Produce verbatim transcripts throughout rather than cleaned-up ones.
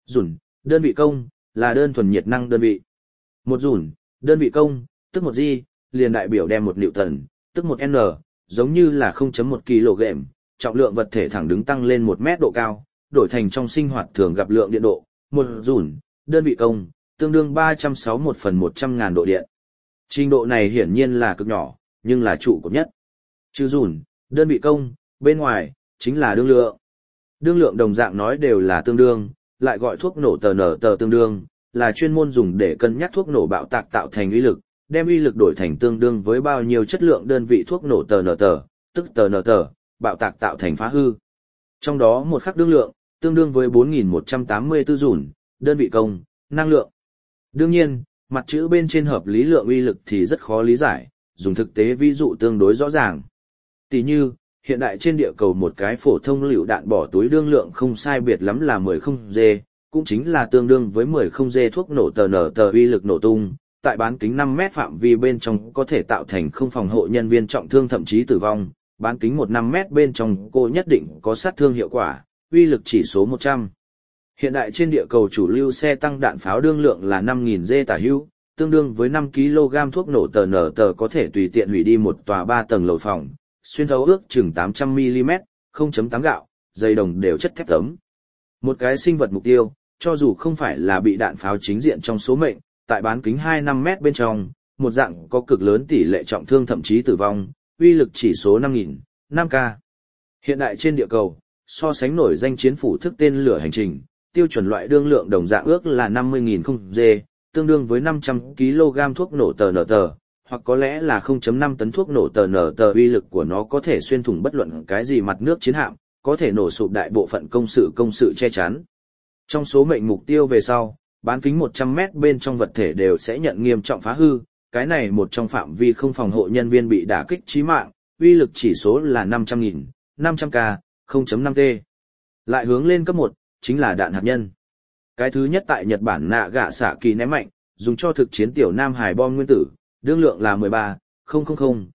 Dùn, đơn vị công, là đơn thuần nhiệt năng đơn vị. Một dùn, đơn vị công, tức một G, liền đại biểu đem một Newton, tức một N, giống như là không phẩy một kg, trọng lượng vật thể thẳng đứng tăng lên một mét độ cao, đổi thành trong sinh hoạt thường gặp lượng điện độ. Một dùn, đơn vị công, tương đương ba trăm sáu mươi mốt phần một trăm ngàn độ điện. Trình độ này hiển nhiên là cực nhỏ, nhưng là trụ cột nhất. Trừ dùn, đơn vị công, bên ngoài, chính là đương lượng. Đương lượng đồng dạng nói đều là tương đương, lại gọi thuốc nổ tờ nở tờ tương đương, là chuyên môn dùng để cân nhắc thuốc nổ bạo tạc tạo thành uy lực, đem uy lực đổi thành tương đương với bao nhiêu chất lượng đơn vị thuốc nổ tờ nở tờ, tức tờ nở tờ, bạo tạc tạo thành phá hư. Trong đó một khắc đương lượng, tương đương với bốn nghìn một trăm tám mươi tư dùn, đơn vị công, năng lượng. Đương nhiên, mặt chữ bên trên hợp lý lượng uy lực thì rất khó lý giải, dùng thực tế ví dụ tương đối rõ ràng. Tỷ như, hiện đại trên địa cầu một cái phổ thông lựu đạn bỏ túi đương lượng không sai biệt lắm là mười không G, cũng chính là tương đương với mười không G thuốc nổ tờ nở tờ uy lực nổ tung, tại bán kính năm mét phạm vi bên trong có thể tạo thành không phòng hộ nhân viên trọng thương thậm chí tử vong, bán kính một năm mét bên trong cô nhất định có sát thương hiệu quả, uy lực chỉ số một trăm. Hiện đại trên địa cầu chủ lưu xe tăng đạn pháo đương lượng là năm nghìn G tả hữu, tương đương với năm ki lô gam thuốc nổ tờ nở tờ có thể tùy tiện hủy đi một tòa ba tầng lầu phòng, xuyên thấu ước chừng tám trăm mi li mét, không chấm tám gạo, dây đồng đều chất thép tấm. Một cái sinh vật mục tiêu, cho dù không phải là bị đạn pháo chính diện trong số mệnh, tại bán kính hai mươi lăm mét bên trong, một dạng có cực lớn tỷ lệ trọng thương thậm chí tử vong, uy lực chỉ số năm nghìn, năm K. Hiện đại trên địa cầu, so sánh nổi danh chiến phủ thức tên lửa hành trình, tiêu chuẩn loại đương lượng đồng dạng ước là năm mươi nghìn G, tương đương với năm trăm ki lô gam thuốc nổ tờ nở tờ, hoặc có lẽ là không phẩy năm tấn thuốc nổ tờ nở tờ uy lực của nó có thể xuyên thủng bất luận cái gì mặt nước chiến hạm, có thể nổ sụp đại bộ phận công sự công sự che chắn. Trong số mệnh mục tiêu về sau, bán kính một trăm mét bên trong vật thể đều sẽ nhận nghiêm trọng phá hư, cái này một trong phạm vi không phòng hộ nhân viên bị đả kích chí mạng, uy lực chỉ số là năm trăm nghìn, năm trăm K, không phẩy năm T. Lại hướng lên cấp một, chính là đạn hạt nhân. Cái thứ nhất tại Nhật Bản nạ gạ xạ kỳ ném mạnh, dùng cho thực chiến tiểu nam hải bom nguyên tử, đương lượng là mười ba nghìn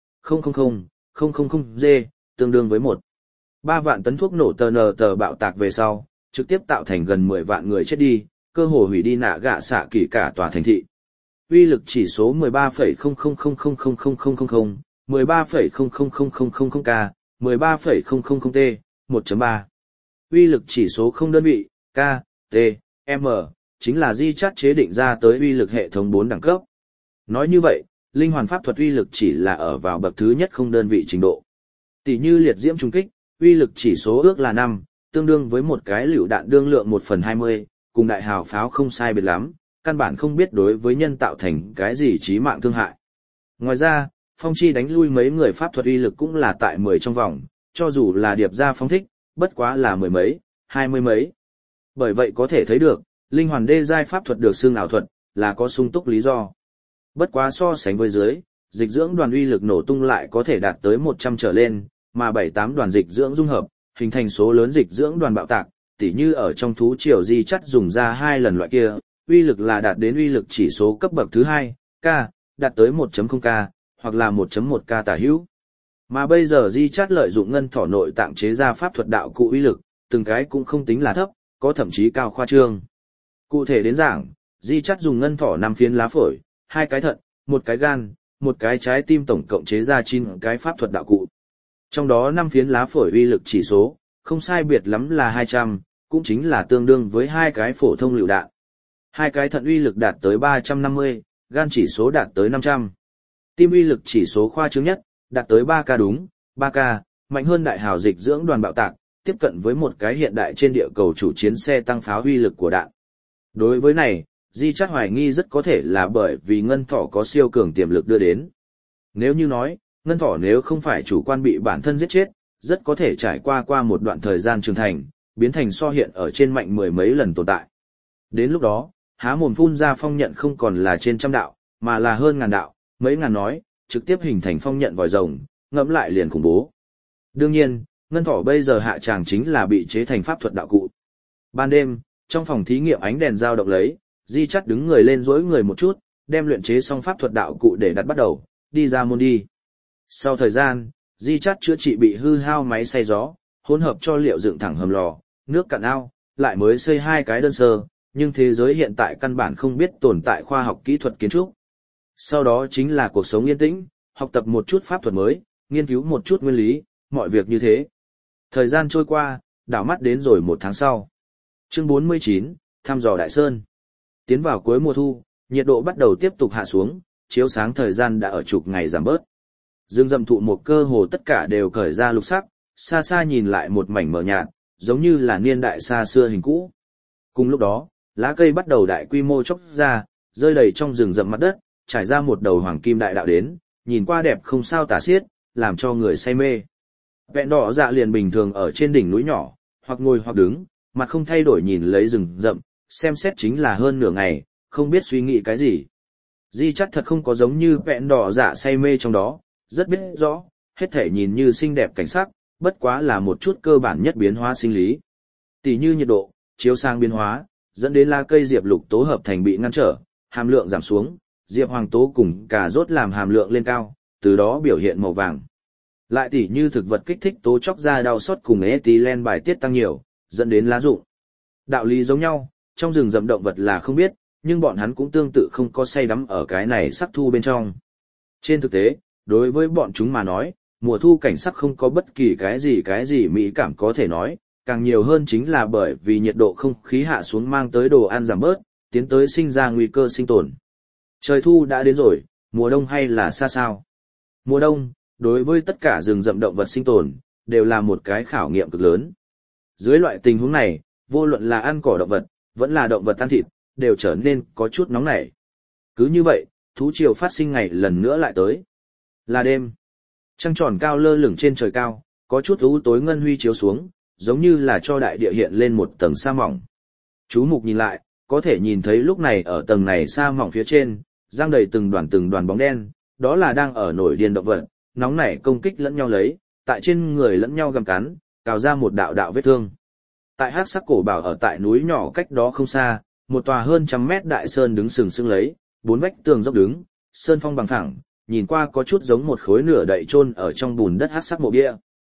G, tương đương với một ba vạn tấn thuốc nổ tờ nở tờ bạo tạc về sau, trực tiếp tạo thành gần mười vạn người chết đi, cơ hồ hủy đi nạ gạ xạ kỳ cả tòa thành thị. Uy lực chỉ số mười ba phẩy không không không không không không không không không, mười ba phẩy không không không không không không K, mười ba phẩy không không không T, một chấm ba. Uy lực chỉ số không đơn vị, K, T, M, chính là di chắt chế định ra tới uy lực hệ thống bốn đẳng cấp. Nói như vậy, linh hoàn pháp thuật uy lực chỉ là ở vào bậc thứ nhất không đơn vị trình độ. Tỷ như liệt diễm trùng kích, uy lực chỉ số ước là năm, tương đương với một cái lựu đạn đương lượng một phần hai mươi, cùng đại hào pháo không sai biệt lắm, căn bản không biết đối với nhân tạo thành cái gì chí mạng thương hại. Ngoài ra, phong chi đánh lui mấy người pháp thuật uy lực cũng là tại mười trong vòng, cho dù là điệp ra phong thích, bất quá là mười mấy, hai mươi mấy. Bởi vậy có thể thấy được, linh hoàn đê giai pháp thuật được xưng ảo thuật, là có sung túc lý do. Bất quá so sánh với dưới, dịch dưỡng đoàn uy lực nổ tung lại có thể đạt tới một trăm trở lên, mà bảy tám đoàn dịch dưỡng dung hợp, hình thành số lớn dịch dưỡng đoàn bạo tạc, tỉ như ở trong thú triều di chắt dùng ra hai lần loại kia, uy lực là đạt đến uy lực chỉ số cấp bậc thứ hai, K, đạt tới một chấm không K, hoặc là một chấm một K tả hữu. Mà bây giờ di chắt lợi dụng ngân thỏ nội tạng chế ra pháp thuật đạo cụ uy lực, từng cái cũng không tính là thấp, có thậm chí cao khoa trương. Cụ thể đến giảng, di chắt dùng ngân thỏ năm phiến lá phổi, hai cái thận, một cái gan, một cái trái tim tổng cộng chế ra chín cái pháp thuật đạo cụ. Trong đó năm phiến lá phổi uy lực chỉ số, không sai biệt lắm là hai trăm, cũng chính là tương đương với hai cái phổ thông lựu đạn. Hai cái thận uy lực đạt tới ba trăm năm mươi, gan chỉ số đạt tới năm trăm. Tim uy lực chỉ số khoa trương nhất, đạt tới ba K đúng, ba K, mạnh hơn đại hào dịch dưỡng đoàn bạo tạc, tiếp cận với một cái hiện đại trên địa cầu chủ chiến xe tăng pháo uy lực của đạn. Đối với này, di chắt hoài nghi rất có thể là bởi vì ngân thỏ có siêu cường tiềm lực đưa đến. Nếu như nói, ngân thỏ nếu không phải chủ quan bị bản thân giết chết, rất có thể trải qua qua một đoạn thời gian trưởng thành, biến thành so hiện ở trên mạnh mười mấy lần tồn tại. Đến lúc đó, há mồm phun ra phong nhận không còn là trên trăm đạo, mà là hơn ngàn đạo, mấy ngàn nói, trực tiếp hình thành phong nhận vòi rồng, ngẫm lại liền khủng bố. Đương nhiên, ngân thỏ bây giờ hạ tràng chính là bị chế thành pháp thuật đạo cụ. Ban đêm, trong phòng thí nghiệm ánh đèn dao động lấy, di chắt đứng người lên dối người một chút, đem luyện chế xong pháp thuật đạo cụ để đặt bắt đầu, đi ra môn đi. Sau thời gian, di chắt chữa trị bị hư hao máy xay gió, hỗn hợp cho liệu dựng thẳng hầm lò, nước cạn ao, lại mới xây hai cái đơn sơ, nhưng thế giới hiện tại căn bản không biết tồn tại khoa học kỹ thuật kiến trúc. Sau đó chính là cuộc sống yên tĩnh, học tập một chút pháp thuật mới, nghiên cứu một chút nguyên lý, mọi việc như thế. Thời gian trôi qua, đảo mắt đến rồi một tháng sau. Chương bốn mươi chín, thăm dò Đại Sơn. Tiến vào cuối mùa thu, nhiệt độ bắt đầu tiếp tục hạ xuống, chiếu sáng thời gian đã ở chục ngày giảm bớt. Dương rậm thụ một cơ hồ tất cả đều cởi ra lục sắc, xa xa nhìn lại một mảnh mờ nhạt, giống như là niên đại xa xưa hình cũ. Cùng lúc đó, lá cây bắt đầu đại quy mô chóc ra, rơi đầy trong rừng rậm mặt đất, trải ra một đầu hoàng kim đại đạo đến, nhìn qua đẹp không sao tả xiết, làm cho người say mê. Vẹn đỏ dạ liền bình thường ở trên đỉnh núi nhỏ, hoặc ngồi hoặc đứng, mặt không thay đổi nhìn lấy rừng rậm, xem xét chính là hơn nửa ngày, không biết suy nghĩ cái gì. Di chắc thật không có giống như vẹn đỏ dạ say mê trong đó, rất biết rõ, hết thể nhìn như xinh đẹp cảnh sắc, bất quá là một chút cơ bản nhất biến hóa sinh lý. Tỷ như nhiệt độ, chiếu sang biến hóa, dẫn đến lá cây diệp lục tố hợp thành bị ngăn trở, hàm lượng giảm xuống, diệp hoàng tố cùng cà rốt làm hàm lượng lên cao, từ đó biểu hiện màu vàng. Lại tỷ như thực vật kích thích tố chóc ra đau sót cùng ethylene bài tiết tăng nhiều, dẫn đến lá rụng. Đạo lý giống nhau, trong rừng rậm động vật là không biết, nhưng bọn hắn cũng tương tự không có say đắm ở cái này sắc thu bên trong. Trên thực tế, đối với bọn chúng mà nói, mùa thu cảnh sắc không có bất kỳ cái gì cái gì mỹ cảm có thể nói, càng nhiều hơn chính là bởi vì nhiệt độ không khí hạ xuống mang tới đồ ăn giảm bớt, tiến tới sinh ra nguy cơ sinh tồn. Trời thu đã đến rồi, mùa đông hay là xa sao? Mùa đông, đối với tất cả rừng rậm động vật sinh tồn, đều là một cái khảo nghiệm cực lớn. Dưới loại tình huống này, vô luận là ăn cỏ động vật, vẫn là động vật ăn thịt, đều trở nên có chút nóng nảy. Cứ như vậy, thú triều phát sinh ngày lần nữa lại tới. Là đêm. Trăng tròn cao lơ lửng trên trời cao, có chút u tối ngân huy chiếu xuống, giống như là cho đại địa hiện lên một tầng sa mỏng. Chú mục nhìn lại, có thể nhìn thấy lúc này ở tầng này sa mỏng phía trên, giăng đầy từng đoàn từng đoàn bóng đen, đó là đang ở nổi điên động vật, nóng nảy công kích lẫn nhau lấy, tại trên người lẫn nhau gặm cắn, cào ra một đạo đạo vết thương. Tại hắc sắc cổ bảo ở tại núi nhỏ cách đó không xa, một tòa hơn trăm mét đại sơn đứng sừng sững lấy, bốn vách tường dốc đứng, sơn phong bằng phẳng, nhìn qua có chút giống một khối nửa đậy chôn ở trong bùn đất hắc sắc mộ bia.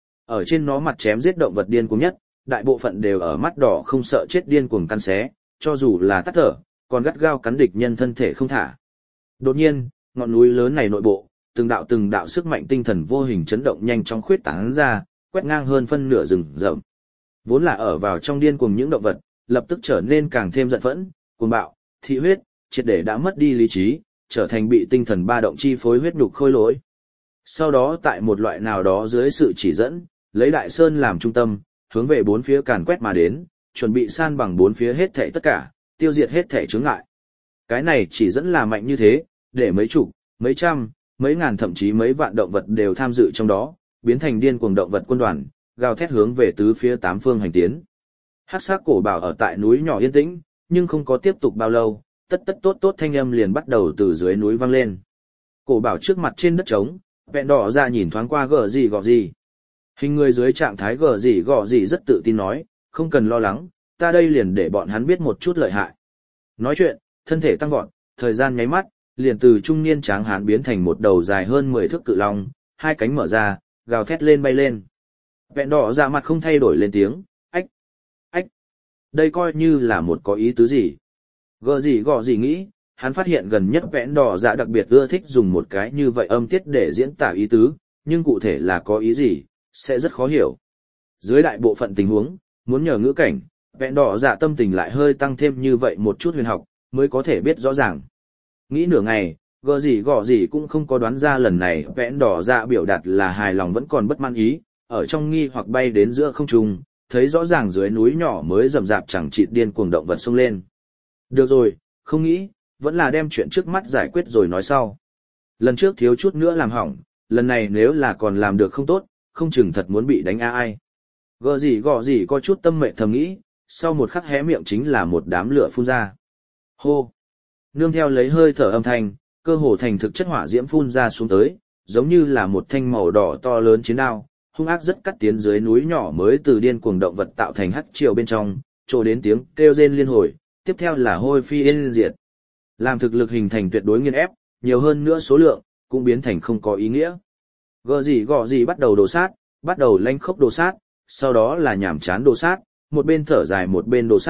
Ở trên nó mặt chém giết động vật điên cuồng nhất, đại bộ phận đều ở mắt đỏ không sợ chết điên cuồng căn xé, cho dù là tắt thở, còn gắt gao cắn địch nhân thân thể không thả. Đột nhiên, ngọn núi lớn này nội bộ, từng đạo từng đạo sức mạnh tinh thần vô hình chấn động nhanh chóng khuyết tán ra, quét ngang hơn phân nửa rừng rậm. Vốn là ở vào trong điên cuồng những động vật, lập tức trở nên càng thêm giận phẫn, cuồng bạo, thị huyết, triệt để đã mất đi lý trí, trở thành bị tinh thần ba động chi phối huyết nhục khôi lỗi. Sau đó tại một loại nào đó dưới sự chỉ dẫn, lấy đại sơn làm trung tâm, hướng về bốn phía càn quét mà đến, chuẩn bị san bằng bốn phía hết thảy tất cả, tiêu diệt hết thảy chướng ngại. Cái này chỉ dẫn là mạnh như thế, để mấy chục, mấy trăm, mấy ngàn thậm chí mấy vạn động vật đều tham dự trong đó, biến thành điên cuồng động vật quân đoàn, gào thét hướng về tứ phía tám phương hành tiến. Hắc sắc cổ bảo ở tại núi nhỏ yên tĩnh, nhưng không có tiếp tục bao lâu, tất tất tốt tốt thanh âm liền bắt đầu từ dưới núi vang lên. Cổ bảo trước mặt trên đất trống, vẹn đỏ ra nhìn thoáng qua gở gì gọ gì. Hình người dưới trạng thái gở gì gọ gì rất tự tin nói, không cần lo lắng, ta đây liền để bọn hắn biết một chút lợi hại. Nói chuyện, thân thể tăng vọt, thời gian nháy mắt, liền từ trung niên tráng hán biến thành một đầu dài hơn mười thước cự long, hai cánh mở ra, gào thét lên bay lên. Vẹn đỏ ra mặt không thay đổi lên tiếng, ách, ách. Đây coi như là một có ý tứ gì. Gở gì gọ gì nghĩ, hắn phát hiện gần nhất vẹn đỏ dạ đặc biệt ưa thích dùng một cái như vậy âm tiết để diễn tả ý tứ, nhưng cụ thể là có ý gì, sẽ rất khó hiểu. Dưới đại bộ phận tình huống, muốn nhờ ngữ cảnh, vẹn đỏ dạ tâm tình lại hơi tăng thêm như vậy một chút huyền học, mới có thể biết rõ ràng. Nghĩ nửa ngày, gở gì gọ gì cũng không có đoán ra lần này vẹn đỏ dạ biểu đạt là hài lòng vẫn còn bất mãn ý, ở trong nghi hoặc bay đến giữa không trung, thấy rõ ràng dưới núi nhỏ mới rầm rạp chẳng chịt điên cuồng động vật xông lên. Được rồi, không nghĩ, vẫn là đem chuyện trước mắt giải quyết rồi nói sau. Lần trước thiếu chút nữa làm hỏng, lần này nếu là còn làm được không tốt, không chừng thật muốn bị đánh a ai. Gở gì gọ gì có chút tâm mệ thầm nghĩ, sau một khắc hé miệng chính là một đám lửa phun ra. Hô! Nương theo lấy hơi thở âm thanh, cơ hồ thành thực chất hỏa diễm phun ra xuống tới, giống như là một thanh màu đỏ to lớn chiến đao, hung ác rất cắt tiến dưới núi nhỏ mới từ điên cuồng động vật tạo thành hắc triều bên trong, trồ đến tiếng kêu rên liên hồi, tiếp theo là hôi phi yên diệt. Làm thực lực hình thành tuyệt đối nghiền ép, nhiều hơn nữa số lượng, cũng biến thành không có ý nghĩa. Gở gì gọ gì bắt đầu đồ sát, bắt đầu lanh khốc đồ sát, sau đó là nhảm chán đồ sát, một bên thở dài một bên đồ sát,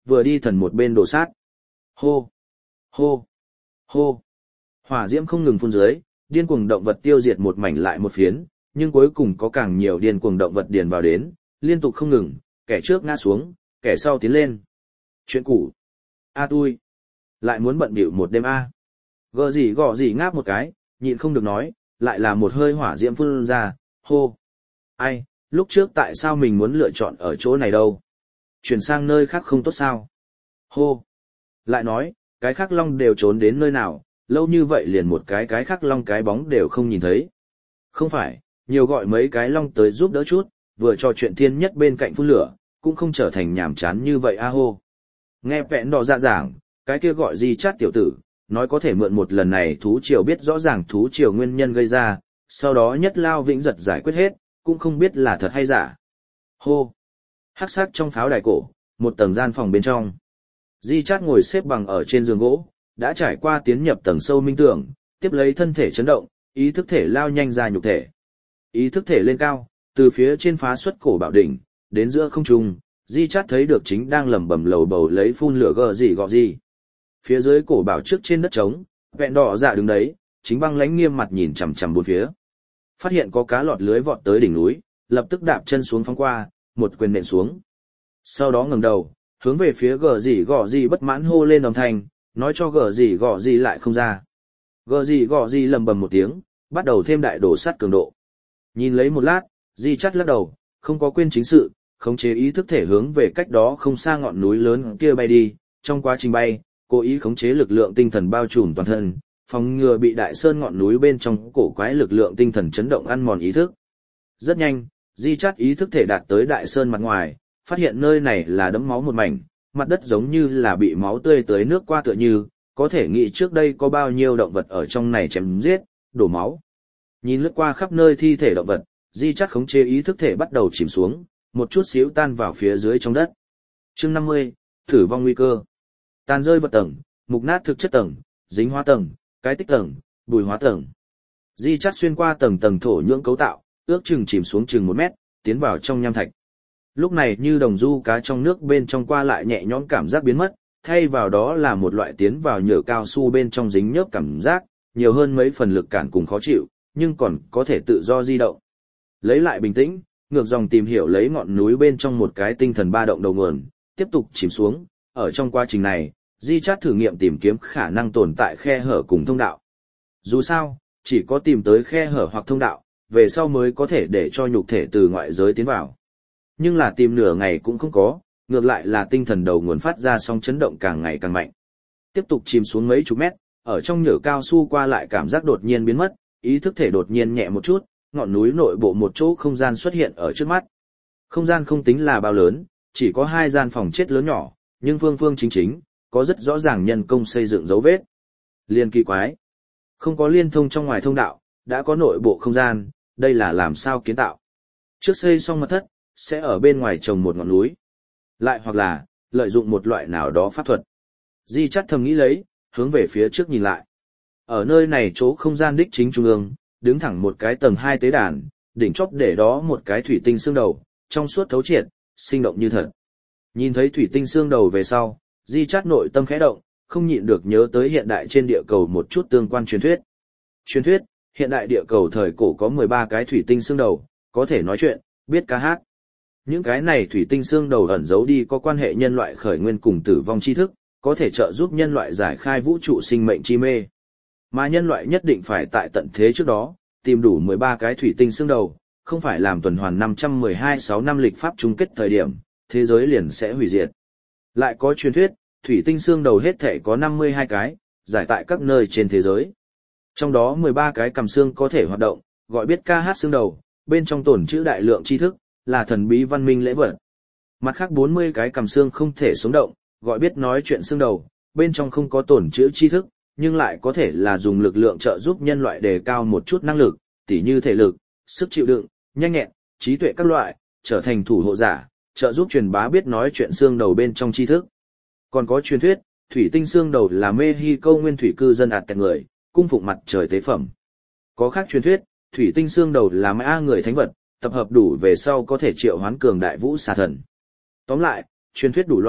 vừa đi thần một bên đổ sát. Hô! Hô! Hô! Hỏa diễm không ngừng phun dưới, điên cuồng động vật tiêu diệt một mảnh lại một phiến, nhưng cuối cùng có càng nhiều điên cuồng động vật điền vào đến, liên tục không ngừng, kẻ trước ngã xuống, kẻ sau tiến lên. Chuyện cũ. A tui. Lại muốn bận bịu một đêm a. Gờ gì gọ gì ngáp một cái, nhịn không được nói, lại là một hơi hỏa diễm phun ra, hô. Ai, lúc trước tại sao mình muốn lựa chọn ở chỗ này đâu? Chuyển sang nơi khác không tốt sao? Hô. Lại nói, cái khắc long đều trốn đến nơi nào, lâu như vậy liền một cái cái khắc long cái bóng đều không nhìn thấy. Không phải, nhiều gọi mấy cái long tới giúp đỡ chút, vừa trò chuyện thiên nhất bên cạnh phun lửa, cũng không trở thành nhảm chán như vậy a hô. Nghe vẹn đỏ dạ giảng, cái kia gọi gì chát tiểu tử, nói có thể mượn một lần này thú triều biết rõ ràng thú triều nguyên nhân gây ra, sau đó nhất lao vĩnh giật giải quyết hết, cũng không biết là thật hay giả. Hô! Hắc sắc trong pháo đài cổ, một tầng gian phòng bên trong. Di chát ngồi xếp bằng ở trên giường gỗ, đã trải qua tiến nhập tầng sâu minh tưởng, tiếp lấy thân thể chấn động, ý thức thể lao nhanh ra nhục thể. Ý thức thể lên cao, từ phía trên phá xuất cổ bảo đỉnh, đến giữa không trung, Di chát thấy được chính đang lẩm bẩm lầu bầu lấy phun lửa gờ gì gọ gì. Phía dưới cổ bảo trước trên đất trống, vẹn đỏ dạ đứng đấy, chính băng lãnh nghiêm mặt nhìn chằm chằm bốn phía. Phát hiện có cá lọt lưới vọt tới đỉnh núi, lập tức đạp chân xuống phóng qua, một quyền nện xuống. Sau đó ngẩng đầu, hướng về phía gờ gì gọ gì bất mãn hô lên đồng thanh, nói cho gờ gì gọ gì lại không ra. Gờ gì gọ gì lầm bầm một tiếng, bắt đầu thêm đại đổ sắt cường độ. Nhìn lấy một lát, Di chắt lắc đầu, không có quên chính sự, khống chế ý thức thể hướng về cách đó không xa ngọn núi lớn kia bay đi, trong quá trình bay, cố ý khống chế lực lượng tinh thần bao trùm toàn thân, phòng ngừa bị đại sơn ngọn núi bên trong cổ quái lực lượng tinh thần chấn động ăn mòn ý thức. Rất nhanh, Di chắt ý thức thể đạt tới đại sơn mặt ngoài, phát hiện nơi này là đẫm máu một mảnh, mặt đất giống như là bị máu tươi tới nước qua tựa như, có thể nghĩ trước đây có bao nhiêu động vật ở trong này chém giết, đổ máu. Nhìn lướt qua khắp nơi thi thể động vật, Di chắt khống chế ý thức thể bắt đầu chìm xuống, một chút xíu tan vào phía dưới trong đất. Chương năm mươi, thử vong nguy cơ. Tàn rơi vật tầng, mục nát thực chất tầng, dính hóa tầng, cái tích tầng, bùi hóa tầng. Di chắt xuyên qua tầng tầng thổ nhưỡng cấu tạo, ước chừng chìm xuống chừng một mét, tiến vào trong nham thạch. Lúc này như đồng du cá trong nước bên trong qua lại nhẹ nhõm cảm giác biến mất, thay vào đó là một loại tiến vào nhựa cao su bên trong dính nhớp cảm giác, nhiều hơn mấy phần lực cản cùng khó chịu, nhưng còn có thể tự do di động. Lấy lại bình tĩnh, ngược dòng tìm hiểu lấy ngọn núi bên trong một cái tinh thần ba động đầu nguồn, tiếp tục chìm xuống, ở trong quá trình này, Di chát thử nghiệm tìm kiếm khả năng tồn tại khe hở cùng thông đạo. Dù sao, chỉ có tìm tới khe hở hoặc thông đạo, về sau mới có thể để cho nhục thể từ ngoại giới tiến vào. Nhưng là tìm nửa ngày cũng không có, ngược lại là tinh thần đầu nguồn phát ra sóng chấn động càng ngày càng mạnh. Tiếp tục chìm xuống mấy chục mét, ở trong nhựa cao su qua lại cảm giác đột nhiên biến mất, ý thức thể đột nhiên nhẹ một chút, ngọn núi nội bộ một chỗ không gian xuất hiện ở trước mắt. Không gian không tính là bao lớn, chỉ có hai gian phòng chết lớn nhỏ, nhưng phương phương chính chính, có rất rõ ràng nhân công xây dựng dấu vết. Liên kỳ quái. Không có liên thông trong ngoài thông đạo, đã có nội bộ không gian, đây là làm sao kiến tạo. Trước xây xong mật thất, sẽ ở bên ngoài trồng một ngọn núi. Lại hoặc là, lợi dụng một loại nào đó pháp thuật. Di chắt thầm nghĩ lấy, hướng về phía trước nhìn lại. Ở nơi này chỗ không gian đích chính trung ương, đứng thẳng một cái tầng hai tế đàn, đỉnh chóp để đó một cái thủy tinh xương đầu, trong suốt thấu triệt, sinh động như thật. Nhìn thấy thủy tinh xương đầu về sau, Di chát nội tâm khẽ động, không nhịn được nhớ tới hiện đại trên địa cầu một chút tương quan truyền thuyết. Truyền thuyết, hiện đại địa cầu thời cổ có mười ba cái thủy tinh xương đầu, có thể nói chuyện, biết ca hát. Những cái này thủy tinh xương đầu ẩn giấu đi có quan hệ nhân loại khởi nguyên cùng tử vong tri thức, có thể trợ giúp nhân loại giải khai vũ trụ sinh mệnh chi mê. Mà nhân loại nhất định phải tại tận thế trước đó, tìm đủ mười ba cái thủy tinh xương đầu, không phải làm tuần hoàn năm trăm mười hai sáu năm lịch pháp chung kết thời điểm, thế giới liền sẽ hủy diệt. Lại có truyền thuyết, thủy tinh xương đầu hết thể có năm mươi hai cái, giải tại các nơi trên thế giới. Trong đó mười ba cái cầm xương có thể hoạt động, gọi biết ca hát xương đầu, bên trong tồn trữ đại lượng tri thức, là thần bí văn minh lễ vật. Mặt khác bốn mươi cái cầm xương không thể sống động, gọi biết nói chuyện xương đầu, bên trong không có tồn trữ tri thức, nhưng lại có thể là dùng lực lượng trợ giúp nhân loại đề cao một chút năng lực, tỉ như thể lực, sức chịu đựng, nhanh nhẹn, trí tuệ các loại, trở thành thủ hộ giả, trợ giúp truyền bá biết nói chuyện xương đầu bên trong tri thức. Còn có truyền thuyết, thủy tinh xương đầu là Mexico nguyên thủy cư dân ạt tẹt người, cung phụng mặt trời tế phẩm. Có khác truyền thuyết, thủy tinh xương đầu là Maya người thánh vật, tập hợp đủ về sau có thể triệu hoán cường đại vũ xà thần. Tóm lại, truyền thuyết đủ loại,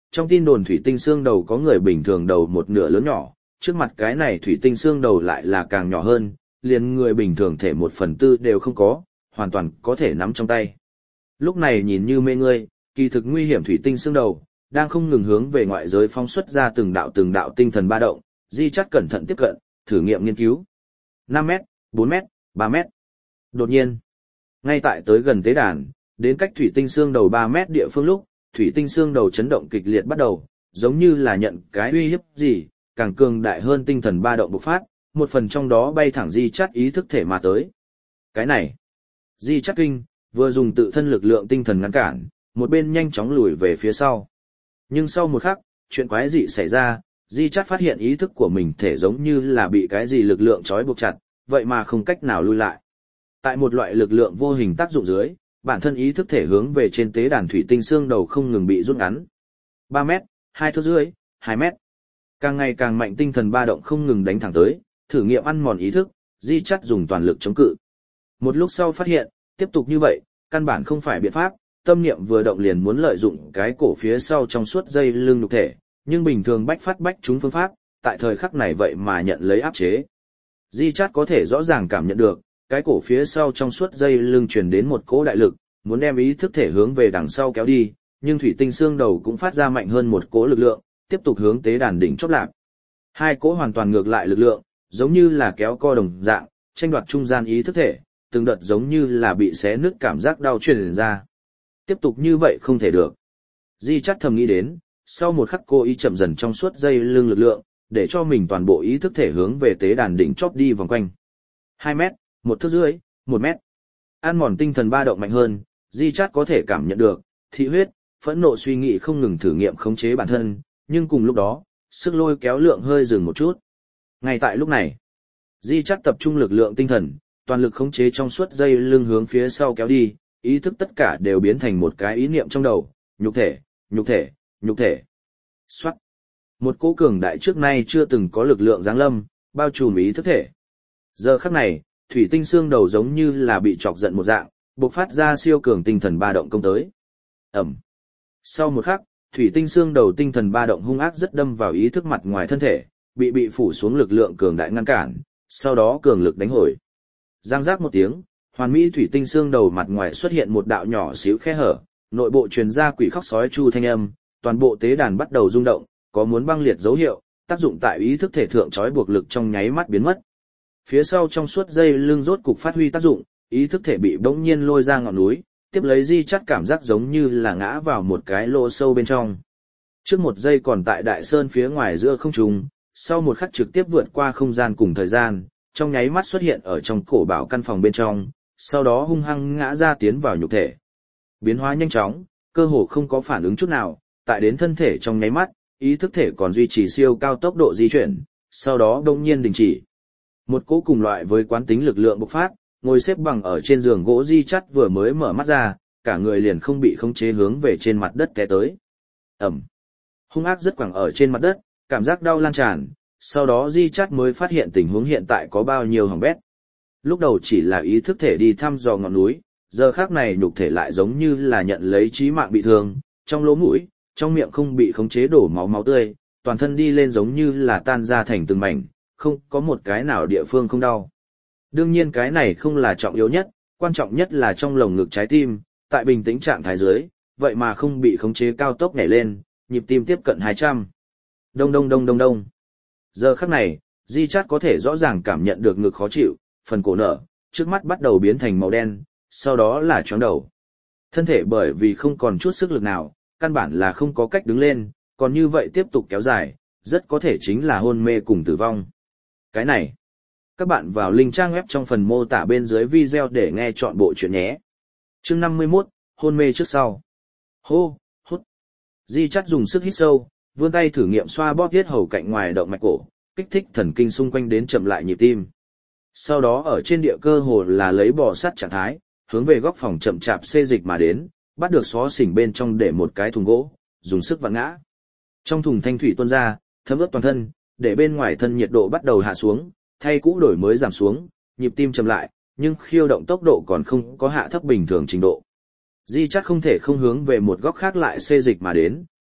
trong tin đồn thủy tinh xương đầu có người bình thường đầu một nửa lớn nhỏ, trước mặt cái này thủy tinh xương đầu lại là càng nhỏ hơn, liền người bình thường thể một phần tư đều không có, hoàn toàn có thể nắm trong tay. Lúc này nhìn như mê ngươi, kỳ thực nguy hiểm thủy tinh xương đầu, đang không ngừng hướng về ngoại giới phóng xuất ra từng đạo từng đạo tinh thần ba động, Di Chát cẩn thận tiếp cận, thử nghiệm nghiên cứu. năm mét, bốn mét, ba mét. Đột nhiên, ngay tại tới gần tế đàn, đến cách thủy tinh xương đầu ba mét địa phương lúc, thủy tinh xương đầu chấn động kịch liệt bắt đầu, giống như là nhận cái uy hiếp gì, càng cường đại hơn tinh thần ba động bộc phát, một phần trong đó bay thẳng Di Chát ý thức thể mà tới. Cái này, Di Chát kinh, vừa dùng tự thân lực lượng tinh thần ngăn cản, một bên nhanh chóng lùi về phía sau. Nhưng sau một khắc, chuyện quái dị xảy ra, Di Chát phát hiện ý thức của mình thể giống như là bị cái gì lực lượng trói buộc chặt, vậy mà không cách nào lui lại. Tại một loại lực lượng vô hình tác dụng dưới, bản thân ý thức thể hướng về trên tế đàn thủy tinh xương đầu không ngừng bị rút ngắn. ba mét, hai thước rưỡi, hai mét. Càng ngày càng mạnh tinh thần ba động không ngừng đánh thẳng tới, thử nghiệm ăn mòn ý thức, Di Chát dùng toàn lực chống cự. Một lúc sau phát hiện, tiếp tục như vậy, căn bản không phải biện pháp, tâm niệm vừa động liền muốn lợi dụng cái cổ phía sau trong suốt dây lưng nhục thể, nhưng bình thường bách phát bách trúng phương pháp, tại thời khắc này vậy mà nhận lấy áp chế. Di Chát có thể rõ ràng cảm nhận được, cái cổ phía sau trong suốt dây lưng truyền đến một cỗ đại lực, muốn đem ý thức thể hướng về đằng sau kéo đi, nhưng thủy tinh xương đầu cũng phát ra mạnh hơn một cỗ lực lượng, tiếp tục hướng tế đàn đỉnh chóp lạc. Hai cỗ hoàn toàn ngược lại lực lượng, giống như là kéo co đồng dạng, tranh đoạt trung gian ý thức thể, từng đợt giống như là bị xé nứt cảm giác đau truyền ra. Tiếp tục như vậy không thể được. Di Chát thầm nghĩ đến, sau một khắc cô ý chậm dần trong suốt dây lưng lực lượng, để cho mình toàn bộ ý thức thể hướng về tế đàn đỉnh chóp đi vòng quanh. hai mét, một thước rưỡi, một mét. Ăn mòn tinh thần ba động mạnh hơn, Di Chát có thể cảm nhận được, thị huyết, phẫn nộ suy nghĩ không ngừng thử nghiệm khống chế bản thân, nhưng cùng lúc đó, sức lôi kéo lượng hơi dừng một chút. Ngay tại lúc này, Di Chát tập trung lực lượng tinh thần, toàn lực khống chế trong suốt dây lưng hướng phía sau kéo đi, ý thức tất cả đều biến thành một cái ý niệm trong đầu, nhục thể, nhục thể, nhục thể. Xoát. Một cỗ cường đại trước nay chưa từng có lực lượng giáng lâm, bao trùm ý thức thể. Giờ khắc này, thủy tinh xương đầu giống như là bị chọc giận một dạng, bộc phát ra siêu cường tinh thần ba động công tới. Ẩm. Sau một khắc, thủy tinh xương đầu tinh thần ba động hung ác rất đâm vào ý thức mặt ngoài thân thể, bị bị phủ xuống lực lượng cường đại ngăn cản, sau đó cường lực đánh hồi. Giang giác một tiếng, hoàn mỹ thủy tinh xương đầu mặt ngoài xuất hiện một đạo nhỏ xíu khe hở, nội bộ truyền ra quỷ khóc sói chu thanh âm, toàn bộ tế đàn bắt đầu rung động, có muốn băng liệt dấu hiệu, tác dụng tại ý thức thể thượng trói buộc lực trong nháy mắt biến mất. Phía sau trong suốt dây lưng rốt cục phát huy tác dụng, ý thức thể bị bỗng nhiên lôi ra ngọn núi, tiếp lấy Di Chát cảm giác giống như là ngã vào một cái lỗ sâu bên trong. Trước một giây còn tại đại sơn phía ngoài giữa không trung, sau một khắc trực tiếp vượt qua không gian cùng thời gian, trong nháy mắt xuất hiện ở trong cổ bảo căn phòng bên trong, sau đó hung hăng ngã ra tiến vào nhục thể. Biến hóa nhanh chóng, cơ hồ không có phản ứng chút nào, tại đến thân thể trong nháy mắt, ý thức thể còn duy trì siêu cao tốc độ di chuyển, sau đó đông nhiên đình chỉ. Một cỗ cùng loại với quán tính lực lượng bộc phát, ngồi xếp bằng ở trên giường gỗ Di Chát vừa mới mở mắt ra, cả người liền không bị khống chế hướng về trên mặt đất té tới. Ẩm. Hung ác rất quẳng ở trên mặt đất, cảm giác đau lan tràn, sau đó Di Chát mới phát hiện tình huống hiện tại có bao nhiêu hỏng bét. Lúc đầu chỉ là ý thức thể đi thăm dò ngọn núi, giờ khác này nhục thể lại giống như là nhận lấy chí mạng bị thương, trong lỗ mũi, trong miệng không bị khống chế đổ máu máu tươi, toàn thân đi lên giống như là tan ra thành từng mảnh, không có một cái nào địa phương không đau. Đương nhiên cái này không là trọng yếu nhất, quan trọng nhất là trong lồng ngực trái tim, tại bình tĩnh trạng thái dưới, vậy mà không bị khống chế cao tốc nhảy lên, nhịp tim tiếp cận hai trăm. Đông đông đông đông đông. Giờ khắc này, Di Chát có thể rõ ràng cảm nhận được ngực khó chịu, phần cổ nở, trước mắt bắt đầu biến thành màu đen, sau đó là chóng đầu. Thân thể bởi vì không còn chút sức lực nào, căn bản là không có cách đứng lên, còn như vậy tiếp tục kéo dài, rất có thể chính là hôn mê cùng tử vong. Cái này, các bạn vào link trang web trong phần mô tả bên dưới video để nghe chọn bộ chuyện nhé. Chương năm mươi mốt, hôn mê trước sau. Hô, hút. Di Chát dùng sức hít sâu, vươn tay thử nghiệm xoa bóp huyết hầu cạnh ngoài động mạch cổ, kích thích thần kinh xung quanh đến chậm lại nhịp tim. Sau đó ở trên địa cơ hồ là lấy bò sắt trạng thái, hướng về góc phòng chậm chạp xê dịch mà đến, bắt được xó xỉnh bên trong để một cái thùng gỗ, dùng sức vặn ngã. Trong thùng thanh thủy tuôn ra, thấm ướt toàn thân, để bên ngoài thân nhiệt độ bắt đầu hạ xuống, thay cũ đổi mới giảm xuống, nhịp tim chậm lại, nhưng khiêu động tốc độ còn không có hạ thấp bình thường trình độ. Di Chát không thể không hướng về một góc khác lại xê dịch mà đến,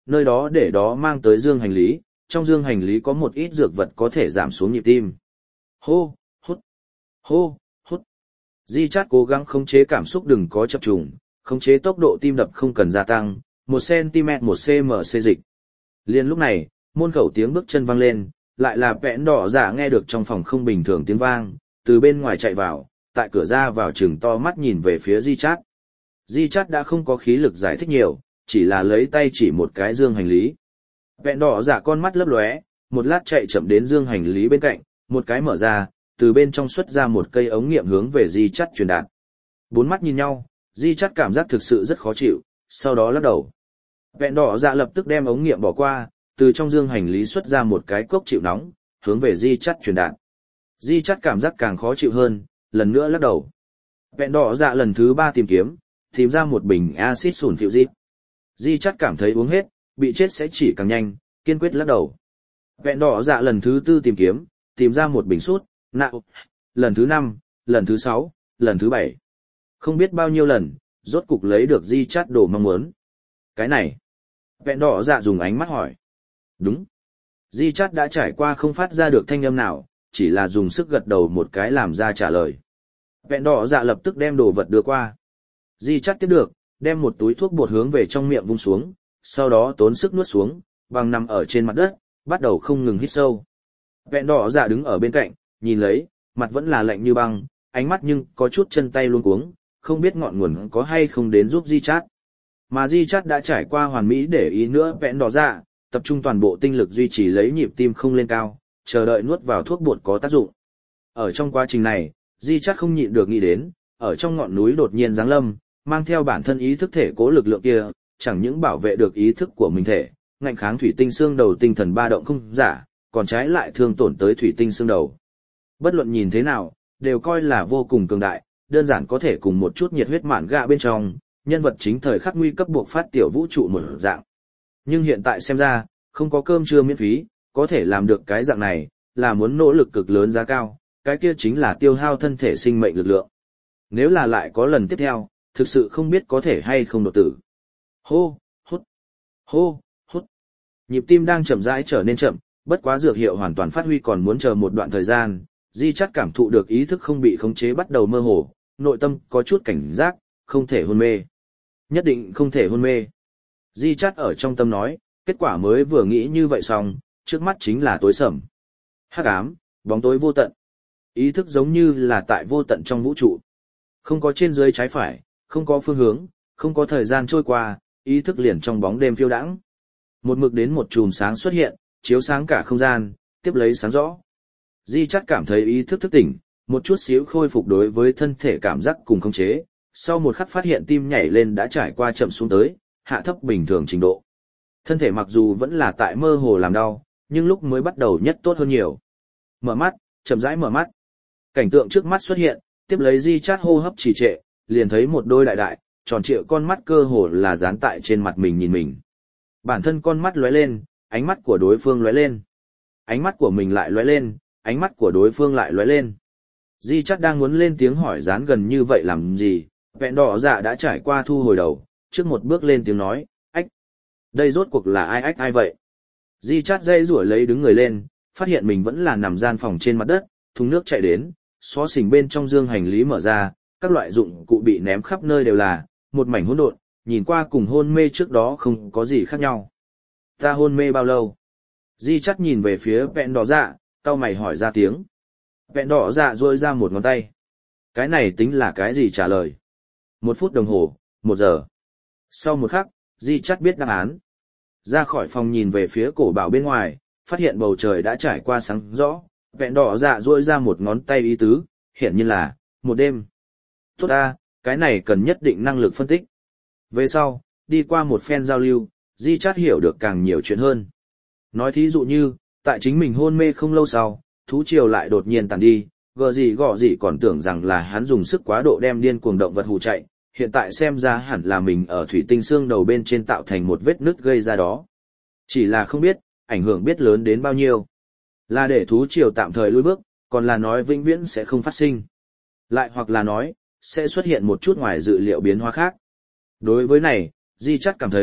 nơi đó để đó mang tới dương hành lý, trong dương hành lý có một ít dược vật có thể giảm xuống nhịp tim. Hô, hút, hô, hút. Di Chát cố gắng khống chế cảm xúc đừng có chập trùng, khống chế tốc độ tim đập không cần gia tăng, một xăng-ti-mét một cm xê dịch. Liên lúc này, môn khẩu tiếng bước chân vang lên, lại là vẹn đỏ giả nghe được trong phòng không bình thường tiếng vang, từ bên ngoài chạy vào, tại cửa ra vào chừng to mắt nhìn về phía Di Chát. Di Chát đã không có khí lực giải thích nhiều, chỉ là lấy tay chỉ một cái dương hành lý. Vẹn đỏ giả con mắt lấp lóe, một lát chạy chậm đến dương hành lý bên cạnh, một cái mở ra, từ bên trong xuất ra một cây ống nghiệm hướng về Di Chát truyền đạt. Bốn mắt nhìn nhau, Di Chát cảm giác thực sự rất khó chịu, sau đó lắc đầu. Vẹn đỏ dạ lập tức đem ống nghiệm bỏ qua, từ trong dương hành lý xuất ra một cái cốc chịu nóng, hướng về Di Chát truyền đạt. Di Chát cảm giác càng khó chịu hơn, lần nữa lắc đầu. Vẹn đỏ dạ lần thứ ba tìm kiếm, tìm ra một bình axit sủn phiệu dịp. Di Chát cảm thấy uống hết, bị chết sẽ chỉ càng nhanh, kiên quyết lắc đầu. Vẹn đỏ dạ lần thứ tư tìm kiếm, tìm ra một bình sút, nạo, lần thứ năm, lần thứ sáu, lần thứ bảy. Không biết bao nhiêu lần, rốt cục lấy được Di Chát đồ mong muốn. Cái này. Vẹn đỏ dạ dùng ánh mắt hỏi. Đúng. Di Chát đã trải qua không phát ra được thanh âm nào, chỉ là dùng sức gật đầu một cái làm ra trả lời. Vẹn đỏ dạ lập tức đem đồ vật đưa qua. Di Chát tiếp được, đem một túi thuốc bột hướng về trong miệng vung xuống, sau đó tốn sức nuốt xuống, bằng nằm ở trên mặt đất, bắt đầu không ngừng hít sâu. Vẹn đỏ dạ đứng ở bên cạnh, nhìn lấy, mặt vẫn là lạnh như băng, ánh mắt nhưng có chút chân tay luống cuống, không biết ngọn nguồn có hay không đến giúp Di Chát. Mà Di Chát đã trải qua hoàn mỹ để ý nữa vẹn đỏ dạ, tập trung toàn bộ tinh lực duy trì lấy nhịp tim không lên cao, chờ đợi nuốt vào thuốc bột có tác dụng. Ở trong quá trình này, Di Chát không nhịn được nghĩ đến, ở trong ngọn núi đột nhiên giáng lâm, mang theo bản thân ý thức thể cố lực lượng kia, chẳng những bảo vệ được ý thức của mình thể, ngạnh kháng thủy tinh xương đầu tinh thần ba động không giả, còn trái lại thương tổn tới thủy tinh xương đầu. Bất luận nhìn thế nào, đều coi là vô cùng cường đại, đơn giản có thể cùng một chút nhiệt huyết mạn gạ bên trong, nhân vật chính thời khắc nguy cấp buộc phát tiểu vũ trụ một dạng. Nhưng hiện tại xem ra, không có cơm trưa miễn phí, có thể làm được cái dạng này, là muốn nỗ lực cực lớn giá cao, cái kia chính là tiêu hao thân thể sinh mệnh lực lượng. Nếu là lại có lần tiếp theo, thực sự không biết có thể hay không đột tử. Hô, hút, hô, hút. Nhịp tim đang chậm rãi trở nên chậm, bất quá dược hiệu hoàn toàn phát huy còn muốn chờ một đoạn thời gian, Di Chát cảm thụ được ý thức không bị khống chế bắt đầu mơ hồ, nội tâm có chút cảnh giác, không thể hôn mê. Nhất định không thể hôn mê. Di Chát ở trong tâm nói, kết quả mới vừa nghĩ như vậy xong, trước mắt chính là tối sầm. Hắc ám, bóng tối vô tận. Ý thức giống như là tại vô tận trong vũ trụ. Không có trên dưới trái phải, không có phương hướng, không có thời gian trôi qua, ý thức liền trong bóng đêm phiêu đãng. Một mực đến một chùm sáng xuất hiện, chiếu sáng cả không gian, tiếp lấy sáng rõ. Di Chát cảm thấy ý thức thức tỉnh, một chút xíu khôi phục đối với thân thể cảm giác cùng khống chế, sau một khắc phát hiện tim nhảy lên đã trải qua chậm xuống tới, hạ thấp bình thường trình độ. Thân thể mặc dù vẫn là tại mơ hồ làm đau, nhưng lúc mới bắt đầu nhất tốt hơn nhiều. Mở mắt, chậm rãi mở mắt. Cảnh tượng trước mắt xuất hiện, tiếp lấy Di Chát hô hấp trì trệ, liền thấy một đôi đại đại, tròn trịa con mắt cơ hồ là dán tại trên mặt mình nhìn mình. Bản thân con mắt lóe lên, ánh mắt của đối phương lóe lên. Ánh mắt của mình lại lóe lên, ánh mắt của đối phương lại lóe lên. Di Chát đang muốn lên tiếng hỏi dán gần như vậy làm gì, vẹn đỏ dạ đã trải qua thu hồi đầu, trước một bước lên tiếng nói, ách. Đây rốt cuộc là ai ách ai vậy? Di Chát dây rủa lấy đứng người lên, phát hiện mình vẫn là nằm gian phòng trên mặt đất, thùng nước chạy đến, xó xỉnh bên trong dương hành lý mở ra, các loại dụng cụ bị ném khắp nơi đều là, một mảnh hỗn độn, nhìn qua cùng hôn mê trước đó không có gì khác nhau. Ta hôn mê bao lâu? Di Chát nhìn về phía vẹn đỏ dạ, cau mày hỏi ra tiếng. Vẹn đỏ dạ duỗi ra một ngón tay. Cái này tính là cái gì trả lời? Một phút đồng hồ, một giờ. Sau một khắc, Di Chát biết đáp án. Ra khỏi phòng nhìn về phía cổ bảo bên ngoài, phát hiện bầu trời đã trải qua sáng rõ. Vẹn đỏ dạ duỗi ra một ngón tay ý tứ, hiển nhiên là, một đêm. Tốt ta, cái này cần nhất định năng lực phân tích. Về sau, đi qua một phen giao lưu, Di Chát hiểu được càng nhiều chuyện hơn. Nói thí dụ như, tại chính mình hôn mê không lâu sau, thú triều lại đột nhiên tàn đi, gờ gì gọ gì còn tưởng rằng là hắn dùng sức quá độ đem điên cuồng động vật hù chạy, hiện tại xem ra hẳn là mình ở thủy tinh xương đầu bên trên tạo thành một vết nứt gây ra đó. Chỉ là không biết, ảnh hưởng biết lớn đến bao nhiêu. Là để thú triều tạm thời lùi bước, còn là nói vĩnh viễn sẽ không phát sinh. Lại hoặc là nói, sẽ xuất hiện một chút ngoài dự liệu biến hóa khác. Đối với này, Di Chát cảm thấy,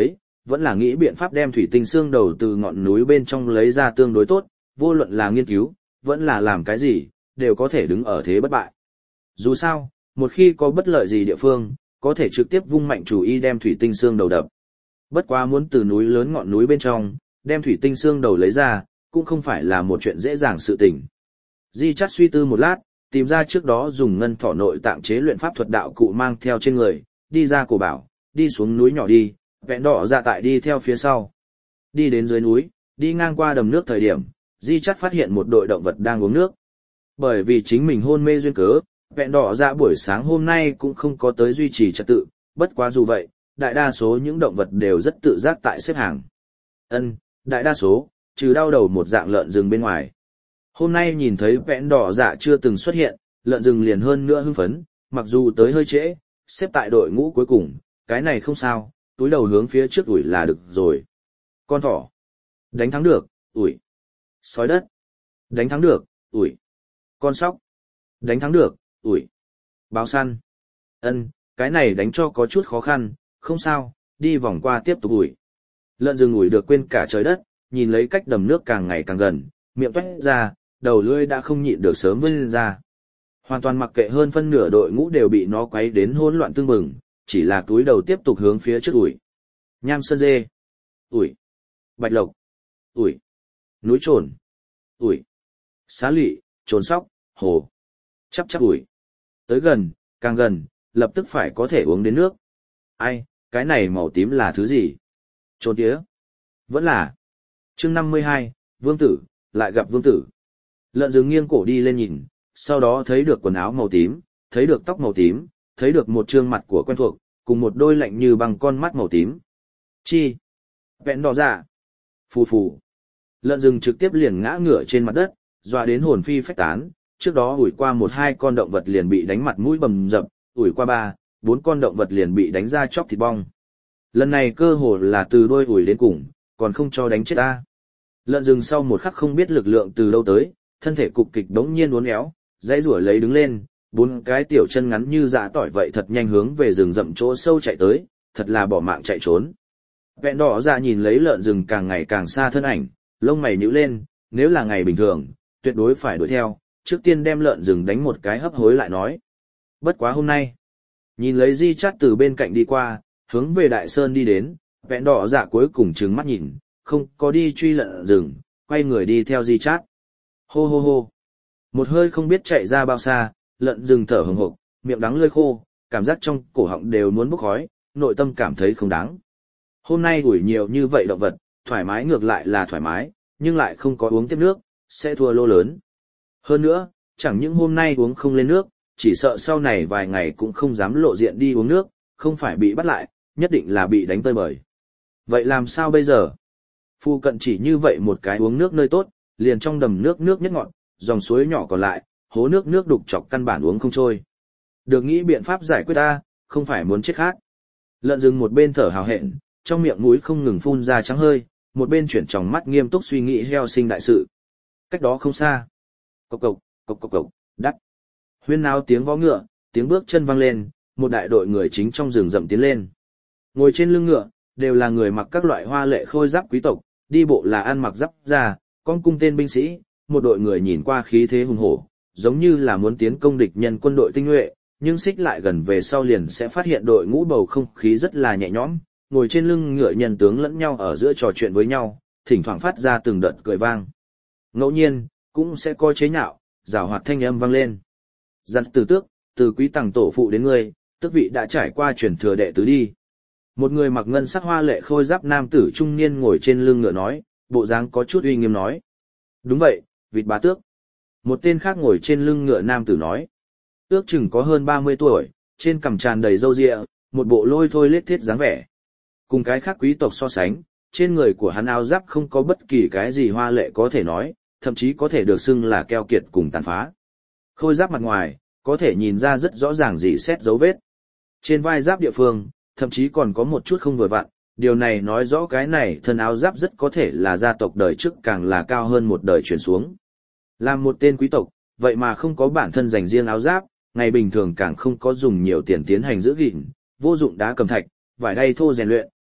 vẫn là nghĩ biện pháp đem thủy tinh xương đầu từ ngọn núi bên trong lấy ra tương đối tốt, vô luận là nghiên cứu, vẫn là làm cái gì, đều có thể đứng ở thế bất bại. Dù sao, một khi có bất lợi gì địa phương, có thể trực tiếp vung mạnh chủ ý đem thủy tinh xương đầu đập. Bất quá muốn từ núi lớn ngọn núi bên trong, đem thủy tinh xương đầu lấy ra, cũng không phải là một chuyện dễ dàng sự tình. Di Chát suy tư một lát, tìm ra trước đó dùng ngân thỏ nội tạng chế luyện pháp thuật đạo cụ mang theo trên người, đi ra cổ bảo, đi xuống núi nhỏ đi, vẹn đỏ dạ tại đi theo phía sau. Đi đến dưới núi, đi ngang qua đầm nước thời điểm, Di Chát phát hiện một đội động vật đang uống nước. Bởi vì chính mình hôn mê duyên cớ, vẹn đỏ dạ buổi sáng hôm nay cũng không có tới duy trì trật tự, bất quá dù vậy, đại đa số những động vật đều rất tự giác tại xếp hàng. Ân, đại đa số, trừ đau đầu một dạng lợn rừng bên ngoài. Hôm nay nhìn thấy vẹn đỏ dạ chưa từng xuất hiện, lợn rừng liền hơn nữa hưng phấn, mặc dù tới hơi trễ, xếp tại đội ngũ cuối cùng, cái này không sao, túi đầu hướng phía trước ủi là được rồi. Con thỏ, đánh thắng được, ủi. Sói đất, đánh thắng được, ủi. Con sóc, đánh thắng được, ủi. Báo săn, ân, cái này đánh cho có chút khó khăn, không sao, đi vòng qua tiếp tục ủi. Lợn rừng ủi được quên cả trời đất, nhìn lấy cách đầm nước càng ngày càng gần, miệng toét ra, đầu lưỡi đã không nhịn được sớm vươn lên ra. Hoàn toàn mặc kệ hơn phân nửa đội ngũ đều bị nó quấy đến hỗn loạn tương bừng, chỉ là túi đầu tiếp tục hướng phía trước ủi. Nham sơn dê, ủi. Bạch lộc, ủi. Núi trồn, ủi. Xá lị, trồn sóc, hồ. Chắp chắp ủi. Tới gần, càng gần, lập tức phải có thể uống đến nước. Ai, cái này màu tím là thứ gì? Trồn tía. Vẫn là. Chương năm mươi hai, Vương Tử, lại gặp Vương Tử. Lợn rừng nghiêng cổ đi lên nhìn, sau đó thấy được quần áo màu tím, thấy được tóc màu tím, thấy được một trương mặt của quen thuộc, cùng một đôi lạnh như bằng con mắt màu tím. Chi? Vẹn đỏ dạ. Phù phù. Lợn rừng trực tiếp liền ngã ngửa trên mặt đất, dọa đến hồn phi phách tán, trước đó ủi qua một hai con động vật liền bị đánh mặt mũi bầm dập, ủi qua ba, bốn con động vật liền bị đánh ra chóc thịt bong. Lần này cơ hồ là từ đôi ủi đến cùng, còn không cho đánh chết ta. Lợn rừng sau một khắc không biết lực lượng từ đâu tới, thân thể cục kịch đống nhiên uốn éo, dãy rủa lấy đứng lên, bốn cái tiểu chân ngắn như dã tỏi vậy thật nhanh hướng về rừng rậm chỗ sâu chạy tới, thật là bỏ mạng chạy trốn. Vẹn đỏ dạ nhìn lấy lợn rừng càng ngày càng xa thân ảnh, lông mày nhíu lên, nếu là ngày bình thường, tuyệt đối phải đuổi theo, trước tiên đem lợn rừng đánh một cái hấp hối lại nói. Bất quá hôm nay, nhìn lấy Di Chát từ bên cạnh đi qua, hướng về đại sơn đi đến, vẹn đỏ dạ cuối cùng trừng mắt nhìn, không có đi truy lợn rừng, quay người đi theo Di Chát. Hô hô hô. Một hơi không biết chạy ra bao xa, lợn rừng thở hổn hộc, miệng đắng lưỡi khô, cảm giác trong cổ họng đều muốn bốc khói, nội tâm cảm thấy không đáng. Hôm nay ủi nhiều như vậy động vật, thoải mái ngược lại là thoải mái, nhưng lại không có uống tiếp nước, sẽ thua lô lớn. Hơn nữa, chẳng những hôm nay uống không lên nước, chỉ sợ sau này vài ngày cũng không dám lộ diện đi uống nước, không phải bị bắt lại, nhất định là bị đánh tơi bời. Vậy làm sao bây giờ? Phu cận chỉ như vậy một cái uống nước nơi tốt, liền trong đầm nước nước nhất ngọt, dòng suối nhỏ còn lại, hố nước nước đục chọc căn bản uống không trôi. Được nghĩ biện pháp giải quyết ta, không phải muốn chết khác. Lợn rừng một bên thở hào hẹn, trong miệng mũi không ngừng phun ra trắng hơi, một bên chuyển tròng mắt nghiêm túc suy nghĩ heo sinh đại sự. Cách đó không xa. Cộc cộc, cộc cộc cộc, đắt. Huyên náo tiếng vó ngựa, tiếng bước chân vang lên, một đại đội người chính trong rừng rậm tiến lên. Ngồi trên lưng ngựa, đều là người mặc các loại hoa lệ khôi giáp quý tộc, đi bộ là ăn mặc giáp da, con cung tên binh sĩ, một đội người nhìn qua khí thế hùng hổ, giống như là muốn tiến công địch nhân quân đội tinh nhuệ, nhưng xích lại gần về sau liền sẽ phát hiện đội ngũ bầu không khí rất là nhẹ nhõm, ngồi trên lưng ngựa nhân tướng lẫn nhau ở giữa trò chuyện với nhau, thỉnh thoảng phát ra từng đợt cười vang. Ngẫu nhiên, cũng sẽ có chế nhạo, giảo hoạt thanh âm vang lên. Dặn từ tước, từ quý tầng tổ phụ đến ngươi, tước vị đã trải qua truyền thừa đệ tứ đi. Một người mặc ngân sắc hoa lệ khôi giáp nam tử trung niên ngồi trên lưng ngựa nói, bộ dáng có chút uy nghiêm nói. Đúng vậy, vịt bá tước. Một tên khác ngồi trên lưng ngựa nam tử nói. Ước chừng có hơn ba mươi tuổi, trên cằm tràn đầy râu ria, một bộ lôi thôi lết thiết dáng vẻ. Cùng cái khác quý tộc so sánh, trên người của hắn áo giáp không có bất kỳ cái gì hoa lệ có thể nói, thậm chí có thể được xưng là keo kiệt cùng tàn phá. Khôi giáp mặt ngoài, có thể nhìn ra rất rõ ràng rỉ sét dấu vết. Trên vai giáp địa phương, thậm chí còn có một chút không vừa vặn, điều này nói rõ cái này thân áo giáp rất có thể là gia tộc đời trước càng là cao hơn một đời chuyển xuống. Làm một tên quý tộc, vậy mà không có bản thân dành riêng áo giáp, ngày bình thường càng không có dùng nhiều tiền tiến hành giữ gìn, vô dụng đá cầm thạch, vải đay thô rèn luyện,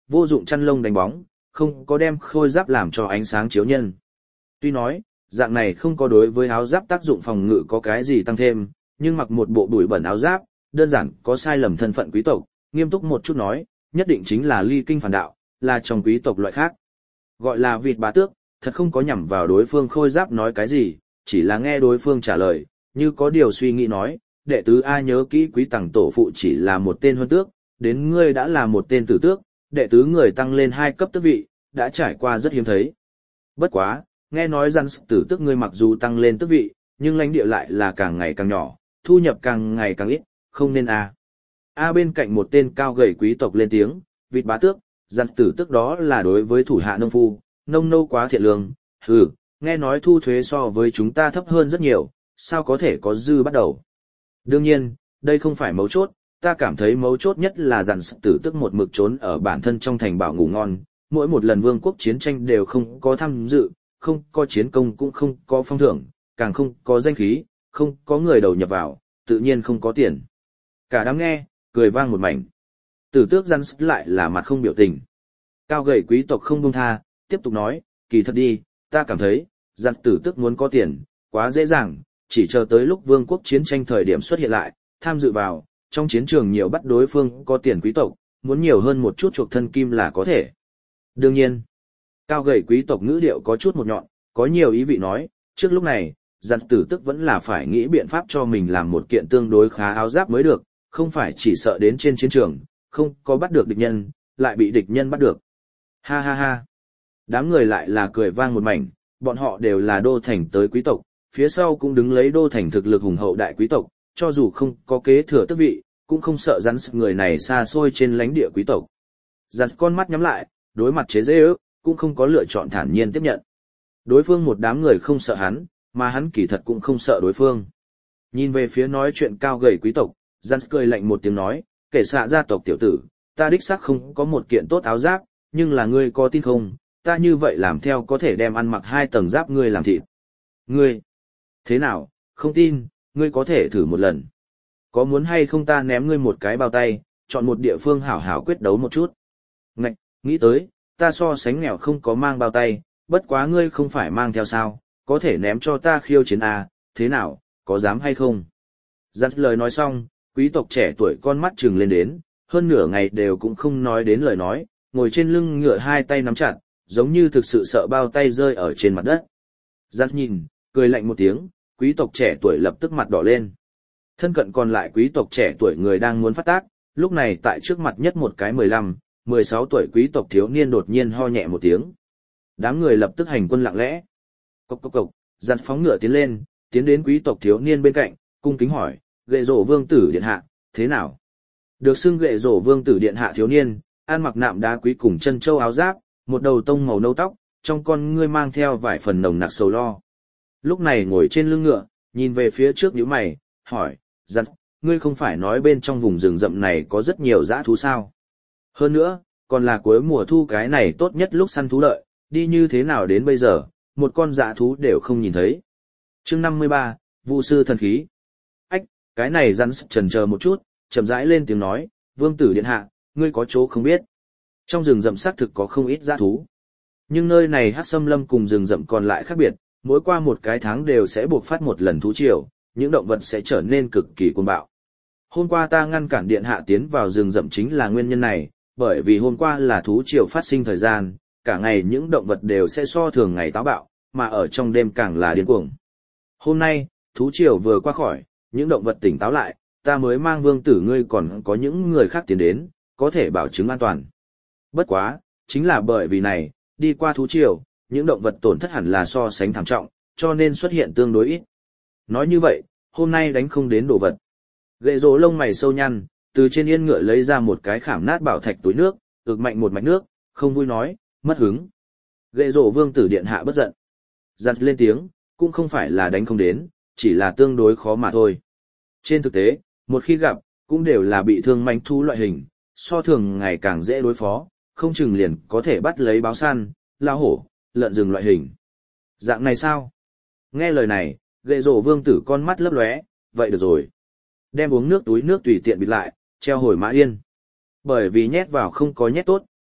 vô dụng chăn lông đánh bóng, không có đem khôi giáp làm cho ánh sáng chiếu nhân. Tuy nói, dạng này không có đối với áo giáp tác dụng phòng ngự có cái gì tăng thêm, nhưng mặc một bộ bụi bẩn áo giáp, đơn giản có sai lầm thân phận quý tộc, nghiêm túc một chút nói, nhất định chính là ly kinh phản đạo, là trong quý tộc loại khác. Gọi là vịt bá tước, thật không có nhằm vào đối phương khôi giáp nói cái gì, chỉ là nghe đối phương trả lời, như có điều suy nghĩ nói, đệ tứ A nhớ kỹ quý tầng tổ phụ chỉ là một tên huân tước, đến ngươi đã là một tên tử tước, đệ tứ người tăng lên hai cấp tước vị, đã trải qua rất hiếm thấy. Bất quá, nghe nói rằng tử tước ngươi mặc dù tăng lên tước vị, nhưng lãnh địa lại là càng ngày càng nhỏ, thu nhập càng ngày càng ít, không nên A. A bên cạnh một tên cao gầy quý tộc lên tiếng, vịt bá tước, rằng tử tước đó là đối với thủ hạ nông phu, nông nô quá thiện lương, hừ, nghe nói thu thuế so với chúng ta thấp hơn rất nhiều, sao có thể có dư bắt đầu. Đương nhiên, đây không phải mấu chốt, ta cảm thấy mấu chốt nhất là rằng tử tước một mực trốn ở bản thân trong thành bảo ngủ ngon, mỗi một lần vương quốc chiến tranh đều không có tham dự, không có chiến công cũng không có phong thưởng, càng không có danh khí, không có người đầu nhập vào, tự nhiên không có tiền. Cả đám nghe, cười vang một mảnh. Tử tước răn lại là mặt không biểu tình. Cao gầy quý tộc không buông tha, tiếp tục nói, kỳ thật đi, ta cảm thấy, răn tử tước muốn có tiền, quá dễ dàng, chỉ chờ tới lúc vương quốc chiến tranh thời điểm xuất hiện lại, tham dự vào, trong chiến trường nhiều bắt đối phương có tiền quý tộc, muốn nhiều hơn một chút chuộc thân kim là có thể. Đương nhiên, cao gầy quý tộc ngữ điệu có chút một nhọn, có nhiều ý vị nói, trước lúc này, giặt tử tức vẫn là phải nghĩ biện pháp cho mình làm một kiện tương đối khá áo giáp mới được, không phải chỉ sợ đến trên chiến trường, không có bắt được địch nhân, lại bị địch nhân bắt được. Ha ha ha. Đám người lại là cười vang một mảnh, bọn họ đều là đô thành tới quý tộc, phía sau cũng đứng lấy đô thành thực lực hùng hậu đại quý tộc, cho dù không có kế thừa tước vị, cũng không sợ rắn sức người này xa xôi trên lãnh địa quý tộc. Giặt con mắt nhắm lại, đối mặt chế dễ ước, cũng không có lựa chọn thản nhiên tiếp nhận. Đối phương một đám người không sợ hắn, mà hắn kỳ thật cũng không sợ đối phương. Nhìn về phía nói chuyện cao gầy quý tộc, giặt cười lạnh một tiếng nói, kể xạ gia tộc tiểu tử, ta đích xác không có một kiện tốt áo giáp, nhưng là ngươi có tin không, ta như vậy làm theo có thể đem ăn mặc hai tầng giáp ngươi làm thịt. Ngươi, thế nào, không tin, ngươi có thể thử một lần. Có muốn hay không ta ném ngươi một cái bao tay, chọn một địa phương hảo hảo quyết đấu một chút. Ngạch, nghĩ tới, ta so sánh nghèo không có mang bao tay, bất quá ngươi không phải mang theo sao, có thể ném cho ta khiêu chiến à, thế nào, có dám hay không? Giặt lời nói xong, quý tộc trẻ tuổi con mắt trừng lên đến, hơn nửa ngày đều cũng không nói đến lời nói, ngồi trên lưng ngựa hai tay nắm chặt, giống như thực sự sợ bao tay rơi ở trên mặt đất. Giặt nhìn, cười lạnh một tiếng, quý tộc trẻ tuổi lập tức mặt đỏ lên. Thân cận còn lại quý tộc trẻ tuổi người đang muốn phát tác, lúc này tại trước mặt nhất một cái mười lăm, mười sáu tuổi quý tộc thiếu niên đột nhiên ho nhẹ một tiếng. Đám người lập tức hành quân lặng lẽ. Cộc cộc cộc, giặt phóng ngựa tiến lên, tiến đến quý tộc thiếu niên bên cạnh, cung kính hỏi, gệ rổ vương tử điện hạ, thế nào? Được xưng gệ rổ vương tử điện hạ thiếu niên, ăn mặc nạm đá quý cùng chân châu áo giáp, một đầu tông màu nâu tóc, trong con ngươi mang theo vài phần nồng nặc sầu lo. Lúc này ngồi trên lưng ngựa, nhìn về phía trước nhíu mày, hỏi, giặt, ngươi không phải nói bên trong vùng rừng rậm này có rất nhiều dã thú sao? Hơn nữa, còn là cuối mùa thu cái này tốt nhất lúc săn thú lợi, đi như thế nào đến bây giờ, một con dã thú đều không nhìn thấy. Chương năm mươi ba, Vu sư thần khí. Ách, cái này rắn chần chờ một chút, chậm rãi lên tiếng nói, vương tử điện hạ, ngươi có chỗ không biết. Trong rừng rậm xác thực có không ít dã thú. Nhưng nơi này hắc xâm lâm cùng rừng rậm còn lại khác biệt, mỗi qua một cái tháng đều sẽ buộc phát một lần thú triều, những động vật sẽ trở nên cực kỳ cuồng bạo. Hôm qua ta ngăn cản điện hạ tiến vào rừng rậm chính là nguyên nhân này, bởi vì hôm qua là thú triều phát sinh thời gian, cả ngày những động vật đều sẽ so thường ngày táo bạo, mà ở trong đêm càng là điên cuồng. Hôm nay, thú triều vừa qua khỏi, những động vật tỉnh táo lại, ta mới mang vương tử ngươi còn có những người khác tiến đến, có thể bảo chứng an toàn. Bất quá, chính là bởi vì này, đi qua thú triều, những động vật tổn thất hẳn là so sánh thảm trọng, cho nên xuất hiện tương đối ít. Nói như vậy, hôm nay đánh không đến đồ vật. Gệ rổ lông mày sâu nhăn, từ trên yên ngựa lấy ra một cái khảm nát bảo thạch túi nước, ực mạnh một mạch nước, không vui nói, mất hứng. Gệ rổ vương tử điện hạ bất giận. Giặt lên tiếng, cũng không phải là đánh không đến, chỉ là tương đối khó mà thôi. Trên thực tế, một khi gặp, cũng đều là bị thương manh thú loại hình, so thường ngày càng dễ đối phó, không chừng liền có thể bắt lấy báo săn, lao hổ, lợn rừng loại hình. Dạng này sao? Nghe lời này, gệ rổ vương tử con mắt lấp lóe, vậy được rồi. Đem uống nước túi nước tùy tiện bịt lại, treo hồi mã yên. Bởi vì nhét vào không có nhét tốt,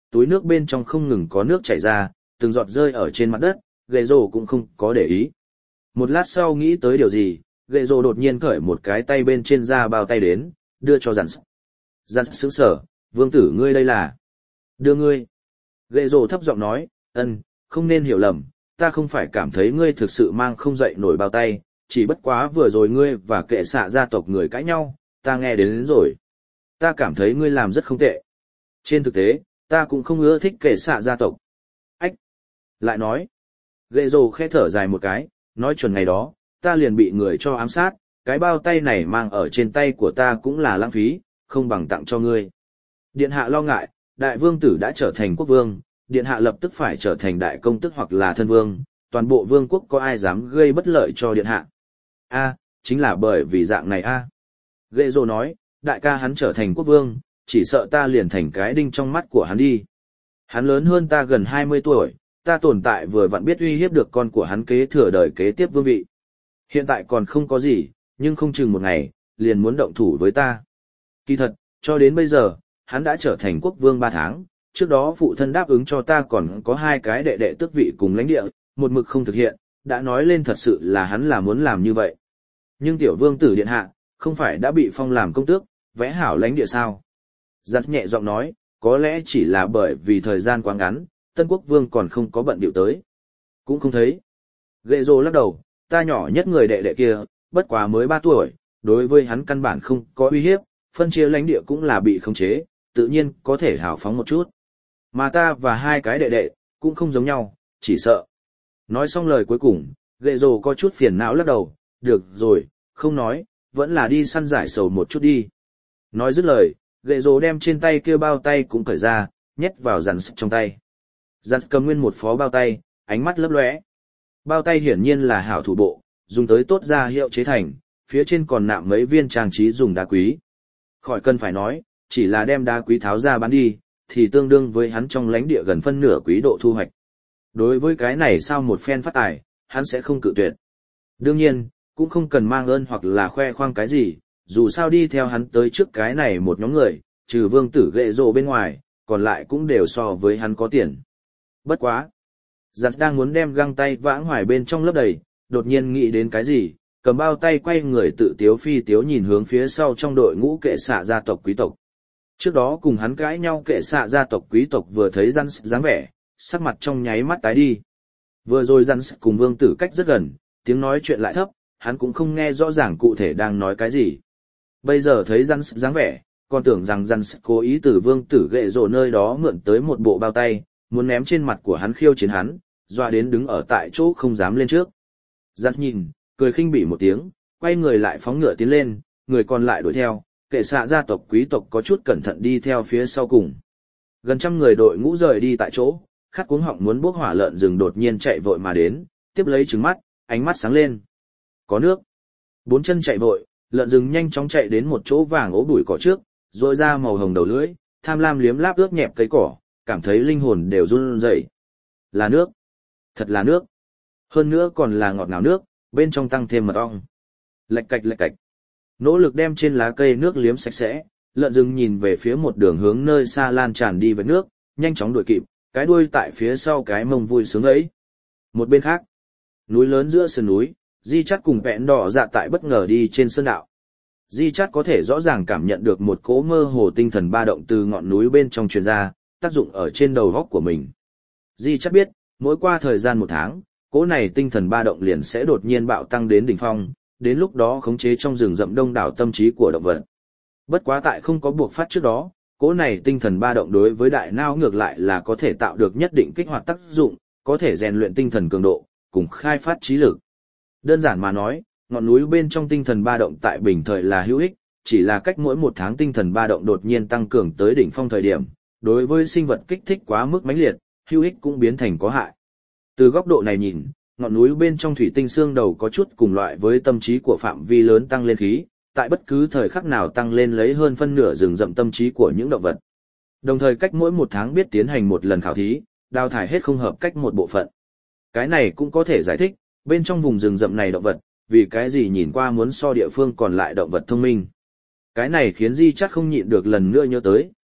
túi nước bên trong không ngừng có nước chảy ra, từng giọt rơi ở trên mặt đất, gệ rồ cũng không có để ý. Một lát sau nghĩ tới điều gì, gệ rồ đột nhiên cởi một cái tay bên trên da bao tay đến, đưa cho dặn. Dặn sững sở, vương tử ngươi đây là... Đưa ngươi. Gệ rồ thấp giọng nói, ân, không nên hiểu lầm, ta không phải cảm thấy ngươi thực sự mang không dậy nổi bao tay, chỉ bất quá vừa rồi ngươi và kệ xạ gia tộc người cãi nhau, ta nghe đến, đến rồi. Ta cảm thấy ngươi làm rất không tệ. Trên thực tế, ta cũng không ưa thích kệ xạ gia tộc. Ách! Lại nói. Gệ rồ khẽ thở dài một cái, nói chuẩn ngày đó, ta liền bị người cho ám sát, cái bao tay này mang ở trên tay của ta cũng là lãng phí, không bằng tặng cho ngươi. Điện hạ lo ngại, đại vương tử đã trở thành quốc vương, điện hạ lập tức phải trở thành đại công tước hoặc là thân vương, toàn bộ vương quốc có ai dám gây bất lợi cho điện hạ. A, chính là bởi vì dạng này a. Gệ rồ nói, đại ca hắn trở thành quốc vương, chỉ sợ ta liền thành cái đinh trong mắt của hắn đi. Hắn lớn hơn ta gần hai mươi tuổi, ta tồn tại vừa vặn biết uy hiếp được con của hắn kế thừa đời kế tiếp vương vị. Hiện tại còn không có gì, nhưng không chừng một ngày, liền muốn động thủ với ta. Kỳ thật, cho đến bây giờ, hắn đã trở thành quốc vương ba tháng, trước đó phụ thân đáp ứng cho ta còn có hai cái đệ đệ tước vị cùng lãnh địa, một mực không thực hiện, đã nói lên thật sự là hắn là muốn làm như vậy. Nhưng tiểu vương tử điện hạ, không phải đã bị phong làm công tước, vẽ hảo lãnh địa sao? Giặt nhẹ giọng nói, có lẽ chỉ là bởi vì thời gian quá ngắn, tân quốc vương còn không có bận điệu tới. Cũng không thấy. Gệ rồ lắc đầu, ta nhỏ nhất người đệ đệ kia, bất quá mới ba tuổi, đối với hắn căn bản không có uy hiếp, phân chia lãnh địa cũng là bị khống chế, tự nhiên có thể hào phóng một chút. Mà ta và hai cái đệ đệ, cũng không giống nhau, chỉ sợ. Nói xong lời cuối cùng, gệ rồ có chút phiền não lắc đầu, được rồi, không nói, vẫn là đi săn giải sầu một chút đi. Nói dứt lời, gệ rồ đem trên tay kia bao tay cũng cởi ra, nhét vào dàn trong tay. Dàn cầm nguyên một phó bao tay, ánh mắt lấp lóe. Bao tay hiển nhiên là hảo thủ bộ, dùng tới tốt ra hiệu chế thành, phía trên còn nạm mấy viên trang trí dùng đá quý. Khỏi cần phải nói, chỉ là đem đá quý tháo ra bán đi, thì tương đương với hắn trong lãnh địa gần phân nửa quý độ thu hoạch. Đối với cái này sao một phen phát tài, hắn sẽ không cự tuyệt. Đương nhiên, cũng không cần mang ơn hoặc là khoe khoang cái gì, dù sao đi theo hắn tới trước cái này một nhóm người, trừ vương tử gệ rồ bên ngoài, còn lại cũng đều so với hắn có tiền. Bất quá. Giặt đang muốn đem găng tay vãng hoài bên trong lớp đầy, đột nhiên nghĩ đến cái gì, cầm bao tay quay người tự tiếu phi tiếu nhìn hướng phía sau trong đội ngũ kệ xạ gia tộc quý tộc. Trước đó cùng hắn cãi nhau kệ xạ gia tộc quý tộc vừa thấy răn dáng vẻ, sắc mặt trong nháy mắt tái đi. Vừa rồi răn cùng vương tử cách rất gần, tiếng nói chuyện lại thấp, hắn cũng không nghe rõ ràng cụ thể đang nói cái gì. Bây giờ thấy răn dáng vẻ, còn tưởng rằng răn cố ý từ vương tử gệ rồ nơi đó mượn tới một bộ bao tay, muốn ném trên mặt của hắn khiêu chiến hắn, dọa đến đứng ở tại chỗ không dám lên trước. Giặt nhìn, cười khinh bỉ một tiếng, quay người lại phóng ngựa tiến lên, người còn lại đuổi theo, kệ xạ gia tộc quý tộc có chút cẩn thận đi theo phía sau cùng. Gần trăm người đội ngũ rời đi tại chỗ, khát cuống họng muốn bốc hỏa lợn rừng đột nhiên chạy vội mà đến, tiếp lấy trừng mắt, ánh mắt sáng lên. Có nước. Bốn chân chạy vội, lợn rừng nhanh chóng chạy đến một chỗ vàng ố bụi cỏ trước, rồi ra màu hồng đầu lưỡi, tham lam liếm láp ướt nhẹp cây cỏ, cảm thấy linh hồn đều run rẩy. Là nước. Thật là nước. Hơn nữa còn là ngọt ngào nước, bên trong tăng thêm mật ong. Lạch cạch lạch cạch. Nỗ lực đem trên lá cây nước liếm sạch sẽ, lợn rừng nhìn về phía một đường hướng nơi xa lan tràn đi với nước, nhanh chóng đuổi kịp, cái đuôi tại phía sau cái mông vui sướng ấy. Một bên khác, núi lớn giữa sườn núi, Di Chát cùng vẹn đỏ dạ tại bất ngờ đi trên sơn đạo. Di Chát có thể rõ ràng cảm nhận được một cỗ mơ hồ tinh thần ba động từ ngọn núi bên trong truyền ra, tác dụng ở trên đầu góc của mình. Di Chát biết, mỗi qua thời gian một tháng, cỗ này tinh thần ba động liền sẽ đột nhiên bạo tăng đến đỉnh phong, đến lúc đó khống chế trong rừng rậm đông đảo tâm trí của động vật. Bất quá tại không có buộc phát trước đó, cỗ này tinh thần ba động đối với đại não ngược lại là có thể tạo được nhất định kích hoạt tác dụng, có thể rèn luyện tinh thần cường độ, cùng khai phát trí lực. Đơn giản mà nói, ngọn núi bên trong tinh thần ba động tại bình thời là hữu ích, chỉ là cách mỗi một tháng tinh thần ba động đột nhiên tăng cường tới đỉnh phong thời điểm, đối với sinh vật kích thích quá mức mãnh liệt, hữu ích cũng biến thành có hại. Từ góc độ này nhìn, ngọn núi bên trong thủy tinh xương đầu có chút cùng loại với tâm trí của phạm vi lớn tăng lên khí, tại bất cứ thời khắc nào tăng lên lấy hơn phân nửa rừng rậm tâm trí của những động vật. Đồng thời cách mỗi một tháng biết tiến hành một lần khảo thí, đào thải hết không hợp cách một bộ phận. Cái này cũng có thể giải thích, bên trong vùng rừng rậm này động vật, vì cái gì nhìn qua muốn so địa phương còn lại động vật thông minh. Cái này khiến Di Chát không nhịn được lần nữa nhớ tới,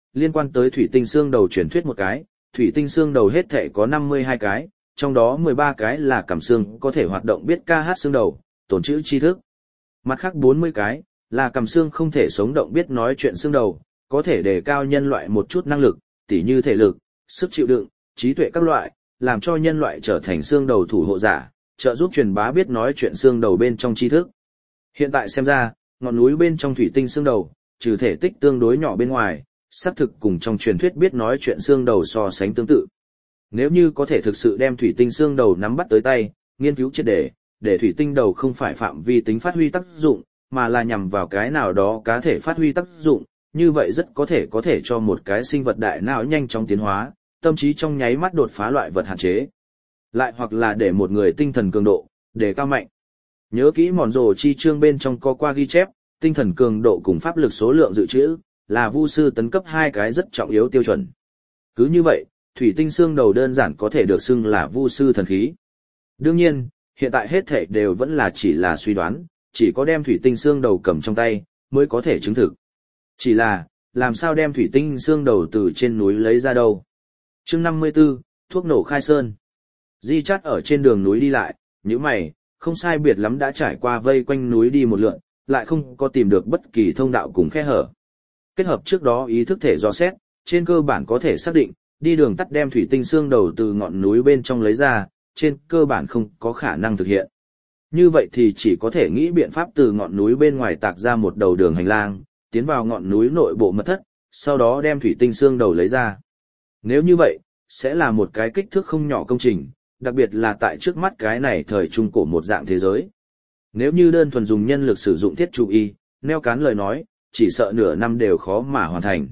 liên quan tới thủy tinh xương đầu truyền thuyết một cái, thủy tinh xương đầu hết thể có năm mươi hai cái, trong đó mười ba cái là cảm xương có thể hoạt động biết ca hát xương đầu, tồn trữ tri thức. Mặt khác bốn mươi cái là cảm xương không thể sống động biết nói chuyện xương đầu, có thể đề cao nhân loại một chút năng lực, tỉ như thể lực, sức chịu đựng, trí tuệ các loại, làm cho nhân loại trở thành xương đầu thủ hộ giả, trợ giúp truyền bá biết nói chuyện xương đầu bên trong tri thức. Hiện tại xem ra, ngọn núi bên trong thủy tinh xương đầu, trừ thể tích tương đối nhỏ bên ngoài, xác thực cùng trong truyền thuyết biết nói chuyện xương đầu so sánh tương tự. Nếu như có thể thực sự đem thủy tinh xương đầu nắm bắt tới tay, nghiên cứu triệt để, để thủy tinh đầu không phải phạm vi tính phát huy tác dụng, mà là nhằm vào cái nào đó cá thể phát huy tác dụng, như vậy rất có thể có thể cho một cái sinh vật đại não nhanh chóng tiến hóa, tâm trí trong nháy mắt đột phá loại vật hạn chế. Lại hoặc là để một người tinh thần cường độ, để cao mạnh. Nhớ kỹ mòn rồ chi chương bên trong có qua ghi chép, tinh thần cường độ cùng pháp lực số lượng dự trữ, là vu sư tấn cấp hai cái rất trọng yếu tiêu chuẩn. Cứ như vậy, thủy tinh xương đầu đơn giản có thể được xưng là vu sư thần khí. Đương nhiên, hiện tại hết thảy đều vẫn là chỉ là suy đoán, chỉ có đem thủy tinh xương đầu cầm trong tay, mới có thể chứng thực. Chỉ là, làm sao đem thủy tinh xương đầu từ trên núi lấy ra đâu? Chương năm mươi 54, thuốc nổ khai sơn. Di Chát ở trên đường núi đi lại, nhíu mày, không sai biệt lắm đã trải qua vây quanh núi đi một lượt, lại không có tìm được bất kỳ thông đạo cùng khe hở. Kết hợp trước đó ý thức thể dò xét, trên cơ bản có thể xác định, đi đường tắt đem thủy tinh xương đầu từ ngọn núi bên trong lấy ra, trên cơ bản không có khả năng thực hiện. Như vậy thì chỉ có thể nghĩ biện pháp từ ngọn núi bên ngoài tạc ra một đầu đường hành lang, tiến vào ngọn núi nội bộ mật thất, sau đó đem thủy tinh xương đầu lấy ra. Nếu như vậy, sẽ là một cái kích thước không nhỏ công trình, đặc biệt là tại trước mắt cái này thời trung cổ một dạng thế giới. Nếu như đơn thuần dùng nhân lực sử dụng thiết trụ y, neo cán lời nói, chỉ sợ nửa năm đều khó mà hoàn thành.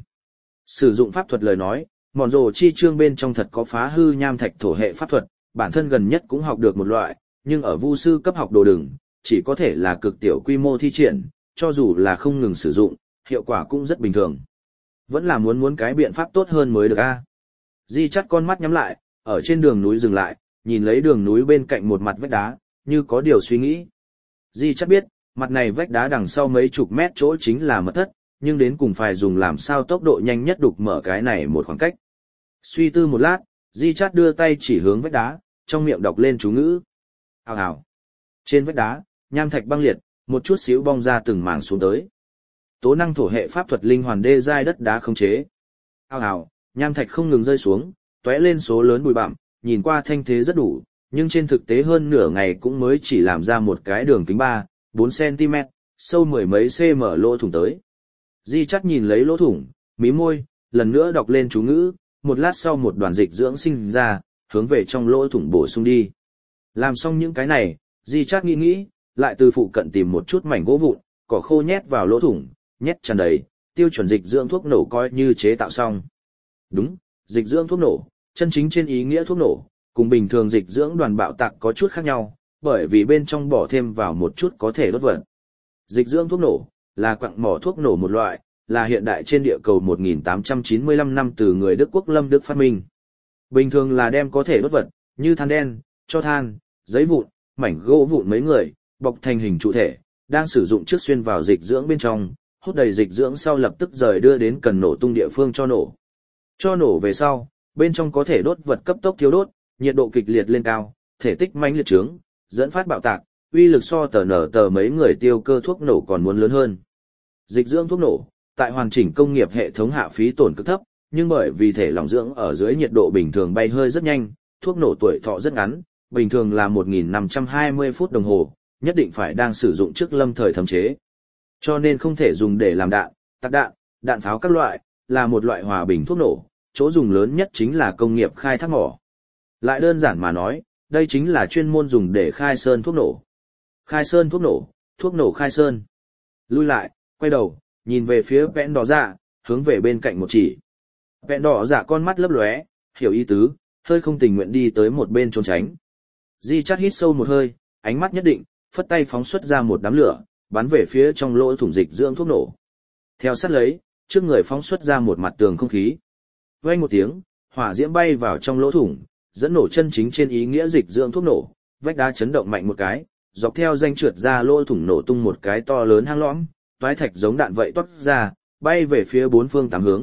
Sử dụng pháp thuật lời nói, mòn rồ chi chương bên trong thật có phá hư nham thạch thổ hệ pháp thuật, bản thân gần nhất cũng học được một loại, nhưng ở vu sư cấp học đồ đừng, chỉ có thể là cực tiểu quy mô thi triển, cho dù là không ngừng sử dụng, hiệu quả cũng rất bình thường. Vẫn là muốn muốn cái biện pháp tốt hơn mới được a. Di Chát con mắt nhắm lại, ở trên đường núi dừng lại, nhìn lấy đường núi bên cạnh một mặt vách đá, như có điều suy nghĩ. Di Chát biết, mặt này vách đá đằng sau mấy chục mét chỗ chính là mật thất, nhưng đến cùng phải dùng làm sao tốc độ nhanh nhất đục mở cái này một khoảng cách. Suy tư một lát, Di Chát đưa tay chỉ hướng vách đá, trong miệng đọc lên chú ngữ. Hào hào. Trên vách đá, nham thạch băng liệt, một chút xíu bong ra từng mảng xuống tới. Tố năng thổ hệ pháp thuật linh hoàn đê giai đất đá không chế. Hào hào, nham thạch không ngừng rơi xuống, tóe lên số lớn bụi bặm, nhìn qua thanh thế rất đủ, nhưng trên thực tế hơn nửa ngày cũng mới chỉ làm ra một cái đường kính ba, bốn xăng-ti-mét, sâu mười mấy cm lỗ thủng tới. Di Chát nhìn lấy lỗ thủng, mí môi, lần nữa đọc lên chú ngữ, một lát sau một đoàn dịch dưỡng sinh ra, hướng về trong lỗ thủng bổ sung đi. Làm xong những cái này, Di Chát nghĩ nghĩ, lại từ phụ cận tìm một chút mảnh gỗ vụn, cỏ khô nhét vào lỗ thủng, nhét tràn đầy, tiêu chuẩn dịch dưỡng thuốc nổ coi như chế tạo xong. Đúng, dịch dưỡng thuốc nổ, chân chính trên ý nghĩa thuốc nổ, cùng bình thường dịch dưỡng đoàn bạo tạc có chút khác nhau, bởi vì bên trong bỏ thêm vào một chút có thể đốt vật. Dịch dưỡng thuốc nổ là quặng mỏ thuốc nổ một loại, là hiện đại trên địa cầu một nghìn tám trăm chín mươi lăm năm từ người Đức Quốc Lâm Đức phát minh. Bình thường là đem có thể đốt vật, như than đen, cho than, giấy vụn, mảnh gỗ vụn mấy người, bọc thành hình trụ thể, đang sử dụng trước xuyên vào dịch dưỡng bên trong, hút đầy dịch dưỡng sau lập tức rời đưa đến cần nổ tung địa phương cho nổ. Cho nổ về sau, bên trong có thể đốt vật cấp tốc thiếu đốt, nhiệt độ kịch liệt lên cao, thể tích mãnh liệt trướng, dẫn phát bạo tạc, uy lực so tờ nở tờ mấy người tiêu cơ thuốc nổ còn muốn lớn hơn. Dịch dưỡng thuốc nổ, tại hoàn chỉnh công nghiệp hệ thống hạ phí tổn cực thấp, nhưng bởi vì thể lỏng dưỡng ở dưới nhiệt độ bình thường bay hơi rất nhanh, thuốc nổ tuổi thọ rất ngắn, bình thường là một nghìn năm trăm hai mươi phút đồng hồ, nhất định phải đang sử dụng trước lâm thời thấm chế. Cho nên không thể dùng để làm đạn, tạc đạn, đạn pháo các loại, là một loại hòa bình thuốc nổ, chỗ dùng lớn nhất chính là công nghiệp khai thác mỏ. Lại đơn giản mà nói, đây chính là chuyên môn dùng để khai sơn thuốc nổ. Khai sơn thuốc nổ, thuốc nổ khai sơn. Lui lại, quay đầu, nhìn về phía vẹn đỏ dạ, hướng về bên cạnh một chỉ. Vẹn đỏ dạ con mắt lấp lóe, hiểu ý tứ, hơi không tình nguyện đi tới một bên trốn tránh. Di Chát hít sâu một hơi, ánh mắt nhất định, phất tay phóng xuất ra một đám lửa, bắn về phía trong lỗ thủng dịch dưỡng thuốc nổ. Theo sát lấy, trước người phóng xuất ra một mặt tường không khí. Vang một tiếng, hỏa diễm bay vào trong lỗ thủng, dẫn nổ chân chính trên ý nghĩa dịch dưỡng thuốc nổ, vách đá chấn động mạnh một cái, dọc theo danh trượt ra lỗ thủng nổ tung một cái to lớn hang lõm, toái thạch giống đạn vậy toát ra, bay về phía bốn phương tám hướng,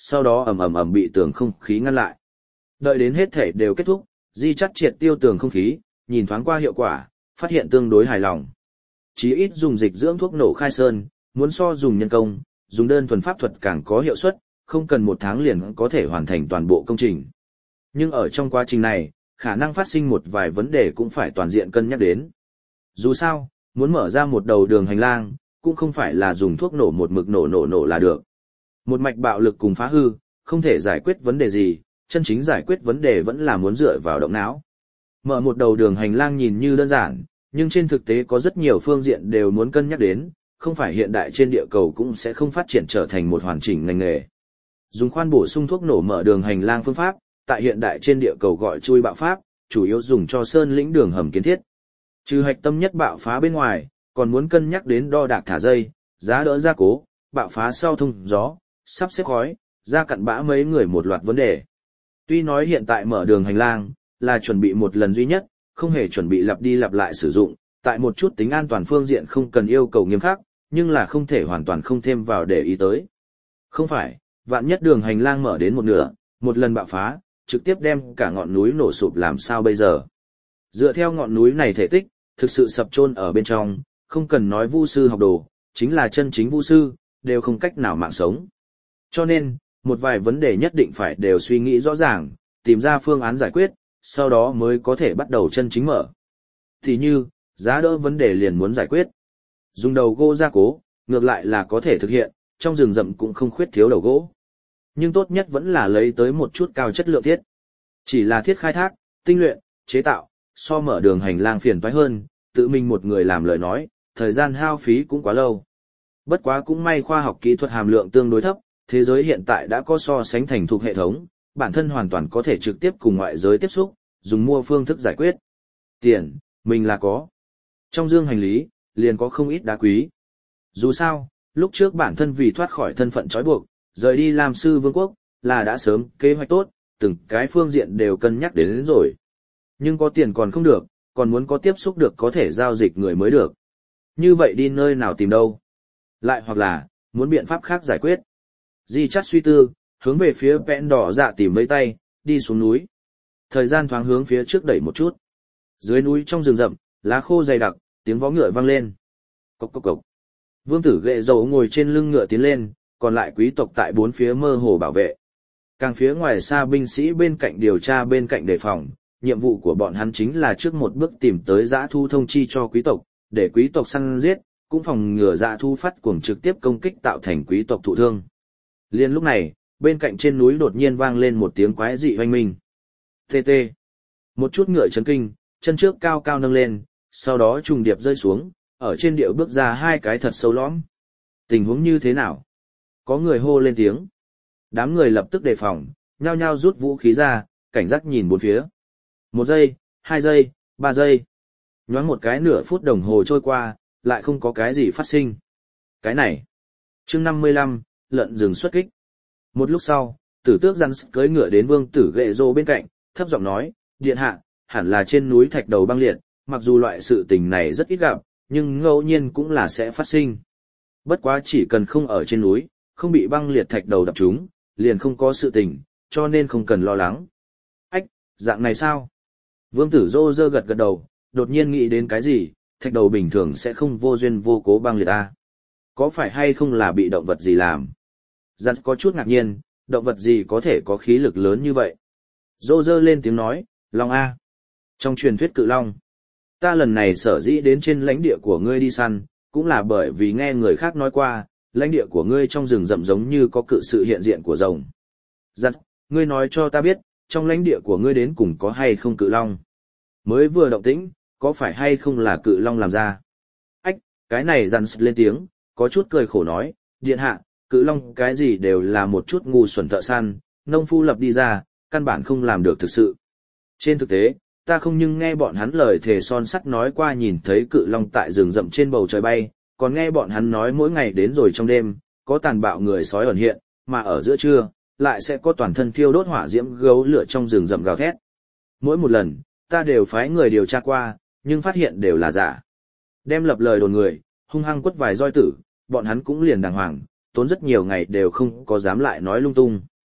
sau đó ầm ầm ầm bị tường không khí ngăn lại. Đợi đến hết thể đều kết thúc, Di Chắt triệt tiêu tường không khí, nhìn thoáng qua hiệu quả, phát hiện tương đối hài lòng. Chí ít dùng dịch dưỡng thuốc nổ khai sơn, muốn so dùng nhân công, dùng đơn thuần pháp thuật càng có hiệu suất, không cần một tháng liền có thể hoàn thành toàn bộ công trình. Nhưng ở trong quá trình này, khả năng phát sinh một vài vấn đề cũng phải toàn diện cân nhắc đến. Dù sao, muốn mở ra một đầu đường hành lang, cũng không phải là dùng thuốc nổ một mực nổ nổ nổ là được. Một mạch bạo lực cùng phá hư, không thể giải quyết vấn đề gì, chân chính giải quyết vấn đề vẫn là muốn dựa vào động não. Mở một đầu đường hành lang nhìn như đơn giản, nhưng trên thực tế có rất nhiều phương diện đều muốn cân nhắc đến, không phải hiện đại trên địa cầu cũng sẽ không phát triển trở thành một hoàn chỉnh ngành nghề. Dùng khoan bổ sung thuốc nổ mở đường hành lang phương pháp, tại hiện đại trên địa cầu gọi chui bạo pháp, chủ yếu dùng cho sơn lĩnh đường hầm kiến thiết. Trừ hạch tâm nhất bạo phá bên ngoài, còn muốn cân nhắc đến đo đạc thả dây, giá đỡ gia cố, bạo phá sau thông gió, sắp xếp khói, ra cặn bã mấy người một loạt vấn đề. Tuy nói hiện tại mở đường hành lang là chuẩn bị một lần duy nhất, không hề chuẩn bị lặp đi lặp lại sử dụng, tại một chút tính an toàn phương diện không cần yêu cầu nghiêm khắc, nhưng là không thể hoàn toàn không thêm vào để ý tới. Không phải, vạn nhất đường hành lang mở đến một nửa, một lần bạo phá, trực tiếp đem cả ngọn núi nổ sụp làm sao bây giờ. Dựa theo ngọn núi này thể tích, thực sự sập chôn ở bên trong, không cần nói vu sư học đồ, chính là chân chính vu sư, đều không cách nào mạng sống. Cho nên, một vài vấn đề nhất định phải đều suy nghĩ rõ ràng, tìm ra phương án giải quyết, sau đó mới có thể bắt đầu chân chính mở. Thì như, giá đỡ vấn đề liền muốn giải quyết. Dùng đầu gỗ gia cố, ngược lại là có thể thực hiện, trong rừng rậm cũng không khuyết thiếu đầu gỗ. Nhưng tốt nhất vẫn là lấy tới một chút cao chất lượng thiết. Chỉ là thiết khai thác, tinh luyện, chế tạo, so mở đường hành lang phiền toái hơn, tự mình một người làm lời nói, thời gian hao phí cũng quá lâu. Bất quá cũng may khoa học kỹ thuật hàm lượng tương đối thấp, thế giới hiện tại đã có so sánh thành thục hệ thống, bản thân hoàn toàn có thể trực tiếp cùng ngoại giới tiếp xúc, dùng mua phương thức giải quyết. Tiền, mình là có. Trong dương hành lý, liền có không ít đá quý. Dù sao, lúc trước bản thân vì thoát khỏi thân phận trói buộc, rời đi làm sư vương quốc, là đã sớm kế hoạch tốt, từng cái phương diện đều cân nhắc đến, đến rồi. Nhưng có tiền còn không được, còn muốn có tiếp xúc được có thể giao dịch người mới được. Như vậy đi nơi nào tìm đâu? Lại hoặc là, muốn biện pháp khác giải quyết. Di Chắt suy tư, hướng về phía vẹn đỏ dạ tìm mấy tay, đi xuống núi. Thời gian thoáng hướng phía trước đẩy một chút. Dưới núi trong rừng rậm, lá khô dày đặc, tiếng vó ngựa vang lên. Cộc cộc cộc. Vương tử ghệ dầu ngồi trên lưng ngựa tiến lên, còn lại quý tộc tại bốn phía mơ hồ bảo vệ. Càng phía ngoài xa binh sĩ bên cạnh điều tra bên cạnh đề phòng, nhiệm vụ của bọn hắn chính là trước một bước tìm tới dã thu thông chi cho quý tộc, để quý tộc săn giết, cũng phòng ngừa dã thu phát cuồng trực tiếp công kích tạo thành quý tộc thụ thương. Liên lúc này, bên cạnh trên núi đột nhiên vang lên một tiếng quái dị hoanh minh. Tê tê. Một chút ngựa chấn kinh, chân trước cao cao nâng lên, sau đó trùng điệp rơi xuống, ở trên địa bước ra hai cái thật sâu lõm. Tình huống như thế nào? Có người hô lên tiếng. Đám người lập tức đề phòng, nhao nhao rút vũ khí ra, cảnh giác nhìn bốn phía. Một giây, hai giây, ba giây. Nhoáng một cái nửa phút đồng hồ trôi qua, lại không có cái gì phát sinh. Cái này. Chương năm mươi lăm, lợn rừng xuất kích. Một lúc sau, tử tước răn cưỡi ngựa đến vương tử ghệ rô bên cạnh, thấp giọng nói, điện hạ, hẳn là trên núi thạch đầu băng liệt, mặc dù loại sự tình này rất ít gặp, nhưng ngẫu nhiên cũng là sẽ phát sinh. Bất quá chỉ cần không ở trên núi, không bị băng liệt thạch đầu đập trúng, liền không có sự tình, cho nên không cần lo lắng. Ách, dạng này sao? Vương tử rô rơ gật gật đầu, đột nhiên nghĩ đến cái gì, thạch đầu bình thường sẽ không vô duyên vô cố băng liệt à? Có phải hay không là bị động vật gì làm? Giặt có chút ngạc nhiên, động vật gì có thể có khí lực lớn như vậy? Rô rơ lên tiếng nói, Long A. Trong truyền thuyết cự long, ta lần này sở dĩ đến trên lãnh địa của ngươi đi săn, cũng là bởi vì nghe người khác nói qua, lãnh địa của ngươi trong rừng rậm giống như có cự sự hiện diện của rồng. Giặt, ngươi nói cho ta biết, trong lãnh địa của ngươi đến cùng có hay không cự long? Mới vừa động tĩnh, có phải hay không là cự long làm ra? Ách, cái này dằn lên tiếng, có chút cười khổ nói, điện hạ, cự long cái gì đều là một chút ngu xuẩn thợ săn, nông phu lập đi ra, căn bản không làm được thực sự. Trên thực tế, ta không nhưng nghe bọn hắn lời thề son sắt nói qua nhìn thấy cự long tại rừng rậm trên bầu trời bay, còn nghe bọn hắn nói mỗi ngày đến rồi trong đêm, có tàn bạo người sói ẩn hiện, mà ở giữa trưa, lại sẽ có toàn thân thiêu đốt hỏa diễm gấu lửa trong rừng rậm gào thét. Mỗi một lần, ta đều phái người điều tra qua, nhưng phát hiện đều là giả. Đem lập lời đồn người, hung hăng quất vài roi tử, bọn hắn cũng liền đàng hoàng, tốn rất nhiều ngày đều không có dám lại nói lung tung.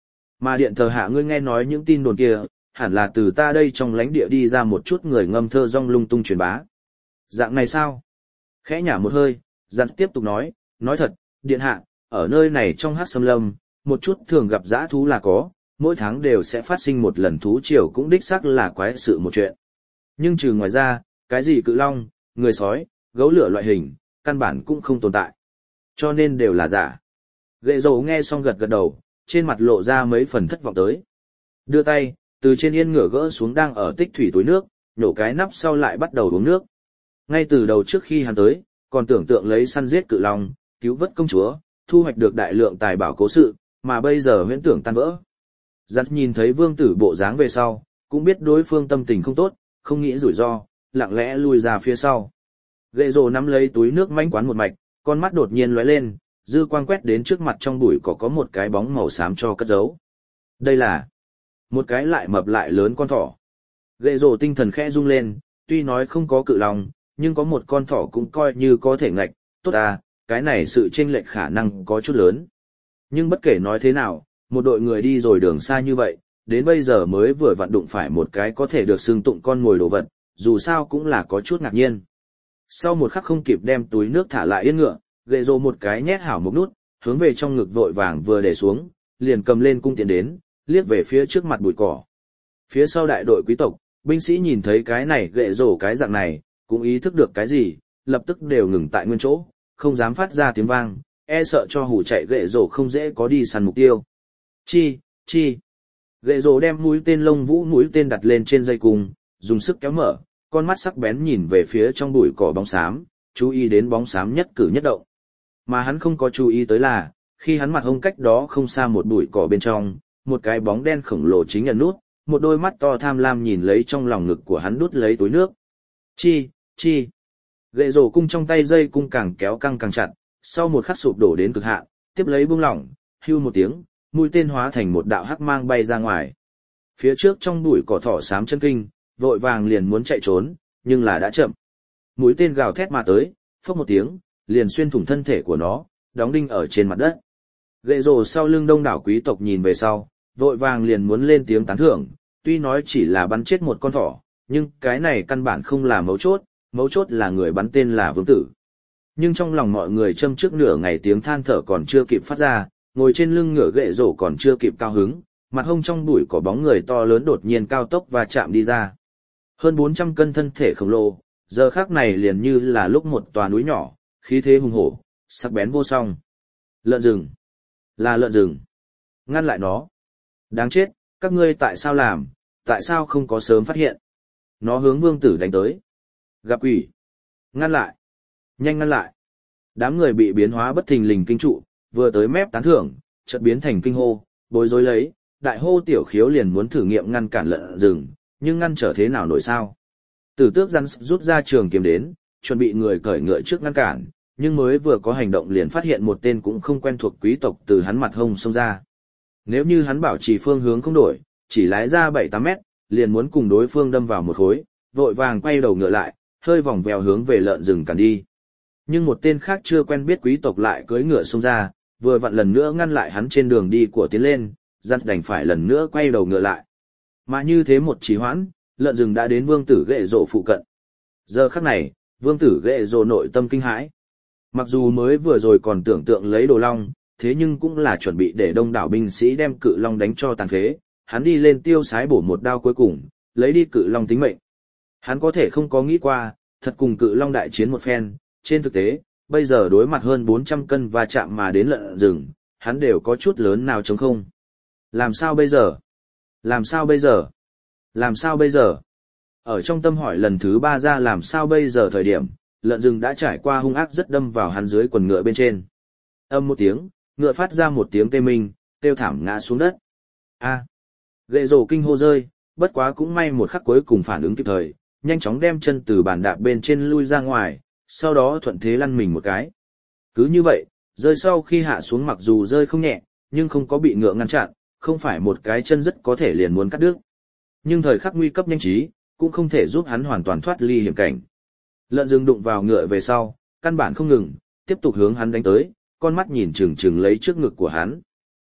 Mà điện thờ hạ ngươi nghe nói những tin đồn kia, hẳn là từ ta đây trong lãnh địa đi ra một chút người ngâm thơ rong lung tung truyền bá. Dạng này sao? Khẽ nhả một hơi, Giặt tiếp tục nói, nói thật, điện hạ, ở nơi này trong hắc xâm lâm, một chút thường gặp dã thú là có, mỗi tháng đều sẽ phát sinh một lần thú triều cũng đích xác là quái sự một chuyện. Nhưng trừ ngoài ra, cái gì cự long, người sói, gấu lửa loại hình, căn bản cũng không tồn tại. Cho nên đều là giả. Gệ dầu nghe xong gật gật đầu, trên mặt lộ ra mấy phần thất vọng tới. Đưa tay, từ trên yên ngựa gỡ xuống đang ở tích thủy túi nước, nhổ cái nắp sau lại bắt đầu uống nước. Ngay từ đầu trước khi hắn tới, còn tưởng tượng lấy săn giết cự long, cứu vớt công chúa, thu hoạch được đại lượng tài bảo cố sự, mà bây giờ huyễn tưởng tan vỡ. Giặt nhìn thấy vương tử bộ dáng về sau, cũng biết đối phương tâm tình không tốt, không nghĩ rủi ro, lặng lẽ lui ra phía sau. Gệ rồ nắm lấy túi nước manh quán một mạch, con mắt đột nhiên lóe lên, dư quang quét đến trước mặt trong bụi cỏ có một cái bóng màu xám cho cất giấu. Đây là một cái lại mập lại lớn con thỏ. Gệ rồ tinh thần khẽ rung lên, tuy nói không có cự long, nhưng có một con thỏ cũng coi như có thể ngạch, tốt à, cái này sự chênh lệch khả năng có chút lớn. Nhưng bất kể nói thế nào, một đội người đi rồi đường xa như vậy, đến bây giờ mới vừa vặn đụng phải một cái có thể được xưng tụng con ngồi đồ vật, dù sao cũng là có chút ngạc nhiên. Sau một khắc không kịp đem túi nước thả lại yên ngựa, gệ rồ một cái nhét hảo một nút, hướng về trong ngực vội vàng vừa để xuống, liền cầm lên cung tiện đến, liếc về phía trước mặt bụi cỏ. Phía sau đại đội quý tộc, binh sĩ nhìn thấy cái này gệ rồ cái dạng này, cũng ý thức được cái gì, lập tức đều ngừng tại nguyên chỗ, không dám phát ra tiếng vang, e sợ cho hủ chạy gệ rồ không dễ có đi săn mục tiêu. Chi, chi. Gệ rồ đem mũi tên lông vũ mũi tên đặt lên trên dây cung, dùng sức kéo mở, con mắt sắc bén nhìn về phía trong bụi cỏ bóng xám, chú ý đến bóng xám nhất cử nhất động. Mà hắn không có chú ý tới là, khi hắn mặt hông cách đó không xa một bụi cỏ bên trong, một cái bóng đen khổng lồ chính nhận nút, một đôi mắt to tham lam nhìn lấy trong lòng ngực của hắn đút lấy túi nước. Chi, chi. Gệ rổ cung trong tay dây cung càng kéo căng càng chặt, sau một khắc sụp đổ đến cực hạn, tiếp lấy buông lỏng, hưu một tiếng, mũi tên hóa thành một đạo hắc mang bay ra ngoài. Phía trước trong bụi cỏ thỏ xám chân kinh, vội vàng liền muốn chạy trốn, nhưng là đã chậm. Mũi tên gào thét mà tới, phốc một tiếng, liền xuyên thủng thân thể của nó, đóng đinh ở trên mặt đất. Gệ rồ sau lưng đông đảo quý tộc nhìn về sau, vội vàng liền muốn lên tiếng tán thưởng, tuy nói chỉ là bắn chết một con thỏ, nhưng cái này căn bản không là mấu chốt, mấu chốt là người bắn tên là vương tử. Nhưng trong lòng mọi người châm trước nửa ngày tiếng than thở còn chưa kịp phát ra, ngồi trên lưng ngựa gệ rổ còn chưa kịp cao hứng, mặt hông trong bụi có bóng người to lớn đột nhiên cao tốc và chạm đi ra. Hơn bốn trăm cân thân thể khổng lồ, giờ khác này liền như là lúc một tòa núi nhỏ, khí thế hùng hổ, sắc bén vô song. Lợn rừng. Là lợn rừng. Ngăn lại nó. Đáng chết, các ngươi tại sao làm, tại sao không có sớm phát hiện. Nó hướng vương tử đánh tới. Gặp quỷ. Ngăn lại. Nhanh ngăn lại. Đám người bị biến hóa bất thình lình kinh trụ, vừa tới mép tán thưởng, chợt biến thành kinh hô, bối rối lấy, đại hô tiểu khiếu liền muốn thử nghiệm ngăn cản lợn rừng, nhưng ngăn trở thế nào nổi sao. Tử tước rắn rút ra trường kiếm đến, chuẩn bị người cởi ngựa trước ngăn cản, nhưng mới vừa có hành động liền phát hiện một tên cũng không quen thuộc quý tộc từ hắn mặt hông xông ra. Nếu như hắn bảo trì phương hướng không đổi, chỉ lái ra bảy tám mét, liền muốn cùng đối phương đâm vào một khối, vội vàng quay đầu ngựa lại, hơi vòng vèo hướng về lợn rừng cản đi. Nhưng một tên khác chưa quen biết quý tộc lại cưỡi ngựa xông ra, vừa vặn lần nữa ngăn lại hắn trên đường đi của tiến lên, dắt đành phải lần nữa quay đầu ngựa lại. Mà như thế một trì hoãn, lợn rừng đã đến vương tử ghệ rộ phụ cận. Giờ khắc này, vương tử ghệ rộ nội tâm kinh hãi. Mặc dù mới vừa rồi còn tưởng tượng lấy đồ long, thế nhưng cũng là chuẩn bị để đông đảo binh sĩ đem cự long đánh cho tàn phế, hắn đi lên tiêu sái bổ một đao cuối cùng, lấy đi cự long tính mệnh. Hắn có thể không có nghĩ qua, thật cùng cự long đại chiến một phen, trên thực tế, bây giờ đối mặt hơn bốn trăm cân va chạm mà đến lợn rừng, hắn đều có chút lớn nào chống không. Làm sao bây giờ? Làm sao bây giờ? Làm sao bây giờ? Ở trong tâm hỏi lần thứ ba ra làm sao bây giờ thời điểm, lợn rừng đã trải qua hung ác rất đâm vào hắn dưới quần ngựa bên trên. Âm một tiếng, ngựa phát ra một tiếng tê minh, kêu thảm ngã xuống đất. A, gệ rổ kinh hô rơi, bất quá cũng may một khắc cuối cùng phản ứng kịp thời, nhanh chóng đem chân từ bàn đạp bên trên lui ra ngoài, sau đó thuận thế lăn mình một cái. Cứ như vậy, rơi sau khi hạ xuống mặc dù rơi không nhẹ, nhưng không có bị ngựa ngăn chặn, không phải một cái chân rất có thể liền muốn cắt đứt. Nhưng thời khắc nguy cấp nhanh trí, cũng không thể giúp hắn hoàn toàn thoát ly hiểm cảnh. Lợn rừng đụng vào ngựa về sau, căn bản không ngừng, tiếp tục hướng hắn đánh tới, con mắt nhìn chừng chừng lấy trước ngực của hắn.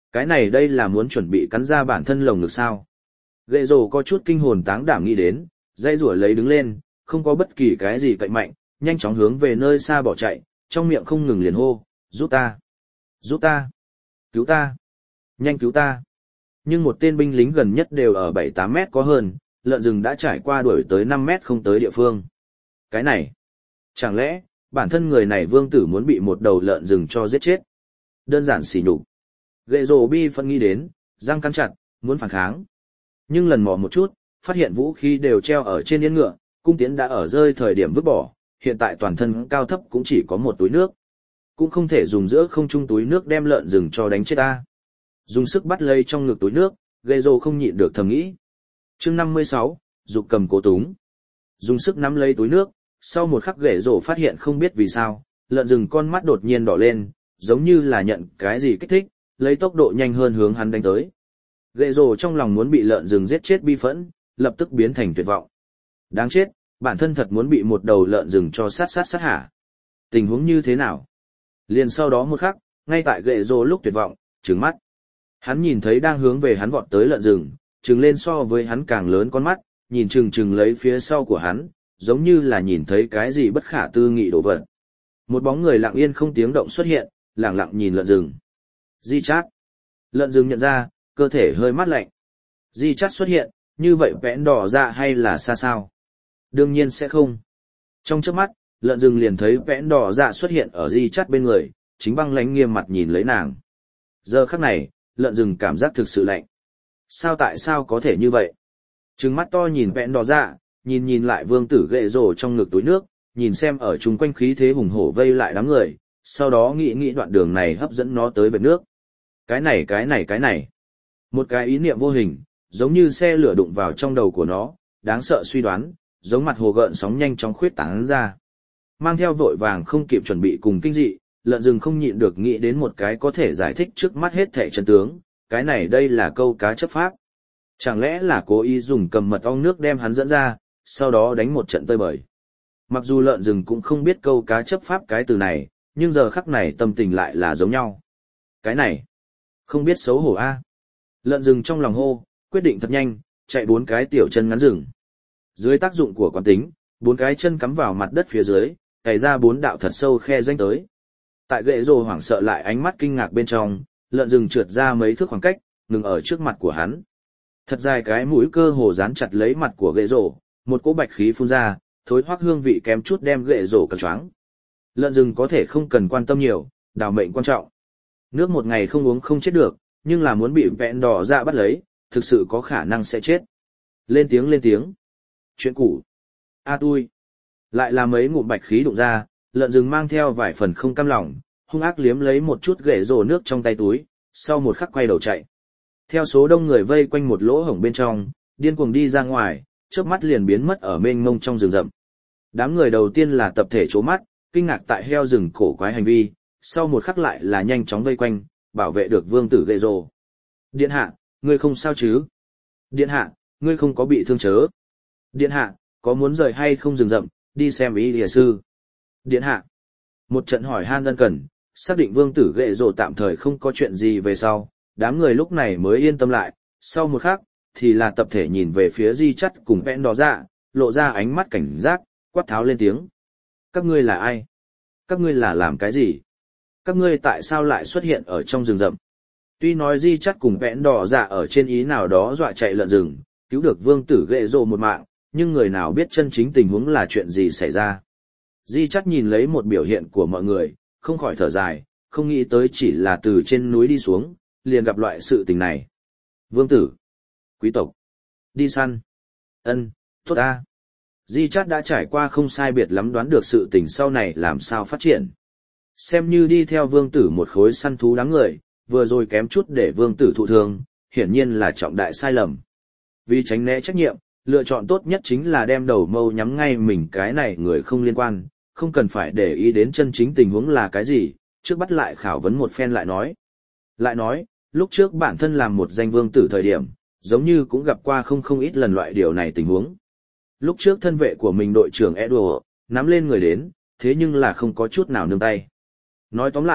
Cái này đây là muốn chuẩn bị cắn ra bản thân lồng ngực sao? Gệ rồ có chút kinh hồn táng đảm nghĩ đến, dây rủa lấy đứng lên, không có bất kỳ cái gì cậy mạnh, nhanh chóng hướng về nơi xa bỏ chạy, trong miệng không ngừng liền hô, giúp ta, giúp ta, cứu ta, nhanh cứu ta. Nhưng một tên binh lính gần nhất đều ở bảy tám mét có hơn, lợn rừng đã trải qua đuổi tới năm mét không tới địa phương. Cái này, chẳng lẽ, bản thân người này vương tử muốn bị một đầu lợn rừng cho giết chết? Đơn giản xỉ nhục. Gệ rồ bi phân nghĩ đến, răng cắn chặt, muốn phản kháng. Nhưng lần mò một chút, phát hiện vũ khí đều treo ở trên yên ngựa, cung tiễn đã ở rơi thời điểm vứt bỏ, hiện tại toàn thân cao thấp cũng chỉ có một túi nước. Cũng không thể dùng giữa không trung túi nước đem lợn rừng cho đánh chết ta. Dùng sức bắt lấy trong ngực túi nước, Gệ rồ không nhịn được thầm nghĩ. Chương năm mươi sáu, dục cầm cố túng. Dùng sức nắm lấy túi nước, sau một khắc Gệ rồ phát hiện không biết vì sao, lợn rừng con mắt đột nhiên đỏ lên, giống như là nhận cái gì kích thích, lấy tốc độ nhanh hơn hướng hắn đánh tới. Gệ rồ trong lòng muốn bị lợn rừng giết chết bi phẫn, lập tức biến thành tuyệt vọng. Đáng chết, bản thân thật muốn bị một đầu lợn rừng cho sát sát sát hả? Tình huống như thế nào? Liền sau đó một khắc, ngay tại Gệ rồ lúc tuyệt vọng, trừng mắt. Hắn nhìn thấy đang hướng về hắn vọt tới lợn rừng, trừng lên so với hắn càng lớn con mắt, nhìn chừng chừng lấy phía sau của hắn, giống như là nhìn thấy cái gì bất khả tư nghị đồ vật. Một bóng người lặng yên không tiếng động xuất hiện, lặng lặng nhìn lợn rừng. Di Chát. Lợn rừng nhận ra, cơ thể hơi mát lạnh. Di Chát xuất hiện, như vậy vẽn đỏ ra hay là xa sao? Đương nhiên sẽ không. Trong chớp mắt, lợn rừng liền thấy vẽn đỏ dạ xuất hiện ở Di Chát bên người, chính băng lánh nghiêm mặt nhìn lấy nàng. Giờ khắc này, lợn rừng cảm giác thực sự lạnh. Sao tại sao có thể như vậy? Trừng mắt to nhìn vẽn đỏ dạ, nhìn nhìn lại vương tử Gệ rồ trong ngực túi nước, nhìn xem ở chung quanh khí thế hùng hổ vây lại đám người, sau đó nghĩ nghĩ đoạn đường này hấp dẫn nó tới vệt nước. Cái này cái này cái này. Một cái ý niệm vô hình, giống như xe lửa đụng vào trong đầu của nó, đáng sợ suy đoán, giống mặt hồ gợn sóng nhanh chóng khuyết tán ra. Mang theo vội vàng không kịp chuẩn bị cùng kinh dị, lợn rừng không nhịn được nghĩ đến một cái có thể giải thích trước mắt hết thảy chân tướng, cái này đây là câu cá chấp pháp. Chẳng lẽ là cố ý dùng cầm mật ong nước đem hắn dẫn ra, sau đó đánh một trận tơi bời. Mặc dù lợn rừng cũng không biết câu cá chấp pháp cái từ này, nhưng giờ khắc này tâm tình lại là giống nhau. Cái này, không biết xấu hổ a. Lợn rừng trong lòng hô, quyết định thật nhanh, chạy bốn cái tiểu chân ngắn rừng. Dưới tác dụng của quán tính, bốn cái chân cắm vào mặt đất phía dưới, cày ra bốn đạo thật sâu khe rãnh tới. Tại Gệ rồ hoảng sợ lại ánh mắt kinh ngạc bên trong, lợn rừng trượt ra mấy thước khoảng cách, ngừng ở trước mặt của hắn. Thật dài cái mũi cơ hồ dán chặt lấy mặt của Gệ rồ, một cỗ bạch khí phun ra, thối hoắc hương vị kém chút đem Gệ rồ căng choáng. Lợn rừng có thể không cần quan tâm nhiều, đào mệnh quan trọng. Nước một ngày không uống không chết được, nhưng là muốn bị vẹn đỏ dạ bắt lấy, thực sự có khả năng sẽ chết. Lên tiếng lên tiếng. Chuyện cũ. A tui. Lại là mấy ngụm bạch khí đụng ra, lợn rừng mang theo vài phần không cam lòng, hung ác liếm lấy một chút Gệ rồ nước trong tay túi, sau một khắc quay đầu chạy. Theo số đông người vây quanh một lỗ hổng bên trong, điên cuồng đi ra ngoài, chớp mắt liền biến mất ở mênh mông trong rừng rậm. Đám người đầu tiên là tập thể trố mắt, kinh ngạc tại heo rừng cổ quái hành vi, sau một khắc lại là nhanh chóng vây quanh, bảo vệ được vương tử Gệ rồ. Điện hạ, ngươi không sao chứ? Điện hạ, ngươi không có bị thương chớ? Điện hạ, có muốn rời hay không rừng rậm, đi xem y lìa sư? Điện hạ, một trận hỏi han ân cần, xác định vương tử Gệ rồ tạm thời không có chuyện gì về sau, đám người lúc này mới yên tâm lại, sau một khắc, thì là tập thể nhìn về phía Di Chắt cùng vẽn đỏ dạ, lộ ra ánh mắt cảnh giác, quát tháo lên tiếng. Các ngươi là ai? Các ngươi là làm cái gì? Các ngươi tại sao lại xuất hiện ở trong rừng rậm? Tuy nói Di Chắt cùng vẽn đỏ dạ ở trên ý nào đó dọa chạy lợn rừng, cứu được vương tử Gệ rồ một mạng, nhưng người nào biết chân chính tình huống là chuyện gì xảy ra. Di Chắt nhìn lấy một biểu hiện của mọi người, không khỏi thở dài, không nghĩ tới chỉ là từ trên núi đi xuống, liền gặp loại sự tình này. Vương tử, quý tộc, đi săn, ân, tốt ta. Di Chát đã trải qua không sai biệt lắm đoán được sự tình sau này làm sao phát triển. Xem như đi theo vương tử một khối săn thú đáng người, vừa rồi kém chút để vương tử thụ thương, hiển nhiên là trọng đại sai lầm. Vì tránh né trách nhiệm, lựa chọn tốt nhất chính là đem đầu mâu nhắm ngay mình cái này người không liên quan, không cần phải để ý đến chân chính tình huống là cái gì, trước bắt lại khảo vấn một phen lại nói. Lại nói, lúc trước bản thân làm một danh vương tử thời điểm, giống như cũng gặp qua không không ít lần loại điều này tình huống. Lúc trước thân vệ của mình đội trưởng Edward, nắm lên người đến, thế nhưng là không có chút nào nương tay. Nói tóm lại,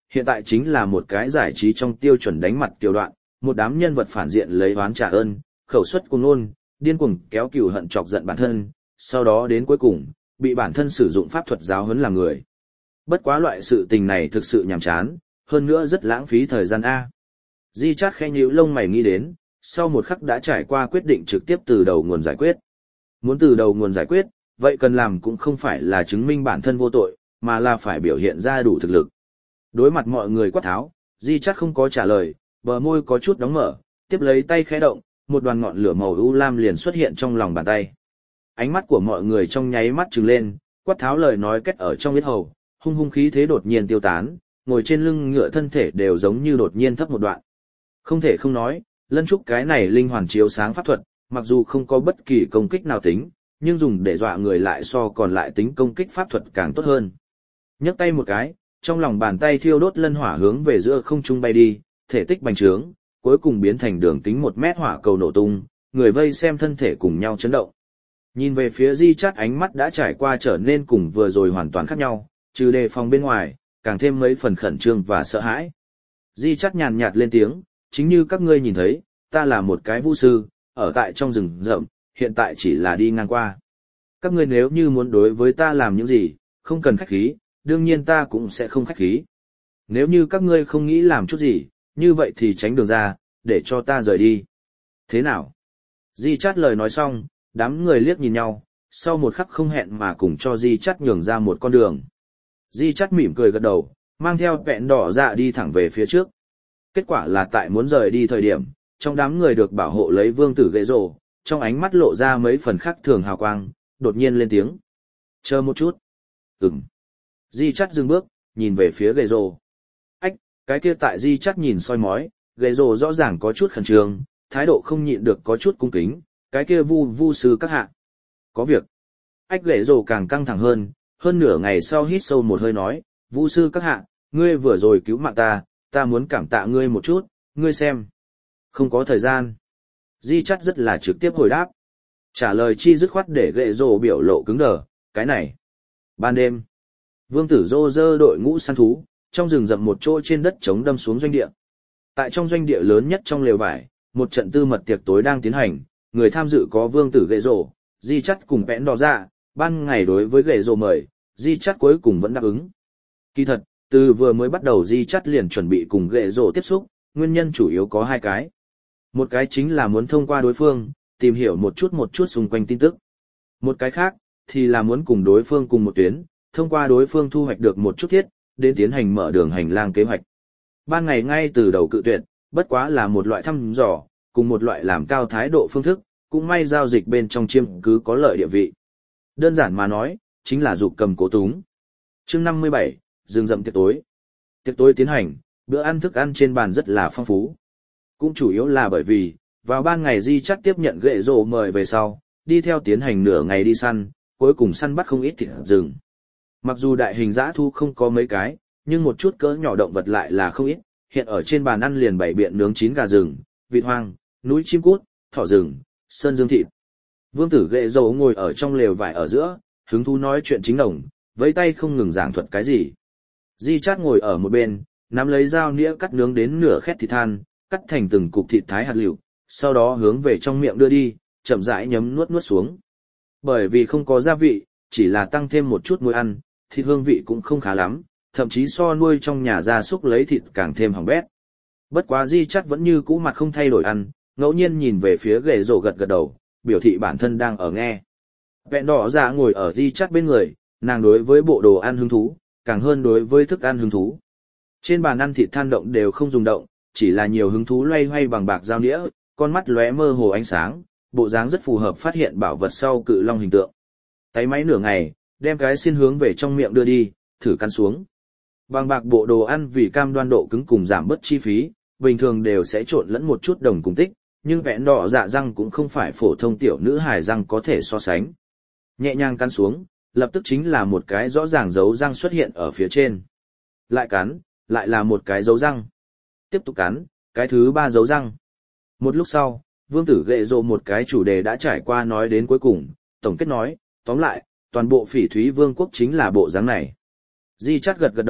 hiện tại chính là một cái giải trí trong tiêu chuẩn đánh mặt kiều đoạn, một đám nhân vật phản diện lấy oán trả ơn, khẩu suất cuồng ngôn, điên cuồng kéo cừu hận chọc giận bản thân, sau đó đến cuối cùng, bị bản thân sử dụng pháp thuật giáo huấn làm người. Bất quá loại sự tình này thực sự nhàm chán, hơn nữa rất lãng phí thời gian A. Di Chát khẽ nhíu lông mày nghĩ đến, sau một khắc đã trải qua quyết định trực tiếp từ đầu nguồn giải quyết. Muốn từ đầu nguồn giải quyết, vậy cần làm cũng không phải là chứng minh bản thân vô tội, mà là phải biểu hiện ra đủ thực lực. Đối mặt mọi người quát tháo, Di Chát không có trả lời, bờ môi có chút đóng mở, tiếp lấy tay khẽ động, một đoàn ngọn lửa màu u lam liền xuất hiện trong lòng bàn tay. Ánh mắt của mọi người trong nháy mắt trừng lên, quát tháo lời nói kết ở trong yết hầu, hung hung khí thế đột nhiên tiêu tán, ngồi trên lưng ngựa thân thể đều giống như đột nhiên thấp một đoạn. Không thể không nói, Lân Trúc cái này linh hoàn chiếu sáng pháp thuật, mặc dù không có bất kỳ công kích nào tính, nhưng dùng để dọa người lại so còn lại tính công kích pháp thuật càng tốt hơn. Nhấc tay một cái, trong lòng bàn tay thiêu đốt lân hỏa hướng về giữa không trung bay đi, thể tích bành trướng, cuối cùng biến thành đường kính một mét hỏa cầu nổ tung, người vây xem thân thể cùng nhau chấn động. Nhìn về phía Di Chát ánh mắt đã trải qua trở nên cùng vừa rồi hoàn toàn khác nhau, trừ đề phòng bên ngoài, càng thêm mấy phần khẩn trương và sợ hãi. Di Chát nhàn nhạt lên tiếng, chính như các ngươi nhìn thấy, ta là một cái vu sư, ở tại trong rừng rậm, hiện tại chỉ là đi ngang qua. Các ngươi nếu như muốn đối với ta làm những gì, không cần khách khí, đương nhiên ta cũng sẽ không khách khí. Nếu như các ngươi không nghĩ làm chút gì, như vậy thì tránh đường ra, để cho ta rời đi. Thế nào? Di Chát lời nói xong, đám người liếc nhìn nhau, sau một khắc không hẹn mà cùng cho Di Chát nhường ra một con đường. Di Chát mỉm cười gật đầu, mang theo vẹn đỏ dạ đi thẳng về phía trước. Kết quả là tại muốn rời đi thời điểm, trong đám người được bảo hộ lấy vương tử ghệ rồ, trong ánh mắt lộ ra mấy phần khác thường hào quang, đột nhiên lên tiếng. Chờ một chút. Ừm. Di Chát dừng bước, nhìn về phía ghệ rồ. Ách, cái kia tại Di Chát nhìn soi mói, ghệ rồ rõ ràng có chút khẩn trương, thái độ không nhịn được có chút cung kính, cái kia vu vu sư các hạ. Có việc. Ách ghệ rồ càng căng thẳng hơn, hơn nửa ngày sau hít sâu một hơi nói, vu sư các hạ, ngươi vừa rồi cứu mạng ta, ta muốn cảm tạ ngươi một chút, ngươi xem. Không có thời gian. Di Chát rất là trực tiếp hồi đáp. Trả lời chi dứt khoát để ghệ rồ biểu lộ cứng đờ, cái này. Ban đêm, vương tử rô rơ đội ngũ săn thú, trong rừng rậm một chỗ trên đất trống đâm xuống doanh địa. Tại trong doanh địa lớn nhất trong lều vải, một trận tư mật tiệc tối đang tiến hành, người tham dự có vương tử ghệ rồ, Di Chát cùng vẽn đỏ ra, ban ngày đối với ghệ rồ mời, Di Chát cuối cùng vẫn đáp ứng. Kỳ thật, từ vừa mới bắt đầu Di Chát liền chuẩn bị cùng ghệ rồ tiếp xúc, nguyên nhân chủ yếu có hai cái. Một cái chính là muốn thông qua đối phương, tìm hiểu một chút một chút xung quanh tin tức. Một cái khác, thì là muốn cùng đối phương cùng một tuyến, thông qua đối phương thu hoạch được một chút thiết, đến tiến hành mở đường hành lang kế hoạch. Ban ngày ngay từ đầu cự tuyệt, bất quá là một loại thăm dò, cùng một loại làm cao thái độ phương thức, cũng may giao dịch bên trong chiêm cứ có lợi địa vị. Đơn giản mà nói, chính là dục cầm cố túng. Chương năm mươi bảy, rừng rậm tiệc tối. Tiệc tối tiến hành, bữa ăn thức ăn trên bàn rất là phong phú. Cũng chủ yếu là bởi vì, vào ban ngày Di Chát tiếp nhận ghệ rồ mời về sau, đi theo tiến hành nửa ngày đi săn, cuối cùng săn bắt không ít thịt rừng. Mặc dù đại hình dã thu không có mấy cái, nhưng một chút cỡ nhỏ động vật lại là không ít, hiện ở trên bàn ăn liền bày biện nướng chín gà rừng, vịt hoang, núi chim cút, thỏ rừng, sơn dương thịt. Vương tử ghệ rồ ngồi ở trong lều vải ở giữa, hứng thú nói chuyện chính đồng, với tay không ngừng giảng thuật cái gì. Di Chát ngồi ở một bên, nắm lấy dao nĩa cắt nướng đến nửa khét thịt than, cắt thành từng cục thịt thái hạt lựu, sau đó hướng về trong miệng đưa đi, chậm rãi nhấm nuốt nuốt xuống. Bởi vì không có gia vị, chỉ là tăng thêm một chút muối ăn, thịt hương vị cũng không khá lắm, thậm chí so nuôi trong nhà gia súc lấy thịt càng thêm hỏng bét. Bất quá Di Chát vẫn như cũ mặt không thay đổi ăn, ngẫu nhiên nhìn về phía ghệ rồ gật gật đầu, biểu thị bản thân đang ở nghe. Vẹn đỏ dạ ngồi ở Di Chát bên người, nàng đối với bộ đồ ăn hứng thú, càng hơn đối với thức ăn hứng thú. Trên bàn ăn thịt than động đều không dùng động, chỉ là nhiều hứng thú loay hoay bằng bạc dao nĩa, con mắt lóe mơ hồ ánh sáng, bộ dáng rất phù hợp phát hiện bảo vật sau cự long hình tượng. Tay máy nửa ngày, đem cái xiên hướng về trong miệng đưa đi, thử cắn xuống. Bằng bạc bộ đồ ăn vì cam đoan độ cứng cùng giảm bớt chi phí, bình thường đều sẽ trộn lẫn một chút đồng cùng tích, nhưng vẹn đỏ dạ răng cũng không phải phổ thông tiểu nữ hài răng có thể so sánh. Nhẹ nhàng cắn xuống, lập tức chính là một cái rõ ràng dấu răng xuất hiện ở phía trên. Lại cắn, lại là một cái dấu răng. Tiếp tục cắn, cái thứ ba dấu răng. Một lúc sau, vương tử ghệ rồ một cái chủ đề đã trải qua nói đến cuối cùng, tổng kết nói, tóm lại, toàn bộ phỉ thúy vương quốc chính là bộ dáng này. Di Chát gật gật đầu,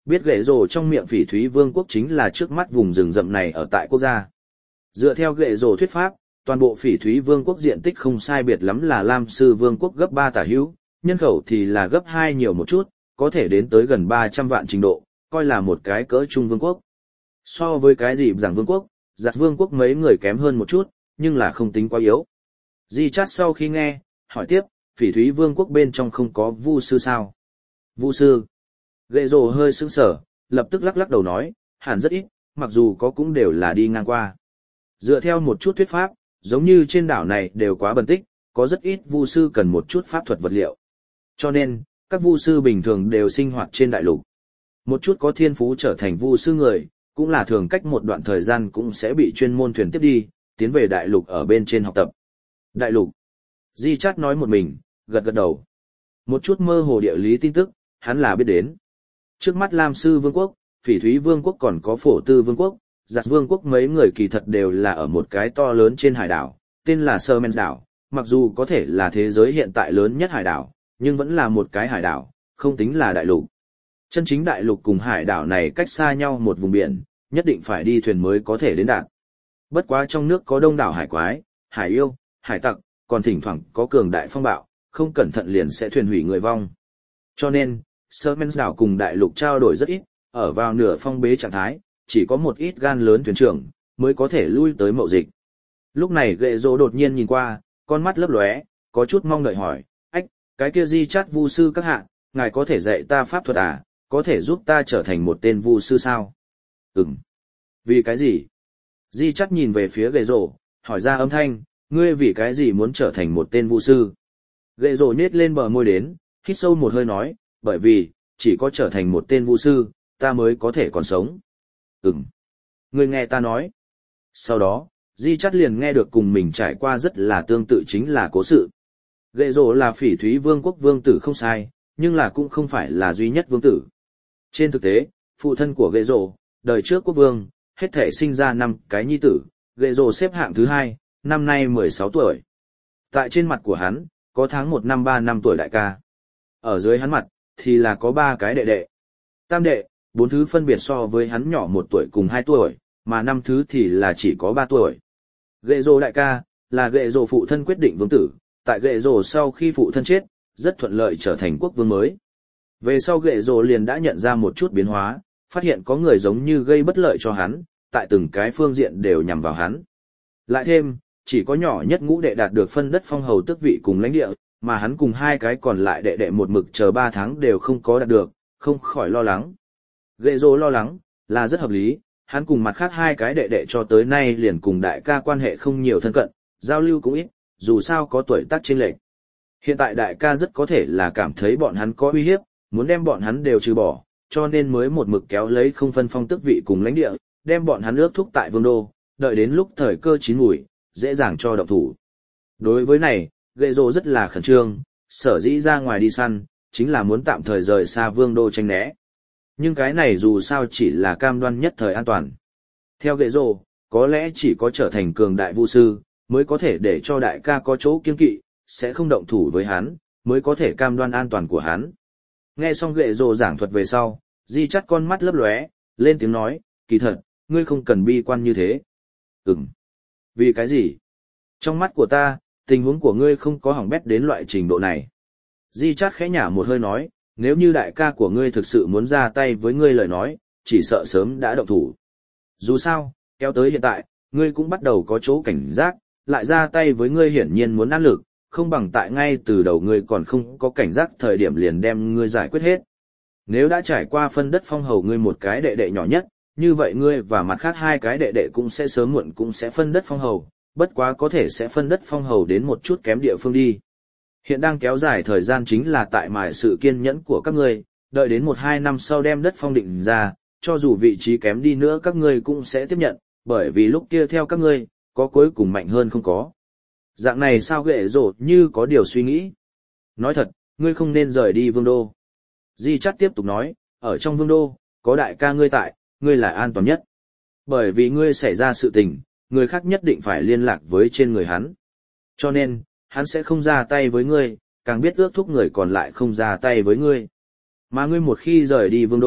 biết ghệ rồ trong miệng phỉ thúy vương quốc chính là trước mắt vùng rừng rậm này ở tại quốc gia. Dựa theo ghệ rồ thuyết pháp, toàn bộ phỉ thúy vương quốc diện tích không sai biệt lắm là Lam Sư vương quốc gấp ba tả hữu, nhân khẩu thì là gấp hai nhiều một chút, có thể đến tới gần ba trăm vạn trình độ, coi là một cái cỡ trung vương quốc. So với cái gì giảng vương quốc, giặt vương quốc mấy người kém hơn một chút, nhưng là không tính quá yếu. Di Chát sau khi nghe, hỏi tiếp, phỉ thúy vương quốc bên trong không có vu sư sao? Vu sư? Ghệ rồ hơi sững sờ, lập tức lắc lắc đầu nói, hẳn rất ít, mặc dù có cũng đều là đi ngang qua. Dựa theo một chút thuyết pháp, giống như trên đảo này đều quá bần tích, có rất ít vu sư cần một chút pháp thuật vật liệu. Cho nên, các vu sư bình thường đều sinh hoạt trên đại lục. Một chút có thiên phú trở thành vu sư người, cũng là thường cách một đoạn thời gian cũng sẽ bị chuyên môn thuyền tiếp đi, tiến về đại lục ở bên trên học tập. Đại lục. Di Chát nói một mình, gật gật đầu. Một chút mơ hồ địa lý tin tức, hắn là biết đến. Trước mắt Lam Sư vương quốc, phỉ thúy vương quốc còn có phổ tư vương quốc, giặt vương quốc mấy người kỳ thật đều là ở một cái to lớn trên hải đảo, tên là Sơ Men đảo, mặc dù có thể là thế giới hiện tại lớn nhất hải đảo, nhưng vẫn là một cái hải đảo, không tính là đại lục. Chân chính đại lục cùng hải đảo này cách xa nhau một vùng biển, nhất định phải đi thuyền mới có thể đến đạt. Bất quá trong nước có đông đảo hải quái, hải yêu, hải tặc, còn thỉnh thoảng có cường đại phong bạo, không cẩn thận liền sẽ thuyền hủy người vong. Cho nên, Sơ Men đảo cùng đại lục trao đổi rất ít, ở vào nửa phong bế trạng thái, chỉ có một ít gan lớn thuyền trưởng mới có thể lui tới mậu dịch. Lúc này ghệ rồ đột nhiên nhìn qua, con mắt lấp lóe, có chút mong đợi hỏi, ách, cái kia Di Chát vu sư các hạ, ngài có thể dạy ta pháp thuật à, có thể giúp ta trở thành một tên vu sư sao? Ừm. Vì cái gì? Di Chát nhìn về phía ghệ rồ, hỏi ra âm thanh, ngươi vì cái gì muốn trở thành một tên vu sư? Ghệ rồ nhếch lên bờ môi đến, hít sâu một hơi nói, bởi vì, chỉ có trở thành một tên vu sư, ta mới có thể còn sống. Ừm. Ngươi nghe ta nói. Sau đó, Di Chát liền nghe được cùng mình trải qua rất là tương tự chính là cố sự. Ghệ rồ là phỉ thúy vương quốc vương tử không sai, nhưng là cũng không phải là duy nhất vương tử. Trên thực tế, phụ thân của ghệ rồ, đời trước quốc vương, hết thể sinh ra năm cái nhi tử, ghệ rồ xếp hạng thứ hai, năm nay mười sáu tuổi. Tại trên mặt của hắn, có tháng một năm ba năm tuổi đại ca. Ở dưới hắn mặt, thì là có ba cái đệ đệ. Tam đệ, bốn thứ phân biệt so với hắn nhỏ một tuổi cùng hai tuổi, mà năm thứ thì là chỉ có ba tuổi. Ghệ rồ đại ca, là ghệ rồ phụ thân quyết định vương tử, tại ghệ rồ sau khi phụ thân chết, rất thuận lợi trở thành quốc vương mới. Về sau ghệ rồ liền đã nhận ra một chút biến hóa, phát hiện có người giống như gây bất lợi cho hắn, tại từng cái phương diện đều nhằm vào hắn. Lại thêm, chỉ có nhỏ nhất ngũ đệ đạt được phân đất phong hầu tước vị cùng lãnh địa, mà hắn cùng hai cái còn lại đệ đệ một mực chờ ba tháng đều không có đạt được, không khỏi lo lắng. Ghệ rồ lo lắng, là rất hợp lý, hắn cùng mặt khác hai cái đệ đệ cho tới nay liền cùng đại ca quan hệ không nhiều thân cận, giao lưu cũng ít, dù sao có tuổi tác chênh lệch. Hiện tại đại ca rất có thể là cảm thấy bọn hắn có uy hiếp, muốn đem bọn hắn đều trừ bỏ, cho nên mới một mực kéo lấy không phân phong tước vị cùng lãnh địa, đem bọn hắn ước thúc tại vương đô, đợi đến lúc thời cơ chín mùi, dễ dàng cho động thủ. Đối với này, ghệ rồ rất là khẩn trương, sở dĩ ra ngoài đi săn, chính là muốn tạm thời rời xa vương đô tranh né. Nhưng cái này dù sao chỉ là cam đoan nhất thời an toàn. Theo ghệ rồ, có lẽ chỉ có trở thành cường đại vu sư, mới có thể để cho đại ca có chỗ kiên kỵ, sẽ không động thủ với hắn, mới có thể cam đoan an toàn của hắn. Nghe xong ghệ rồ giảng thuật về sau, Di Chát con mắt lấp lóe, lên tiếng nói, kỳ thật, ngươi không cần bi quan như thế. Ừm. Vì cái gì? Trong mắt của ta, tình huống của ngươi không có hỏng bét đến loại trình độ này. Di Chát khẽ nhả một hơi nói, nếu như đại ca của ngươi thực sự muốn ra tay với ngươi lời nói, chỉ sợ sớm đã động thủ. Dù sao, kéo tới hiện tại, ngươi cũng bắt đầu có chỗ cảnh giác, lại ra tay với ngươi hiển nhiên muốn ăn lực, không bằng tại ngay từ đầu ngươi còn không có cảnh giác thời điểm liền đem ngươi giải quyết hết. Nếu đã trải qua phân đất phong hầu ngươi một cái đệ đệ nhỏ nhất, như vậy ngươi và mặt khác hai cái đệ đệ cũng sẽ sớm muộn cũng sẽ phân đất phong hầu, bất quá có thể sẽ phân đất phong hầu đến một chút kém địa phương đi. Hiện đang kéo dài thời gian chính là tại mài sự kiên nhẫn của các ngươi, đợi đến một hai năm sau đem đất phong định ra, cho dù vị trí kém đi nữa các ngươi cũng sẽ tiếp nhận, bởi vì lúc kia theo các ngươi, có cuối cùng mạnh hơn không có. Dạng này sao ghệ rồ như có điều suy nghĩ. Nói thật, ngươi không nên rời đi vương đô. Di Chát tiếp tục nói, ở trong vương đô, có đại ca ngươi tại, ngươi là an toàn nhất. Bởi vì ngươi xảy ra sự tình, người khác nhất định phải liên lạc với trên người hắn. Cho nên, hắn sẽ không ra tay với ngươi, càng biết ước thúc người còn lại không ra tay với ngươi. Mà ngươi một khi rời đi vương đô,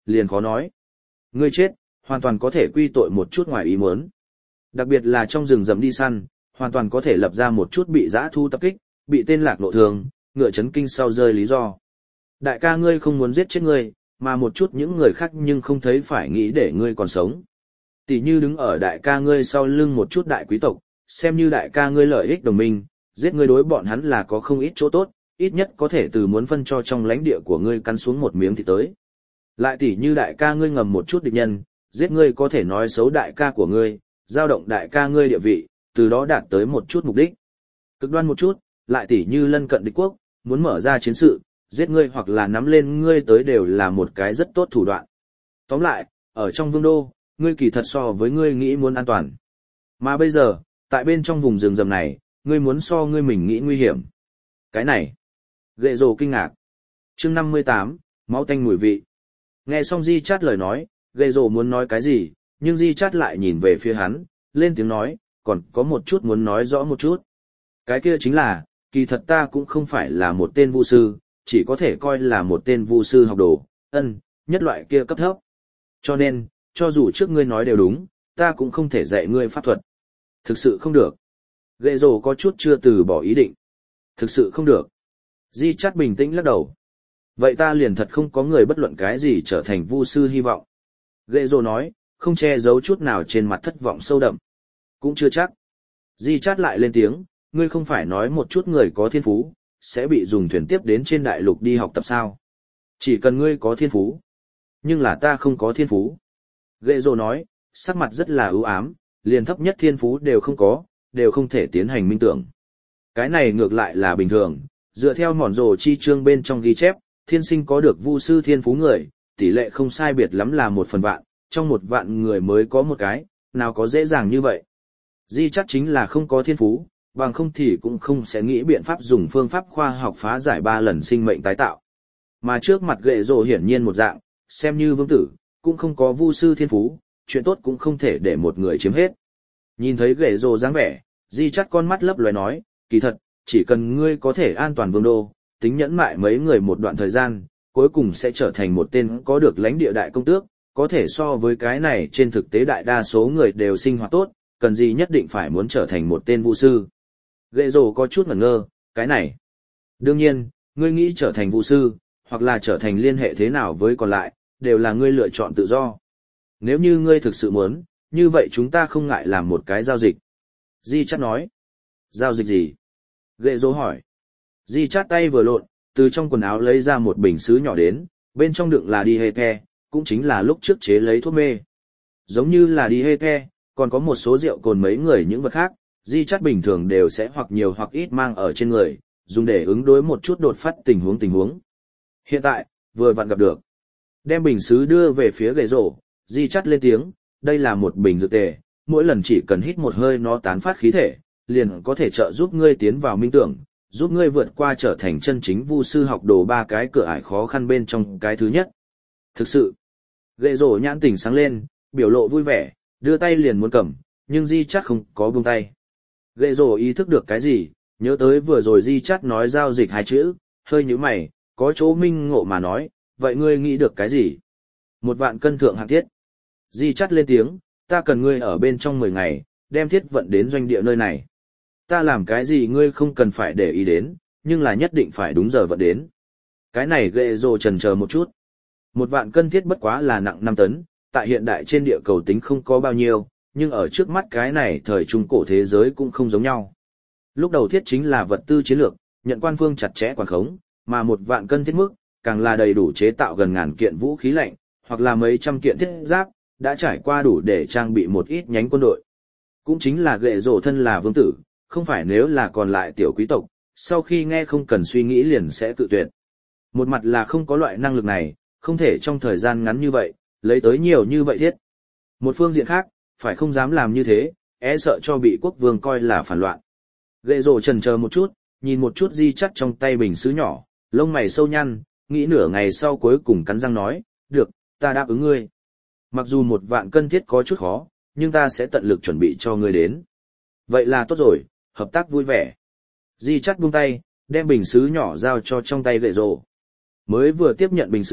liền khó nói. Ngươi chết, hoàn toàn có thể quy tội một chút ngoài ý muốn. Đặc biệt là trong rừng rậm đi săn, hoàn toàn có thể lập ra một chút bị dã thu tập kích, bị tên lạc nộ thường, ngựa chấn kinh sau rơi lý do. Đại ca ngươi không muốn giết chết ngươi, mà một chút những người khác nhưng không thấy phải nghĩ để ngươi còn sống. Tỷ như đứng ở đại ca ngươi sau lưng một chút đại quý tộc, xem như đại ca ngươi lợi ích đồng minh, giết ngươi đối bọn hắn là có không ít chỗ tốt, ít nhất có thể từ muốn phân cho trong lãnh địa của ngươi cắn xuống một miếng thì tới. Lại tỷ như đại ca ngươi ngầm một chút địch nhân, giết ngươi có thể nói xấu đại ca của ngươi, giao động đại ca ngươi địa vị, từ đó đạt tới một chút mục đích. Cực đoan một chút, lại tỷ như lân cận địch quốc, muốn mở ra chiến sự, giết ngươi hoặc là nắm lên ngươi tới đều là một cái rất tốt thủ đoạn. Tóm lại, ở trong vương đô, ngươi kỳ thật so với ngươi nghĩ muốn an toàn. Mà bây giờ, tại bên trong vùng rừng rầm này, ngươi muốn so ngươi mình nghĩ nguy hiểm. Cái này, ghệ rồ kinh ngạc. Chương năm mươi tám, máu tanh mùi vị. Nghe xong Di Chát lời nói, ghệ rồ muốn nói cái gì, nhưng Di Chát lại nhìn về phía hắn, lên tiếng nói, còn có một chút muốn nói rõ một chút. Cái kia chính là, kỳ thật ta cũng không phải là một tên vu sư, chỉ có thể coi là một tên vu sư học đồ, ân, nhất loại kia cấp thấp. Cho nên, cho dù trước ngươi nói đều đúng, ta cũng không thể dạy ngươi pháp thuật. Thực sự không được. Ghệ rồ có chút chưa từ bỏ ý định. Thực sự không được. Di Chát bình tĩnh lắc đầu. Vậy ta liền thật không có người bất luận cái gì trở thành vu sư hy vọng. Ghệ rồ nói, không che giấu chút nào trên mặt thất vọng sâu đậm. Cũng chưa chắc. Di Chát lại lên tiếng, ngươi không phải nói một chút người có thiên phú, sẽ bị dùng thuyền tiếp đến trên đại lục đi học tập sao. Chỉ cần ngươi có thiên phú. Nhưng là ta không có thiên phú. Ghệ rồ nói, sắc mặt rất là ưu ám, liền thấp nhất thiên phú đều không có, đều không thể tiến hành minh tưởng. Cái này ngược lại là bình thường, dựa theo mòn rồ chi chương bên trong ghi chép, thiên sinh có được vu sư thiên phú người, tỷ lệ không sai biệt lắm là một phần vạn, trong một vạn người mới có một cái, nào có dễ dàng như vậy. Di chắc chính là không có thiên phú, bằng không thì cũng không sẽ nghĩ biện pháp dùng phương pháp khoa học phá giải ba lần sinh mệnh tái tạo. Mà trước mặt ghệ rồ hiển nhiên một dạng, xem như vương tử, cũng không có vu sư thiên phú, chuyện tốt cũng không thể để một người chiếm hết. Nhìn thấy ghệ rồ dáng vẻ, Di chắc con mắt lấp lóe nói, kỳ thật, chỉ cần ngươi có thể an toàn vương đô, tính nhẫn mại mấy người một đoạn thời gian, cuối cùng sẽ trở thành một tên có được lãnh địa đại công tước, có thể so với cái này trên thực tế đại đa số người đều sinh hoạt tốt, cần gì nhất định phải muốn trở thành một tên vu sư. Ghệ rồ có chút ngẩn ngơ, cái này. Đương nhiên, ngươi nghĩ trở thành vu sư, hoặc là trở thành liên hệ thế nào với còn lại, đều là ngươi lựa chọn tự do. Nếu như ngươi thực sự muốn, như vậy chúng ta không ngại làm một cái giao dịch. Di Chát nói. Giao dịch gì? Ghệ rồ hỏi. Di Chát tay vừa lộn, từ trong quần áo lấy ra một bình sứ nhỏ đến, bên trong đựng là đi hê the, cũng chính là lúc trước chế lấy thuốc mê. Giống như là đi hê the, còn có một số rượu cồn mấy người những vật khác, Di Chát bình thường đều sẽ hoặc nhiều hoặc ít mang ở trên người, dùng để ứng đối một chút đột phát tình huống tình huống. Hiện tại, vừa vặn gặp được. Đem bình sứ đưa về phía ghệ rồ, Di Chát lên tiếng, đây là một bình dược tề, mỗi lần chỉ cần hít một hơi nó tán phát khí thể, liền có thể trợ giúp ngươi tiến vào minh tưởng, giúp ngươi vượt qua trở thành chân chính vu sư học đồ ba cái cửa ải khó khăn bên trong cái thứ nhất. Thực sự, ghệ rồ nhãn tỉnh sáng lên, biểu lộ vui vẻ, đưa tay liền muốn cầm, nhưng Di Chát không có buông tay. Ghệ rồ ý thức được cái gì, nhớ tới vừa rồi Di Chát nói giao dịch hai chữ, hơi nhíu mày, có chỗ minh ngộ mà nói, vậy ngươi nghĩ được cái gì? Một vạn cân thượng hạng thiết. Di Chát lên tiếng, ta cần ngươi ở bên trong mười ngày, đem thiết vận đến doanh địa nơi này. Ta làm cái gì ngươi không cần phải để ý đến, nhưng là nhất định phải đúng giờ vận đến. Cái này ghệ rồ chần chờ một chút. Một vạn cân thiết bất quá là nặng năm tấn, tại hiện đại trên địa cầu tính không có bao nhiêu, nhưng ở trước mắt cái này thời trung cổ thế giới cũng không giống nhau. Lúc đầu thiết chính là vật tư chiến lược, nhận quan phương chặt chẽ quản khống, mà một vạn cân thiết mức, càng là đầy đủ chế tạo gần ngàn kiện vũ khí lạnh, hoặc là mấy trăm kiện thiết giáp, đã trải qua đủ để trang bị một ít nhánh quân đội. Cũng chính là ghệ rồ thân là vương tử, không phải nếu là còn lại tiểu quý tộc, sau khi nghe không cần suy nghĩ liền sẽ tự tuyệt. Một mặt là không có loại năng lực này, không thể trong thời gian ngắn như vậy, lấy tới nhiều như vậy thiết. Một phương diện khác, phải không dám làm như thế, e sợ cho bị quốc vương coi là phản loạn. Ghệ rồ chần chờ một chút, nhìn một chút Di Chát trong tay bình sứ nhỏ, lông mày sâu nhăn, nghĩ nửa ngày sau cuối cùng cắn răng nói, được, ta đáp ứng ngươi. Mặc dù một vạn cân thiết có chút khó, nhưng ta sẽ tận lực chuẩn bị cho ngươi đến. Vậy là tốt rồi, hợp tác vui vẻ. Di Chát buông tay, đem bình sứ nhỏ giao cho trong tay ghệ rồ. Mới vừa tiếp nhận bình sứ,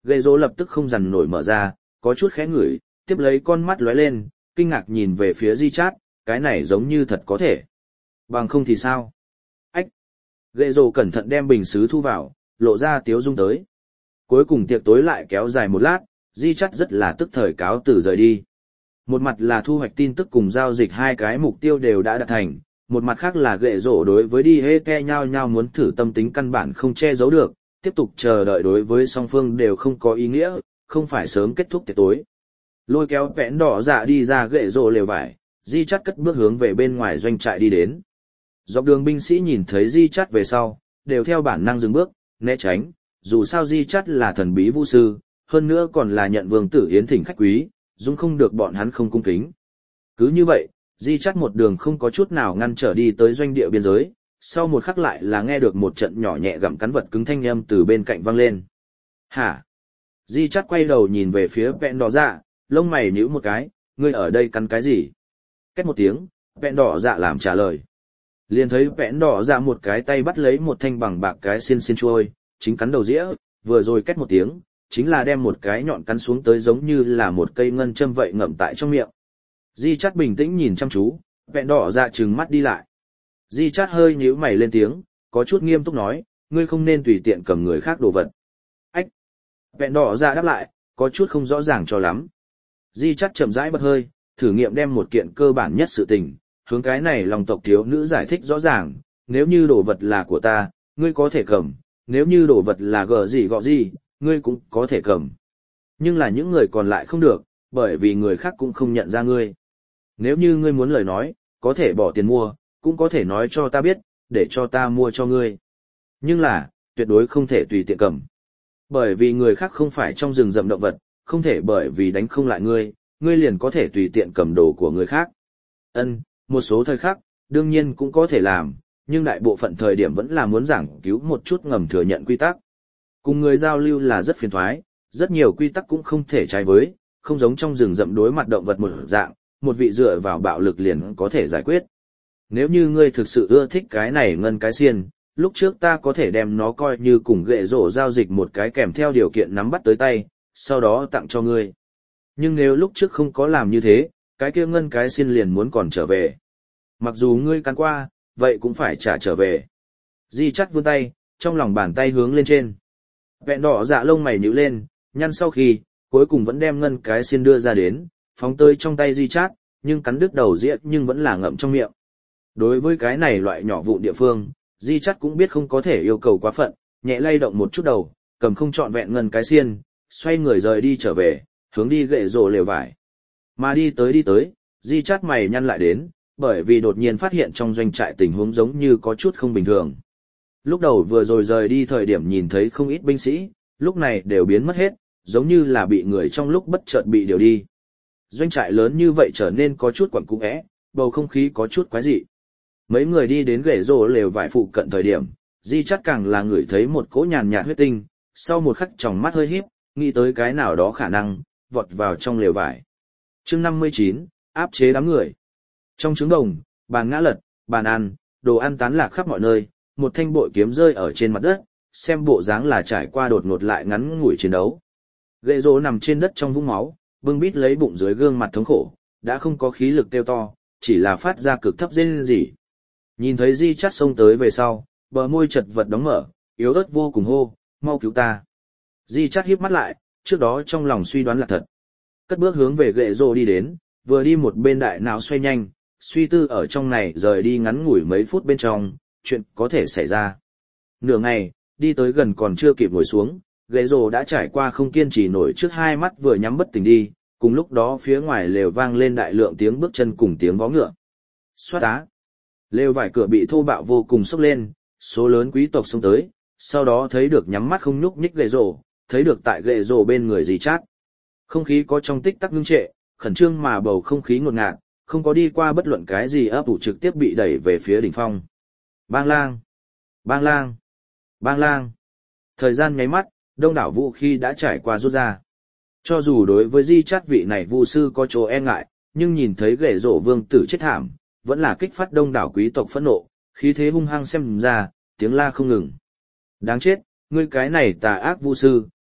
Gệ rỗ lập tức không dằn nổi mở ra, có chút khẽ ngửi, tiếp lấy con mắt lóe lên, kinh ngạc nhìn về phía Di Chát, cái này giống như thật có thể. Bằng không thì sao? Ách! Gệ rỗ cẩn thận đem bình sứ thu vào, lộ ra tiếu dung tới. Cuối cùng tiệc tối lại kéo dài một lát, Di Chát rất là tức thời cáo từ rời đi. Một mặt là thu hoạch tin tức cùng giao dịch hai cái mục tiêu đều đã đạt thành, một mặt khác là gệ rỗ đối với đi hê ke nhau nhau muốn thử tâm tính căn bản không che giấu được, tiếp tục chờ đợi đối với song phương đều không có ý nghĩa, không phải sớm kết thúc tiệc tối. Lôi kéo vẽn đỏ dạ đi ra gệ rỗ lều vải, Di Chát cất bước hướng về bên ngoài doanh trại đi đến. Dọc đường binh sĩ nhìn thấy Di Chát về sau, đều theo bản năng dừng bước, né tránh, dù sao Di Chát là thần bí vu sư, hơn nữa còn là nhận vương tử yến thỉnh khách quý, dung không được bọn hắn không cung kính. Cứ như vậy, Di Chát một đường không có chút nào ngăn trở đi tới doanh địa biên giới, sau một khắc lại là nghe được một trận nhỏ nhẹ gặm cắn vật cứng thanh âm từ bên cạnh vang lên. Hả? Di Chát quay đầu nhìn về phía vẹn đỏ dạ, lông mày nhíu một cái, ngươi ở đây cắn cái gì? Két một tiếng, vẹn đỏ dạ làm trả lời. Liền thấy vẹn đỏ dạ một cái tay bắt lấy một thanh bằng bạc cái xiên xiên trôi, chính cắn đầu dĩa, vừa rồi két một tiếng, chính là đem một cái nhọn cắn xuống tới giống như là một cây ngân châm vậy ngậm tại trong miệng. Di Chát bình tĩnh nhìn chăm chú, vẹn đỏ dạ trừng mắt đi lại. Di Chát hơi nhíu mày lên tiếng, có chút nghiêm túc nói, ngươi không nên tùy tiện cầm người khác đồ vật. Ách! Vẹn đỏ dạ đáp lại, có chút không rõ ràng cho lắm. Di Chát chậm rãi bật hơi, thử nghiệm đem một kiện cơ bản nhất sự tình, hướng cái này lòng tộc thiếu nữ giải thích rõ ràng, nếu như đồ vật là của ta, ngươi có thể cầm, nếu như đồ vật là gờ gì gọ gì, ngươi cũng có thể cầm. Nhưng là những người còn lại không được, bởi vì người khác cũng không nhận ra ngươi. Nếu như ngươi muốn lời nói, có thể bỏ tiền mua, cũng có thể nói cho ta biết, để cho ta mua cho ngươi. Nhưng là, tuyệt đối không thể tùy tiện cầm. Bởi vì người khác không phải trong rừng rậm động vật, không thể bởi vì đánh không lại ngươi, ngươi liền có thể tùy tiện cầm đồ của người khác. Ân, một số thời khắc, đương nhiên cũng có thể làm, nhưng đại bộ phận thời điểm vẫn là muốn giảng cứu một chút ngầm thừa nhận quy tắc. Cùng người giao lưu là rất phiền toái, rất nhiều quy tắc cũng không thể trái với, không giống trong rừng rậm đối mặt động vật một dạng, một vị dựa vào bạo lực liền có thể giải quyết. Nếu như ngươi thực sự ưa thích cái này ngân cái xiên, lúc trước ta có thể đem nó coi như cùng gệ rổ giao dịch một cái kèm theo điều kiện nắm bắt tới tay, sau đó tặng cho ngươi. Nhưng nếu lúc trước không có làm như thế, cái kia ngân cái xiên liền muốn còn trở về. Mặc dù ngươi cắn qua, vậy cũng phải trả trở về. Di Chát vươn tay, trong lòng bàn tay hướng lên trên. Vẹn đỏ dạ lông mày nhíu lên, nhăn sau khi, cuối cùng vẫn đem ngân cái xiên đưa ra đến, phóng tới trong tay Di Chát, nhưng cắn đứt đầu dĩa nhưng vẫn là ngậm trong miệng. Đối với cái này loại nhỏ vụn địa phương, Di Chát cũng biết không có thể yêu cầu quá phận, nhẹ lay động một chút đầu, cầm không trọn vẹn ngân cái xiên, xoay người rời đi trở về, hướng đi gệ rổ lều vải. Mà đi tới đi tới, Di Chát mày nhăn lại đến, bởi vì đột nhiên phát hiện trong doanh trại tình huống giống như có chút không bình thường. Lúc đầu vừa rồi rời đi thời điểm nhìn thấy không ít binh sĩ, lúc này đều biến mất hết, giống như là bị người trong lúc bất chợt bị điều đi. Doanh trại lớn như vậy trở nên có chút quẩn cung ẽ, bầu không khí có chút quái dị. Mấy người đi đến gệ rổ lều vải phụ cận thời điểm, Di Chát càng là ngửi thấy một cỗ nhàn nhạt huyết tinh, sau một khắc tròng mắt hơi híp, nghĩ tới cái nào đó khả năng, vọt vào trong lều vải. Chương năm mươi chín, áp chế đám người. Trong trứng đồng, bàn ngã lật, bàn ăn, đồ ăn tán lạc khắp mọi nơi, một thanh bội kiếm rơi ở trên mặt đất, xem bộ dáng là trải qua đột ngột lại ngắn ngủi chiến đấu. Gệ rổ nằm trên đất trong vũng máu, bưng bít lấy bụng dưới gương mặt thống khổ, đã không có khí lực kêu to, chỉ là phát ra cực thấp rên rỉ. Nhìn thấy Di Chát xông tới về sau, bờ môi chật vật đóng mở, yếu ớt vô cùng hô, mau cứu ta. Di Chát híp mắt lại, trước đó trong lòng suy đoán là thật. Cất bước hướng về gệ rổ đi đến, vừa đi một bên đại não xoay nhanh, suy tư ở trong này rời đi ngắn ngủi mấy phút bên trong, chuyện có thể xảy ra. Nửa ngày, đi tới gần còn chưa kịp ngồi xuống, gệ rổ đã trải qua không kiên trì nổi trước hai mắt vừa nhắm bất tỉnh đi, cùng lúc đó phía ngoài lều vang lên đại lượng tiếng bước chân cùng tiếng vó ngựa. Xoát á! Lều vải cửa bị thô bạo vô cùng sốc lên, số lớn quý tộc xông tới, sau đó thấy được nhắm mắt không nhúc nhích gệ rổ, thấy được tại gệ rổ bên người Di Chát. Không khí có trong tích tắc ngưng trệ, khẩn trương mà bầu không khí ngột ngạt, không có đi qua bất luận cái gì ấp ủ trực tiếp bị đẩy về phía đỉnh phong. Bang lang! Bang lang! Bang lang! Thời gian nháy mắt, đông đảo vũ khí đã trải qua rút ra. Cho dù đối với Di Chát vị này vu sư có chỗ e ngại, nhưng nhìn thấy gệ rổ vương tử chết thảm, vẫn là kích phát đông đảo quý tộc phẫn nộ, khí thế hung hăng xem ra, tiếng la không ngừng. Đáng chết, ngươi cái này tà ác vu sư,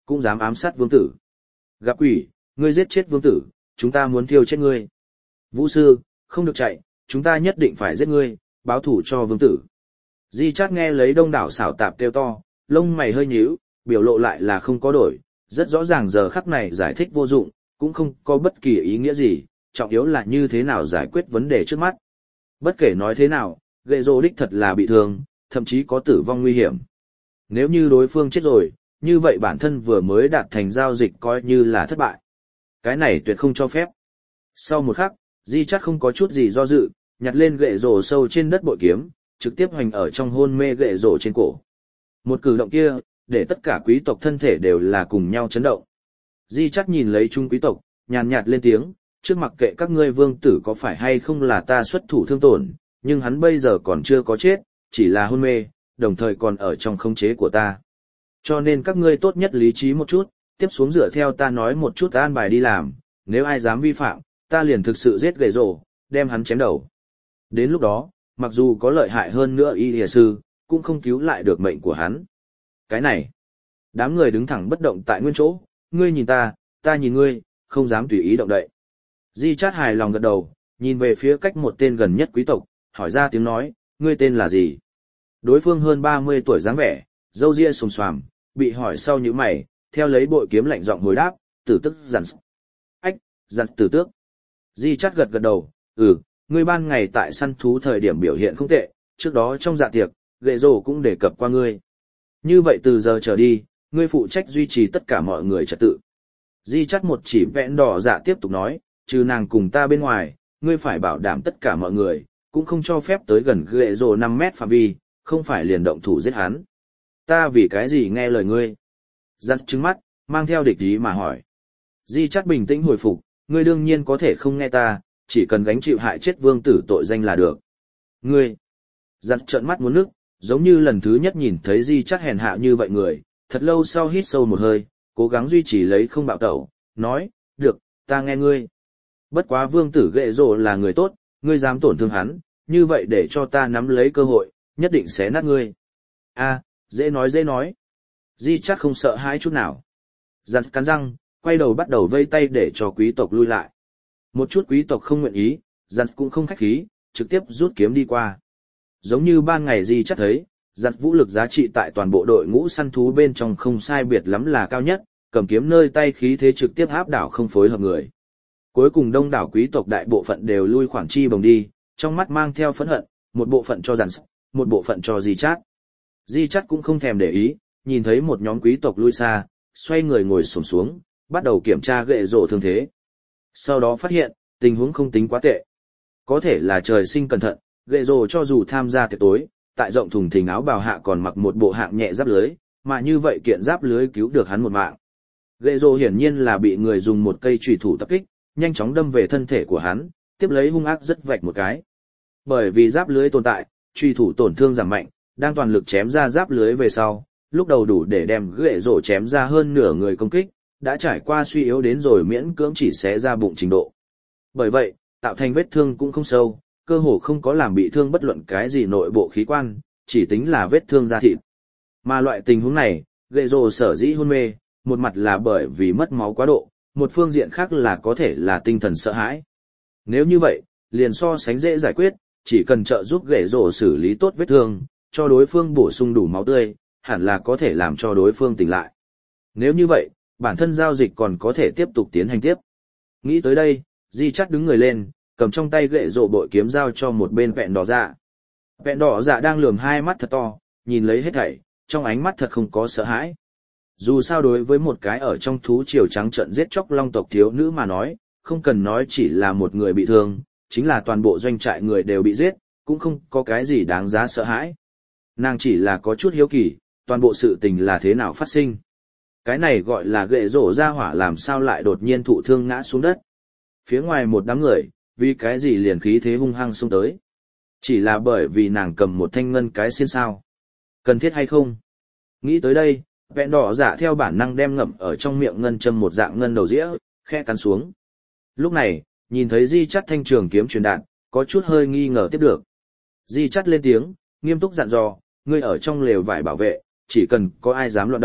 cũng dám ám sát vương tử. Gặp quỷ, ngươi giết chết vương tử, chúng ta muốn thiêu chết ngươi. Vũ sư, không được chạy, chúng ta nhất định phải giết ngươi, báo thủ cho vương tử. Di Chát nghe lấy đông đảo xảo tạp kêu to, lông mày hơi nhíu, biểu lộ lại là không có đổi, rất rõ ràng giờ khắc này giải thích vô dụng, cũng không có bất kỳ ý nghĩa gì, trọng yếu là như thế nào giải quyết vấn đề trước mắt. Bất kể nói thế nào, gệ rồ đích thật là bị thương, thậm chí có tử vong nguy hiểm. Nếu như đối phương chết rồi, như vậy bản thân vừa mới đạt thành giao dịch coi như là thất bại. Cái này tuyệt không cho phép. Sau một khắc, Di Chát không có chút gì do dự, nhặt lên gệ rồ sâu trên đất bội kiếm, trực tiếp hoành ở trong hôn mê gệ rồ trên cổ. Một cử động kia, để tất cả quý tộc thân thể đều là cùng nhau chấn động. Di Chát nhìn lấy trung quý tộc, nhàn nhạt lên tiếng, trước mặc kệ các ngươi vương tử có phải hay không là ta xuất thủ thương tổn, nhưng hắn bây giờ còn chưa có chết, chỉ là hôn mê, đồng thời còn ở trong khống chế của ta. Cho nên các ngươi tốt nhất lý trí một chút, tiếp xuống dựa theo ta nói một chút an bài đi làm, nếu ai dám vi phạm, ta liền thực sự giết gậy rổ, đem hắn chém đầu. Đến lúc đó, mặc dù có lợi hại hơn nữa y lìa sư, cũng không cứu lại được mệnh của hắn. Cái này, đám người đứng thẳng bất động tại nguyên chỗ, ngươi nhìn ta, ta nhìn ngươi, không dám tùy ý động đậy. Di Chát hài lòng gật đầu, nhìn về phía cách một tên gần nhất quý tộc, hỏi ra tiếng nói, ngươi tên là gì? Đối phương hơn ba mươi tuổi dáng vẻ, râu ria xồm xoàm, bị hỏi sau những mày, theo lấy bội kiếm lạnh giọng hồi đáp, tử tức dặn. Ách, dặn tử tước. Di Chát gật gật đầu, ừ, ngươi ban ngày tại săn thú thời điểm biểu hiện không tệ, trước đó trong dạ tiệc, gệ rồ cũng đề cập qua ngươi. Như vậy từ giờ trở đi, ngươi phụ trách duy trì tất cả mọi người trật tự. Di Chát một chỉ vẹn đỏ dạ tiếp tục nói, trừ nàng cùng ta bên ngoài, ngươi phải bảo đảm tất cả mọi người, cũng không cho phép tới gần gệ rồ năm mét phạm vi, không phải liền động thủ giết hắn. Ta vì cái gì nghe lời ngươi? Giặt trứng mắt, mang theo địch ý mà hỏi. Di Chát bình tĩnh hồi phục, ngươi đương nhiên có thể không nghe ta, chỉ cần gánh chịu hại chết vương tử tội danh là được. Ngươi! Giặt trợn mắt muốn nước, giống như lần thứ nhất nhìn thấy Di Chát hèn hạ như vậy người, thật lâu sau hít sâu một hơi, cố gắng duy trì lấy không bạo tẩu, nói, được, ta nghe ngươi. Bất quá vương tử gệ rồ là người tốt, ngươi dám tổn thương hắn, như vậy để cho ta nắm lấy cơ hội, nhất định sẽ nát ngươi. A, dễ nói dễ nói. Di Chát không sợ hãi chút nào. Giặt cắn răng, quay đầu bắt đầu vây tay để cho quý tộc lui lại. Một chút quý tộc không nguyện ý, giặt cũng không khách khí, trực tiếp rút kiếm đi qua. Giống như ban ngày Di Chát thấy, giặt vũ lực giá trị tại toàn bộ đội ngũ săn thú bên trong không sai biệt lắm là cao nhất, cầm kiếm nơi tay khí thế trực tiếp áp đảo không phối hợp người. Cuối cùng đông đảo quý tộc đại bộ phận đều lui khoảng chi bồng đi, trong mắt mang theo phẫn hận, một bộ phận cho giặt, một bộ phận cho Di Chát. Di Chát cũng không thèm để ý, nhìn thấy một nhóm quý tộc lui xa, xoay người ngồi xổm xuống, bắt đầu kiểm tra gệ rổ thương thế. Sau đó phát hiện, tình huống không tính quá tệ. Có thể là trời sinh cẩn thận, gệ rổ cho dù tham gia tiệc tối, tại rộng thùng thình áo bào hạ còn mặc một bộ hạng nhẹ giáp lưới, mà như vậy kiện giáp lưới cứu được hắn một mạng. Gệ rổ hiển nhiên là bị người dùng một cây chủy thủ tập kích, nhanh chóng đâm về thân thể của hắn, tiếp lấy hung ác rất vạch một cái. Bởi vì giáp lưới tồn tại, truy thủ tổn thương giảm mạnh, đang toàn lực chém ra giáp lưới về sau, lúc đầu đủ để đem gệ rổ chém ra hơn nửa người công kích, đã trải qua suy yếu đến rồi miễn cưỡng chỉ xé ra bụng trình độ. Bởi vậy, tạo thành vết thương cũng không sâu, cơ hồ không có làm bị thương bất luận cái gì nội bộ khí quan, chỉ tính là vết thương da thịt. Mà loại tình huống này, gệ rổ sở dĩ hôn mê, một mặt là bởi vì mất máu quá độ, một phương diện khác là có thể là tinh thần sợ hãi. Nếu như vậy, liền so sánh dễ giải quyết, chỉ cần trợ giúp gệ rổ xử lý tốt vết thương, cho đối phương bổ sung đủ máu tươi, hẳn là có thể làm cho đối phương tỉnh lại. Nếu như vậy, bản thân giao dịch còn có thể tiếp tục tiến hành tiếp. Nghĩ tới đây, Di Chát đứng người lên, cầm trong tay gệ rổ bội kiếm giao cho một bên vẹn đỏ dạ. Vẹn đỏ dạ đang lườm hai mắt thật to, nhìn lấy hết thảy, trong ánh mắt thật không có sợ hãi. Dù sao đối với một cái ở trong thú triều trắng trận giết chóc long tộc thiếu nữ mà nói, không cần nói chỉ là một người bị thương, chính là toàn bộ doanh trại người đều bị giết, cũng không có cái gì đáng giá sợ hãi. Nàng chỉ là có chút hiếu kỳ, toàn bộ sự tình là thế nào phát sinh. Cái này gọi là gệ rổ ra hỏa làm sao lại đột nhiên thụ thương ngã xuống đất. Phía ngoài một đám người, vì cái gì liền khí thế hung hăng xông tới. Chỉ là bởi vì nàng cầm một thanh ngân cái xiên sao. Cần thiết hay không? Nghĩ tới đây, vẹn đỏ dạ theo bản năng đem ngậm ở trong miệng ngân châm một dạng ngân đầu dĩa, khe cắn xuống. Lúc này, nhìn thấy Di Chát thanh trường kiếm truyền đạn, có chút hơi nghi ngờ tiếp được. Di Chát lên tiếng, nghiêm túc dặn dò, ngươi ở trong lều vải bảo vệ, chỉ cần có ai dám loạn động,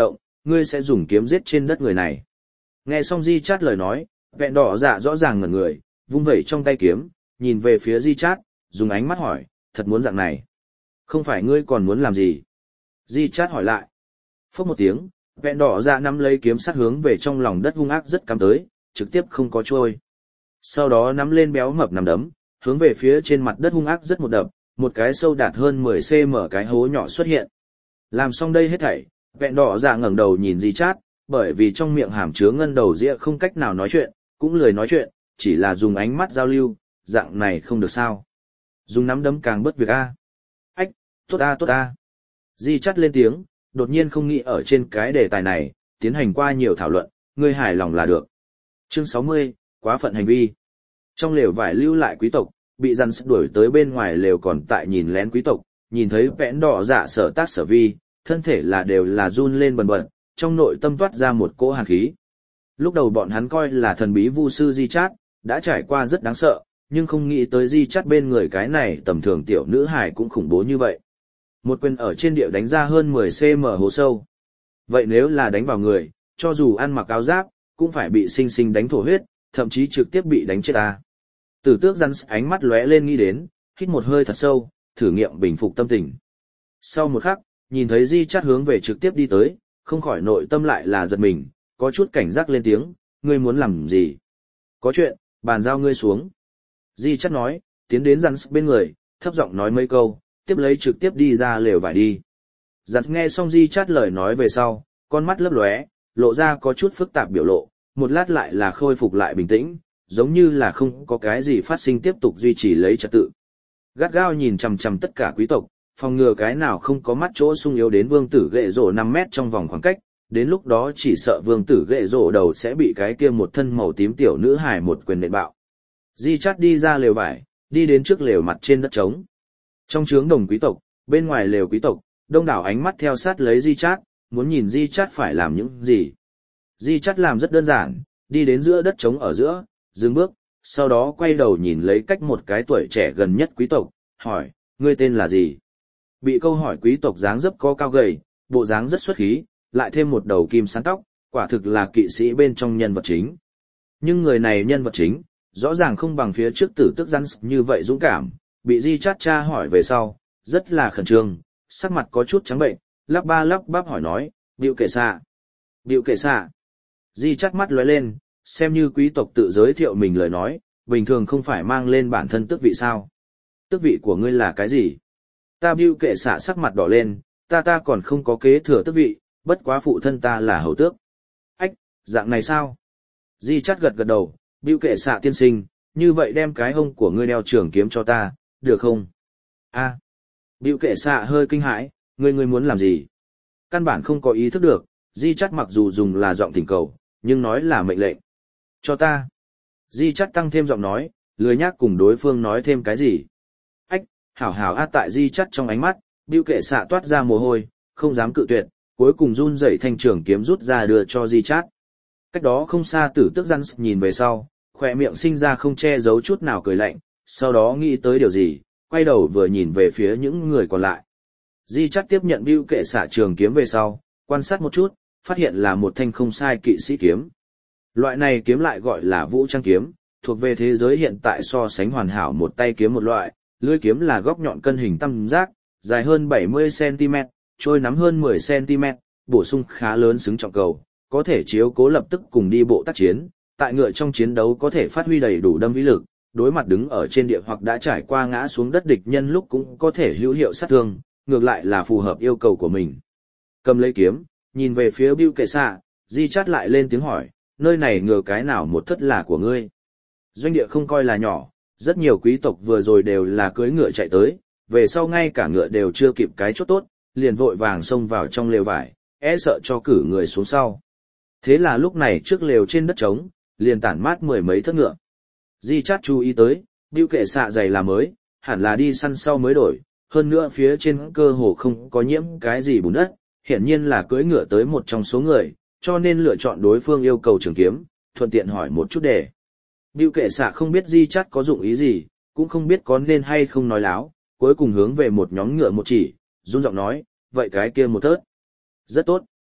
ngươi sẽ dùng kiếm giết trên đất người này. Nghe xong Di Chát lời nói, vẹn đỏ dạ rõ ràng ngẩn người, vung vẩy trong tay kiếm, nhìn về phía Di Chát, dùng ánh mắt hỏi, thật muốn dạng này. Không phải ngươi còn muốn làm gì? Di Chát hỏi lại. Phốc một tiếng, vẹn đỏ dạ nắm lấy kiếm sắt hướng về trong lòng đất hung ác rất cắm tới, trực tiếp không có trôi. Sau đó nắm lên béo mập nằm đấm, hướng về phía trên mặt đất hung ác rất một đập, một cái sâu đạt hơn mười xăng ti mét cái hố nhỏ xuất hiện. Làm xong đây hết thảy, vẹn đỏ dạ ngẩng đầu nhìn Di Chát, bởi vì trong miệng hàm chứa ngân đầu dĩa không cách nào nói chuyện, cũng lười nói chuyện, chỉ là dùng ánh mắt giao lưu, dạng này không được sao. Dùng nắm đấm càng bất việc a. Ách, tốt a tốt a. Di Chát lên tiếng, đột nhiên không nghĩ ở trên cái đề tài này, tiến hành qua nhiều thảo luận, ngươi hài lòng là được. Chương sáu mươi, quá phận hành vi. Trong lều vải lưu lại quý tộc, bị răn đuổi tới bên ngoài lều còn tại nhìn lén quý tộc, nhìn thấy vẽn đỏ dạ sở tác sở vi, thân thể là đều là run lên bần bật, trong nội tâm toát ra một cỗ hàn khí. Lúc đầu bọn hắn coi là thần bí vu sư Di Chát, đã trải qua rất đáng sợ, nhưng không nghĩ tới Di Chát bên người cái này tầm thường tiểu nữ hài cũng khủng bố như vậy. Một quyền ở trên địa đánh ra hơn mười xăng ti mét hố sâu. Vậy nếu là đánh vào người, cho dù ăn mặc áo giáp, cũng phải bị sinh sinh đánh thổ huyết, thậm chí trực tiếp bị đánh chết ta. Tử tước rắn ánh mắt lóe lên nghĩ đến, hít một hơi thật sâu, thử nghiệm bình phục tâm tình. Sau một khắc, nhìn thấy Di Chát hướng về trực tiếp đi tới, không khỏi nội tâm lại là giật mình, có chút cảnh giác lên tiếng, ngươi muốn làm gì? Có chuyện, bàn giao ngươi xuống. Di Chát nói, tiến đến rắn bên người, thấp giọng nói mấy câu, tiếp lấy trực tiếp đi ra lều vải đi. Rắn nghe xong Di Chát lời nói về sau, con mắt lấp lóe, lộ ra có chút phức tạp biểu lộ, một lát lại là khôi phục lại bình tĩnh, giống như là không có cái gì phát sinh tiếp tục duy trì lấy trật tự. Gắt gao nhìn chằm chằm tất cả quý tộc, phòng ngừa cái nào không có mắt chỗ sung yếu đến vương tử ghệ rổ năm mét trong vòng khoảng cách, đến lúc đó chỉ sợ vương tử ghệ rổ đầu sẽ bị cái kia một thân màu tím tiểu nữ hài một quyền nện bạo. Di Chát đi ra lều vải, đi đến trước lều mặt trên đất trống. Trong trướng đồng quý tộc, bên ngoài lều quý tộc, đông đảo ánh mắt theo sát lấy Di Chát, muốn nhìn Di Chát phải làm những gì. Di Chát làm rất đơn giản, đi đến giữa đất trống ở giữa, dừng bước, sau đó quay đầu nhìn lấy cách một cái tuổi trẻ gần nhất quý tộc, hỏi, ngươi tên là gì? Bị câu hỏi quý tộc dáng dấp có cao gầy, bộ dáng rất xuất khí, lại thêm một đầu kim sáng tóc, quả thực là kỵ sĩ bên trong nhân vật chính. Nhưng người này nhân vật chính, rõ ràng không bằng phía trước tử tức rắn như vậy dũng cảm, bị Di Chát tra hỏi về sau, rất là khẩn trương, sắc mặt có chút trắng bệnh, lắp ba lắp bắp hỏi nói, Biệu Kệ Xạ. Biệu Kệ Xạ. Di Chát mắt lóe lên, xem như quý tộc tự giới thiệu mình lời nói, bình thường không phải mang lên bản thân tước vị sao. Tước vị của ngươi là cái gì? Ta Biệu Kệ Xạ sắc mặt đỏ lên, ta ta còn không có kế thừa tước vị, bất quá phụ thân ta là hầu tước. Ách, dạng này sao? Di Chát gật gật đầu, Biệu Kệ Xạ tiên sinh, như vậy đem cái hông của ngươi đeo trường kiếm cho ta, được không? A. À. Biệu Kệ Xạ hơi kinh hãi, ngươi ngươi muốn làm gì? Căn bản không có ý thức được, Di Chát mặc dù dùng là giọng thỉnh cầu, nhưng nói là mệnh lệnh. Cho ta. Di Chát tăng thêm giọng nói, lười nhác cùng đối phương nói thêm cái gì. Ách, hảo hảo a tại Di Chát trong ánh mắt, Biệu Kệ Xạ toát ra mồ hôi, không dám cự tuyệt, cuối cùng run rẩy thanh trường kiếm rút ra đưa cho Di Chát. Cách đó không xa tử tước răn nhìn về sau, khỏe miệng sinh ra không che giấu chút nào cười lạnh, sau đó nghĩ tới điều gì, quay đầu vừa nhìn về phía những người còn lại. Di Chát tiếp nhận Biệu Kệ Xạ trường kiếm về sau, quan sát một chút, phát hiện là một thanh không sai kỵ sĩ kiếm. Loại này kiếm lại gọi là vũ trang kiếm, thuộc về thế giới hiện tại so sánh hoàn hảo một tay kiếm một loại, lưỡi kiếm là góc nhọn cân hình tam giác, dài hơn bảy mươi xăng ti mét, trôi nắm hơn mười xăng ti mét, bổ sung khá lớn xứng trọng cầu, có thể chiếu cố lập tức cùng đi bộ tác chiến, tại ngựa trong chiến đấu có thể phát huy đầy đủ đâm vĩ lực, đối mặt đứng ở trên địa hoặc đã trải qua ngã xuống đất địch nhân lúc cũng có thể hữu hiệu sát thương, ngược lại là phù hợp yêu cầu của mình. Cầm lấy kiếm, nhìn về phía Biệu Kệ Xạ, Di Chát lại lên tiếng hỏi, nơi này ngựa cái nào một thất là của ngươi? Doanh địa không coi là nhỏ, rất nhiều quý tộc vừa rồi đều là cưỡi ngựa chạy tới, về sau ngay cả ngựa đều chưa kịp cái chốt tốt, liền vội vàng xông vào trong lều vải, e sợ cho cử người xuống sau. Thế là lúc này trước lều trên đất trống, liền tản mát mười mấy thất ngựa. Di Chát chú ý tới, Biệu Kệ Xạ giày là mới, hẳn là đi săn sau mới đổi, hơn nữa phía trên cơ hồ không có nhiễm cái gì bùn đất, hiển nhiên là cưỡi ngựa tới một trong số người, cho nên lựa chọn đối phương yêu cầu trường kiếm, thuận tiện hỏi một chút để. Biệu Kệ Xạ không biết Di Chát có dụng ý gì, cũng không biết có nên hay không nói láo, cuối cùng hướng về một nhóm ngựa một chỉ, run giọng nói, vậy cái kia một thớt. Rất tốt.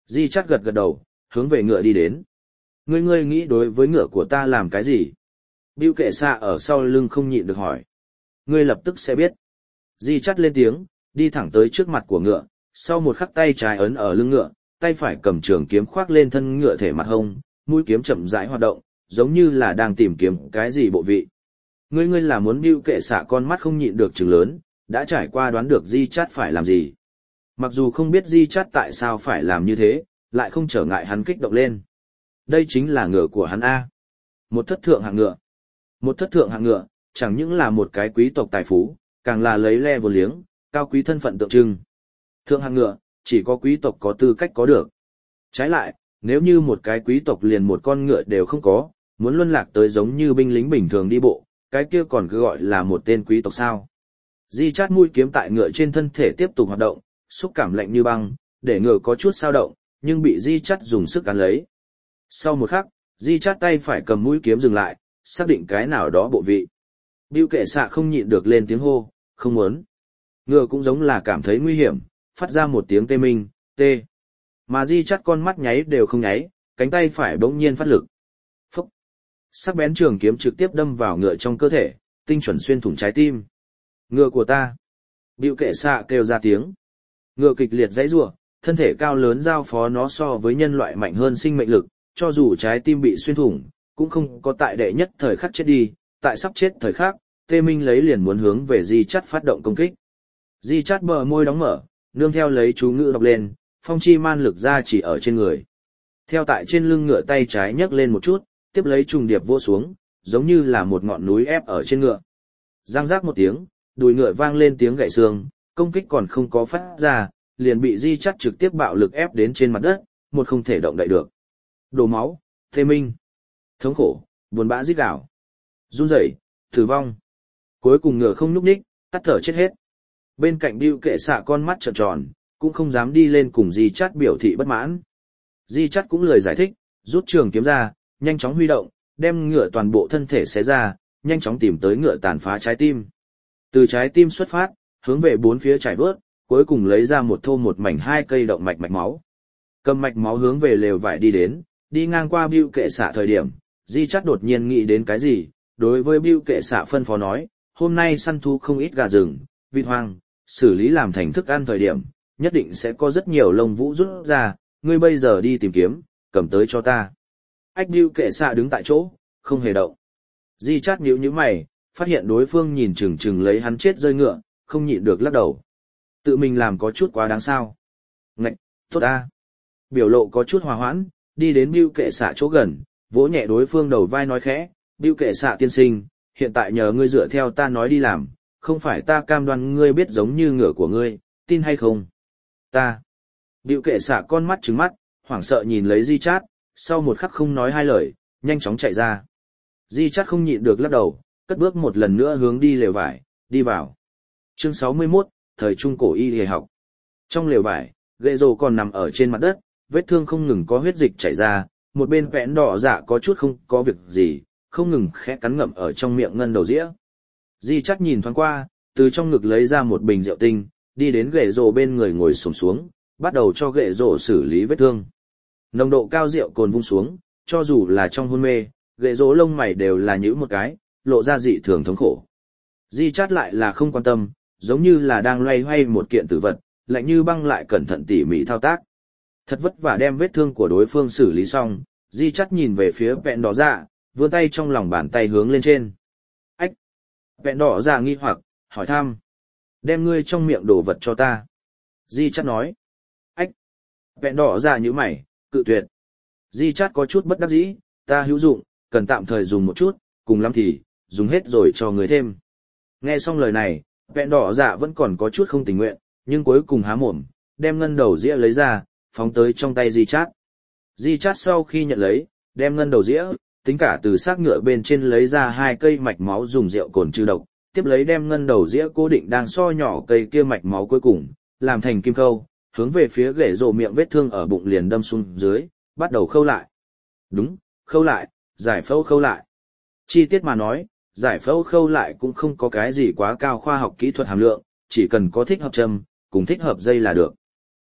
Di chắt gật gật đầu, hướng về ngựa đi đến. Ngươi ngươi nghĩ đối với ngựa của ta làm cái gì? Bưu kệ xạ ở sau lưng không nhịn được hỏi. Ngươi lập tức sẽ biết. Di chắt lên tiếng, đi thẳng tới trước mặt của ngựa, sau một khắc tay trái ấn ở lưng ngựa, tay phải cầm trường kiếm khoác lên thân ngựa thể mặt hông, mũi kiếm chậm rãi hoạt động, giống như là đang tìm kiếm cái gì bộ vị. Ngươi ngươi là muốn bưu kệ xạ con mắt không nhịn được trừng lớn, đã trải qua đoán được Di chắt phải làm gì. Mặc dù không biết Di chắt tại sao phải làm như thế, lại không trở ngại hắn kích động lên. Đây chính là ngựa của hắn A. Một thất thượng hạng ngựa. Một thất thượng hạng ngựa, chẳng những là một cái quý tộc tài phú, càng là lấy le vô liếng, cao quý thân phận tượng trưng. Thượng hạng ngựa, chỉ có quý tộc có tư cách có được. Trái lại, nếu như một cái quý tộc liền một con ngựa đều không có, muốn luân lạc tới giống như binh lính bình thường đi bộ, cái kia còn cứ gọi là một tên quý tộc sao. Di chát mũi kiếm tại ngựa trên thân thể tiếp tục hoạt động, xúc cảm lạnh như băng, để ngựa có chút sao động, nhưng bị Di chát dùng sức cắn lấy. Sau một khắc, Di chát tay phải cầm mũi kiếm dừng lại, xác định cái nào đó bộ vị. Bưu kệ xạ không nhịn được lên tiếng hô, không muốn. Ngựa cũng giống là cảm thấy nguy hiểm, phát ra một tiếng tê minh, tê. Mà Di chắt con mắt nháy đều không nháy, cánh tay phải bỗng nhiên phát lực. Phúc! Sắc bén trường kiếm trực tiếp đâm vào ngựa trong cơ thể, tinh chuẩn xuyên thủng trái tim. Ngựa của ta! Bưu kệ xạ kêu ra tiếng. Ngựa kịch liệt dãy rủa, thân thể cao lớn giao phó nó so với nhân loại mạnh hơn sinh mệnh lực, cho dù trái tim bị xuyên thủng, cũng không có tại đệ nhất thời khắc chết đi, tại sắp chết thời khắc, Tê Minh lấy liền muốn hướng về Di chắt phát động công kích. Di chắt bờ môi đóng mở, nương theo lấy chú ngữ đọc lên, phong chi man lực ra chỉ ở trên người. Theo tại trên lưng ngựa tay trái nhấc lên một chút, tiếp lấy trùng điệp vô xuống, giống như là một ngọn núi ép ở trên ngựa. Giang rác một tiếng, đùi ngựa vang lên tiếng gãy xương, công kích còn không có phát ra, liền bị Di chắt trực tiếp bạo lực ép đến trên mặt đất, một không thể động đậy được. Đổ máu, Tê Minh, thống khổ, buồn bã rít gào, run rẩy, tử vong. Cuối cùng ngựa không nhúc nhích, tắt thở chết hết. Bên cạnh Bưu kệ xạ con mắt trợn tròn, cũng không dám đi lên cùng Di chắt biểu thị bất mãn. Di chắt cũng lời giải thích, rút trường kiếm ra, nhanh chóng huy động, đem ngựa toàn bộ thân thể xé ra, nhanh chóng tìm tới ngựa tàn phá trái tim. Từ trái tim xuất phát, hướng về bốn phía trải vớt, cuối cùng lấy ra một thô một mảnh hai cây động mạch mạch máu. Cầm mạch máu hướng về lều vải đi đến, đi ngang qua Bưu kệ xạ thời điểm, Di chắt đột nhiên nghĩ đến cái gì, đối với Bưu kệ xạ phân phó nói, hôm nay săn thú không ít gà rừng, vịt hoang, xử lý làm thành thức ăn thời điểm, nhất định sẽ có rất nhiều lông vũ rút ra, ngươi bây giờ đi tìm kiếm, cầm tới cho ta. Ách Bưu kệ xạ đứng tại chỗ, không hề động. Di chát nhíu nhíu mày, phát hiện đối phương nhìn chừng chừng lấy hắn chết rơi ngựa, không nhịn được lắc đầu. Tự mình làm có chút quá đáng sao. Ngạch, tốt ta. Biểu lộ có chút hòa hoãn, đi đến Bưu kệ xạ chỗ gần, vỗ nhẹ đối phương đầu vai nói khẽ, Bưu kệ xạ tiên sinh, hiện tại nhờ ngươi dựa theo ta nói đi làm, không phải ta cam đoan ngươi biết giống như ngựa của ngươi, tin hay không? Ta. Bưu kệ xạ con mắt trừng mắt, hoảng sợ nhìn lấy Di chát, sau một khắc không nói hai lời, nhanh chóng chạy ra. Di chát không nhịn được lắc đầu, cất bước một lần nữa hướng đi lều vải, đi vào. Chương sáu mươi mốt, thời trung cổ y y học. Trong lều vải, gậy rồ còn nằm ở trên mặt đất, vết thương không ngừng có huyết dịch chảy ra, một bên vẽn đỏ dạ có chút không có việc gì, không ngừng khẽ cắn ngậm ở trong miệng ngân đầu dĩa. Di chắt nhìn thoáng qua, từ trong ngực lấy ra một bình rượu tinh, đi đến gậy rồ bên người ngồi xổm xuống, bắt đầu cho gậy rồ xử lý vết thương. Nồng độ cao rượu cồn vung xuống, cho dù là trong hôn mê, gậy rồ lông mày đều là nhíu một cái, lộ ra dị thường thống khổ. Di chát lại là không quan tâm, giống như là đang loay hoay một kiện tử vật, lạnh như băng lại cẩn thận tỉ mỉ thao tác. Thật vất vả đem vết thương của đối phương xử lý xong, Di chắt nhìn về phía vẹn đỏ dạ, vươn tay trong lòng bàn tay hướng lên trên. Ách! Vẹn đỏ dạ nghi hoặc, hỏi thăm. Đem ngươi trong miệng đồ vật cho ta. Di chắt nói. Ách! Vẹn đỏ dạ như mày, cự tuyệt. Di chắt có chút bất đắc dĩ, ta hữu dụng, cần tạm thời dùng một chút, cùng lắm thì, dùng hết rồi cho người thêm. Nghe xong lời này, vẹn đỏ dạ vẫn còn có chút không tình nguyện, nhưng cuối cùng há mồm, đem ngân đầu dĩa lấy ra, phóng tới trong tay Di chát. Di chát sau khi nhận lấy, đem ngân đầu dĩa, tính cả từ xác ngựa bên trên lấy ra hai cây mạch máu dùng rượu cồn trừ độc, tiếp lấy đem ngân đầu dĩa cố định đang so nhỏ cây kia mạch máu cuối cùng, làm thành kim khâu, hướng về phía ghệ rồ miệng vết thương ở bụng liền đâm xuống dưới, bắt đầu khâu lại. Đúng, khâu lại, giải phẫu khâu lại. Chi tiết mà nói, giải phẫu khâu lại cũng không có cái gì quá cao khoa học kỹ thuật hàm lượng, chỉ cần có thích hợp châm, cùng thích hợp dây là được.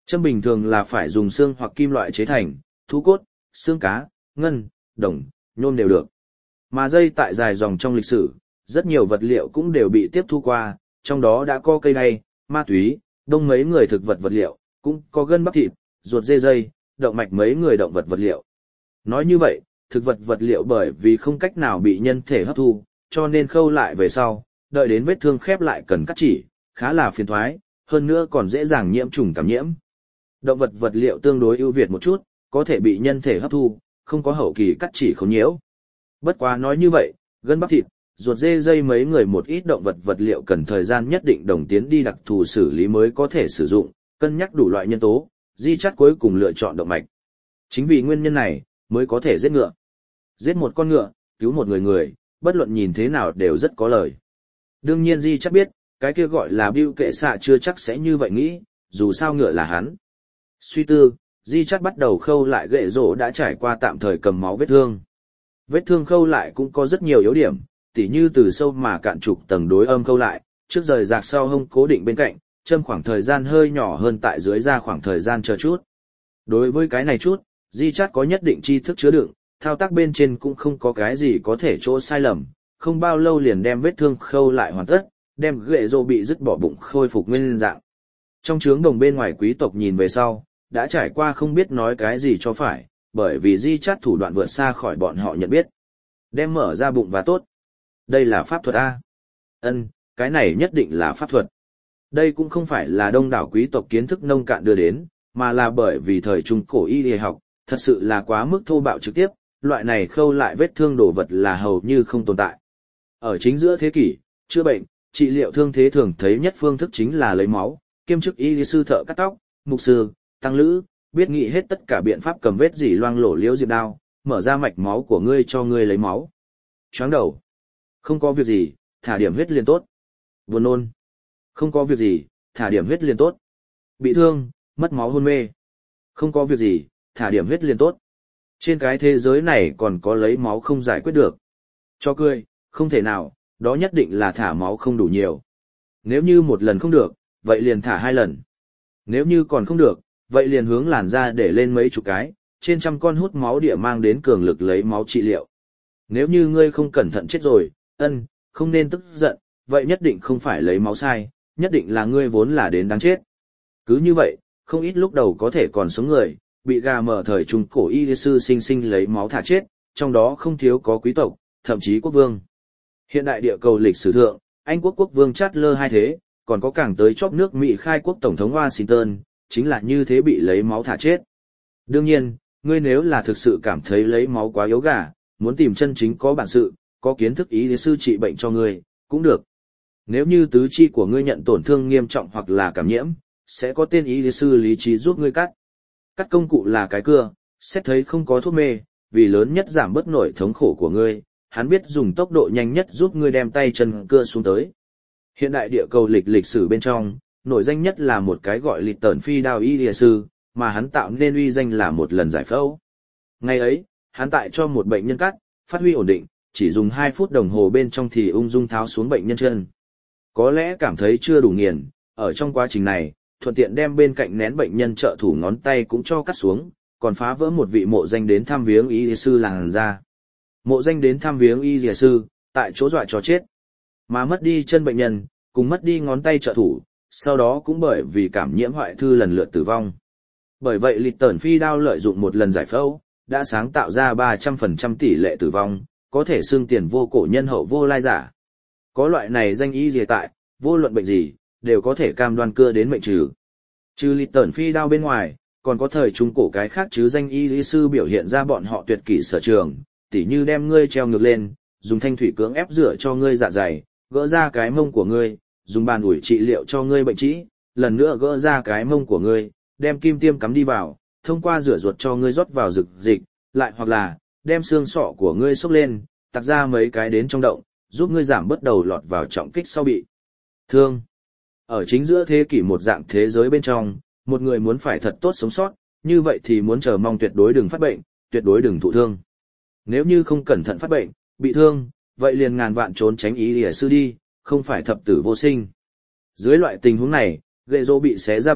Châm bình thường là phải dùng xương hoặc kim loại chế thành, thú cốt, xương cá, ngân, đồng, nhôm đều được. Mà dây tại dài dòng trong lịch sử, rất nhiều vật liệu cũng đều bị tiếp thu qua, trong đó đã có cây đay, ma túy, đông mấy người thực vật vật liệu, cũng có gân bắp thịt, ruột dê dây, động mạch mấy người động vật vật liệu. Nói như vậy, thực vật vật liệu bởi vì không cách nào bị nhân thể hấp thu, cho nên khâu lại về sau, đợi đến vết thương khép lại cần cắt chỉ, khá là phiền toái, hơn nữa còn dễ dàng nhiễm trùng cảm nhiễm. Động vật vật liệu tương đối ưu việt một chút, có thể bị nhân thể hấp thu, không có hậu kỳ cắt chỉ không nhiễu. Bất quá nói như vậy, gân bắp thịt, ruột dê dây mấy người một ít động vật vật liệu cần thời gian nhất định đồng tiến đi đặc thù xử lý mới có thể sử dụng, cân nhắc đủ loại nhân tố, Di Chát cuối cùng lựa chọn động mạch. Chính vì nguyên nhân này, mới có thể giết ngựa. Giết một con ngựa, cứu một người người, bất luận nhìn thế nào đều rất có lời. Đương nhiên Di Chát biết, cái kia gọi là bưu kệ xạ chưa chắc sẽ như vậy nghĩ, dù sao ngựa là hắn. Suy tư, Di Chát bắt đầu khâu lại gậy rổ đã trải qua tạm thời cầm máu vết thương. Vết thương khâu lại cũng có rất nhiều yếu điểm, tỉ như từ sâu mà cạn trục tầng đối âm khâu lại, trước rời rạc sau hông cố định bên cạnh, châm khoảng thời gian hơi nhỏ hơn tại dưới ra khoảng thời gian chờ chút. Đối với cái này chút, Di Chát có nhất định tri thức chứa đựng, thao tác bên trên cũng không có cái gì có thể chỗ sai lầm, không bao lâu liền đem vết thương khâu lại hoàn tất, đem gậy rô bị dứt bỏ bụng khôi phục nguyên dạng. Trong trướng đồng bên ngoài quý tộc nhìn về sau, đã trải qua không biết nói cái gì cho phải, bởi vì Di Chát thủ đoạn vượt xa khỏi bọn họ nhận biết. Đem mở ra bụng và tốt. Đây là pháp thuật A. Ân, cái này nhất định là pháp thuật. Đây cũng không phải là đông đảo quý tộc kiến thức nông cạn đưa đến, mà là bởi vì thời trung cổ y y học, thật sự là quá mức thô bạo trực tiếp, loại này khâu lại vết thương đồ vật là hầu như không tồn tại. Ở chính giữa thế kỷ, chữa bệnh, trị liệu thương thế thường thấy nhất phương thức chính là lấy máu, kiêm chức y sư thợ cắt tóc, mục sư, tăng lữ, biết nghĩ hết tất cả biện pháp cầm vết dỉ loang lổ liễu diệp đao, mở ra mạch máu của ngươi cho ngươi lấy máu. Choáng đầu. Không có việc gì, thả điểm huyết liền tốt. Buồn nôn. Không có việc gì, thả điểm huyết liền tốt. Bị thương, mất máu hôn mê. Không có việc gì, thả điểm huyết liền tốt. Trên cái thế giới này còn có lấy máu không giải quyết được. Cho cười, không thể nào, đó nhất định là thả máu không đủ nhiều. Nếu như một lần không được, vậy liền thả hai lần. Nếu như còn không được, vậy liền hướng làn ra để lên mấy chục cái, trên trăm con hút máu địa mang đến cường lực lấy máu trị liệu. Nếu như ngươi không cẩn thận chết rồi, ân, không nên tức giận, vậy nhất định không phải lấy máu sai, nhất định là ngươi vốn là đến đáng chết. Cứ như vậy, không ít lúc đầu có thể còn sống người, bị gà mở thời trung cổ y sư sinh sinh lấy máu thả chết, trong đó không thiếu có quý tộc, thậm chí quốc vương. Hiện đại địa cầu lịch sử thượng, Anh quốc quốc vương Charles hai thế, còn có càng tới chóp nước Mỹ khai quốc tổng thống Washington, chính là như thế bị lấy máu thả chết. Đương nhiên, ngươi nếu là thực sự cảm thấy lấy máu quá yếu gà, muốn tìm chân chính có bản sự, có kiến thức y sư trị bệnh cho ngươi, cũng được. Nếu như tứ chi của ngươi nhận tổn thương nghiêm trọng hoặc là cảm nhiễm, sẽ có tên y sư lý trí giúp ngươi cắt. Cắt công cụ là cái cưa, xét thấy không có thuốc mê, vì lớn nhất giảm bớt nỗi thống khổ của ngươi, hắn biết dùng tốc độ nhanh nhất giúp ngươi đem tay chân cưa xuống tới. Hiện đại địa cầu lịch lịch sử bên trong, nổi danh nhất là một cái gọi lịch tẩn phi đao y sư, mà hắn tạo nên uy danh là một lần giải phẫu. Ngày ấy, hắn tại cho một bệnh nhân cắt, phát huy ổn định, chỉ dùng hai phút đồng hồ bên trong thì ung dung tháo xuống bệnh nhân chân. Có lẽ cảm thấy chưa đủ nghiền, ở trong quá trình này, thuận tiện đem bên cạnh nén bệnh nhân trợ thủ ngón tay cũng cho cắt xuống, còn phá vỡ một vị mộ danh đến thăm viếng y sư làng ra. Mộ danh đến thăm viếng y sư, tại chỗ dọa cho chết. Mà mất đi chân bệnh nhân, cùng mất đi ngón tay trợ thủ, sau đó cũng bởi vì cảm nhiễm hoại thư lần lượt tử vong. Bởi vậy lịch tẩn phi đao lợi dụng một lần giải phẫu, đã sáng tạo ra ba trăm phần trăm tỷ lệ tử vong, có thể xưng tiền vô cổ nhân hậu vô lai giả. Có loại này danh y gì tại, vô luận bệnh gì, đều có thể cam đoan cưa đến mệnh trừ. Trừ lịch tẩn phi đao bên ngoài, còn có thời trung cổ cái khác chứ danh y lý sư biểu hiện ra bọn họ tuyệt kỹ sở trường, tỉ như đem ngươi treo ngược lên, dùng thanh thủy cưỡng ép rửa cho ngươi dạ dày, gỡ ra cái mông của ngươi, dùng bàn ủi trị liệu cho ngươi bệnh trĩ, lần nữa gỡ ra cái mông của ngươi, đem kim tiêm cắm đi vào, thông qua rửa ruột cho ngươi rót vào dược dịch, lại hoặc là đem xương sọ của ngươi xốc lên, tạc ra mấy cái đến trong động, giúp ngươi giảm bớt đầu lọt vào trọng kích sau bị thương. Ở chính giữa thế kỷ một dạng thế giới bên trong, một người muốn phải thật tốt sống sót, như vậy thì muốn chờ mong tuyệt đối đừng phát bệnh, tuyệt đối đừng thụ thương. Nếu như không cẩn thận phát bệnh, bị thương, vậy liền ngàn vạn trốn tránh ý lìa sư đi, không phải thập tử vô sinh. Dưới loại tình huống này, gậy rô bị xé ra bụng,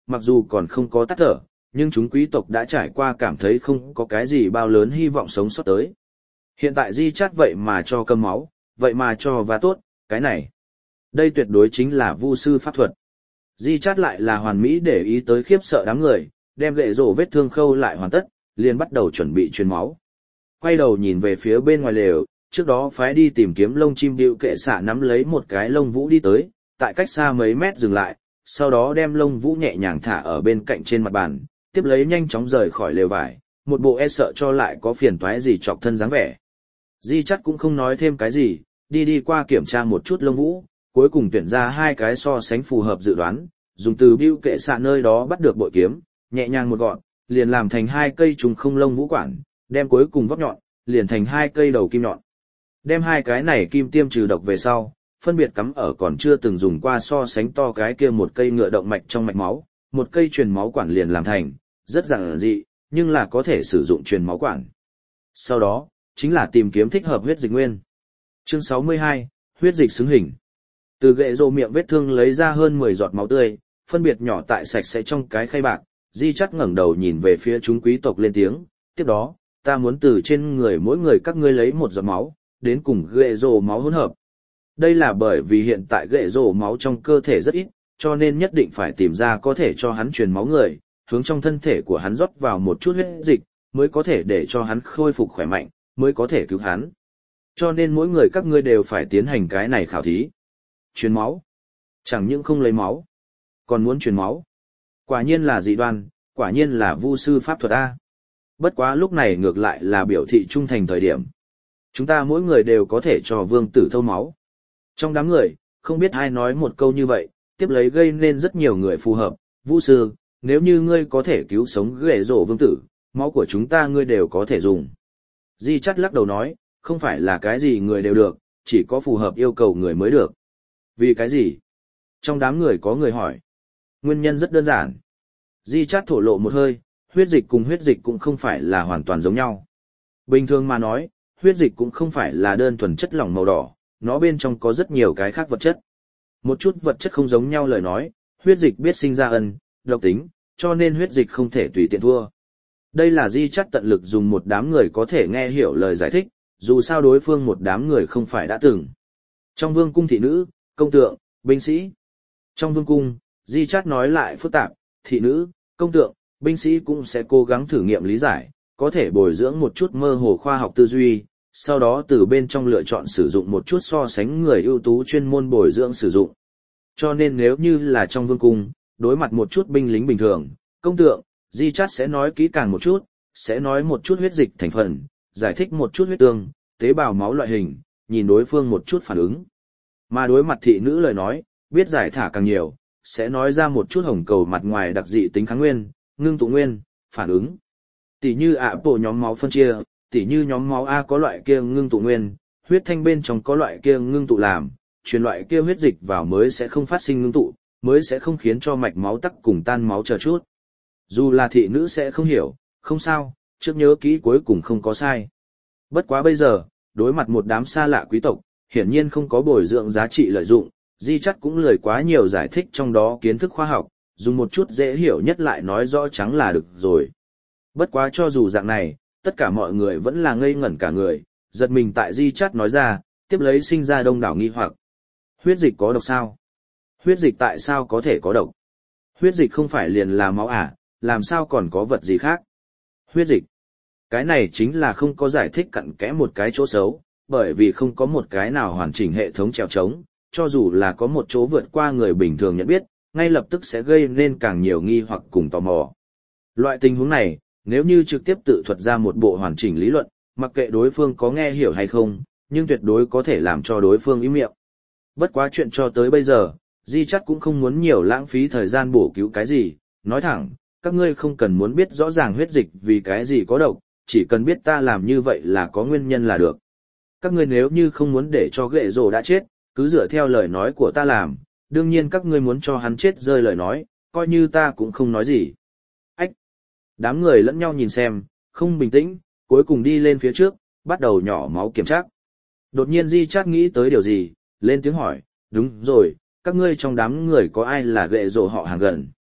mặc dù còn không có tắt thở, nhưng chúng quý tộc đã trải qua cảm thấy không có cái gì bao lớn hy vọng sống sót tới. Hiện tại Di Chát vậy mà cho cầm máu, vậy mà cho và tốt, cái này. Đây tuyệt đối chính là vu sư pháp thuật. Di Chát lại là hoàn mỹ để ý tới khiếp sợ đám người, đem gậy rổ vết thương khâu lại hoàn tất, liền bắt đầu chuẩn bị truyền máu. Quay đầu nhìn về phía bên ngoài lều, trước đó phái đi tìm kiếm lông chim điệu kệ xạ nắm lấy một cái lông vũ đi tới, tại cách xa mấy mét dừng lại, sau đó đem lông vũ nhẹ nhàng thả ở bên cạnh trên mặt bàn, tiếp lấy nhanh chóng rời khỏi lều vải, một bộ e sợ cho lại có phiền toái gì chọc thân dáng vẻ. Di Chát cũng không nói thêm cái gì, đi đi qua kiểm tra một chút lông vũ, cuối cùng tuyển ra hai cái so sánh phù hợp dự đoán, dùng từ bưu kệ xạ nơi đó bắt được bội kiếm, nhẹ nhàng một gọn, liền làm thành hai cây trùng không lông vũ quản, đem cuối cùng vóc nhọn, liền thành hai cây đầu kim nhọn. Đem hai cái này kim tiêm trừ độc về sau, phân biệt cắm ở còn chưa từng dùng qua so sánh to cái kia một cây ngựa động mạch trong mạch máu, một cây truyền máu quản liền làm thành, rất giản dị, nhưng là có thể sử dụng truyền máu quản. Sau đó, chính là tìm kiếm thích hợp huyết dịch nguyên. Chương sáu mươi hai, huyết dịch xứng hình. Từ gậy rô miệng vết thương lấy ra hơn mười giọt máu tươi, phân biệt nhỏ tại sạch sẽ trong cái khay bạc, Di Chát ngẩng đầu nhìn về phía chúng quý tộc lên tiếng, tiếp đó, ta muốn từ trên người mỗi người các ngươi lấy một giọt máu, đến cùng gậy rô máu hỗn hợp. Đây là bởi vì hiện tại gậy rô máu trong cơ thể rất ít, cho nên nhất định phải tìm ra có thể cho hắn truyền máu người, hướng trong thân thể của hắn rót vào một chút huyết dịch, mới có thể để cho hắn khôi phục khỏe mạnh, mới có thể cứu hắn. Cho nên mỗi người các ngươi đều phải tiến hành cái này khảo thí. Truyền máu. Chẳng những không lấy máu, còn muốn truyền máu. Quả nhiên là dị đoan, quả nhiên là vu sư pháp thuật A. Bất quá lúc này ngược lại là biểu thị trung thành thời điểm. Chúng ta mỗi người đều có thể cho vương tử thâu máu. Trong đám người, không biết ai nói một câu như vậy, tiếp lấy gây nên rất nhiều người phù hợp. Vu sư, nếu như ngươi có thể cứu sống ghệ rổ vương tử, máu của chúng ta ngươi đều có thể dùng. Di Chát lắc đầu nói, không phải là cái gì người đều được, chỉ có phù hợp yêu cầu người mới được. Vì cái gì? Trong đám người có người hỏi. Nguyên nhân rất đơn giản. Di Chát thổ lộ một hơi, huyết dịch cùng huyết dịch cũng không phải là hoàn toàn giống nhau. Bình thường mà nói, huyết dịch cũng không phải là đơn thuần chất lỏng màu đỏ, nó bên trong có rất nhiều cái khác vật chất. Một chút vật chất không giống nhau lời nói, huyết dịch biết sinh ra ân, độc tính, cho nên huyết dịch không thể tùy tiện thua. Đây là Di Chát tận lực dùng một đám người có thể nghe hiểu lời giải thích, dù sao đối phương một đám người không phải đã từng. Trong vương cung thị nữ, công tượng, binh sĩ. Trong vương cung, Di Chát nói lại phức tạp, thị nữ, công tượng, binh sĩ cũng sẽ cố gắng thử nghiệm lý giải, có thể bồi dưỡng một chút mơ hồ khoa học tư duy, sau đó từ bên trong lựa chọn sử dụng một chút so sánh người ưu tú chuyên môn bồi dưỡng sử dụng. Cho nên nếu như là trong vương cung, đối mặt một chút binh lính bình thường, công tượng, Di Chát sẽ nói kỹ càng một chút, sẽ nói một chút huyết dịch thành phần, giải thích một chút huyết tương, tế bào máu loại hình, nhìn đối phương một chút phản ứng. Mà đối mặt thị nữ lời nói, biết giải thả càng nhiều, sẽ nói ra một chút hồng cầu mặt ngoài đặc dị tính kháng nguyên, ngưng tụ nguyên, phản ứng. Tỷ như ạ bộ nhóm máu phân chia, tỷ như nhóm máu A có loại kia ngưng tụ nguyên, huyết thanh bên trong có loại kia ngưng tụ làm, truyền loại kia huyết dịch vào mới sẽ không phát sinh ngưng tụ, mới sẽ không khiến cho mạch máu tắc cùng tan máu chờ chút. Dù là thị nữ sẽ không hiểu, không sao, trước nhớ kỹ cuối cùng không có sai. Bất quá bây giờ, đối mặt một đám xa lạ quý tộc, hiển nhiên không có bồi dưỡng giá trị lợi dụng, Di Chát cũng lười quá nhiều giải thích trong đó kiến thức khoa học, dùng một chút dễ hiểu nhất lại nói rõ trắng là được rồi. Bất quá cho dù dạng này, tất cả mọi người vẫn là ngây ngẩn cả người, giật mình tại Di Chát nói ra, tiếp lấy sinh ra đông đảo nghi hoặc. Huyết dịch có độc sao? Huyết dịch tại sao có thể có độc? Huyết dịch không phải liền là máu à, làm sao còn có vật gì khác? Huyết dịch. Cái này chính là không có giải thích cặn kẽ một cái chỗ xấu, bởi vì không có một cái nào hoàn chỉnh hệ thống trèo trống, cho dù là có một chỗ vượt qua người bình thường nhận biết, ngay lập tức sẽ gây nên càng nhiều nghi hoặc cùng tò mò. Loại tình huống này, nếu như trực tiếp tự thuật ra một bộ hoàn chỉnh lý luận, mặc kệ đối phương có nghe hiểu hay không, nhưng tuyệt đối có thể làm cho đối phương im miệng. Bất quá chuyện cho tới bây giờ, Di Chát cũng không muốn nhiều lãng phí thời gian bổ cứu cái gì, nói thẳng, các ngươi không cần muốn biết rõ ràng huyết dịch vì cái gì có độc, chỉ cần biết ta làm như vậy là có nguyên nhân là được. Các ngươi nếu như không muốn để cho ghệ rồ đã chết, cứ dựa theo lời nói của ta làm, đương nhiên các ngươi muốn cho hắn chết rơi lời nói, coi như ta cũng không nói gì. Ách! Đám người lẫn nhau nhìn xem, không bình tĩnh, cuối cùng đi lên phía trước, bắt đầu nhỏ máu kiểm tra. Đột nhiên Di Chát nghĩ tới điều gì, lên tiếng hỏi, đúng rồi, các ngươi trong đám người có ai là ghệ rồ họ hàng gần?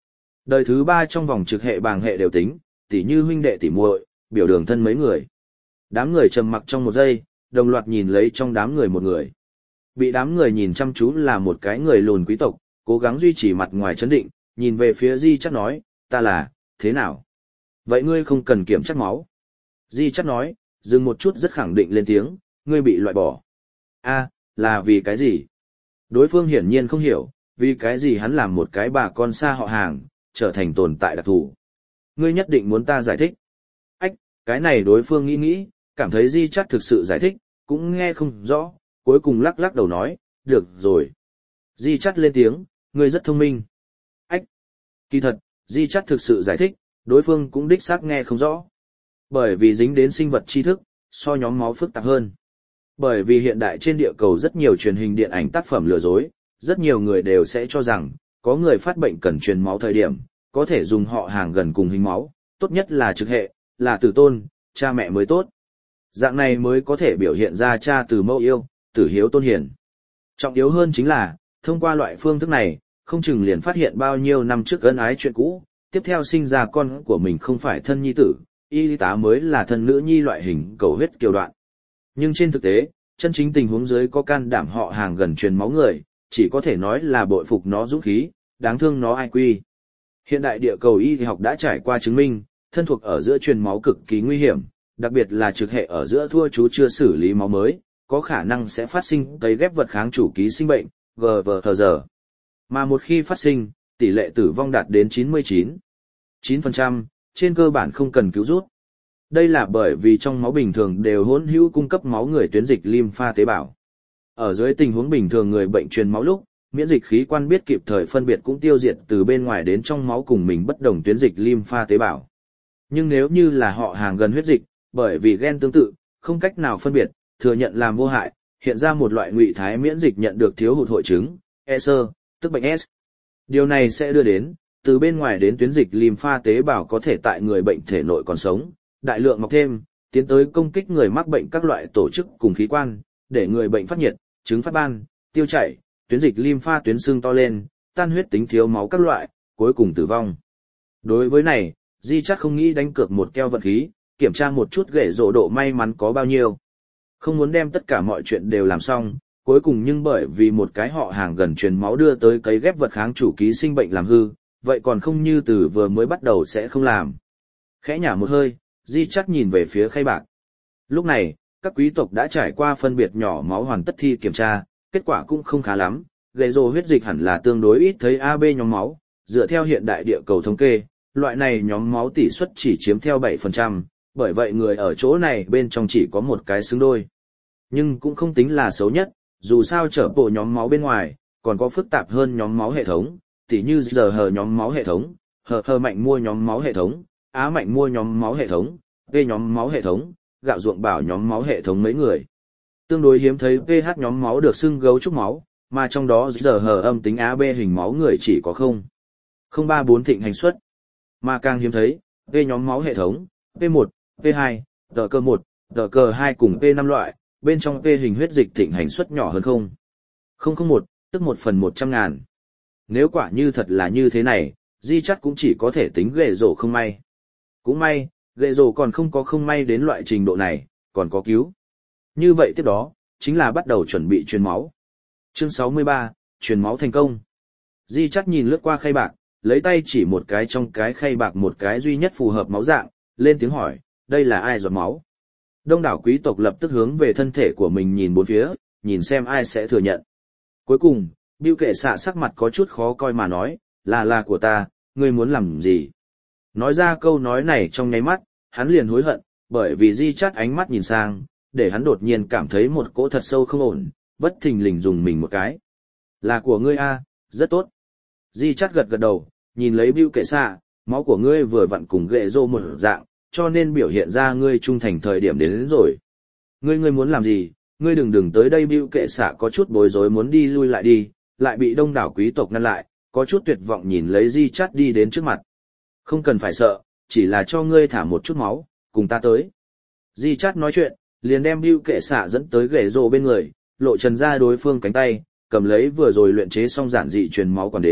Đời thứ ba trong vòng trực hệ bàng hệ đều tính, tỉ như huynh đệ tỉ muội, biểu đường thân mấy người. Đám người trầm mặc trong một giây, đồng loạt nhìn lấy trong đám người một người. Bị đám người nhìn chăm chú là một cái người lùn quý tộc, cố gắng duy trì mặt ngoài trấn định, nhìn về phía Di Chắt nói, ta là, thế nào? Vậy ngươi không cần kiểm chắc máu. Di Chắt nói, dừng một chút rất khẳng định lên tiếng, ngươi bị loại bỏ. A, là vì cái gì? Đối phương hiển nhiên không hiểu, vì cái gì hắn làm một cái bà con xa họ hàng, trở thành tồn tại đặc thù. Ngươi nhất định muốn ta giải thích. Ách, cái này đối phương nghĩ nghĩ, cảm thấy Di Chắt thực sự giải thích, cũng nghe không rõ, cuối cùng lắc lắc đầu nói, được rồi. Di Chắt lên tiếng, ngươi rất thông minh. Ách, kỳ thật, Di Chắt thực sự giải thích, đối phương cũng đích xác nghe không rõ. Bởi vì dính đến sinh vật tri thức, so nhóm máu phức tạp hơn. Bởi vì hiện đại trên địa cầu rất nhiều truyền hình điện ảnh tác phẩm lừa dối, rất nhiều người đều sẽ cho rằng, có người phát bệnh cần truyền máu thời điểm, có thể dùng họ hàng gần cùng hình máu, tốt nhất là trực hệ, là tử tôn, cha mẹ mới tốt. Dạng này mới có thể biểu hiện ra cha từ mẫu yêu, tử hiếu tôn hiền. Trọng yếu hơn chính là, thông qua loại phương thức này, không chừng liền phát hiện bao nhiêu năm trước ân ái chuyện cũ, tiếp theo sinh ra con của mình không phải thân nhi tử, y tá mới là thân nữ nhi loại hình cầu huyết kiều đoạn. Nhưng trên thực tế, chân chính tình huống dưới có can đảm họ hàng gần truyền máu người, chỉ có thể nói là bội phục nó dũng khí, đáng thương nó ai quy. Hiện đại địa cầu y học đã trải qua chứng minh, thân thuộc ở giữa truyền máu cực kỳ nguy hiểm, đặc biệt là trực hệ ở giữa thua chú chưa xử lý máu mới, có khả năng sẽ phát sinh cấy ghép vật kháng chủ ký sinh bệnh, giê vê tê giê. Mà một khi phát sinh, tỷ lệ tử vong đạt đến chín mươi chín phẩy chín phần trăm, trên cơ bản không cần cứu rút. Đây là bởi vì trong máu bình thường đều hỗn hữu cung cấp máu người tuyến dịch lympha tế bào. Ở dưới tình huống bình thường người bệnh truyền máu lúc, miễn dịch khí quan biết kịp thời phân biệt cũng tiêu diệt từ bên ngoài đến trong máu cùng mình bất đồng tuyến dịch lympha tế bào. Nhưng nếu như là họ hàng gần huyết dịch, bởi vì gen tương tự, không cách nào phân biệt, thừa nhận làm vô hại, hiện ra một loại ngụy thái miễn dịch nhận được thiếu hụt hội chứng, e ét e, tức bệnh S. Điều này sẽ đưa đến, từ bên ngoài đến tuyến dịch lympha tế bào có thể tại người bệnh thể nội còn sống, đại lượng mọc thêm, tiến tới công kích người mắc bệnh các loại tổ chức cùng khí quan, để người bệnh phát nhiệt, chứng phát ban, tiêu chảy, tuyến dịch lympha tuyến xương to lên, tan huyết tính thiếu máu các loại, cuối cùng tử vong. Đối với này, Di Chắt không nghĩ đánh cược một keo vận khí, kiểm tra một chút ghệ rổ độ may mắn có bao nhiêu. Không muốn đem tất cả mọi chuyện đều làm xong, cuối cùng nhưng bởi vì một cái họ hàng gần truyền máu đưa tới cấy ghép vật kháng chủ ký sinh bệnh làm hư, vậy còn không như từ vừa mới bắt đầu sẽ không làm. Khẽ nhả một hơi, Di Chắt nhìn về phía khay bạc. Lúc này, các quý tộc đã trải qua phân biệt nhỏ máu hoàn tất thi kiểm tra, kết quả cũng không khá lắm, ghệ rổ huyết dịch hẳn là tương đối ít thấy a bê nhóm máu, dựa theo hiện đại địa cầu thống kê, loại này nhóm máu tỷ suất chỉ chiếm theo bảy phần trăm, bởi vậy người ở chỗ này bên trong chỉ có một cái xứng đôi. Nhưng cũng không tính là xấu nhất, dù sao trở bộ nhóm máu bên ngoài, còn có phức tạp hơn nhóm máu hệ thống, tỉ như giờ hờ nhóm máu hệ thống, hờ hờ mạnh mua nhóm máu hệ thống, á mạnh mua nhóm máu hệ thống, vê nhóm máu hệ thống, gạo ruộng bảo nhóm máu hệ thống mấy người. Tương đối hiếm thấy pê hát nhóm máu được xưng gấu trúc máu, mà trong đó giờ hờ âm tính a bê hình máu người chỉ có không. không ba bốn thịnh hành suất. Mà càng hiếm thấy, P nhóm máu hệ thống, pê một, pê hai, tờ cơ một, tờ cơ hai cùng pê năm loại, bên trong P hình huyết dịch thịnh hành suất nhỏ hơn không. không không một, tức một phần một trăm ngàn. Nếu quả như thật là như thế này, Di Chắt cũng chỉ có thể tính ghệ rổ không may. Cũng may, ghệ rổ còn không có không may đến loại trình độ này, còn có cứu. Như vậy tiếp đó, chính là bắt đầu chuẩn bị truyền máu. Chương sáu mươi ba, truyền máu thành công. Di Chắt nhìn lướt qua khay bạc, lấy tay chỉ một cái trong cái khay bạc một cái duy nhất phù hợp máu dạng, lên tiếng hỏi, đây là ai giọt máu? Đông đảo quý tộc lập tức hướng về thân thể của mình nhìn bốn phía, nhìn xem ai sẽ thừa nhận. Cuối cùng, Bưu Kệ Xạ sắc mặt có chút khó coi mà nói, là là của ta, ngươi muốn làm gì? Nói ra câu nói này trong nháy mắt, hắn liền hối hận, bởi vì Di Chắt ánh mắt nhìn sang, để hắn đột nhiên cảm thấy một cỗ thật sâu không ổn, bất thình lình dùng mình một cái. Là của ngươi a, rất tốt. Di Chắt gật gật đầu, nhìn lấy Bưu Kệ Xạ, máu của ngươi vừa vặn cùng ghệ rô một dạng, cho nên biểu hiện ra ngươi trung thành thời điểm đến, đến rồi. Ngươi ngươi muốn làm gì, ngươi đừng đừng tới đây. Bưu Kệ Xạ có chút bối rối muốn đi lui lại đi, lại bị đông đảo quý tộc ngăn lại, có chút tuyệt vọng nhìn lấy Di Chắt đi đến trước mặt. Không cần phải sợ, chỉ là cho ngươi thả một chút máu, cùng ta tới. Di Chắt nói chuyện, liền đem Bưu Kệ Xạ dẫn tới ghệ rô bên người, lộ trần ra đối phương cánh tay, cầm lấy vừa rồi luyện chế xong giản dị truyền máu còn đến,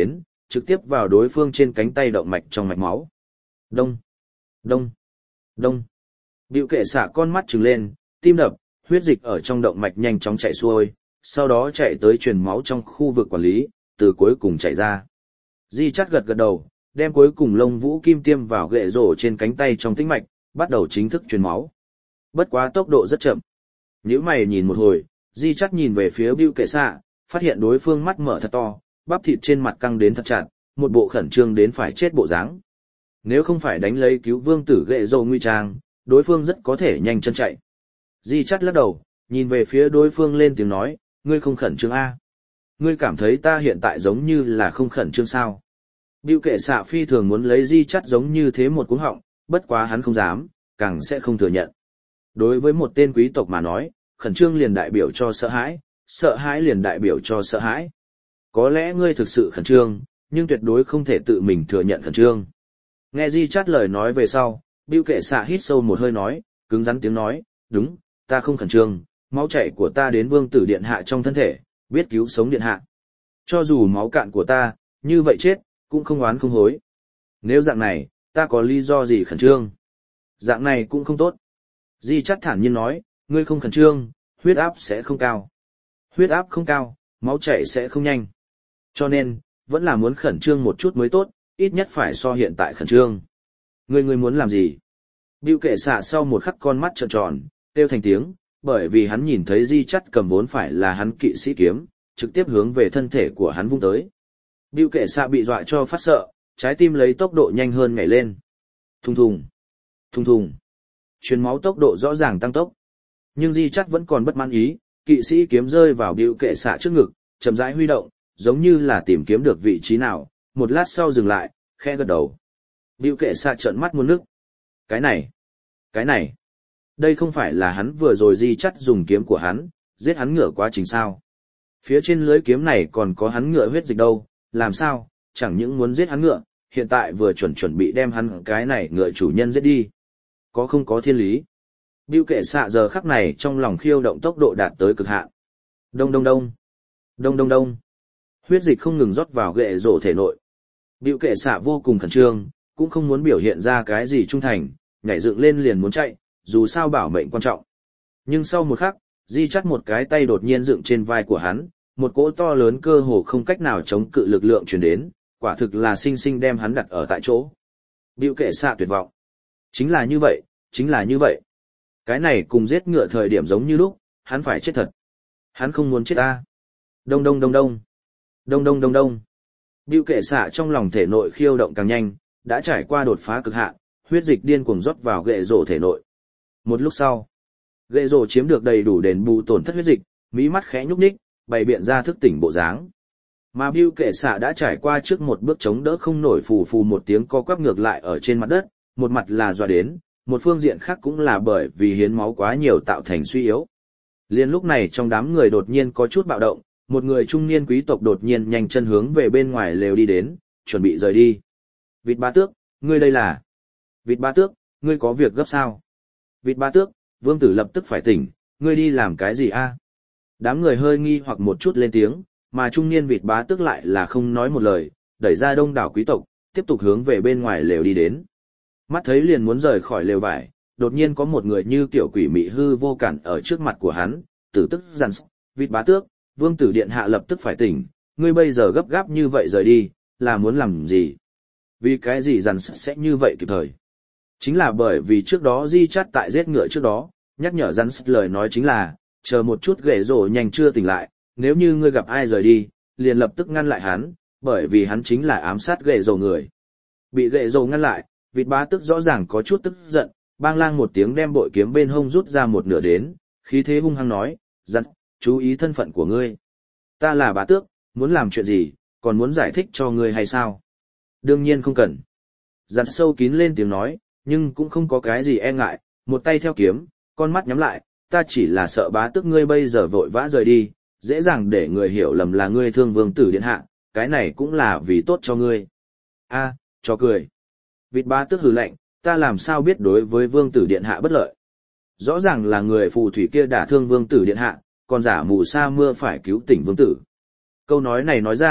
trực tiếp vào đối phương trên cánh tay động mạch trong mạch máu. Đông, đông, đông. Bịu kệ xạ con mắt trừng lên, tim đập, huyết dịch ở trong động mạch nhanh chóng chạy xuôi, sau đó chạy tới truyền máu trong khu vực quản lý, từ cuối cùng chạy ra. Di Chát gật gật đầu, đem cuối cùng lông vũ kim tiêm vào ghệ rổ trên cánh tay trong tĩnh mạch, bắt đầu chính thức truyền máu. Bất quá tốc độ rất chậm. Nếu mày nhìn một hồi, Di Chát nhìn về phía Bưu Kệ Xạ, phát hiện đối phương mắt mở thật to, bắp thịt trên mặt căng đến thật chặt, một bộ khẩn trương đến phải chết bộ dáng. Nếu không phải đánh lấy cứu vương tử ghệ rổ nguy trang, đối phương rất có thể nhanh chân chạy. Di Chát lắc đầu, nhìn về phía đối phương lên tiếng nói, ngươi không khẩn trương a? Ngươi cảm thấy ta hiện tại giống như là không khẩn trương sao? Bưu Kệ Xạ phi thường muốn lấy Di Chát giống như thế một cú họng, bất quá hắn không dám, càng sẽ không thừa nhận. Đối với một tên quý tộc mà nói, khẩn trương liền đại biểu cho sợ hãi, sợ hãi liền đại biểu cho sợ hãi. Có lẽ ngươi thực sự khẩn trương, nhưng tuyệt đối không thể tự mình thừa nhận khẩn trương. Nghe Di Chát lời nói về sau, Bưu Kệ Xạ hít sâu một hơi nói, cứng rắn tiếng nói, đúng, ta không khẩn trương, máu chảy của ta đến vương tử điện hạ trong thân thể, biết cứu sống điện hạ. Cho dù máu cạn của ta, như vậy chết, cũng không oán không hối. Nếu dạng này, ta có lý do gì khẩn trương? Dạng này cũng không tốt. Di Chát thản nhiên nói, ngươi không khẩn trương, huyết áp sẽ không cao. Huyết áp không cao, máu chảy sẽ không nhanh. Cho nên, vẫn là muốn khẩn trương một chút mới tốt, ít nhất phải so hiện tại khẩn trương. Ngươi ngươi muốn làm gì? Bưu Kệ Xạ sau một khắc con mắt trợn tròn, kêu thành tiếng, bởi vì hắn nhìn thấy Di Chát cầm vốn phải là hắn kỵ sĩ kiếm, trực tiếp hướng về thân thể của hắn vung tới. Bưu Kệ Xạ bị dọa cho phát sợ, trái tim lấy tốc độ nhanh hơn nhảy lên. Thùng thùng, thùng thùng. Truyền máu tốc độ rõ ràng tăng tốc. Nhưng Di Chát vẫn còn bất mãn ý, kỵ sĩ kiếm rơi vào Bưu Kệ Xạ trước ngực, chậm rãi huy động, giống như là tìm kiếm được vị trí nào, một lát sau dừng lại, khẽ gật đầu. Bưu Kệ Xạ trợn mắt muốn nước. Cái này, cái này, đây không phải là hắn vừa rồi Di Chát dùng kiếm của hắn, giết hắn ngựa quá trình sao. Phía trên lưới kiếm này còn có hắn ngựa huyết dịch đâu, làm sao, chẳng những muốn giết hắn ngựa, hiện tại vừa chuẩn chuẩn bị đem hắn cái này ngựa chủ nhân giết đi. Có không có thiên lý. Bưu Kệ Xạ giờ khắc này trong lòng khiêu động tốc độ đạt tới cực hạn. Đông đông đông, đông đông đông. Huyết dịch không ngừng rót vào ghệ rổ thể nội. Bưu Kệ Xạ vô cùng khẩn trương, cũng không muốn biểu hiện ra cái gì trung thành, nhảy dựng lên liền muốn chạy, dù sao bảo mệnh quan trọng. Nhưng sau một khắc, Di Chát một cái tay đột nhiên dựng trên vai của hắn, một cỗ to lớn cơ hồ không cách nào chống cự lực lượng truyền đến, quả thực là sinh sinh đem hắn đặt ở tại chỗ. Bưu Kệ Xạ tuyệt vọng. Chính là như vậy, chính là như vậy. Cái này cùng giết ngựa thời điểm giống như lúc, hắn phải chết thật. Hắn không muốn chết ta. Đông đông đông đông. Đông đông đông đông. Bưu Kệ Xạ trong lòng thể nội khiêu động càng nhanh, đã trải qua đột phá cực hạn, huyết dịch điên cuồng rót vào ghệ rổ thể nội. Một lúc sau, ghệ rổ chiếm được đầy đủ đền bù tổn thất huyết dịch, mí mắt khẽ nhúc nhích, bày biện ra thức tỉnh bộ dáng. Mà Bưu Kệ Xạ đã trải qua trước một bước chống đỡ không nổi, phù phù một tiếng co quắp ngược lại ở trên mặt đất, một mặt là dọa đến, một phương diện khác cũng là bởi vì hiến máu quá nhiều tạo thành suy yếu. Liên lúc này trong đám người đột nhiên có chút bạo động, một người trung niên quý tộc đột nhiên nhanh chân hướng về bên ngoài lều đi đến, chuẩn bị rời đi. Vịt Bá Tước, ngươi đây là? Vịt Bá Tước, ngươi có việc gấp sao? Vịt Bá Tước, vương tử lập tức phải tỉnh, ngươi đi làm cái gì a? Đám người hơi nghi hoặc một chút lên tiếng, mà trung niên Vịt Bá Tước lại là không nói một lời, đẩy ra đông đảo quý tộc, tiếp tục hướng về bên ngoài lều đi đến. Mắt thấy liền muốn rời khỏi lều vải, đột nhiên có một người như kiểu quỷ mị hư vô cản ở trước mặt của hắn, tử tức giàn sóc, Vịt Bá Tước, vương tử điện hạ lập tức phải tỉnh, ngươi bây giờ gấp gáp như vậy rời đi, là muốn làm gì? Vì cái gì dằn sẽ như vậy kịp thời? Chính là bởi vì trước đó Di Chát tại giết ngựa trước đó, nhắc nhở dằn lời nói chính là, chờ một chút ghệ rổ nhanh chưa tỉnh lại, nếu như ngươi gặp ai rời đi, liền lập tức ngăn lại hắn, bởi vì hắn chính là ám sát ghệ rổ người. Bị ghệ rổ ngăn lại, Vịt Bá Tước rõ ràng có chút tức giận, bang lang một tiếng đem bội kiếm bên hông rút ra một nửa đến, khí thế hung hăng nói, dằn, chú ý thân phận của ngươi. Ta là Bá Tước, muốn làm chuyện gì, còn muốn giải thích cho ngươi hay sao? Đương nhiên không cần. Dặn sâu kín lên tiếng nói, nhưng cũng không có cái gì e ngại, một tay theo kiếm, con mắt nhắm lại, ta chỉ là sợ Bá Tước ngươi bây giờ vội vã rời đi, dễ dàng để người hiểu lầm là ngươi thương vương tử điện hạ, cái này cũng là vì tốt cho ngươi. A, cho cười. Vịt Bá Tước hừ lạnh, ta làm sao biết đối với vương tử điện hạ bất lợi. Rõ ràng là người phù thủy kia đả thương vương tử điện hạ, còn giả mù sa mưa phải cứu tỉnh vương tử. Câu nói này nói ra,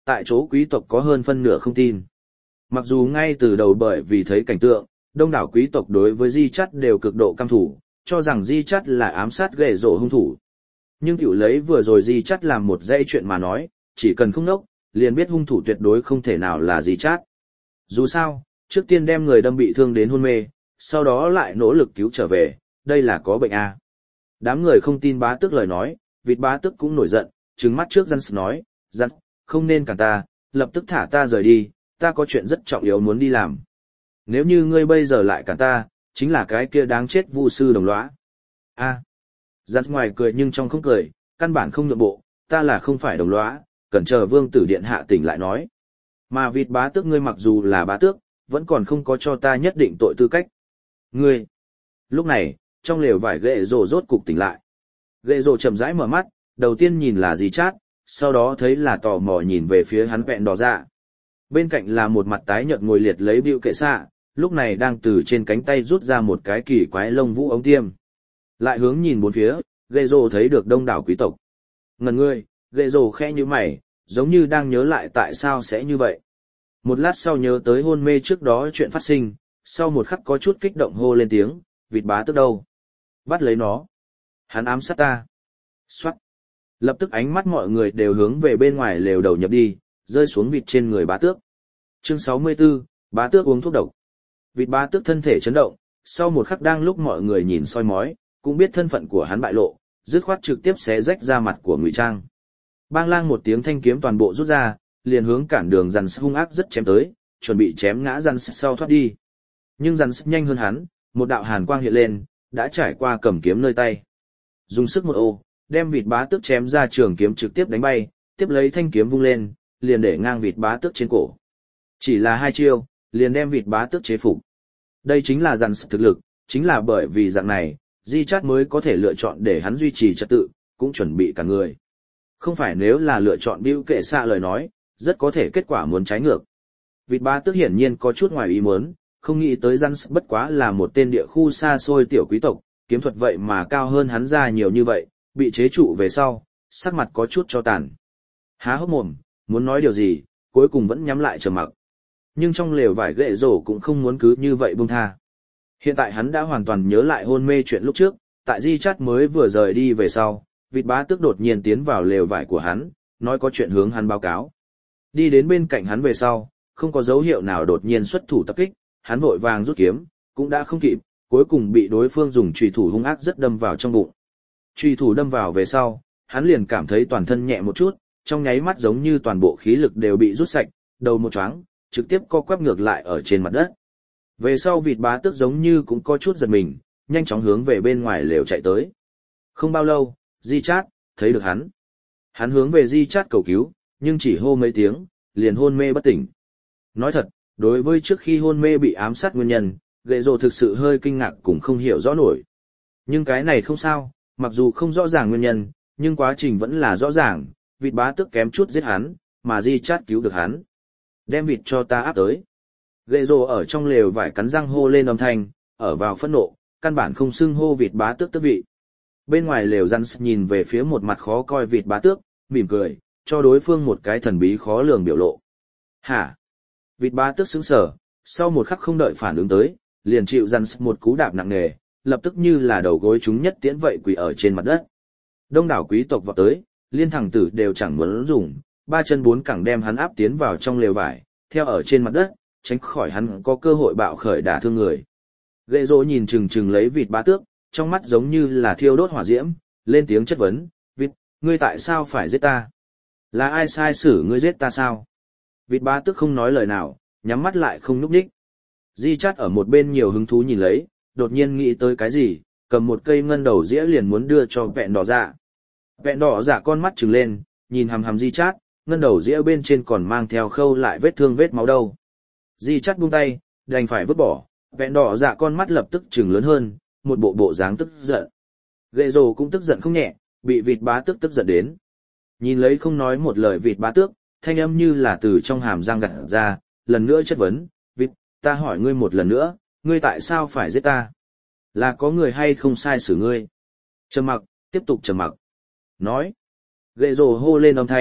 tại chỗ quý tộc có hơn phân nửa không tin. Mặc dù ngay từ đầu bởi vì thấy cảnh tượng, đông đảo quý tộc đối với Di Chắt đều cực độ căm thủ, cho rằng Di Chắt là ám sát ghệ rổ hung thủ. Nhưng tiểu lấy vừa rồi Di Chắt làm một dãy chuyện mà nói, chỉ cần không nốc, liền biết hung thủ tuyệt đối không thể nào là Di Chắt. Dù sao, trước tiên đem người đâm bị thương đến hôn mê, sau đó lại nỗ lực cứu trở về, đây là có bệnh à. Đám người không tin bá tước lời nói, vịt bá tước cũng nổi giận, trừng mắt trước Giants nói, Giants, không nên cản ta, lập tức thả ta rời đi, ta có chuyện rất trọng yếu muốn đi làm. Nếu như ngươi bây giờ lại cản ta, chính là cái kia đáng chết vu sư đồng lõa. A. À. Giants ngoài cười nhưng trong không cười, căn bản không nhượng bộ, ta là không phải đồng lõa, cần chờ vương tử điện hạ tỉnh lại nói. Mà vịt bá tước ngươi mặc dù là bá tước, vẫn còn không có cho ta nhất định tội tư cách. Ngươi. Lúc này, trong lều vải ghệ rồ rốt cục tỉnh lại. Ghệ rồ chậm rãi mở mắt, đầu tiên nhìn là Di Chát, sau đó thấy là tò mò nhìn về phía hắn vẹn đỏ dạ. Bên cạnh là một mặt tái nhợt ngồi liệt lấy bịu kệ xạ, lúc này đang từ trên cánh tay rút ra một cái kỳ quái lông vũ ống tiêm. Lại hướng nhìn bốn phía, ghệ rồ thấy được đông đảo quý tộc. Ngần ngươi, ghệ rồ khẽ như mày, giống như đang nhớ lại tại sao sẽ như vậy. Một lát sau nhớ tới hôn mê trước đó chuyện phát sinh, sau một khắc có chút kích động hô lên tiếng, vịt bá tước đâu? Bắt lấy nó. Hắn ám sát ta. Xoát. Lập tức ánh mắt mọi người đều hướng về bên ngoài lều đầu nhập đi, rơi xuống vịt trên người bá tước. Chương sáu mươi tư, bá tước uống thuốc độc. Vịt bá tước thân thể chấn động, sau một khắc đang lúc mọi người nhìn soi mói, cũng biết thân phận của hắn bại lộ, dứt khoát trực tiếp xé rách ra mặt của Ngụy Trang. Bang lang một tiếng thanh kiếm toàn bộ rút ra, liền hướng cản đường dằn hung ác rất chém tới, chuẩn bị chém ngã dằn sau thoát đi. Nhưng dằn nhanh hơn hắn, một đạo hàn quang hiện lên, đã trải qua cầm kiếm nơi tay. Dùng sức một ô, đem vịt bá tước chém ra trường kiếm trực tiếp đánh bay, tiếp lấy thanh kiếm vung lên, liền để ngang vịt bá tước trên cổ. Chỉ là hai chiêu, liền đem vịt bá tước chế phục. Đây chính là dằn thực lực, chính là bởi vì dạng này, Di Chát mới có thể lựa chọn để hắn duy trì trật tự, cũng chuẩn bị cả người. Không phải nếu là lựa chọn bưu kệ xạ lời nói, rất có thể kết quả muốn trái ngược. Vịt bá tước hiển nhiên có chút ngoài ý muốn, không nghĩ tới Giants bất quá là một tên địa khu xa xôi tiểu quý tộc, kiếm thuật vậy mà cao hơn hắn ra nhiều như vậy, bị chế trụ về sau, sắc mặt có chút cho tàn. Há hốc mồm, muốn nói điều gì, cuối cùng vẫn nhắm lại trầm mặc. Nhưng trong lều vải ghệ rổ cũng không muốn cứ như vậy buông tha. Hiện tại hắn đã hoàn toàn nhớ lại hôn mê chuyện lúc trước, tại Di Chát mới vừa rời đi về sau, vịt bá tước đột nhiên tiến vào lều vải của hắn, nói có chuyện hướng hắn báo cáo. Đi đến bên cạnh hắn về sau, không có dấu hiệu nào đột nhiên xuất thủ tập kích, hắn vội vàng rút kiếm, cũng đã không kịp, cuối cùng bị đối phương dùng chùy thủ hung ác rất đâm vào trong bụng. Chùy thủ đâm vào về sau, hắn liền cảm thấy toàn thân nhẹ một chút, trong nháy mắt giống như toàn bộ khí lực đều bị rút sạch, đầu một choáng, trực tiếp co quắp ngược lại ở trên mặt đất. Về sau vịt bá tước giống như cũng có chút giật mình, nhanh chóng hướng về bên ngoài lều chạy tới. Không bao lâu, Di Chát thấy được hắn. Hắn hướng về Di Chát cầu cứu, nhưng chỉ hô mấy tiếng, liền hôn mê bất tỉnh. Nói thật, đối với trước khi hôn mê bị ám sát nguyên nhân, ghệ rồ thực sự hơi kinh ngạc cũng không hiểu rõ nổi. Nhưng cái này không sao, mặc dù không rõ ràng nguyên nhân, nhưng quá trình vẫn là rõ ràng, vịt bá tước kém chút giết hắn, mà Di Chát cứu được hắn. Đem vịt cho ta áp tới. Ghệ rồ ở trong lều vải cắn răng hô lên âm thanh, ở vào phẫn nộ, căn bản không xưng hô vịt bá tước tước vị. Bên ngoài lều răn nhìn về phía một mặt khó coi vịt bá tước, mỉm cười, cho đối phương một cái thần bí khó lường biểu lộ. Hả? Vịt bá tước sững sờ, sau một khắc không đợi phản ứng tới, liền chịu răn một cú đạp nặng nề, lập tức như là đầu gối chúng nhất tiễn vậy quỳ ở trên mặt đất. Đông đảo quý tộc vọt tới, liên thẳng tử đều chẳng muốn dùng, ba chân bốn cẳng đem hắn áp tiến vào trong lều vải, theo ở trên mặt đất, tránh khỏi hắn có cơ hội bạo khởi đả thương người. Ghệ rồ nhìn chừng chừng lấy vịt bá tước, trong mắt giống như là thiêu đốt hỏa diễm, lên tiếng chất vấn, vịt, ngươi tại sao phải giết ta? Là ai sai xử ngươi giết ta sao? Vịt bá tước không nói lời nào, nhắm mắt lại không nhúc nhích. Di Chát ở một bên nhiều hứng thú nhìn lấy, đột nhiên nghĩ tới cái gì, cầm một cây ngân đầu dĩa liền muốn đưa cho vẹn đỏ dạ. Vẹn đỏ dạ con mắt trừng lên, nhìn hằm hằm Di Chát, ngân đầu dĩa bên trên còn mang theo khâu lại vết thương vết máu đâu. Di Chát buông tay, đành phải vứt bỏ, vẹn đỏ dạ con mắt lập tức trừng lớn hơn, một bộ bộ dáng tức giận. Ghệ rồ cũng tức giận không nhẹ, bị vịt bá tước tức giận đến. Nhìn lấy không nói một lời vịt bá tước, thanh âm như là từ trong hàm răng gặt ra, lần nữa chất vấn, vịt, ta hỏi ngươi một lần nữa, ngươi tại sao phải giết ta? Là có người hay không sai xử ngươi? Trầm mặc, tiếp tục trầm mặc. Nói. Ghệ rồ hô lên âm thanh,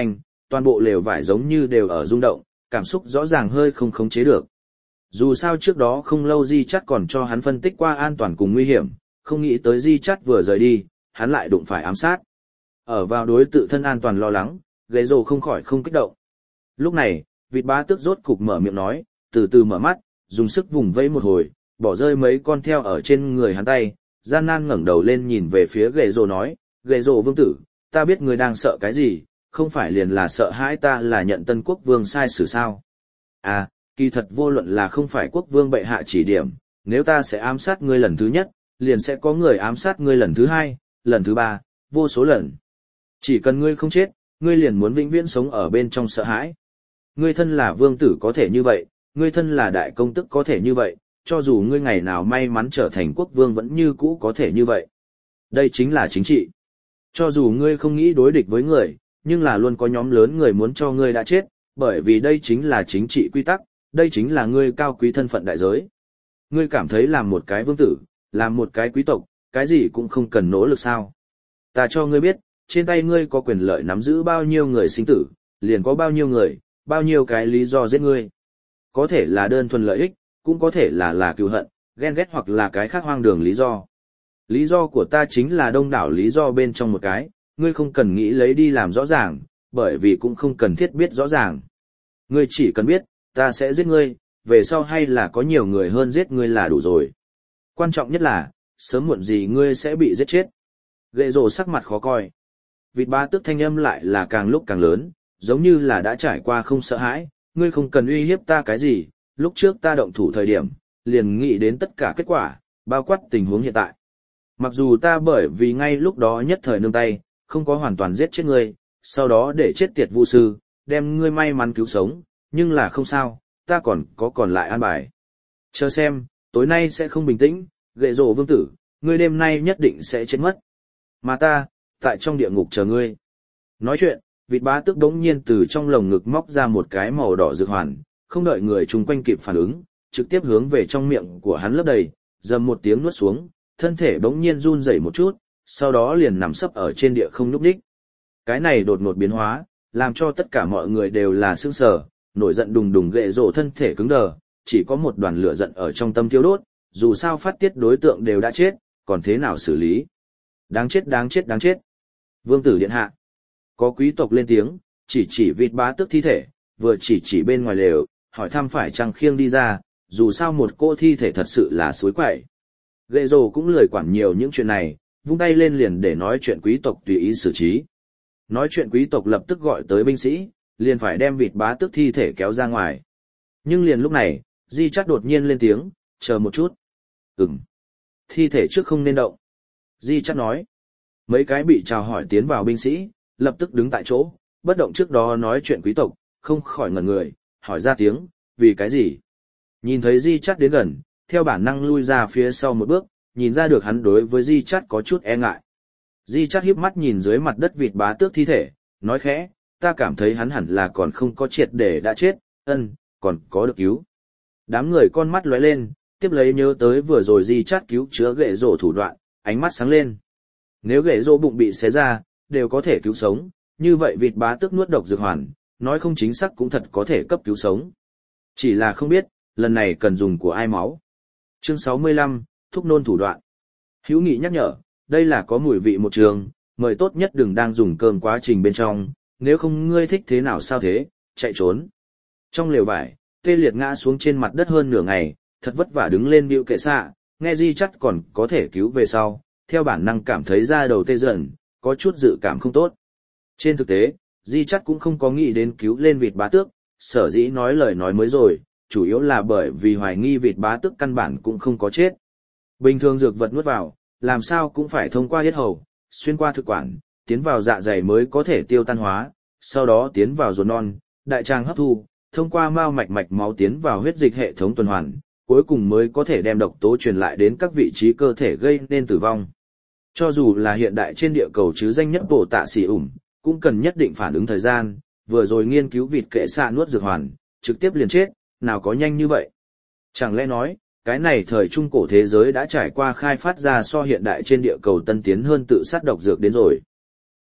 toàn bộ lều vải giống như đều ở rung động, cảm xúc rõ ràng hơi không khống chế được. Dù sao trước đó không lâu Di Chắt còn cho hắn phân tích qua an toàn cùng nguy hiểm, không nghĩ tới Di Chắt vừa rời đi, hắn lại đụng phải ám sát. Ở vào đối tự thân an toàn lo lắng, ghế rồ không khỏi không kích động. Lúc này, vịt bá tước rốt cục mở miệng nói, từ từ mở mắt, dùng sức vùng vẫy một hồi, bỏ rơi mấy con theo ở trên người hắn tay, gian nan ngẩng đầu lên nhìn về phía ghế rồ nói, ghế rồ vương tử, ta biết người đang sợ cái gì, không phải liền là sợ hãi ta là nhận Tân Quốc vương sai xử sao. À, kỳ thật vô luận là không phải quốc vương bệ hạ chỉ điểm, nếu ta sẽ ám sát ngươi lần thứ nhất, liền sẽ có người ám sát ngươi lần thứ hai, lần thứ ba, vô số lần. Chỉ cần ngươi không chết, ngươi liền muốn vĩnh viễn sống ở bên trong sợ hãi. Ngươi thân là vương tử có thể như vậy, ngươi thân là đại công tức có thể như vậy, cho dù ngươi ngày nào may mắn trở thành quốc vương vẫn như cũ có thể như vậy. Đây chính là chính trị. Cho dù ngươi không nghĩ đối địch với người, nhưng là luôn có nhóm lớn người muốn cho ngươi đã chết, bởi vì đây chính là chính trị quy tắc, đây chính là ngươi cao quý thân phận đại giới. Ngươi cảm thấy làm một cái vương tử, làm một cái quý tộc, cái gì cũng không cần nỗ lực sao. Ta cho ngươi biết, trên tay ngươi có quyền lợi nắm giữ bao nhiêu người sinh tử, liền có bao nhiêu người, bao nhiêu cái lý do giết ngươi. Có thể là đơn thuần lợi ích, cũng có thể là là cừu hận, ghen ghét hoặc là cái khác hoang đường lý do. Lý do của ta chính là đông đảo lý do bên trong một cái, ngươi không cần nghĩ lấy đi làm rõ ràng, bởi vì cũng không cần thiết biết rõ ràng. Ngươi chỉ cần biết, ta sẽ giết ngươi, về sau hay là có nhiều người hơn giết ngươi là đủ rồi. Quan trọng nhất là, sớm muộn gì ngươi sẽ bị giết chết. Ghệ rồ sắc mặt khó coi. Vịt bá tước thanh âm lại là càng lúc càng lớn, giống như là đã trải qua không sợ hãi, ngươi không cần uy hiếp ta cái gì, lúc trước ta động thủ thời điểm, liền nghĩ đến tất cả kết quả, bao quát tình huống hiện tại. Mặc dù ta bởi vì ngay lúc đó nhất thời nương tay, không có hoàn toàn giết chết ngươi, sau đó để chết tiệt vu sư, đem ngươi may mắn cứu sống, nhưng là không sao, ta còn có còn lại an bài. Chờ xem, tối nay sẽ không bình tĩnh, ghệ rồ vương tử, ngươi đêm nay nhất định sẽ chết mất. Mà ta, tại trong địa ngục chờ ngươi. Nói chuyện, vịt bá tước đống nhiên từ trong lồng ngực móc ra một cái màu đỏ dược hoàn, không đợi người chung quanh kịp phản ứng, trực tiếp hướng về trong miệng của hắn lấp đầy, dầm một tiếng nuốt xuống, thân thể bỗng nhiên run rẩy một chút, sau đó liền nằm sấp ở trên địa không nhúc nhích. Cái này đột ngột biến hóa, làm cho tất cả mọi người đều là sững sờ, nổi giận đùng đùng ghệ rồ thân thể cứng đờ, chỉ có một đoàn lửa giận ở trong tâm thiêu đốt, dù sao phát tiết đối tượng đều đã chết, còn thế nào xử lý? Đáng chết đáng chết đáng chết. Vương tử điện hạ. Có quý tộc lên tiếng, chỉ chỉ vịt bá tước thi thể, vừa chỉ chỉ bên ngoài lều, hỏi thăm phải chăng khiêng đi ra, dù sao một cô thi thể thật sự là suối quậy. Ghệ rồ cũng lười quản nhiều những chuyện này, vung tay lên liền để nói chuyện quý tộc tùy ý xử trí. Nói chuyện quý tộc lập tức gọi tới binh sĩ, liền phải đem vịt bá tước thi thể kéo ra ngoài. Nhưng liền lúc này, Di Chắt đột nhiên lên tiếng, chờ một chút. Ừm. Thi thể trước không nên động. Di Chắt nói. Mấy cái bị chào hỏi tiến vào binh sĩ, lập tức đứng tại chỗ, bất động trước đó nói chuyện quý tộc, không khỏi ngẩn người, hỏi ra tiếng, vì cái gì? Nhìn thấy Di Chắt đến gần, theo bản năng lui ra phía sau một bước, nhìn ra được hắn đối với Di Chắt có chút e ngại. Di Chắt híp mắt nhìn dưới mặt đất vịt bá tước thi thể, nói khẽ, ta cảm thấy hắn hẳn là còn không có triệt để đã chết, ân, còn có được cứu. Đám người con mắt lóe lên, tiếp lấy nhớ tới vừa rồi Di Chắt cứu chữa ghệ rồ thủ đoạn, ánh mắt sáng lên. Nếu ghệ rồ bụng bị xé ra, đều có thể cứu sống, như vậy vịt bá tước nuốt độc dược hoàn, nói không chính xác cũng thật có thể cấp cứu sống. Chỉ là không biết, lần này cần dùng của ai máu. Chương sáu mươi lăm, thúc nôn thủ đoạn. Hữu Nghị nhắc nhở, đây là có mùi vị một trường, mời tốt nhất đừng đang dùng cơm quá trình bên trong, nếu không ngươi thích thế nào sao thế, chạy trốn. Trong lều vải, tê liệt ngã xuống trên mặt đất hơn nửa ngày, thật vất vả đứng lên bĩu kệ xạ, nghe Di Chắt còn có thể cứu về sau, theo bản năng cảm thấy da đầu tê dần, có chút dự cảm không tốt. Trên thực tế, Di Chắt cũng không có nghĩ đến cứu lên vịt bá tước, sở dĩ nói lời nói mới rồi, chủ yếu là bởi vì hoài nghi vịt bá tước căn bản cũng không có chết. Bình thường dược vật nuốt vào, làm sao cũng phải thông qua yết hầu, xuyên qua thực quản, tiến vào dạ dày mới có thể tiêu tan hóa, sau đó tiến vào ruột non, đại tràng hấp thu, thông qua mao mạch mạch máu tiến vào huyết dịch hệ thống tuần hoàn, cuối cùng mới có thể đem độc tố truyền lại đến các vị trí cơ thể gây nên tử vong. Cho dù là hiện đại trên địa cầu chứ danh nhất bổ tạ xỉ ủng, cũng cần nhất định phản ứng thời gian, vừa rồi nghiên cứu vịt kệ xạ nuốt dược hoàn, trực tiếp liền chết, nào có nhanh như vậy. Chẳng lẽ nói, cái này thời trung cổ thế giới đã trải qua khai phát ra so hiện đại trên địa cầu tân tiến hơn tự sát độc dược đến rồi.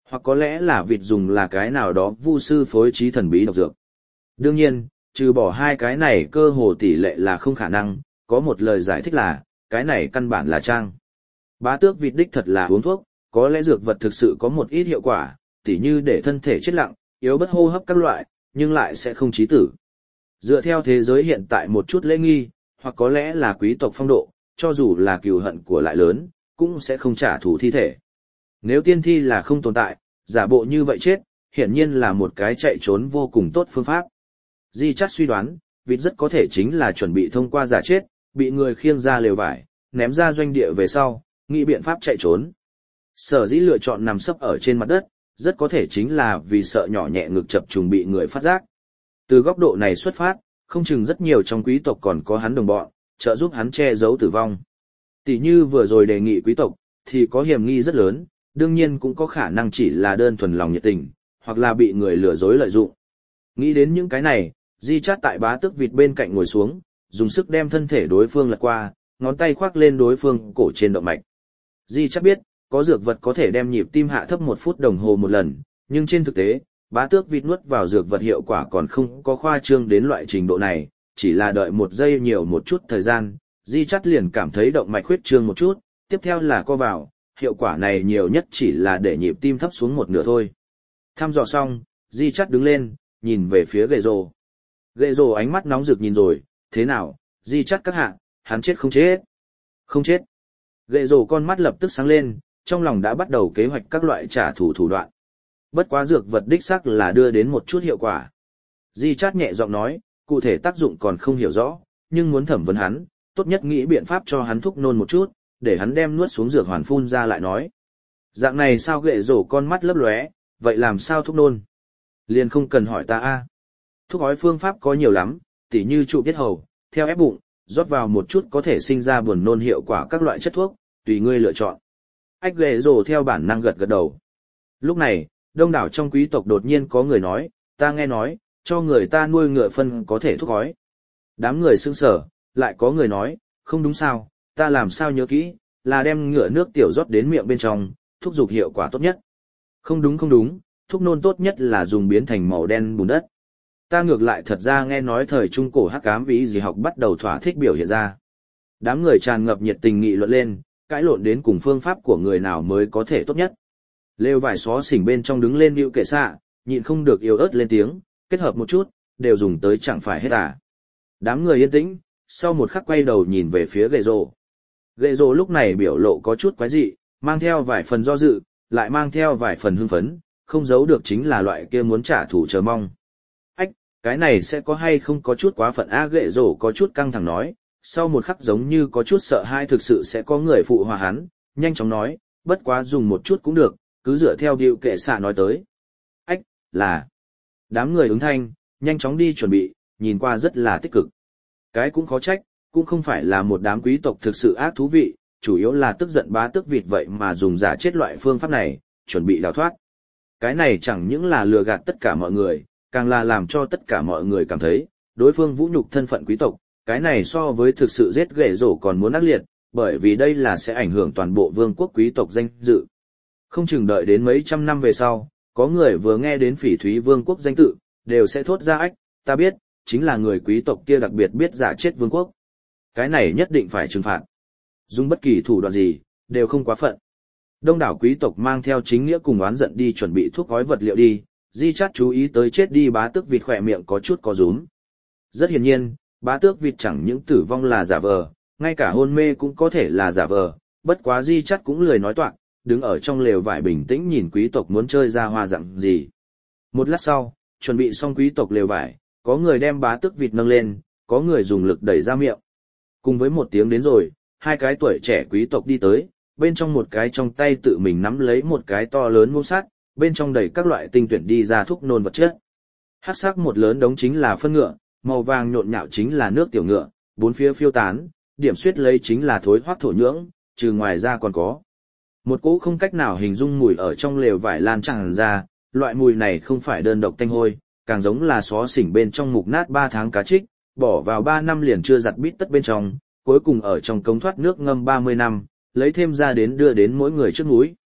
Hoặc có lẽ là vịt dùng là cái nào đó vu sư phối trí thần bí độc dược. Đương nhiên, trừ bỏ hai cái này cơ hồ tỷ lệ là không khả năng, có một lời giải thích là, cái này căn bản là trang. Bá tước vịt đích thật là uống thuốc, có lẽ dược vật thực sự có một ít hiệu quả, tỉ như để thân thể chết lặng, yếu bất hô hấp các loại, nhưng lại sẽ không chí tử. Dựa theo thế giới hiện tại một chút lễ nghi, hoặc có lẽ là quý tộc phong độ, cho dù là cừu hận của lại lớn, cũng sẽ không trả thù thi thể. Nếu tiên thi là không tồn tại, giả bộ như vậy chết, hiển nhiên là một cái chạy trốn vô cùng tốt phương pháp. Di Chát suy đoán, vịt rất có thể chính là chuẩn bị thông qua giả chết, bị người khiêng ra lều vải, ném ra doanh địa về sau, nghĩ biện pháp chạy trốn. Sở dĩ lựa chọn nằm sấp ở trên mặt đất, rất có thể chính là vì sợ nhỏ nhẹ ngực chập trùng bị người phát giác. Từ góc độ này xuất phát, không chừng rất nhiều trong quý tộc còn có hắn đồng bọn, trợ giúp hắn che giấu tử vong. Tỷ như vừa rồi đề nghị quý tộc, thì có hiểm nghi rất lớn, đương nhiên cũng có khả năng chỉ là đơn thuần lòng nhiệt tình, hoặc là bị người lừa dối lợi dụng. Nghĩ đến những cái này, Di Chát tại bá tước vịt bên cạnh ngồi xuống, dùng sức đem thân thể đối phương lật qua, ngón tay khoác lên đối phương cổ trên động mạch. Di Chát biết, có dược vật có thể đem nhịp tim hạ thấp một phút đồng hồ một lần, nhưng trên thực tế, bá tước vịt nuốt vào dược vật hiệu quả còn không có khoa trương đến loại trình độ này, chỉ là đợi một giây nhiều một chút thời gian, Di Chát liền cảm thấy động mạch huyết trương một chút, tiếp theo là co vào, hiệu quả này nhiều nhất chỉ là để nhịp tim thấp xuống một nửa thôi. Thăm dò xong, Di Chát đứng lên, nhìn về phía Gệ Rồ. Gệ Rồ ánh mắt nóng rực nhìn rồi, thế nào, Di Chát các hạ, hắn chết không chết? Không chết. Gệ Rồ con mắt lập tức sáng lên, trong lòng đã bắt đầu kế hoạch các loại trả thù thủ đoạn. Bất quá dược vật đích xác là đưa đến một chút hiệu quả. Di Chát nhẹ giọng nói, cụ thể tác dụng còn không hiểu rõ, nhưng muốn thẩm vấn hắn, tốt nhất nghĩ biện pháp cho hắn thúc nôn một chút, để hắn đem nuốt xuống dược hoàn phun ra lại nói. Dạng này sao? Gệ Rồ con mắt lấp lóe, vậy làm sao thúc nôn? Liền không cần hỏi ta a. Thuốc ói phương pháp có nhiều lắm, tỉ như trụ tiết hầu, theo ép bụng, rót vào một chút có thể sinh ra buồn nôn hiệu quả các loại chất thuốc, tùy ngươi lựa chọn. Ách Gệ Rồ theo bản năng gật gật đầu. Lúc này, đông đảo trong quý tộc đột nhiên có người nói, ta nghe nói, cho người ta nuôi ngựa phân có thể thuốc ói. Đám người sững sờ, lại có người nói, không đúng sao, ta làm sao nhớ kỹ, là đem ngựa nước tiểu rót đến miệng bên trong, thúc dục hiệu quả tốt nhất. Không đúng không đúng, thuốc nôn tốt nhất là dùng biến thành màu đen bùn đất. Ta ngược lại thật ra nghe nói thời trung cổ hắc ám ý gì học bắt đầu thỏa thích biểu hiện ra. Đám người tràn ngập nhiệt tình nghị luận lên, cãi lộn đến cùng phương pháp của người nào mới có thể tốt nhất. Lêu vải xó xỉnh bên trong đứng lên bĩu kệ xạ, nhịn không được yếu ớt lên tiếng, kết hợp một chút, đều dùng tới chẳng phải hết à. Đám người yên tĩnh, sau một khắc quay đầu nhìn về phía Gệ Rồ. Gệ Rồ lúc này biểu lộ có chút quái dị, mang theo vài phần do dự, lại mang theo vài phần hưng phấn, không giấu được chính là loại kia muốn trả thù chờ mong. Ách, cái này sẽ có hay không có chút quá phận a? Gệ Rồ có chút căng thẳng nói, sau một khắc giống như có chút sợ hai thực sự sẽ có người phụ hòa hắn, nhanh chóng nói, bất quá dùng một chút cũng được, cứ dựa theo điệu kệ xạ nói tới. Ách, là. Đám người ứng thanh, nhanh chóng đi chuẩn bị, nhìn qua rất là tích cực. Cái cũng khó trách, cũng không phải là một đám quý tộc thực sự ác thú vị, chủ yếu là tức giận bá tước vịt vậy mà dùng giả chết loại phương pháp này, chuẩn bị đào thoát. Cái này chẳng những là lừa gạt tất cả mọi người, càng là làm cho tất cả mọi người cảm thấy, đối phương vũ nhục thân phận quý tộc, cái này so với thực sự giết Gệ Rồ còn muốn ác liệt, bởi vì đây là sẽ ảnh hưởng toàn bộ vương quốc quý tộc danh dự. Không chừng đợi đến mấy trăm năm về sau, có người vừa nghe đến Phỉ Thúy vương quốc danh tự, đều sẽ thốt ra ách, ta biết, chính là người quý tộc kia đặc biệt biết giả chết vương quốc. Cái này nhất định phải trừng phạt. Dùng bất kỳ thủ đoạn gì, đều không quá phận. Đông đảo quý tộc mang theo chính nghĩa cùng oán giận đi chuẩn bị thuốc gói vật liệu đi, Di Chát chú ý tới chết đi bá tước vịt khỏe miệng có chút có rúm. Rất hiển nhiên, bá tước vịt chẳng những tử vong là giả vờ, ngay cả hôn mê cũng có thể là giả vờ, bất quá Di Chát cũng lười nói toạc, đứng ở trong lều vải bình tĩnh nhìn quý tộc muốn chơi ra hoa dạng gì. Một lát sau, chuẩn bị xong quý tộc lều vải, có người đem bá tước vịt nâng lên, có người dùng lực đẩy ra miệng. Cùng với một tiếng đến rồi, hai cái tuổi trẻ quý tộc đi tới, bên trong một cái trong tay tự mình nắm lấy một cái to lớn muỗng sắt, bên trong đầy các loại tinh tuyển đi ra thuốc nôn vật chất. Hắc sắc một lớn đống chính là phân ngựa, màu vàng nhộn nhạo chính là nước tiểu ngựa, bốn phía phiêu tán, điểm xuyết lấy chính là thối hoác thổ nhưỡng, trừ ngoài ra còn có một cỗ không cách nào hình dung mùi ở trong lều vải lan tràn ra, loại mùi này không phải đơn độc tanh hôi, càng giống là xó xỉnh bên trong mục nát ba tháng cá trích, bỏ vào ba năm liền chưa giặt bít tất bên trong, cuối cùng ở trong cống thoát nước ngâm ba mươi năm, lấy thêm ra đến đưa đến mỗi người trước mũi.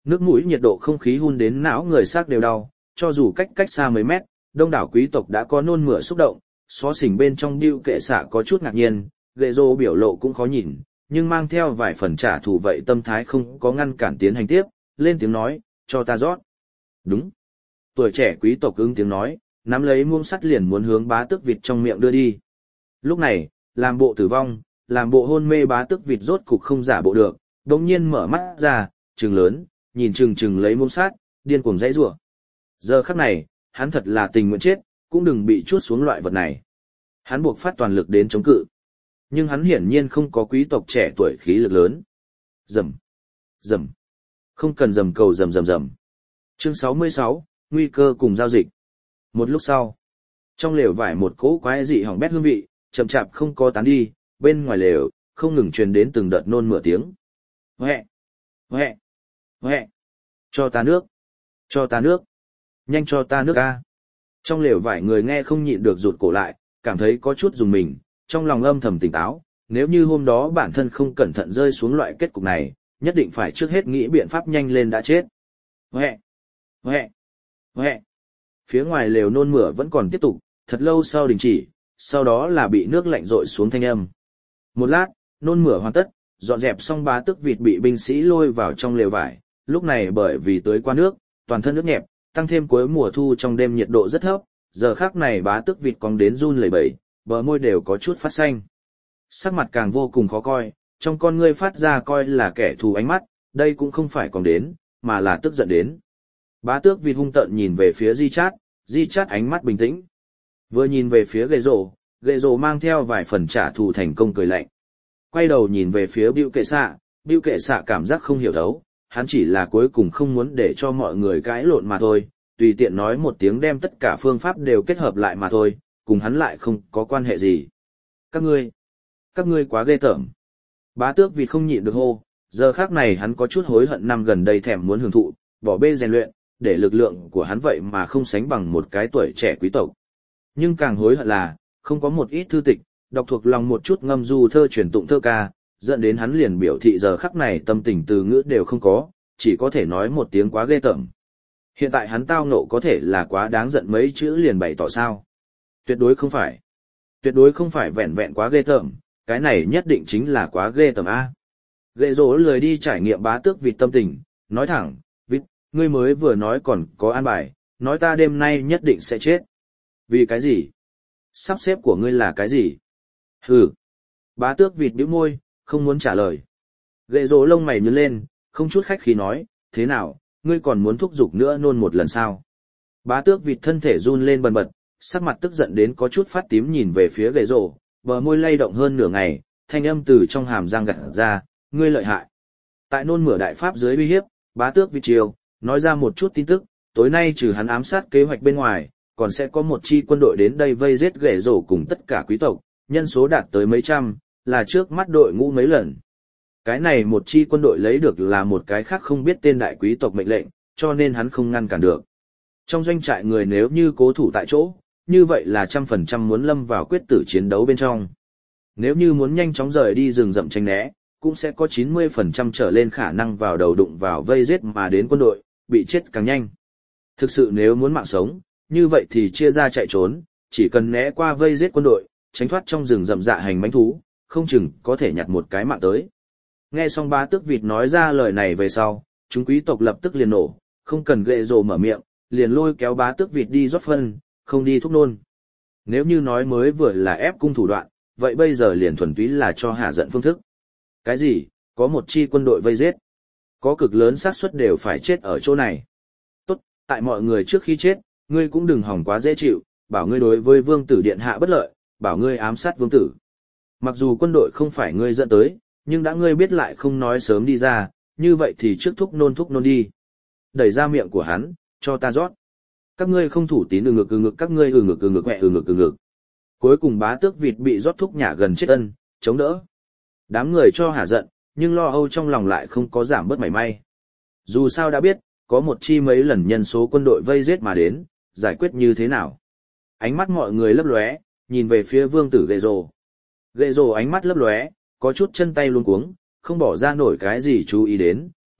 Nước mũi nhiệt độ không khí hun đến não người xác đều đau, cho dù cách cách xa mấy mét, đông đảo quý tộc đã có nôn mửa xúc động, xó xỉnh bên trong bưu kệ xạ có chút ngạc nhiên, ghệ rồ biểu lộ cũng khó nhìn, nhưng mang theo vài phần trả thù vậy tâm thái không có ngăn cản tiến hành tiếp, lên tiếng nói, cho ta rót. Đúng. Tuổi trẻ quý tộc ứng tiếng nói, nắm lấy muông sắt liền muốn hướng bá tước vịt trong miệng đưa đi. Lúc này, làm bộ tử vong, làm bộ hôn mê bá tước vịt rốt cục không giả bộ được, đống nhiên mở mắt ra, trừng lớn, nhìn chừng chừng lấy muông sắt, điên cuồng dãy rủa. Giờ khắc này, hắn thật là tình nguyện chết, cũng đừng bị chuốt xuống loại vật này. Hắn buộc phát toàn lực đến chống cự. Nhưng hắn hiển nhiên không có quý tộc trẻ tuổi khí lực lớn. Rầm, rầm. Không cần rầm cầu rầm rầm rầm. Chương sáu mươi sáu, nguy cơ cùng giao dịch. Một lúc sau, trong lều vải một cỗ quái dị hỏng bét hương vị, chậm chạp không có tán đi, bên ngoài lều, không ngừng truyền đến từng đợt nôn mửa tiếng. Huệ, huệ, huệ. Cho ta nước, cho ta nước, nhanh cho ta nước a. Trong lều vải người nghe không nhịn được rụt cổ lại, cảm thấy có chút dùng mình, trong lòng âm thầm tỉnh táo, nếu như hôm đó bản thân không cẩn thận rơi xuống loại kết cục này, nhất định phải trước hết nghĩ biện pháp nhanh lên đã chết. Huệ, huệ, huệ. Phía ngoài lều nôn mửa vẫn còn tiếp tục, thật lâu sau đình chỉ, sau đó là bị nước lạnh rội xuống thanh âm. Một lát, nôn mửa hoàn tất, dọn dẹp xong bá tước vịt bị binh sĩ lôi vào trong lều vải, lúc này bởi vì tưới qua nước, toàn thân nước nhẹp, tăng thêm cuối mùa thu trong đêm nhiệt độ rất thấp, giờ khắc này bá tước vịt cong đến run lẩy bẩy, bờ môi đều có chút phát xanh. Sắc mặt càng vô cùng khó coi, trong con ngươi phát ra coi là kẻ thù ánh mắt, đây cũng không phải còn đến, mà là tức giận đến. Bá tước vịt hung tợn nhìn về phía Di Chát, Di Chát ánh mắt bình tĩnh. Vừa nhìn về phía gậy rổ, gậy rổ mang theo vài phần trả thù thành công cười lạnh. Quay đầu nhìn về phía Bưu Kệ Xạ, Bưu Kệ Xạ cảm giác không hiểu thấu, hắn chỉ là cuối cùng không muốn để cho mọi người cãi lộn mà thôi, tùy tiện nói một tiếng đem tất cả phương pháp đều kết hợp lại mà thôi, cùng hắn lại không có quan hệ gì. Các ngươi, các ngươi quá ghê tởm. Bá tước vì không nhịn được hô, giờ khác này hắn có chút hối hận năm gần đây thèm muốn hưởng thụ, bỏ bê rèn luyện, để lực lượng của hắn vậy mà không sánh bằng một cái tuổi trẻ quý tộc. Nhưng càng hối hận là, không có một ít thư tịch, đọc thuộc lòng một chút ngâm du thơ truyền tụng thơ ca, dẫn đến hắn liền biểu thị giờ khắc này tâm tình từ ngữ đều không có, chỉ có thể nói một tiếng quá ghê tởm. Hiện tại hắn tao nộ có thể là quá đáng giận mấy chữ liền bày tỏ sao. Tuyệt đối không phải. Tuyệt đối không phải vẹn vẹn quá ghê tởm, cái này nhất định chính là quá ghê tởm A. Ghệ rỗ lười đi trải nghiệm bá tước vịt tâm tình, nói thẳng, vịt, ngươi mới vừa nói còn có an bài, nói ta đêm nay nhất định sẽ chết. Vì cái gì? Sắp xếp của ngươi là cái gì? Hừ. Bá tước vịt bĩu môi, không muốn trả lời. Ghệ rỗ lông mày nhướng lên, không chút khách khí nói, thế nào, ngươi còn muốn thúc giục nữa nôn một lần sao? Bá tước vịt thân thể run lên bần bật, sắc mặt tức giận đến có chút phát tím nhìn về phía ghệ rỗ, bờ môi lay động hơn nửa ngày, thanh âm từ trong hàm răng gặt ra, ngươi lợi hại. Tại nôn mửa đại pháp dưới uy hiếp, bá tước vịt chiều, nói ra một chút tin tức, tối nay trừ hắn ám sát kế hoạch bên ngoài, còn sẽ có một chi quân đội đến đây vây giết ghệ rỗ cùng tất cả quý tộc, nhân số đạt tới mấy trăm, là trước mắt đội ngũ mấy lần. Cái này một chi quân đội lấy được là một cái khác không biết tên đại quý tộc mệnh lệnh, cho nên hắn không ngăn cản được. Trong doanh trại người nếu như cố thủ tại chỗ, như vậy là trăm phần trăm muốn lâm vào quyết tử chiến đấu bên trong. Nếu như muốn nhanh chóng rời đi rừng rậm tránh né, cũng sẽ có chín mươi phần trăm trở lên khả năng vào đầu đụng vào vây giết mà đến quân đội, bị chết càng nhanh. Thực sự nếu muốn mạng sống, như vậy thì chia ra chạy trốn, chỉ cần né qua vây giết quân đội, tránh thoát trong rừng rậm dạ hành mãnh thú, không chừng có thể nhặt một cái mạng tới. Nghe xong bá tước vịt nói ra lời này về sau, chúng quý tộc lập tức liền nổ, không cần ghệ rồ mở miệng, liền lôi kéo bá tước vịt đi rót phân, không đi thúc nôn. Nếu như nói mới vừa là ép cung thủ đoạn, vậy bây giờ liền thuần túy là cho hạ giận phương thức. Cái gì, có một chi quân đội vây giết, có cực lớn xác suất đều phải chết ở chỗ này. Tốt, tại mọi người trước khi chết, ngươi cũng đừng hỏng quá dễ chịu, bảo ngươi đối với vương tử điện hạ bất lợi, bảo ngươi ám sát vương tử. Mặc dù quân đội không phải ngươi dẫn tới, nhưng đã ngươi biết lại không nói sớm đi ra, như vậy thì trước thúc nôn thúc nôn đi. Đẩy ra miệng của hắn, cho ta rót. Các ngươi không thủ tín ừ ngực ừ ngực các ngươi ừ ngực ừ ngực mẹ ừ ngực ừ ngực. Cuối cùng bá tước vịt bị rót thúc nhả gần chết ân, chống đỡ. Đám người cho hả giận, nhưng lo âu trong lòng lại không có giảm bớt mảy may. Dù sao đã biết, có một chi mấy lần nhân số quân đội vây giết mà đến, giải quyết như thế nào. Ánh mắt mọi người lấp lóe, nhìn về phía vương tử ghệ rồ. Ghệ rồ ánh mắt lấp lóe, có chút chân tay luống cuống, không bỏ ra nổi cái gì chú ý đến,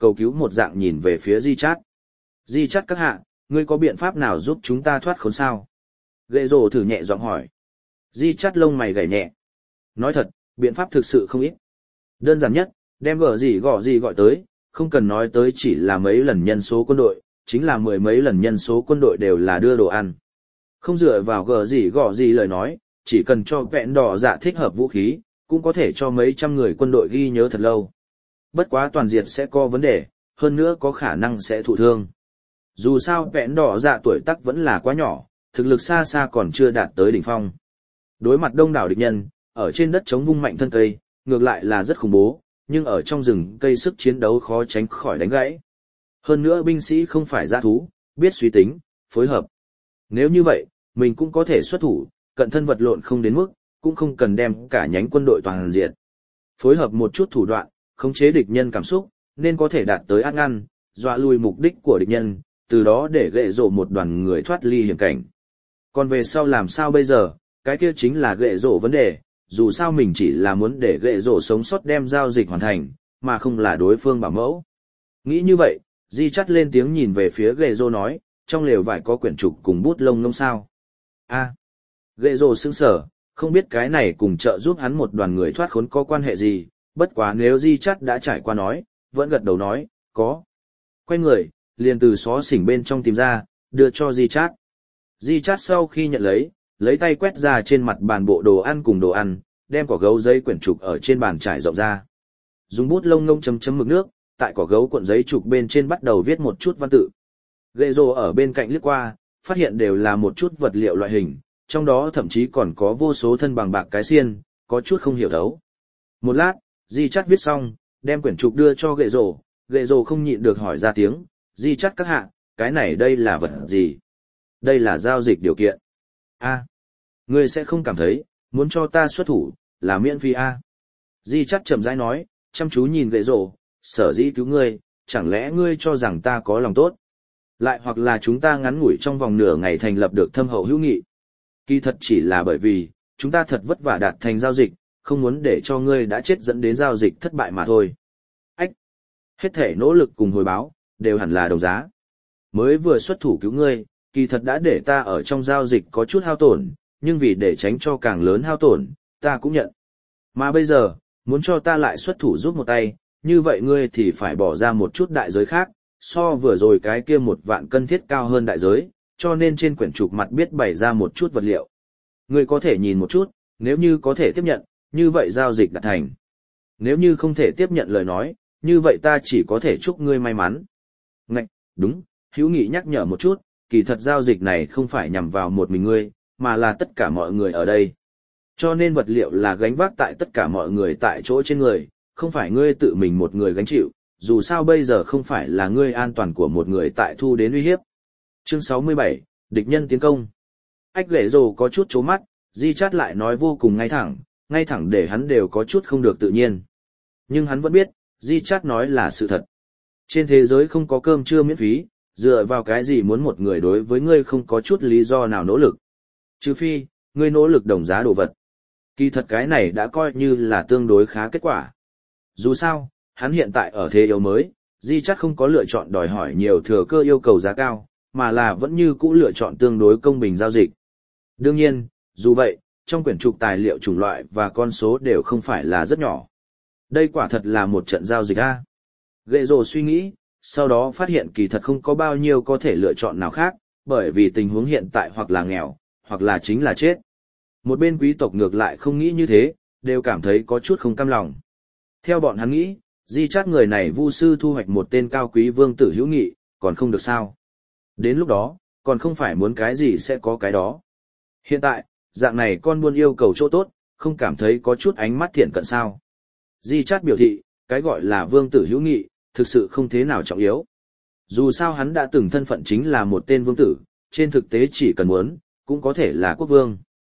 cầu cứu một dạng nhìn về phía Di Chát. Di Chát các hạ, ngươi có biện pháp nào giúp chúng ta thoát khốn sao? Ghệ rồ thử nhẹ giọng hỏi. Di Chát lông mày gảy nhẹ. Nói thật, biện pháp thực sự không ít. Đơn giản nhất, đem gở gì gọ gì gọi tới, không cần nói tới chỉ là mấy lần nhân số quân đội, chính là mười mấy lần nhân số quân đội đều là đưa đồ ăn. Không dựa vào gở gì gọ gì lời nói, chỉ cần cho vẹn đỏ dạ thích hợp vũ khí, cũng có thể cho mấy trăm người quân đội ghi nhớ thật lâu. Bất quá toàn diệt sẽ có vấn đề, hơn nữa có khả năng sẽ thụ thương. Dù sao vẹn đỏ dạ tuổi tác vẫn là quá nhỏ, thực lực xa xa còn chưa đạt tới đỉnh phong. Đối mặt đông đảo địch nhân, ở trên đất chống vung mạnh thân cây, ngược lại là rất khủng bố, nhưng ở trong rừng cây sức chiến đấu khó tránh khỏi đánh gãy. Hơn nữa binh sĩ không phải dã thú, biết suy tính, phối hợp. Nếu như vậy, mình cũng có thể xuất thủ, cận thân vật lộn không đến mức, cũng không cần đem cả nhánh quân đội toàn diệt. Phối hợp một chút thủ đoạn, khống chế địch nhân cảm xúc, nên có thể đạt tới át ngăn, dọa lui mục đích của địch nhân, từ đó để gệ rổ một đoàn người thoát ly hiểm cảnh. Còn về sau làm sao bây giờ, cái kia chính là gệ rổ vấn đề, dù sao mình chỉ là muốn để gệ rổ sống sót đem giao dịch hoàn thành, mà không là đối phương bảo mẫu. Nghĩ như vậy, Di Chắt lên tiếng nhìn về phía gệ rổ nói, trong lều vải có quyển trục cùng bút lông nông sao. a à, gệ rổ sững sở, không biết cái này cùng trợ giúp hắn một đoàn người thoát khốn có quan hệ gì, bất quá nếu Di Chắt đã trải qua nói, vẫn gật đầu nói, có. Quay người, liền từ xó xỉnh bên trong tìm ra, đưa cho Di Chát. Di Chát sau khi nhận lấy, lấy tay quét ra trên mặt bàn bộ đồ ăn cùng đồ ăn, đem cỏ gấu giấy quyển trục ở trên bàn trải rộng ra. Dùng bút lông ngông chấm chấm mực nước, tại cỏ gấu cuộn giấy trục bên trên bắt đầu viết một chút văn tự. Gệ rồ ở bên cạnh liếc qua, phát hiện đều là một chút vật liệu loại hình, trong đó thậm chí còn có vô số thân bằng bạc cái xiên, có chút không hiểu thấu. Một lát, Di Chát viết xong, đem quyển trục đưa cho gệ rồ, gệ rồ không nhịn được hỏi ra tiếng, Di Chát các hạ, cái này đây là vật gì? Đây là giao dịch điều kiện. A, ngươi sẽ không cảm thấy, muốn cho ta xuất thủ, là miễn phí a? Di Chát chậm rãi nói, chăm chú nhìn gệ rồ, sở dĩ cứu ngươi, chẳng lẽ ngươi cho rằng ta có lòng tốt? Lại hoặc là chúng ta ngắn ngủi trong vòng nửa ngày thành lập được thâm hậu hữu nghị. Kỳ thật chỉ là bởi vì, chúng ta thật vất vả đạt thành giao dịch, không muốn để cho ngươi đã chết dẫn đến giao dịch thất bại mà thôi. Ách! Hết thể nỗ lực cùng hồi báo, đều hẳn là đồng giá. Mới vừa xuất thủ cứu ngươi, kỳ thật đã để ta ở trong giao dịch có chút hao tổn, nhưng vì để tránh cho càng lớn hao tổn, ta cũng nhận. Mà bây giờ, muốn cho ta lại xuất thủ giúp một tay, như vậy ngươi thì phải bỏ ra một chút đại giới khác, so vừa rồi cái kia một vạn cân thiết cao hơn đại giới, cho nên trên quyển trục mặt biết bày ra một chút vật liệu. Ngươi có thể nhìn một chút, nếu như có thể tiếp nhận, như vậy giao dịch đã thành. Nếu như không thể tiếp nhận lời nói, như vậy ta chỉ có thể chúc ngươi may mắn. Ngạch, đúng, hữu nghị nhắc nhở một chút, kỳ thật giao dịch này không phải nhằm vào một mình ngươi, mà là tất cả mọi người ở đây. Cho nên vật liệu là gánh vác tại tất cả mọi người tại chỗ trên người, không phải ngươi tự mình một người gánh chịu, dù sao bây giờ không phải là ngươi an toàn của một người tại thu đến uy hiếp. Chương sáu mươi bảy, địch nhân tiến công. Ách Lệ Dồ có chút chố mắt, Di Chát lại nói vô cùng ngay thẳng, ngay thẳng để hắn đều có chút không được tự nhiên. Nhưng hắn vẫn biết, Di Chát nói là sự thật. Trên thế giới không có cơm trưa miễn phí, dựa vào cái gì muốn một người đối với ngươi không có chút lý do nào nỗ lực. Trừ phi, ngươi nỗ lực đồng giá đồ vật. Kỳ thật cái này đã coi như là tương đối khá kết quả. Dù sao, hắn hiện tại ở thế yếu mới, Di Chát không có lựa chọn đòi hỏi nhiều thừa cơ yêu cầu giá cao, mà là vẫn như cũ lựa chọn tương đối công bình giao dịch. Đương nhiên, dù vậy, trong quyển trục tài liệu chủng loại và con số đều không phải là rất nhỏ. Đây quả thật là một trận giao dịch a. Gệ rồ suy nghĩ, sau đó phát hiện kỳ thật không có bao nhiêu có thể lựa chọn nào khác, bởi vì tình huống hiện tại hoặc là nghèo, hoặc là chính là chết. Một bên quý tộc ngược lại không nghĩ như thế, đều cảm thấy có chút không cam lòng. Theo bọn hắn nghĩ, Di Chát người này vu sư thu hoạch một tên cao quý vương tử hữu nghị, còn không được sao. Đến lúc đó, còn không phải muốn cái gì sẽ có cái đó. Hiện tại, dạng này con buôn yêu cầu chỗ tốt, không cảm thấy có chút ánh mắt thiện cận sao. Di Chát biểu thị, cái gọi là vương tử hữu nghị, thực sự không thế nào trọng yếu. Dù sao hắn đã từng thân phận chính là một tên vương tử, trên thực tế chỉ cần muốn, cũng có thể là quốc vương.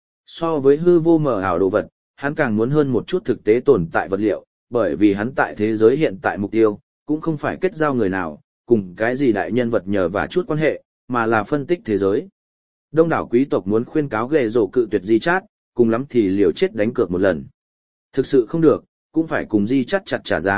So với hư vô mờ ảo đồ vật, hắn càng muốn hơn một chút thực tế tồn tại vật liệu, bởi vì hắn tại thế giới hiện tại mục tiêu, cũng không phải kết giao người nào, cùng cái gì đại nhân vật nhờ và chút quan hệ, mà là phân tích thế giới. Đông đảo quý tộc muốn khuyên cáo Gệ Rồ cự tuyệt Di Chát, cùng lắm thì liều chết đánh cược một lần. Thực sự không được, cũng phải cùng Di Chát chặt trả giá,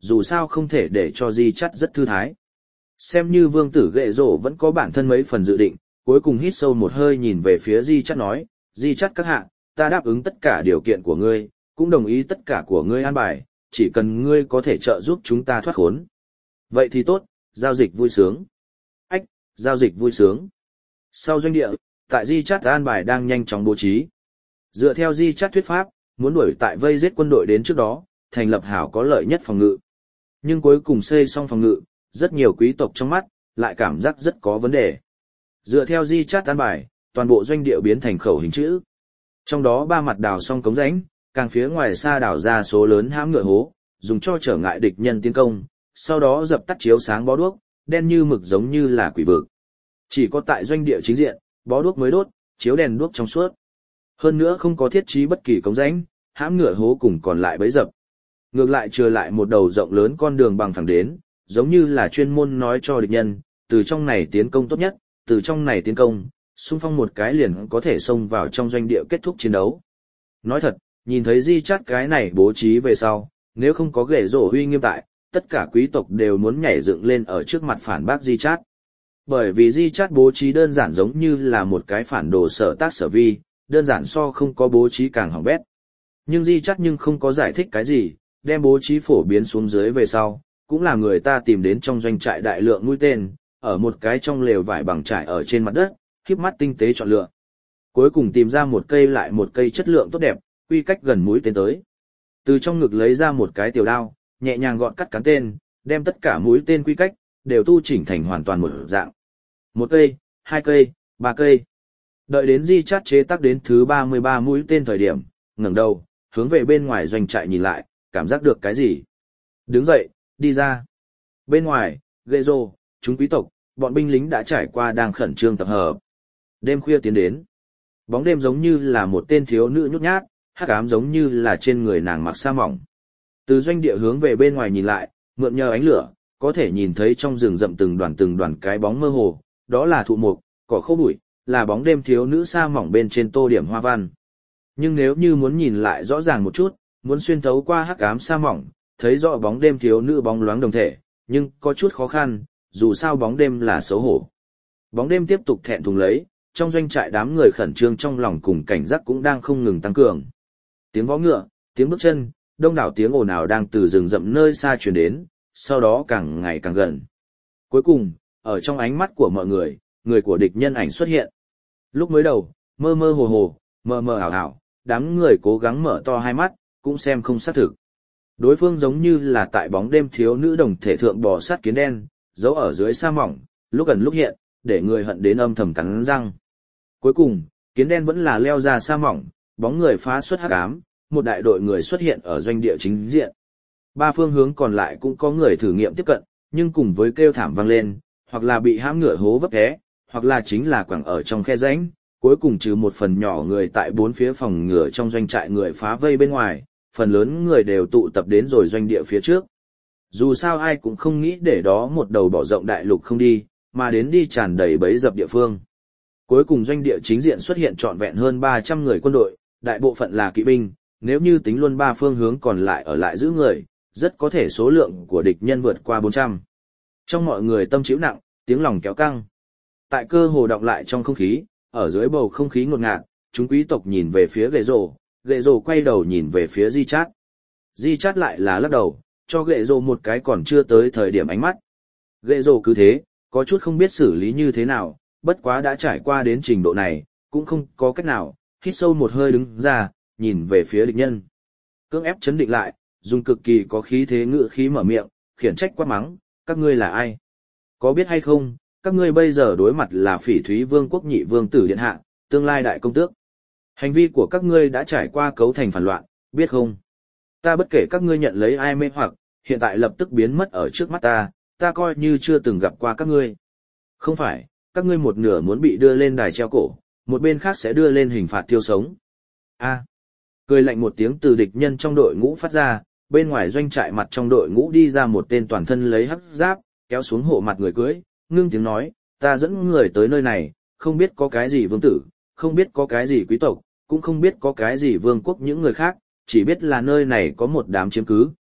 dù sao không thể để cho Di Chắt rất thư thái. Xem như vương tử ghệ rổ vẫn có bản thân mấy phần dự định, cuối cùng hít sâu một hơi nhìn về phía Di Chắt nói, Di Chắt các hạ, ta đáp ứng tất cả điều kiện của ngươi, cũng đồng ý tất cả của ngươi an bài, chỉ cần ngươi có thể trợ giúp chúng ta thoát khốn. Vậy thì tốt, giao dịch vui sướng. Ách, giao dịch vui sướng. Sau doanh địa, tại Di Chắt an bài đang nhanh chóng bố trí. Dựa theo Di Chắt thuyết pháp, muốn đuổi tại vây giết quân đội đến trước đó, thành lập hảo có lợi nhất phòng ngự. Nhưng cuối cùng xây xong phòng ngự, rất nhiều quý tộc trong mắt, lại cảm giác rất có vấn đề. Dựa theo Di Chát an bài, toàn bộ doanh địa biến thành khẩu hình chữ. Trong đó ba mặt đào xong cống rãnh, càng phía ngoài xa đào ra số lớn hãm ngựa hố, dùng cho trở ngại địch nhân tiến công, sau đó dập tắt chiếu sáng bó đuốc, đen như mực giống như là quỷ vực. Chỉ có tại doanh địa chính diện, bó đuốc mới đốt, chiếu đèn đuốc trong suốt. Hơn nữa không có thiết trí bất kỳ cống rãnh, hãm ngựa hố cùng còn lại bấy dập. Ngược lại trừ lại một đầu rộng lớn con đường bằng phẳng đến, giống như là chuyên môn nói cho địch nhân, từ trong này tiến công tốt nhất, từ trong này tiến công, xung phong một cái liền có thể xông vào trong doanh địa kết thúc chiến đấu. Nói thật, nhìn thấy Di Chát cái này bố trí về sau, nếu không có ghệ rổ uy nghiêm tại, tất cả quý tộc đều muốn nhảy dựng lên ở trước mặt phản bác Di Chát. Bởi vì Di Chát bố trí đơn giản giống như là một cái phản đồ sở tác sở vi, đơn giản so không có bố trí càng hỏng bét. Nhưng Di Chát nhưng không có giải thích cái gì, đem bố trí phổ biến xuống dưới về sau, cũng là người ta tìm đến trong doanh trại đại lượng mũi tên, ở một cái trong lều vải bằng trải ở trên mặt đất, khép mắt tinh tế chọn lựa. Cuối cùng tìm ra một cây lại một cây chất lượng tốt đẹp, quy cách gần mũi tên tới. Từ trong ngực lấy ra một cái tiểu đao, nhẹ nhàng gọn cắt cán tên, đem tất cả mũi tên quy cách, đều tu chỉnh thành hoàn toàn một dạng. Một cây, hai cây, ba cây. Đợi đến Di Chát chế tác đến thứ ba mươi ba mũi tên thời điểm, ngẩng đầu, hướng về bên ngoài doanh trại nhìn lại, cảm giác được cái gì. Đứng dậy, đi ra. Bên ngoài, ghệ rổ, chúng quý tộc, bọn binh lính đã trải qua đang khẩn trương tập hợp. Đêm khuya tiến đến. Bóng đêm giống như là một tên thiếu nữ nhút nhát, hắc ám giống như là trên người nàng mặc sa mỏng. Từ doanh địa hướng về bên ngoài nhìn lại, mượn nhờ ánh lửa, có thể nhìn thấy trong rừng rậm từng đoàn từng đoàn cái bóng mơ hồ, đó là thụ mục, cỏ khô bụi, là bóng đêm thiếu nữ sa mỏng bên trên tô điểm hoa văn. Nhưng nếu như muốn nhìn lại rõ ràng một chút, muốn xuyên thấu qua hắc ám sa mỏng, thấy rõ bóng đêm thiếu nữ bóng loáng đồng thể, nhưng có chút khó khăn, dù sao bóng đêm là xấu hổ. Bóng đêm tiếp tục thẹn thùng lấy, trong doanh trại đám người khẩn trương trong lòng cùng cảnh giác cũng đang không ngừng tăng cường. Tiếng vó ngựa, tiếng bước chân, đông đảo tiếng ồn ào đang từ rừng rậm nơi xa truyền đến, sau đó càng ngày càng gần. Cuối cùng, ở trong ánh mắt của mọi người, người của địch nhân ảnh xuất hiện. Lúc mới đầu, mơ mơ hồ hồ, mờ mờ ảo ảo, đám người cố gắng mở to hai mắt, cũng xem không xác thực. Đối phương giống như là tại bóng đêm thiếu nữ đồng thể thượng bò sát kiến đen, giấu ở dưới sa mỏng, lúc gần lúc hiện, để người hận đến âm thầm cắn răng. Cuối cùng, kiến đen vẫn là leo ra sa mỏng, bóng người phá xuất hắc ám, một đại đội người xuất hiện ở doanh địa chính diện. Ba phương hướng còn lại cũng có người thử nghiệm tiếp cận, nhưng cùng với kêu thảm vang lên, hoặc là bị hãm ngựa hố vấp té, hoặc là chính là quẳng ở trong khe rãnh, cuối cùng trừ một phần nhỏ người tại bốn phía phòng ngựa trong doanh trại người phá vây bên ngoài, phần lớn người đều tụ tập đến rồi doanh địa phía trước. Dù sao ai cũng không nghĩ để đó một đầu bỏ rộng đại lục không đi, mà đến đi tràn đầy bẫy dập địa phương. Cuối cùng doanh địa chính diện xuất hiện trọn vẹn hơn ba trăm người quân đội, đại bộ phận là kỵ binh, nếu như tính luôn ba phương hướng còn lại ở lại giữ người, rất có thể số lượng của địch nhân vượt qua bốn trăm. Trong mọi người tâm chịu nặng, tiếng lòng kéo căng. Tại cơ hồ động lại trong không khí, ở dưới bầu không khí ngột ngạt, chúng quý tộc nhìn về phía ghệ rổ, ghệ rổ quay đầu nhìn về phía Di Chát. Di Chát lại là lắc đầu, cho ghệ rổ một cái còn chưa tới thời điểm ánh mắt. Ghệ rổ cứ thế, có chút không biết xử lý như thế nào, bất quá đã trải qua đến trình độ này, cũng không có cách nào, hít sâu một hơi đứng ra, nhìn về phía địch nhân. Cưỡng ép chấn định lại, dùng cực kỳ có khí thế ngự khí mở miệng, khiển trách quát mắng, các ngươi là ai? Có biết hay không, các ngươi bây giờ đối mặt là Phỉ Thúy Vương quốc nhị vương tử điện hạ, tương lai đại công tước. Hành vi của các ngươi đã trải qua cấu thành phản loạn, biết không? Ta bất kể các ngươi nhận lấy ai mê hoặc, hiện tại lập tức biến mất ở trước mắt ta, ta coi như chưa từng gặp qua các ngươi. Không phải, các ngươi một nửa muốn bị đưa lên đài treo cổ, một bên khác sẽ đưa lên hình phạt tiêu sống. A. Cười lạnh một tiếng từ địch nhân trong đội ngũ phát ra, bên ngoài doanh trại mặt trong đội ngũ đi ra một tên toàn thân lấy hắc giáp, kéo xuống hộ mặt người cưới, ngưng tiếng nói, ta dẫn người tới nơi này, không biết có cái gì vương tử, không biết có cái gì quý tộc, cũng không biết có cái gì vương quốc những người khác, chỉ biết là nơi này có một đám chiếm cứ,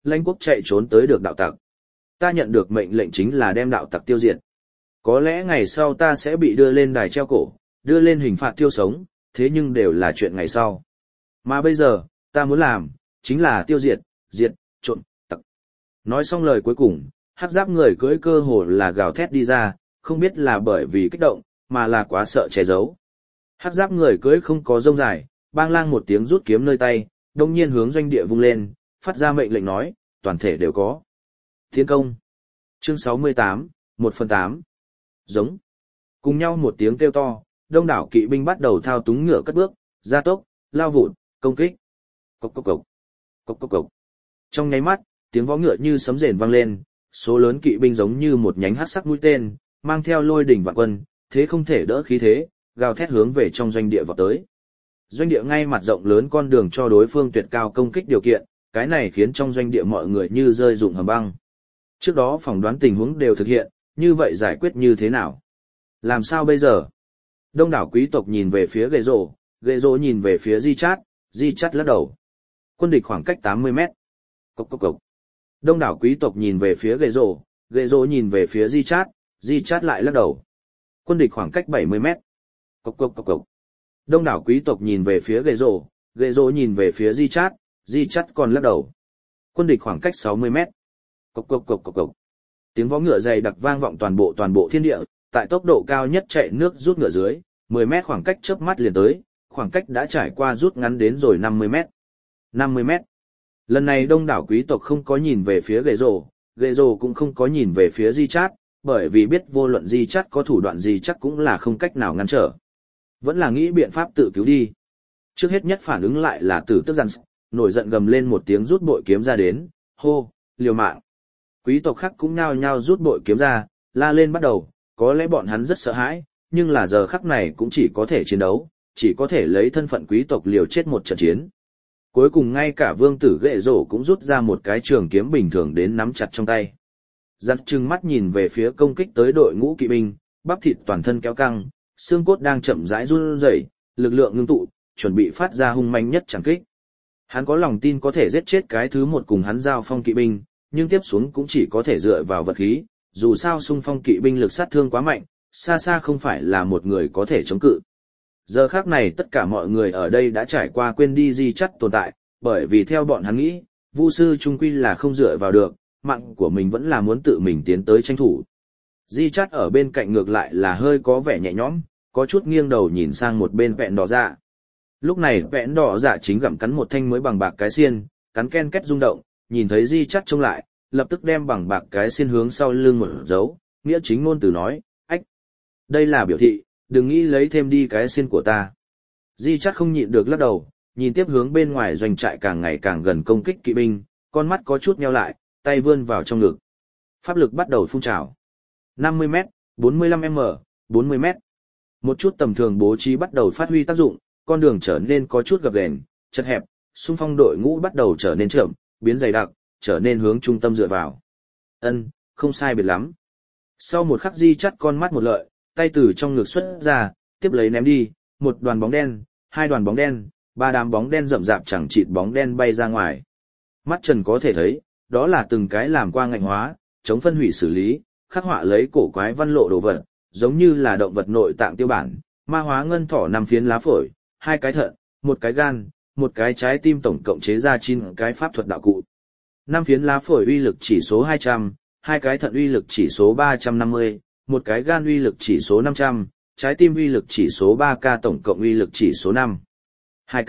lãnh quốc chạy trốn tới được đạo tặc. Ta nhận được mệnh lệnh chính là đem đạo tặc tiêu diệt. Có lẽ ngày sau ta sẽ bị đưa lên đài treo cổ, đưa lên hình phạt tiêu sống, thế nhưng đều là chuyện ngày sau. Mà bây giờ, ta muốn làm, chính là tiêu diệt, diệt, trộm, tặc. Nói xong lời cuối cùng, hắc giáp người cưỡi cơ hồ là gào thét đi ra, không biết là bởi vì kích động, mà là quá sợ che giấu. Hắc giáp người cưỡi không có rông dài, bang lang một tiếng rút kiếm nơi tay, đông nhiên hướng doanh địa vung lên, phát ra mệnh lệnh nói, toàn thể đều có. Tiến công. Chương sáu mươi tám, một phần tám. Giống. Cùng nhau một tiếng kêu to, đông đảo kỵ binh bắt đầu thao túng ngựa cất bước, gia tốc, lao vụt, công kích. Cốc cốc cốc. Cốc cốc cốc. Trong nháy mắt, tiếng vó ngựa như sấm rền vang lên, số lớn kỵ binh giống như một nhánh hắc sắc mũi tên, mang theo lôi đỉnh vạn quân, thế không thể đỡ khí thế, gào thét hướng về trong doanh địa vọt tới. Doanh địa ngay mặt rộng lớn con đường cho đối phương tuyệt cao công kích điều kiện, cái này khiến trong doanh địa mọi người như rơi rụng hầm băng. Trước đó phỏng đoán tình huống đều thực hiện, như vậy giải quyết như thế nào? Làm sao bây giờ? Đông đảo quý tộc nhìn về phía ghệ rồ, ghệ rồ nhìn về phía Di Chát, Di Chát lắc đầu. Quân địch khoảng cách tám mươi mét. Cốc cốc cốc. Đông đảo quý tộc nhìn về phía ghệ rồ, ghệ rồ nhìn về phía Di Chát, Di Chát lại lắc đầu. Quân địch khoảng cách bảy mươi mét. Cốc cốc cốc cốc. Đông đảo quý tộc nhìn về phía ghệ rồ, ghệ rồ nhìn về phía Di Chát, Di Chát còn lắc đầu. Quân địch khoảng cách sáu mươi mét. Cốc cốc cốc cốc cốc. Tiếng vó ngựa dày đặc vang vọng toàn bộ toàn bộ thiên địa, tại tốc độ cao nhất chạy nước rút ngựa dưới, mười mét khoảng cách chớp mắt liền tới, khoảng cách đã trải qua rút ngắn đến rồi năm mươi mét. năm mươi mét. Lần này đông đảo quý tộc không có nhìn về phía ghệ rồ, ghệ rồ cũng không có nhìn về phía Di Chát, bởi vì biết vô luận Di Chát có thủ đoạn gì chắc cũng là không cách nào ngăn trở. Vẫn là nghĩ biện pháp tự cứu đi. Trước hết nhất phản ứng lại là Tử Tước Giản, nổi giận gầm lên một tiếng rút bội kiếm ra đến, hô, liều mạng. Quý tộc khác cũng nhao nhao rút bội kiếm ra, la lên bắt đầu, có lẽ bọn hắn rất sợ hãi, nhưng là giờ khắc này cũng chỉ có thể chiến đấu, chỉ có thể lấy thân phận quý tộc liều chết một trận chiến. Cuối cùng ngay cả vương tử ghệ rổ cũng rút ra một cái trường kiếm bình thường đến nắm chặt trong tay. Giặt trừng mắt nhìn về phía công kích tới đội ngũ kỵ binh, bắp thịt toàn thân kéo căng, xương cốt đang chậm rãi run rẩy, lực lượng ngưng tụ, chuẩn bị phát ra hung manh nhất chẳng kích. Hắn có lòng tin có thể giết chết cái thứ một cùng hắn giao phong kỵ binh, nhưng tiếp xuống cũng chỉ có thể dựa vào vật khí, dù sao xung phong kỵ binh lực sát thương quá mạnh, xa xa không phải là một người có thể chống cự. Giờ khác này tất cả mọi người ở đây đã trải qua quên đi Di Chát tồn tại, bởi vì theo bọn hắn nghĩ, Vu sư trung quy là không dựa vào được, mạng của mình vẫn là muốn tự mình tiến tới tranh thủ. Di Chát ở bên cạnh ngược lại là hơi có vẻ nhẹ nhõm, có chút nghiêng đầu nhìn sang một bên vẹn đỏ dạ. Lúc này vẹn đỏ dạ chính gặm cắn một thanh mới bằng bạc cái xiên, cắn ken két rung động, nhìn thấy Di Chát trông lại, lập tức đem bằng bạc cái xiên hướng sau lưng một dấu, nghĩa chính ngôn từ nói, ách. Đây là biểu thị, đừng nghĩ lấy thêm đi cái xiên của ta. Di Chát không nhịn được lắc đầu, nhìn tiếp hướng bên ngoài doanh trại càng ngày càng gần công kích kỵ binh, con mắt có chút nheo lại, tay vươn vào trong ngực. Pháp lực bắt đầu phun trào. năm mươi mét, bốn mươi lăm mét, bốn mươi mét. Một chút tầm thường bố trí bắt đầu phát huy tác dụng, con đường trở nên có chút gập ghềnh, chật hẹp, xung phong đội ngũ bắt đầu trở nên chậm, biến dày đặc, trở nên hướng trung tâm dựa vào. Ân, không sai biệt lắm. Sau một khắc Di Chát con mắt một lợi, tay từ trong ngực xuất ra, tiếp lấy ném đi, một đoàn bóng đen, hai đoàn bóng đen, ba đám bóng đen rậm rạp chẳng chịt bóng đen bay ra ngoài. Mắt trần có thể thấy, đó là từng cái làm qua ngạnh hóa, chống phân hủy xử lý, khắc họa lấy cổ quái văn lộ đồ vật, giống như là động vật nội tạng tiêu bản, ma hóa ngân thỏ năm phiến lá phổi, hai cái thận, một cái gan, một cái trái tim tổng cộng chế ra chín cái pháp thuật đạo cụ. Năm phiến lá phổi uy lực chỉ số hai trăm, hai cái thận uy lực chỉ số ba trăm năm mươi, một cái gan uy lực chỉ số năm trăm, trái tim uy lực chỉ số ba K tổng cộng uy lực chỉ số năm. hai K.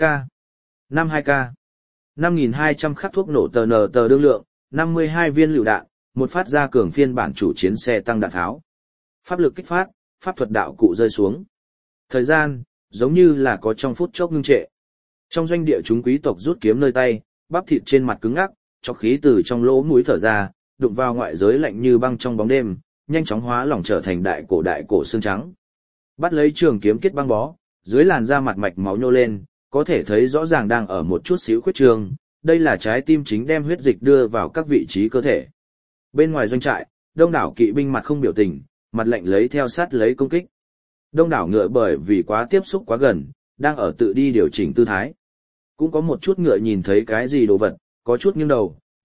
năm hai K. năm nghìn hai trăm khắc thuốc nổ tờ nờ tờ đương lượng, năm mươi hai viên lựu đạn, một phát ra cường phiên bản chủ chiến xe tăng đạn tháo. Pháp lực kích phát, pháp thuật đạo cụ rơi xuống. Thời gian, giống như là có trong phút chốc ngưng trệ. Trong doanh địa chúng quý tộc rút kiếm nơi tay, bắp thịt trên mặt cứng ngắc, chọc khí từ trong lỗ mũi thở ra, đụng vào ngoại giới lạnh như băng trong bóng đêm, nhanh chóng hóa lỏng trở thành đại cổ đại cổ xương trắng. Bắt lấy trường kiếm kết băng bó, dưới làn da mặt mạch máu nhô lên, có thể thấy rõ ràng đang ở một chút xíu khuyết trường, đây là trái tim chính đem huyết dịch đưa vào các vị trí cơ thể. Bên ngoài doanh trại, đông đảo kỵ binh mặt không biểu tình, mặt lạnh lấy theo sát lấy công kích. Đông đảo ngựa bởi vì quá tiếp xúc quá gần, đang ở tự đi điều chỉnh tư thái. Cũng có một chút ngựa nhìn thấy cái gì đồ vật, có chút nghiêng đầu,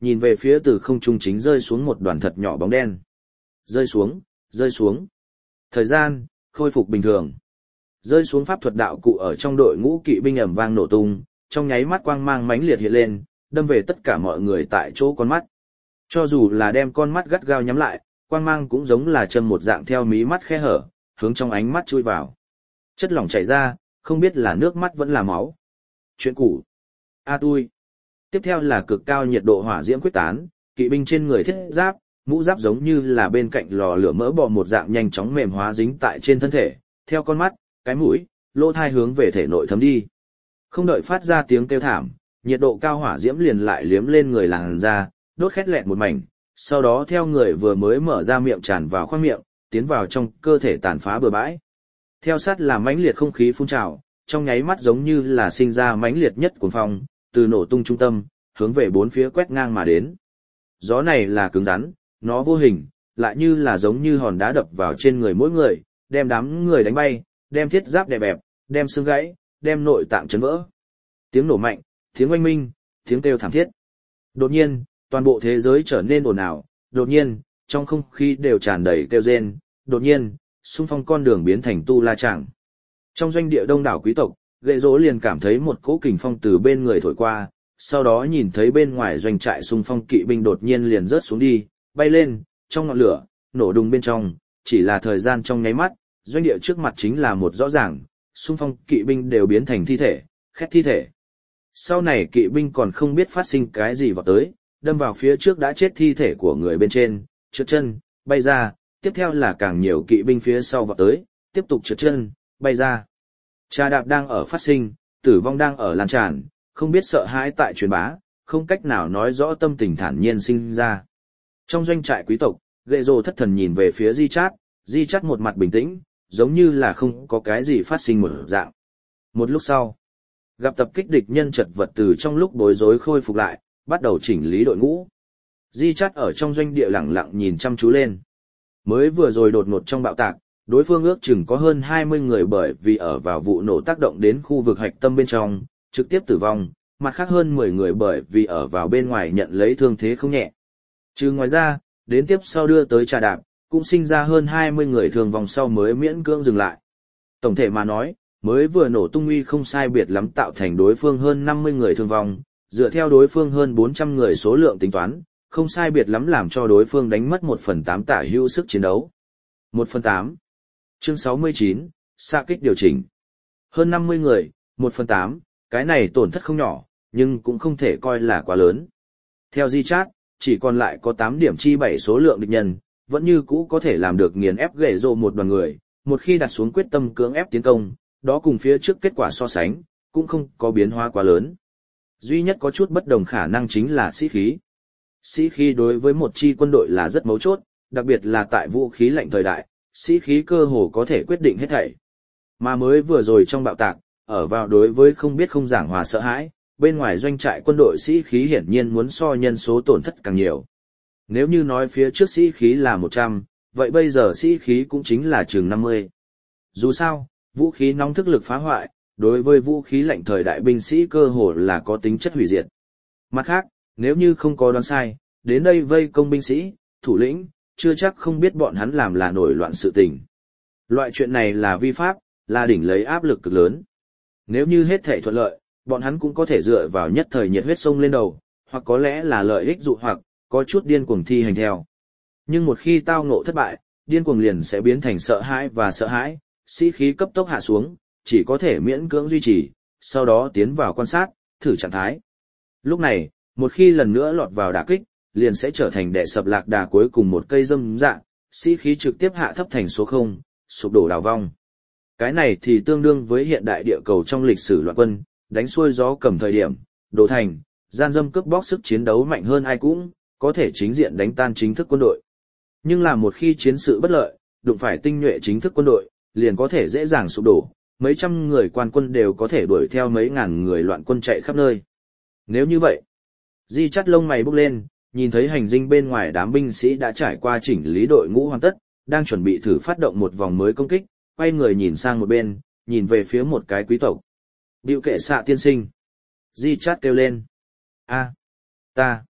nhìn về phía từ không trung chính rơi xuống một đoàn thật nhỏ bóng đen. Rơi xuống, rơi xuống. Thời gian, khôi phục bình thường. Rơi xuống pháp thuật đạo cụ ở trong đội ngũ kỵ binh ầm vang nổ tung, trong nháy mắt quang mang mãnh liệt hiện lên, đâm về tất cả mọi người tại chỗ con mắt. Cho dù là đem con mắt gắt gao nhắm lại, quang mang cũng giống là châm một dạng theo mí mắt khe hở, hướng trong ánh mắt chui vào. Chất lỏng chảy ra, không biết là nước mắt vẫn là máu. Chuyện cũ. A tui. Tiếp theo là cực cao nhiệt độ hỏa diễm quyết tán, kỵ binh trên người thiết giáp, mũ giáp giống như là bên cạnh lò lửa mỡ bò một dạng nhanh chóng mềm hóa dính tại trên thân thể, theo con mắt, cái mũi, lỗ thai hướng về thể nội thấm đi. Không đợi phát ra tiếng kêu thảm, nhiệt độ cao hỏa diễm liền lại liếm lên người làn da, đốt khét lẹt một mảnh, sau đó theo người vừa mới mở ra miệng tràn vào khoang miệng, tiến vào trong cơ thể tàn phá bừa bãi. Theo sát là mãnh liệt không khí phun trào, trong nháy mắt giống như là sinh ra mãnh liệt nhất cuồng phong, từ nổ tung trung tâm, hướng về bốn phía quét ngang mà đến. Gió này là cứng rắn, nó vô hình, lại như là giống như hòn đá đập vào trên người mỗi người, đem đám người đánh bay, đem thiết giáp đè bẹp, đem xương gãy, đem nội tạng chấn vỡ. Tiếng nổ mạnh, tiếng oanh minh, tiếng kêu thảm thiết. Đột nhiên, toàn bộ thế giới trở nên ồn ào, đột nhiên, trong không khí đều tràn đầy kêu rên, đột nhiên, xung phong con đường biến thành tu la tràng. Trong doanh địa đông đảo quý tộc, Gệ Rỗ liền cảm thấy một cỗ kình phong từ bên người thổi qua, sau đó nhìn thấy bên ngoài doanh trại xung phong kỵ binh đột nhiên liền rớt xuống đi, bay lên, trong ngọn lửa, nổ đùng bên trong, chỉ là thời gian trong nháy mắt, doanh địa trước mặt chính là một rõ ràng, xung phong kỵ binh đều biến thành thi thể, khét thi thể. Sau này kỵ binh còn không biết phát sinh cái gì vào tới, đâm vào phía trước đã chết thi thể của người bên trên, trượt chân, bay ra, tiếp theo là càng nhiều kỵ binh phía sau vào tới, tiếp tục trượt chân, bay ra. Trà đạp đang ở phát sinh, tử vong đang ở lan tràn, không biết sợ hãi tại truyền bá, không cách nào nói rõ tâm tình thản nhiên sinh ra. Trong doanh trại quý tộc, Gệ Rồ thất thần nhìn về phía Di Chát, Di Chát một mặt bình tĩnh, giống như là không có cái gì phát sinh một dạng. Một lúc sau, gặp tập kích địch nhân chật vật từ trong lúc bối rối khôi phục lại, bắt đầu chỉnh lý đội ngũ. Di Chát ở trong doanh địa lặng lặng nhìn chăm chú lên. Mới vừa rồi đột ngột trong bạo tạc, đối phương ước chừng có hơn hai mươi người bởi vì ở vào vụ nổ tác động đến khu vực hạch tâm bên trong, trực tiếp tử vong, mặt khác hơn mười người bởi vì ở vào bên ngoài nhận lấy thương thế không nhẹ. Trừ ngoài ra, đến tiếp sau đưa tới Trà Đạp, cũng sinh ra hơn hai mươi người thương vong sau mới miễn cưỡng dừng lại. Tổng thể mà nói, mới vừa nổ tung uy không sai biệt lắm tạo thành đối phương hơn năm mươi người thương vong, dựa theo đối phương hơn bốn trăm người số lượng tính toán, không sai biệt lắm làm cho đối phương đánh mất một phần tám tả hữu sức chiến đấu. một phần tám. Chương sáu mươi chín, xạ kích điều chỉnh. Hơn năm mươi người, một phần tám, cái này tổn thất không nhỏ, nhưng cũng không thể coi là quá lớn. Theo Di Chát, chỉ còn lại có tám điểm chi bảy số lượng địch nhân, vẫn như cũ có thể làm được nghiền ép Gệ Rồ một đoàn người, một khi đặt xuống quyết tâm cưỡng ép tiến công, đó cùng phía trước kết quả so sánh, cũng không có biến hóa quá lớn. Duy nhất có chút bất đồng khả năng chính là sĩ khí. Sĩ khí đối với một chi quân đội là rất mấu chốt, đặc biệt là tại vũ khí lạnh thời đại, sĩ khí cơ hồ có thể quyết định hết thảy. Mà mới vừa rồi trong bạo tạc, ở vào đối với không biết không giảng hòa sợ hãi, bên ngoài doanh trại quân đội sĩ khí hiển nhiên muốn so nhân số tổn thất càng nhiều. Nếu như nói phía trước sĩ khí là một trăm, vậy bây giờ sĩ khí cũng chính là chừng năm mươi. Dù sao, vũ khí nóng thức lực phá hoại, đối với vũ khí lạnh thời đại binh sĩ cơ hồ là có tính chất hủy diệt. Mặt khác, nếu như không có đoán sai, đến đây vây công binh sĩ, thủ lĩnh, chưa chắc không biết bọn hắn làm là nổi loạn sự tình. Loại chuyện này là vi pháp, là đỉnh lấy áp lực cực lớn. Nếu như hết thảy thuận lợi, bọn hắn cũng có thể dựa vào nhất thời nhiệt huyết sông lên đầu, hoặc có lẽ là lợi ích dụ hoặc, có chút điên cuồng thi hành theo. Nhưng một khi tao ngộ thất bại, điên cuồng liền sẽ biến thành sợ hãi và sợ hãi, sĩ khí cấp tốc hạ xuống, chỉ có thể miễn cưỡng duy trì, sau đó tiến vào quan sát, thử trạng thái. Lúc này, một khi lần nữa lọt vào đả kích, liền sẽ trở thành đè sập lạc đà cuối cùng một cây dâm dạng, sĩ khí trực tiếp hạ thấp thành số không, sụp đổ đào vong. Cái này thì tương đương với hiện đại địa cầu trong lịch sử loạn quân, đánh xuôi gió cầm thời điểm, đổ thành, gian dâm cướp bóc sức chiến đấu mạnh hơn ai cũng, có thể chính diện đánh tan chính thức quân đội. Nhưng là một khi chiến sự bất lợi, đụng phải tinh nhuệ chính thức quân đội, liền có thể dễ dàng sụp đổ, mấy trăm người quan quân đều có thể đuổi theo mấy ngàn người loạn quân chạy khắp nơi. Nếu như vậy, Di Chát lông mày bốc lên, nhìn thấy hành dinh bên ngoài đám binh sĩ đã trải qua chỉnh lý đội ngũ hoàn tất, đang chuẩn bị thử phát động một vòng mới công kích, quay người nhìn sang một bên, nhìn về phía một cái quý tộc. Bịu kệ xạ tiên sinh. Di Chát kêu lên. A, ta,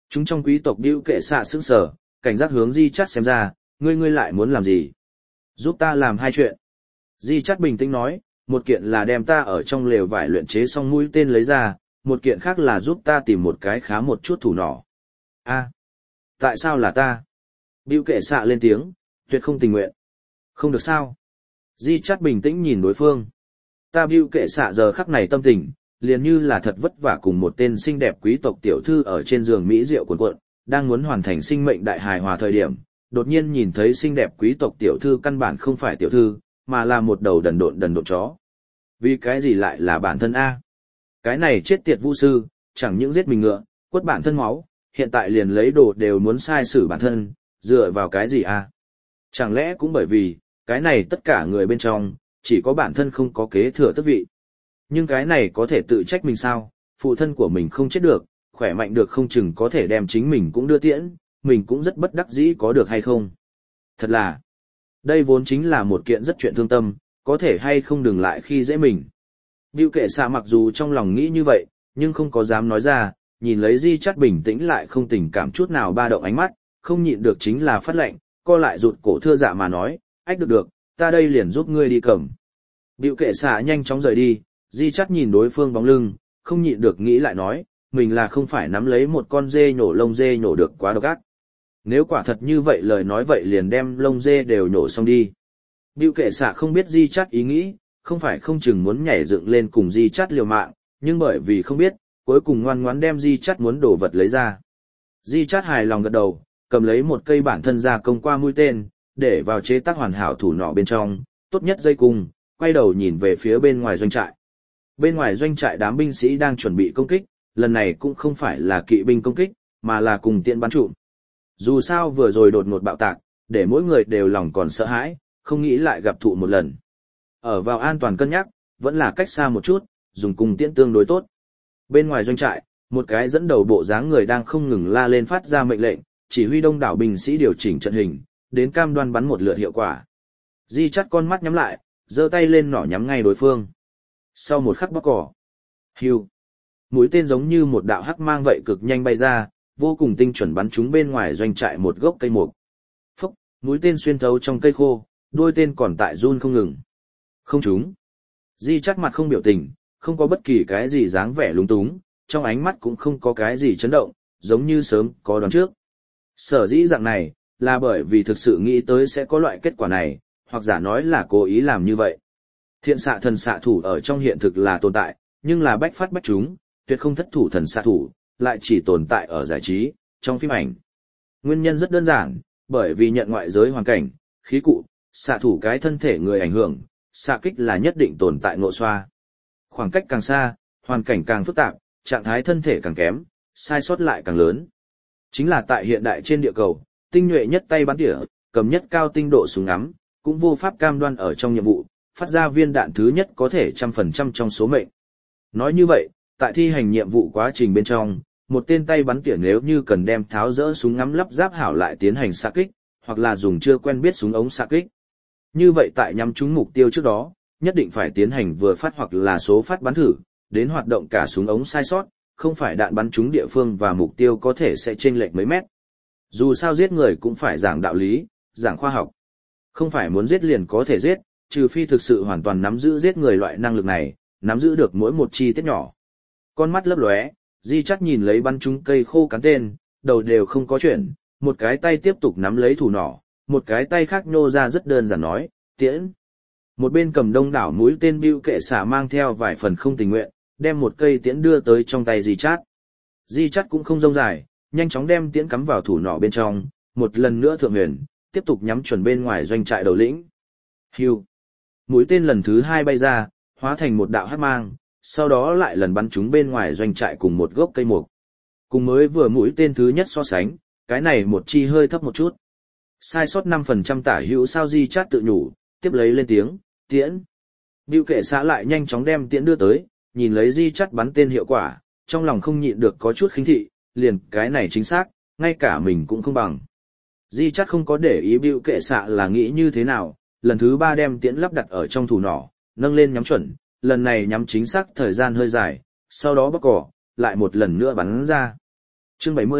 Chúng trong quý tộc Bưu Kệ Xạ sững sờ, cảnh giác hướng Di Chát xem ra, ngươi ngươi lại muốn làm gì? Giúp ta làm hai chuyện. Di Chát bình tĩnh nói, một kiện là đem ta ở trong lều vải luyện chế xong mũi tên lấy ra, một kiện khác là giúp ta tìm một cái khá một chút thủ nỏ. A, tại sao là ta? Bưu Kệ Xạ lên tiếng, tuyệt không tình nguyện. Không được sao? Di Chát bình tĩnh nhìn đối phương. Ta Bưu Kệ Xạ giờ khắc này tâm tình, liền như là thật vất vả cùng một tên xinh đẹp quý tộc tiểu thư ở trên giường mỹ rượu cuộn cuộn, đang muốn hoàn thành sinh mệnh đại hài hòa thời điểm, đột nhiên nhìn thấy xinh đẹp quý tộc tiểu thư căn bản không phải tiểu thư, mà là một đầu đần độn đần độn chó. Vì cái gì lại là bản thân A? Cái này chết tiệt vu sư, chẳng những giết mình ngựa, quất bản thân máu, hiện tại liền lấy đồ đều muốn sai xử bản thân, dựa vào cái gì A? Chẳng lẽ cũng bởi vì, cái này tất cả người bên trong, chỉ có bản thân không có kế thừa tước vị. Nhưng cái này có thể tự trách mình sao, phụ thân của mình không chết được, khỏe mạnh được không chừng có thể đem chính mình cũng đưa tiễn, mình cũng rất bất đắc dĩ có được hay không. Thật là, đây vốn chính là một kiện rất chuyện thương tâm, có thể hay không đừng lại khi dễ mình. Bưu Kệ Xạ mặc dù trong lòng nghĩ như vậy, nhưng không có dám nói ra, nhìn lấy Di Chát bình tĩnh lại không tình cảm chút nào ba động ánh mắt, không nhịn được chính là phát lệnh, co lại rụt cổ thưa dạ mà nói, ách được được, ta đây liền giúp ngươi đi cầm. Bưu Kệ Xạ nhanh chóng rời đi, Di Chát nhìn đối phương bóng lưng, không nhịn được nghĩ lại nói, mình là không phải nắm lấy một con dê nhổ lông dê nhổ được quá độc ác. Nếu quả thật như vậy lời nói vậy liền đem lông dê đều nhổ xong đi. Bưu Kệ Xạ không biết Di Chát ý nghĩ, không phải không chừng muốn nhảy dựng lên cùng Di Chát liều mạng, nhưng bởi vì không biết, cuối cùng ngoan ngoãn đem Di Chát muốn đổ vật lấy ra. Di Chát hài lòng gật đầu, cầm lấy một cây bản thân ra công qua mũi tên, để vào chế tác hoàn hảo thủ nỏ bên trong, tốt nhất dây cung, quay đầu nhìn về phía bên ngoài doanh trại. Bên ngoài doanh trại đám binh sĩ đang chuẩn bị công kích, lần này cũng không phải là kỵ binh công kích, mà là cùng tiện bắn trụm. Dù sao vừa rồi đột ngột bạo tạc, để mỗi người đều lòng còn sợ hãi, không nghĩ lại gặp thụ một lần. Ở vào an toàn cân nhắc, vẫn là cách xa một chút, dùng cung tiễn tương đối tốt. Bên ngoài doanh trại, một cái dẫn đầu bộ dáng người đang không ngừng la lên phát ra mệnh lệnh, chỉ huy đông đảo binh sĩ điều chỉnh trận hình, đến cam đoan bắn một lượt hiệu quả. Di Chát con mắt nhắm lại, giơ tay lên nỏ nhắm ngay đối phương. Sau một khắc bóc cỏ, hiu, mũi tên giống như một đạo hắc mang vậy cực nhanh bay ra, vô cùng tinh chuẩn bắn trúng bên ngoài doanh trại một gốc cây mục. Phốc, mũi tên xuyên thấu trong cây khô, đôi tên còn tại run không ngừng. Không trúng. Di Chát mặt không biểu tình, không có bất kỳ cái gì dáng vẻ lúng túng, trong ánh mắt cũng không có cái gì chấn động, giống như sớm có đoán trước. Sở dĩ dạng này, là bởi vì thực sự nghĩ tới sẽ có loại kết quả này, hoặc giả nói là cố ý làm như vậy. Thiện xạ thần xạ thủ ở trong hiện thực là tồn tại, nhưng là bách phát bách chúng, tuyệt không thất thủ thần xạ thủ, lại chỉ tồn tại ở giải trí, trong phim ảnh. Nguyên nhân rất đơn giản, bởi vì nhận ngoại giới hoàn cảnh, khí cụ, xạ thủ cái thân thể người ảnh hưởng, xạ kích là nhất định tồn tại ngộ xoa. Khoảng cách càng xa, hoàn cảnh càng phức tạp, trạng thái thân thể càng kém, sai sót lại càng lớn. Chính là tại hiện đại trên địa cầu, tinh nhuệ nhất tay bắn tỉa, cầm nhất cao tinh độ súng ngắm, cũng vô pháp cam đoan ở trong nhiệm vụ, phát ra viên đạn thứ nhất có thể trăm phần trăm trong số mệnh. Nói như vậy, tại thi hành nhiệm vụ quá trình bên trong, một tên tay bắn tỉa nếu như cần đem tháo rỡ súng ngắm lắp ráp hảo lại tiến hành xạ kích, hoặc là dùng chưa quen biết súng ống xạ kích. Như vậy tại nhắm trúng mục tiêu trước đó, nhất định phải tiến hành vừa phát hoặc là số phát bắn thử, đến hoạt động cả súng ống sai sót, không phải đạn bắn trúng địa phương và mục tiêu có thể sẽ chênh lệch mấy mét. Dù sao giết người cũng phải giảng đạo lý, giảng khoa học. Không phải muốn giết liền có thể giết, trừ phi thực sự hoàn toàn nắm giữ giết người loại năng lực này, nắm giữ được mỗi một chi tiết nhỏ. Con mắt lấp lóe, Di Chát nhìn lấy bắn trúng cây khô cắn tên, đầu đều không có chuyển, một cái tay tiếp tục nắm lấy thủ nỏ, một cái tay khác nhô ra rất đơn giản nói, tiễn. Một bên cầm đông đảo mũi tên Bưu Kệ Xạ mang theo vài phần không tình nguyện, đem một cây tiễn đưa tới trong tay Di Chát. Di Chát cũng không rông dài, nhanh chóng đem tiễn cắm vào thủ nỏ bên trong, một lần nữa thượng huyền, tiếp tục nhắm chuẩn bên ngoài doanh trại đầu lĩnh. Hiu. Mũi tên lần thứ hai bay ra, hóa thành một đạo hắc mang, sau đó lại lần bắn trúng bên ngoài doanh trại cùng một gốc cây mục. Cùng mới vừa mũi tên thứ nhất so sánh, cái này một chi hơi thấp một chút. Sai sót năm phần trăm tả hữu sao Di Chát tự nhủ, tiếp lấy lên tiếng, tiễn. Bưu Kệ Xạ lại nhanh chóng đem tiễn đưa tới, nhìn lấy Di Chát bắn tên hiệu quả, trong lòng không nhịn được có chút khinh thị, liền cái này chính xác, ngay cả mình cũng không bằng. Di Chát không có để ý Bưu Kệ Xạ là nghĩ như thế nào, lần thứ ba đem tiễn lắp đặt ở trong thủ nỏ, nâng lên nhắm chuẩn, lần này nhắm chính xác thời gian hơi dài, sau đó bóc cỏ, lại một lần nữa bắn ra. Chương bảy mươi,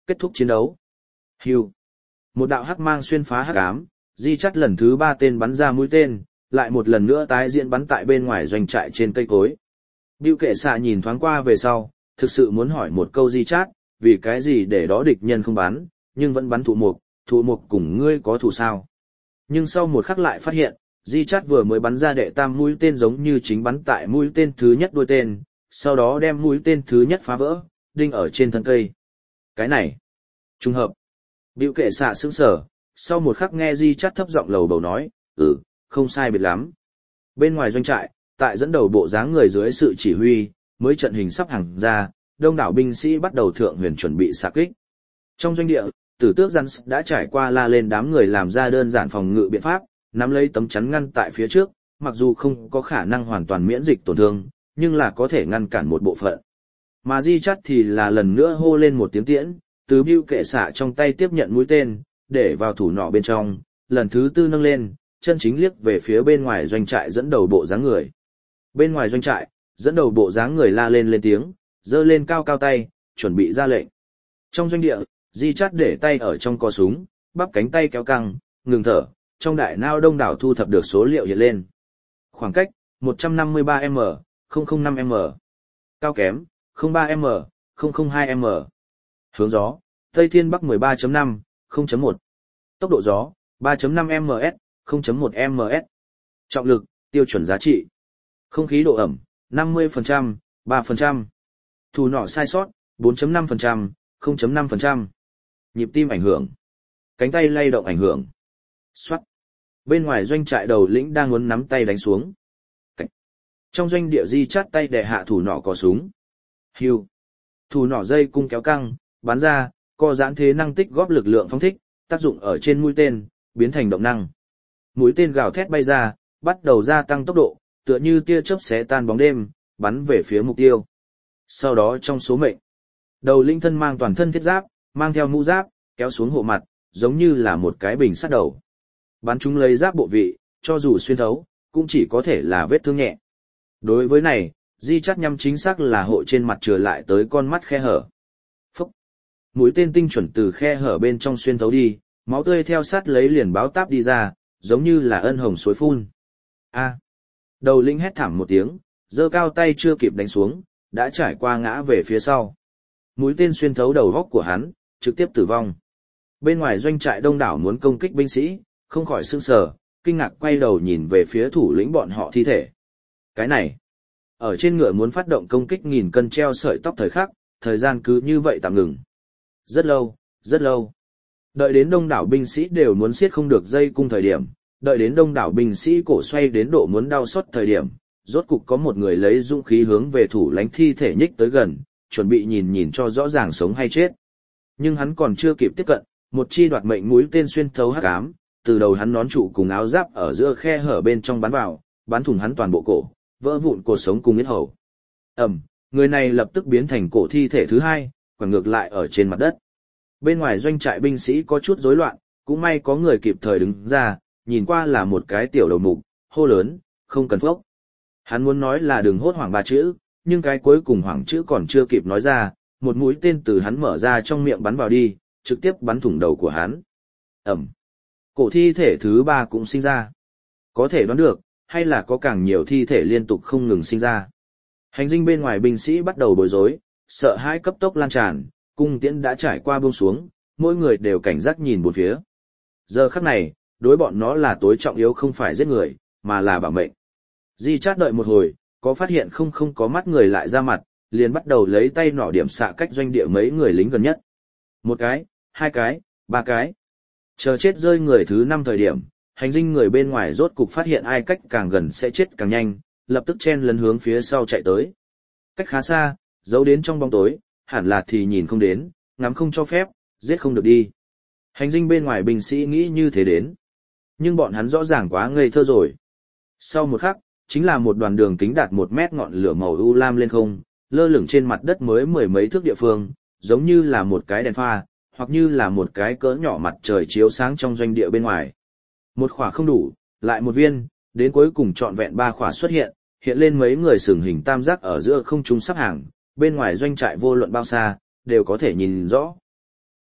kết thúc chiến đấu. Hưu. Một đạo hắc mang xuyên phá hắc ám, Di Chắt lần thứ ba tên bắn ra mũi tên, lại một lần nữa tái diễn bắn tại bên ngoài doanh trại trên cây cối. Bưu Kệ Xạ nhìn thoáng qua về sau, thực sự muốn hỏi một câu Di Chát, vì cái gì để đó địch nhân không bắn, nhưng vẫn bắn thụ mục, thụ mục cùng ngươi có thù sao? Nhưng sau một khắc lại phát hiện, Di Chát vừa mới bắn ra đệ tam mũi tên giống như chính bắn tại mũi tên thứ nhất đuôi tên, sau đó đem mũi tên thứ nhất phá vỡ, đinh ở trên thân cây. Cái này, trùng hợp. Bưu Kệ Xạ sững sờ, sau một khắc nghe Di Chát thấp giọng lầu bầu nói, ừ, không sai biệt lắm. Bên ngoài doanh trại, tại dẫn đầu bộ dáng người dưới sự chỉ huy, mới trận hình sắp hàng ra, đông đảo binh sĩ bắt đầu thượng huyền chuẩn bị xạ kích. Trong doanh địa, Tử Tước Giants đã trải qua la lên đám người làm ra đơn giản phòng ngự biện pháp, nắm lấy tấm chắn ngăn tại phía trước, mặc dù không có khả năng hoàn toàn miễn dịch tổn thương, nhưng là có thể ngăn cản một bộ phận. Mà Di Chát thì là lần nữa hô lên một tiếng tiễn, từ Bưu Kệ Xạ trong tay tiếp nhận mũi tên, để vào thủ nỏ bên trong, lần thứ tư nâng lên, chân chính liếc về phía bên ngoài doanh trại dẫn đầu bộ dáng người. Bên ngoài doanh trại, dẫn đầu bộ dáng người la lên lên tiếng, giơ lên cao cao tay, chuẩn bị ra lệnh. Trong doanh địa, Di Chát để tay ở trong cò súng, bắp cánh tay kéo căng, ngừng thở, trong đại nao đông đảo thu thập được số liệu hiện lên. Khoảng cách, một trăm năm mươi ba mét, không không năm mét. Cao kém, không ba mét, không không hai mét. Hướng gió, Tây Thiên Bắc mười ba chấm năm, không chấm một. Tốc độ gió, ba chấm năm mét, không chấm một mét. Trọng lực, tiêu chuẩn giá trị. Không khí độ ẩm, năm mươi phần trăm, ba phần trăm. Thủ nỏ sai sót, bốn chấm năm phần trăm, không chấm năm phần trăm. Nhịp tim ảnh hưởng. Cánh tay lay động ảnh hưởng. Xoát. Bên ngoài doanh trại đầu lĩnh đang muốn nắm tay đánh xuống. Cảnh. Trong doanh địa Di Chát tay đè hạ thủ nỏ có súng. Hưu. Thủ nỏ dây cung kéo căng, bắn ra, co giãn thế năng tích góp lực lượng phóng thích, tác dụng ở trên mũi tên, biến thành động năng. Mũi tên gào thét bay ra, bắt đầu gia tăng tốc độ, tựa như tia chớp xé tan bóng đêm, bắn về phía mục tiêu. Sau đó trong số mệnh, đầu linh thân mang toàn thân thiết giáp, mang theo mũ giáp, kéo xuống hộ mặt, giống như là một cái bình sắt đầu. Bắn chúng lấy giáp bộ vị, cho dù xuyên thấu, cũng chỉ có thể là vết thương nhẹ. Đối với này, Di Chát nhắm chính xác là hộ trên mặt trừ lại tới con mắt khe hở. Phúc! Mũi tên tinh chuẩn từ khe hở bên trong xuyên thấu đi, máu tươi theo sát lấy liền báo táp đi ra, giống như là ân hồng suối phun. A! Đầu linh hét thảm một tiếng, giơ cao tay chưa kịp đánh xuống, đã trải qua ngã về phía sau. Mũi tên xuyên thấu đầu góc của hắn, trực tiếp tử vong. Bên ngoài doanh trại đông đảo muốn công kích binh sĩ, không khỏi sững sờ, kinh ngạc quay đầu nhìn về phía thủ lĩnh bọn họ thi thể. Cái này, ở trên ngựa muốn phát động công kích nghìn cân treo sợi tóc thời khắc, thời gian cứ như vậy tạm ngừng. Rất lâu, rất lâu. Đợi đến đông đảo binh sĩ đều muốn siết không được dây cung thời điểm, đợi đến đông đảo binh sĩ cổ xoay đến độ muốn đau xót thời điểm, rốt cục có một người lấy dũng khí hướng về thủ lãnh thi thể nhích tới gần, chuẩn bị nhìn nhìn cho rõ ràng sống hay chết. Nhưng hắn còn chưa kịp tiếp cận, một chi đoạt mệnh mũi tên xuyên thấu hắc ám, từ đầu hắn nón trụ cùng áo giáp ở giữa khe hở bên trong bắn vào, bắn thủng hắn toàn bộ cổ, vỡ vụn cột sống cùng yết hầu. Ầm, người này lập tức biến thành cổ thi thể thứ hai, quẳng ngược lại ở trên mặt đất. Bên ngoài doanh trại binh sĩ có chút rối loạn, cũng may có người kịp thời đứng ra, nhìn qua là một cái tiểu đầu mục, hô lớn, không cần phốc. Hắn muốn nói là đừng hốt hoảng ba chữ, nhưng cái cuối cùng hoảng chữ còn chưa kịp nói ra, một mũi tên từ hắn mở ra trong miệng bắn vào đi, trực tiếp bắn thủng đầu của hắn. Ẩm. Cổ thi thể thứ ba cũng sinh ra. Có thể đoán được, hay là có càng nhiều thi thể liên tục không ngừng sinh ra. Hành dinh bên ngoài binh sĩ bắt đầu bối rối, sợ hãi cấp tốc lan tràn, cung tiễn đã trải qua buông xuống, mỗi người đều cảnh giác nhìn bốn phía. Giờ khắc này, đối bọn nó là tối trọng yếu không phải giết người, mà là bảo mệnh. Di Chát đợi một hồi, có phát hiện không không có mắt người lại ra mặt, liền bắt đầu lấy tay nỏ điểm xạ cách doanh địa mấy người lính gần nhất. Một cái, hai cái, ba cái. Chờ chết rơi người thứ năm thời điểm, hành dinh người bên ngoài rốt cục phát hiện ai cách càng gần sẽ chết càng nhanh, lập tức chen lấn hướng phía sau chạy tới. Cách khá xa, giấu đến trong bóng tối, hẳn là thì nhìn không đến, ngắm không cho phép, giết không được đi. Hành dinh bên ngoài binh sĩ nghĩ như thế đến. Nhưng bọn hắn rõ ràng quá ngây thơ rồi. Sau một khắc, chính là một đoàn đường kính đạt một mét ngọn lửa màu u lam lên không, lơ lửng trên mặt đất mới mười mấy thước địa phương, giống như là một cái đèn pha, hoặc như là một cái cỡ nhỏ mặt trời chiếu sáng trong doanh địa bên ngoài. Một khỏa không đủ, lại một viên, đến cuối cùng trọn vẹn ba khỏa xuất hiện, hiện lên mấy người sừng hình tam giác ở giữa không trung sắp hàng, bên ngoài doanh trại vô luận bao xa, đều có thể nhìn rõ.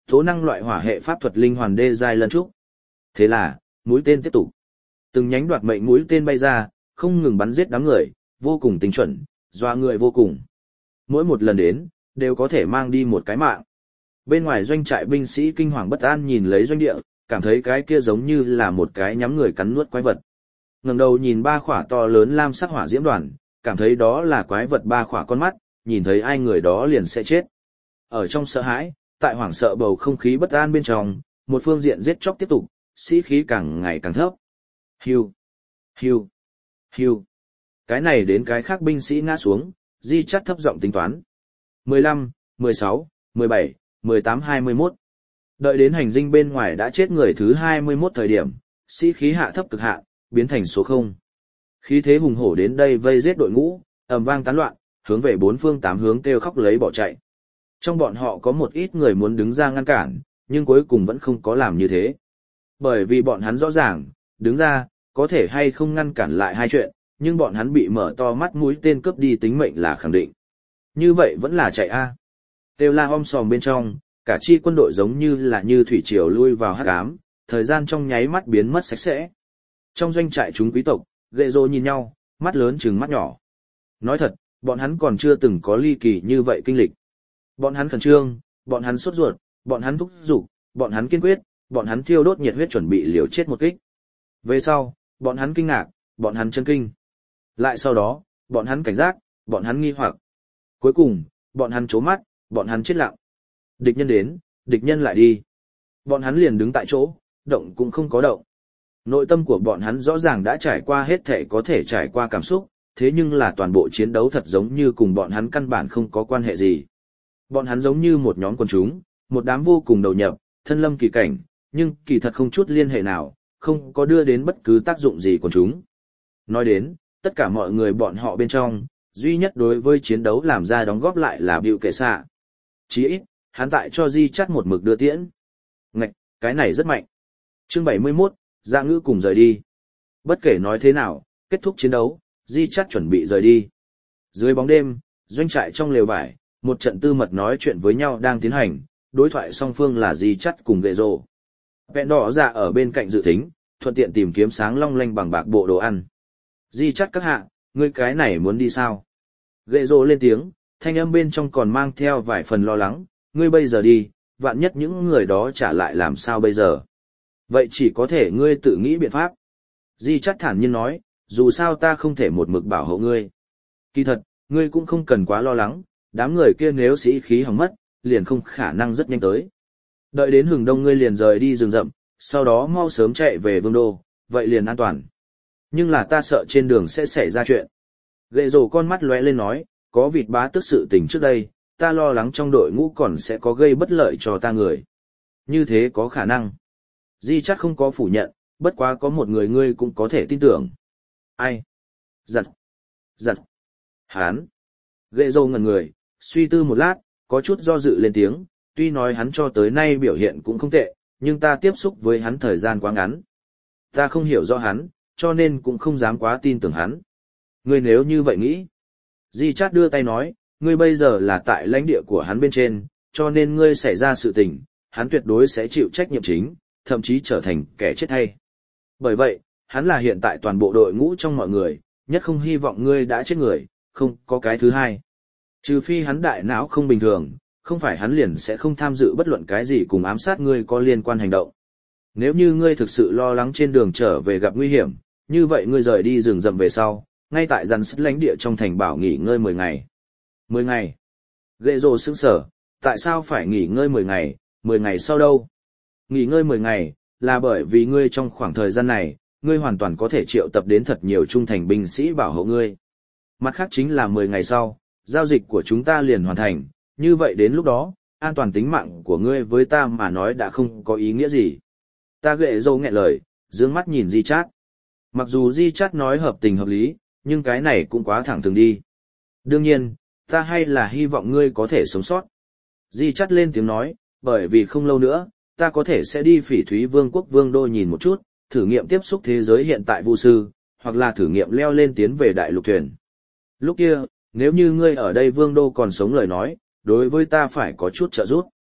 Tố năng loại hỏa hệ pháp thuật linh hoàn đê giai lân trúc. Thế là, mũi tên tiếp tục. Từng nhánh đoạt mệnh mũi tên bay ra, không ngừng bắn giết đám người, vô cùng tinh chuẩn, dọa người vô cùng. Mỗi một lần đến, đều có thể mang đi một cái mạng. Bên ngoài doanh trại binh sĩ kinh hoàng bất an nhìn lấy doanh địa, cảm thấy cái kia giống như là một cái nhắm người cắn nuốt quái vật. Ngẩng đầu nhìn ba khỏa to lớn lam sắc hỏa diễm đoàn, cảm thấy đó là quái vật ba khỏa con mắt, nhìn thấy ai người đó liền sẽ chết. Ở trong sợ hãi, tại hoảng sợ bầu không khí bất an bên trong, một phương diện giết chóc tiếp tục, sĩ khí càng ngày càng thấp. Hiu, hiu, hiu. Cái này đến cái khác binh sĩ ngã xuống, Di Chắt thấp giọng tính toán. mười lăm, mười sáu, mười bảy, mười tám, hai mươi mốt. Đợi đến hành dinh bên ngoài đã chết người thứ hai mươi mốt thời điểm, sĩ khí hạ thấp cực hạ, biến thành số không. Khí thế hùng hổ đến đây vây giết đội ngũ, ầm vang tán loạn, hướng về bốn phương tám hướng kêu khóc lấy bỏ chạy. Trong bọn họ có một ít người muốn đứng ra ngăn cản, nhưng cuối cùng vẫn không có làm như thế. Bởi vì bọn hắn rõ ràng, đứng ra, có thể hay không ngăn cản lại hai chuyện, nhưng bọn hắn bị mở to mắt mũi tên cướp đi tính mệnh là khẳng định. Như vậy vẫn là chạy a. Đều la om sòm bên trong, cả chi quân đội giống như là như thủy triều lui vào hắc ám, thời gian trong nháy mắt biến mất sạch sẽ. Trong doanh trại chúng quý tộc, ghệ rô nhìn nhau, mắt lớn trừng mắt nhỏ. Nói thật, bọn hắn còn chưa từng có ly kỳ như vậy kinh lịch. Bọn hắn khẩn trương, bọn hắn sốt ruột, bọn hắn thúc giục, bọn hắn kiên quyết, bọn hắn thiêu đốt nhiệt huyết chuẩn bị liều chết một kích. Về sau, bọn hắn kinh ngạc, bọn hắn chấn kinh. Lại sau đó, bọn hắn cảnh giác, bọn hắn nghi hoặc. Cuối cùng, bọn hắn trố mắt, bọn hắn chết lặng. Địch nhân đến, địch nhân lại đi. Bọn hắn liền đứng tại chỗ, động cũng không có động. Nội tâm của bọn hắn rõ ràng đã trải qua hết thể có thể trải qua cảm xúc, thế nhưng là toàn bộ chiến đấu thật giống như cùng bọn hắn căn bản không có quan hệ gì. Bọn hắn giống như một nhóm quần chúng, một đám vô cùng đầu nhập, thân lâm kỳ cảnh, nhưng kỳ thật không chút liên hệ nào, không có đưa đến bất cứ tác dụng gì quần chúng. Nói đến, tất cả mọi người bọn họ bên trong, duy nhất đối với chiến đấu làm ra đóng góp lại là Bịu Kệ Xạ. Chí ít, hắn tại cho Di Chắt một mực đưa tiễn. Ngạch, cái này rất mạnh. Chương bảy mươi mốt, Dạ Ngữ cùng rời đi. Bất kể nói thế nào, kết thúc chiến đấu, Di Chắt chuẩn bị rời đi. Dưới bóng đêm, doanh trại trong lều vải, một trận tư mật nói chuyện với nhau đang tiến hành, đối thoại song phương là Di Chắt cùng Ghệ Rô. Vẹn đỏ dạ ở bên cạnh dự thính, thuận tiện tìm kiếm sáng long lanh bằng bạc bộ đồ ăn. Di Chắt các hạ, ngươi cái này muốn đi sao? Ghệ Rô lên tiếng, thanh âm bên trong còn mang theo vài phần lo lắng, ngươi bây giờ đi, vạn nhất những người đó trả lại làm sao bây giờ? Vậy chỉ có thể ngươi tự nghĩ biện pháp. Di Chắt thản nhiên nói, dù sao ta không thể một mực bảo hộ ngươi. Kỳ thật, ngươi cũng không cần quá lo lắng, đám người kia nếu sĩ khí hỏng mất, liền không khả năng rất nhanh tới. Đợi đến hừng đông ngươi liền rời đi rừng rậm, sau đó mau sớm chạy về vương đô, vậy liền an toàn. Nhưng là ta sợ trên đường sẽ xảy ra chuyện. Ghệ Rô con mắt lóe lên nói, có vịt bá tức sự tình trước đây, ta lo lắng trong đội ngũ còn sẽ có gây bất lợi cho ta người. Như thế có khả năng. Di Chắt không có phủ nhận, bất quá có một người ngươi cũng có thể tin tưởng. Ai? Giật. Giật. Hán. Ghệ Rô ngẩn người, suy tư một lát, có chút do dự lên tiếng, tuy nói hắn cho tới nay biểu hiện cũng không tệ, nhưng ta tiếp xúc với hắn thời gian quá ngắn. Ta không hiểu rõ hắn, cho nên cũng không dám quá tin tưởng hắn. Ngươi nếu như vậy nghĩ. Di Chát đưa tay nói, ngươi bây giờ là tại lãnh địa của hắn bên trên, cho nên ngươi xảy ra sự tình, hắn tuyệt đối sẽ chịu trách nhiệm chính, thậm chí trở thành kẻ chết hay. Bởi vậy, hắn là hiện tại toàn bộ đội ngũ trong mọi người, nhất không hy vọng ngươi đã chết người, không có cái thứ hai. Trừ phi hắn đại não không bình thường, không phải hắn liền sẽ không tham dự bất luận cái gì cùng ám sát ngươi có liên quan hành động. Nếu như ngươi thực sự lo lắng trên đường trở về gặp nguy hiểm, như vậy ngươi rời đi rừng rậm về sau, ngay tại rắn sắt lãnh địa trong thành bảo nghỉ ngơi mười ngày. mười ngày. Ghệ Rô sững sờ, tại sao phải nghỉ ngơi mười ngày, mười ngày sau đâu? Nghỉ ngơi mười ngày, là bởi vì ngươi trong khoảng thời gian này, ngươi hoàn toàn có thể triệu tập đến thật nhiều trung thành binh sĩ bảo hộ ngươi. Mặt khác chính là mười ngày sau, giao dịch của chúng ta liền hoàn thành, như vậy đến lúc đó, an toàn tính mạng của ngươi với ta mà nói đã không có ý nghĩa gì. Ta Ghệ Rô nghẹn lời, dương mắt nhìn Di Chát. Mặc dù Di Chát nói hợp tình hợp lý, nhưng cái này cũng quá thẳng thừng đi. Đương nhiên, ta hay là hy vọng ngươi có thể sống sót. Di Chát lên tiếng nói, bởi vì không lâu nữa, ta có thể sẽ đi Phỉ Thúy Vương quốc Vương đô nhìn một chút, thử nghiệm tiếp xúc thế giới hiện tại vu sư, hoặc là thử nghiệm leo lên tiến về đại lục thuyền. Lúc kia, nếu như ngươi ở đây Vương đô còn sống lời nói, đối với ta phải có chút trợ giúp.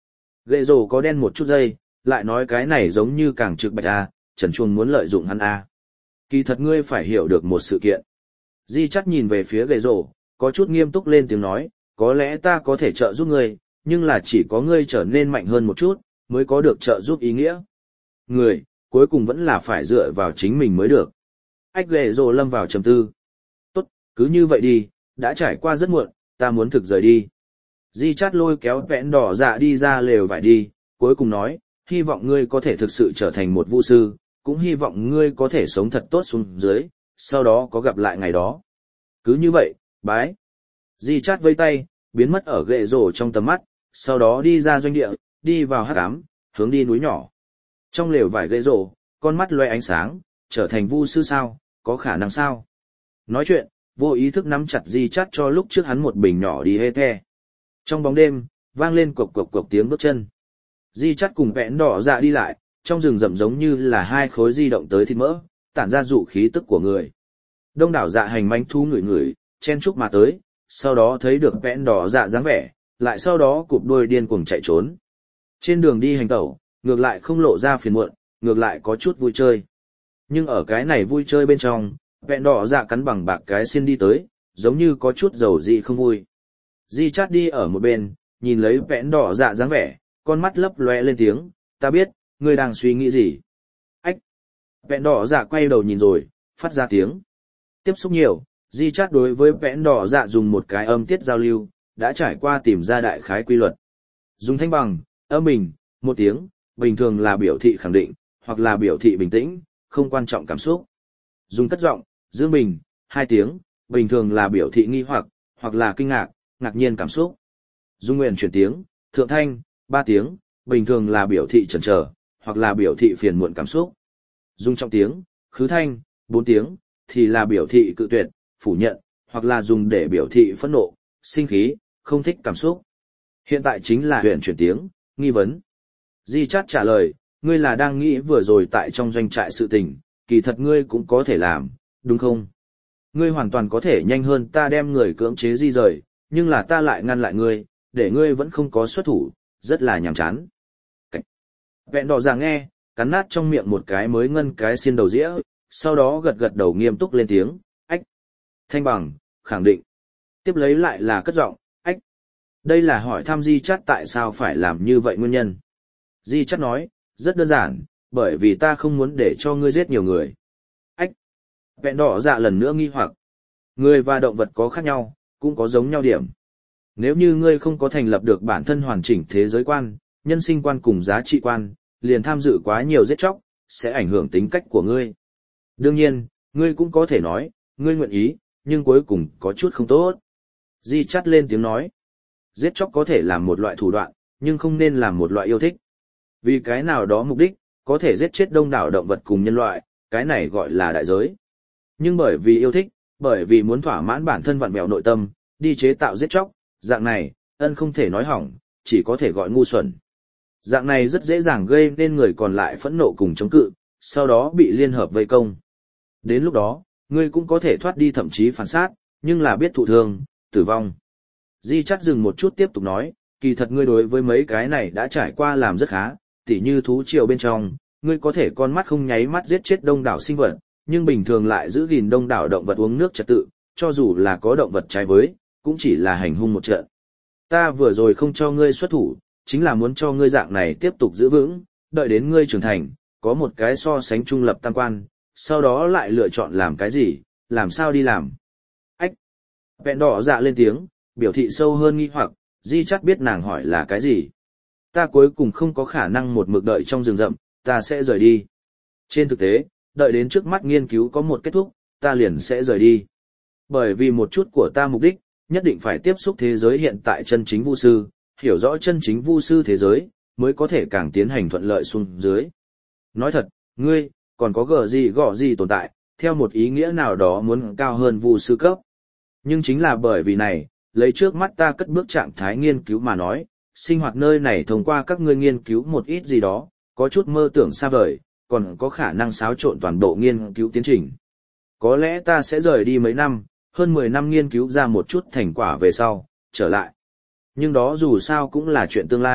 Ghệ rồ có đen một chút dây, lại nói cái này giống như càng trực bạch a, Trần Chuông muốn lợi dụng hắn a. Kỳ thật ngươi phải hiểu được một sự kiện. Di Chắt nhìn về phía Ghệ rồ, có chút nghiêm túc lên tiếng nói, có lẽ ta có thể trợ giúp ngươi, nhưng là chỉ có ngươi trở nên mạnh hơn một chút, mới có được trợ giúp ý nghĩa. Người, cuối cùng vẫn là phải dựa vào chính mình mới được. Ách Ghệ rồ lâm vào trầm tư. Tốt, cứ như vậy đi, đã trải qua rất muộn, ta muốn thực rời đi. Di Chát lôi kéo vẹn đỏ dạ đi ra lều vải đi, cuối cùng nói, hy vọng ngươi có thể thực sự trở thành một vu sư, cũng hy vọng ngươi có thể sống thật tốt xuống dưới, sau đó có gặp lại ngày đó. Cứ như vậy, bái. Di Chát vây tay, biến mất ở Ghệ rồ trong tầm mắt, sau đó đi ra doanh địa, đi vào hắc ám, hướng đi núi nhỏ. Trong lều vải Ghệ rồ, con mắt loe ánh sáng, trở thành vu sư sao, có khả năng sao? Nói chuyện, vô ý thức nắm chặt Di Chát cho lúc trước hắn một bình nhỏ đi hê the. Trong bóng đêm, vang lên cộc cộc cộc tiếng bước chân. Di Chát cùng vẹn đỏ dạ đi lại, trong rừng rậm giống như là hai khối di động tới thịt mỡ, tản ra dụ khí tức của người. Đông đảo dạ hành manh thú ngửi ngửi, chen chúc mà tới, sau đó thấy được vẹn đỏ dạ dáng vẻ, lại sau đó cụp đuôi điên cuồng chạy trốn. Trên đường đi hành tẩu, ngược lại không lộ ra phiền muộn, ngược lại có chút vui chơi. Nhưng ở cái này vui chơi bên trong, vẹn đỏ dạ cắn bằng bạc cái xiên đi tới, giống như có chút dầu dị không vui. Di Chát đi ở một bên, nhìn lấy vẹn đỏ dạ dáng vẻ, con mắt lấp lóe lên tiếng, ta biết, ngươi đang suy nghĩ gì. Ách! Vẹn đỏ dạ quay đầu nhìn rồi, phát ra tiếng. Tiếp xúc nhiều, Di Chát đối với vẹn đỏ dạ dùng một cái âm tiết giao lưu, đã trải qua tìm ra đại khái quy luật. Dùng thanh bằng, âm bình, một tiếng, bình thường là biểu thị khẳng định, hoặc là biểu thị bình tĩnh, không quan trọng cảm xúc. Dùng cất giọng, dương bình, hai tiếng, bình thường là biểu thị nghi hoặc, hoặc là kinh ngạc, ngạc nhiên cảm xúc. Dùng nguyện chuyển tiếng, thượng thanh, ba tiếng, bình thường là biểu thị chần chờ, hoặc là biểu thị phiền muộn cảm xúc. Dùng trọng tiếng, khứ thanh, bốn tiếng, thì là biểu thị cự tuyệt, phủ nhận, hoặc là dùng để biểu thị phẫn nộ, sinh khí, không thích cảm xúc. Hiện tại chính là huyện chuyển tiếng, nghi vấn. Di Chát trả lời, ngươi là đang nghĩ vừa rồi tại trong doanh trại sự tình, kỳ thật ngươi cũng có thể làm, đúng không? Ngươi hoàn toàn có thể nhanh hơn ta đem người cưỡng chế di rời, nhưng là ta lại ngăn lại ngươi, để ngươi vẫn không có xuất thủ, rất là nhàm chán. Cảnh. Vẹn đỏ dạ nghe, cắn nát trong miệng một cái mới ngân cái xiên đầu dĩa, sau đó gật gật đầu nghiêm túc lên tiếng, ách. Thanh bằng, khẳng định. Tiếp lấy lại là cất giọng, ách. Đây là hỏi thăm Di Chát tại sao phải làm như vậy nguyên nhân. Di Chát nói, rất đơn giản, bởi vì ta không muốn để cho ngươi giết nhiều người. Ách. Vẹn đỏ dạ lần nữa nghi hoặc. Người và động vật có khác nhau, cũng có giống nhau điểm. Nếu như ngươi không có thành lập được bản thân hoàn chỉnh thế giới quan, nhân sinh quan cùng giá trị quan, liền tham dự quá nhiều giết chóc, sẽ ảnh hưởng tính cách của ngươi. Đương nhiên, ngươi cũng có thể nói, ngươi nguyện ý, nhưng cuối cùng có chút không tốt. Di Chát lên tiếng nói, giết chóc có thể làm một loại thủ đoạn, nhưng không nên làm một loại yêu thích. Vì cái nào đó mục đích, có thể giết chết đông đảo động vật cùng nhân loại, cái này gọi là đại giới. Nhưng bởi vì yêu thích, bởi vì muốn thỏa mãn bản thân vặn vẹo nội tâm, đi chế tạo giết chóc, dạng này, ân không thể nói hỏng, chỉ có thể gọi ngu xuẩn. Dạng này rất dễ dàng gây nên người còn lại phẫn nộ cùng chống cự, sau đó bị liên hợp vây công. Đến lúc đó, ngươi cũng có thể thoát đi thậm chí phản sát, nhưng là biết thụ thương, tử vong. Di Chát dừng một chút tiếp tục nói, kỳ thật ngươi đối với mấy cái này đã trải qua làm rất khá, tỉ như thú triều bên trong, ngươi có thể con mắt không nháy mắt giết chết đông đảo sinh vật, nhưng bình thường lại giữ gìn đông đảo động vật uống nước trật tự, cho dù là có động vật trái với, cũng chỉ là hành hung một trận. Ta vừa rồi không cho ngươi xuất thủ, chính là muốn cho ngươi dạng này tiếp tục giữ vững, đợi đến ngươi trưởng thành, có một cái so sánh trung lập tam quan, sau đó lại lựa chọn làm cái gì, làm sao đi làm. Ách! Vẹn đỏ dạ lên tiếng, biểu thị sâu hơn nghi hoặc, Di Chát biết nàng hỏi là cái gì. Ta cuối cùng không có khả năng một mực đợi trong rừng rậm, ta sẽ rời đi. Trên thực tế, đợi đến trước mắt nghiên cứu có một kết thúc, ta liền sẽ rời đi. Bởi vì một chút của ta mục đích, nhất định phải tiếp xúc thế giới hiện tại chân chính vu sư, hiểu rõ chân chính vu sư thế giới, mới có thể càng tiến hành thuận lợi xuống dưới. Nói thật, ngươi, còn có gở gì gõ gì tồn tại, theo một ý nghĩa nào đó muốn cao hơn vu sư cấp. Nhưng chính là bởi vì này, lấy trước mắt ta cất bước trạng thái nghiên cứu mà nói, sinh hoạt nơi này thông qua các ngươi nghiên cứu một ít gì đó, có chút mơ tưởng xa vời, còn có khả năng xáo trộn toàn bộ nghiên cứu tiến trình. Có lẽ ta sẽ rời đi mấy năm, hơn mười năm nghiên cứu ra một chút thành quả về sau, trở lại. Nhưng đó dù sao cũng là chuyện tương lai,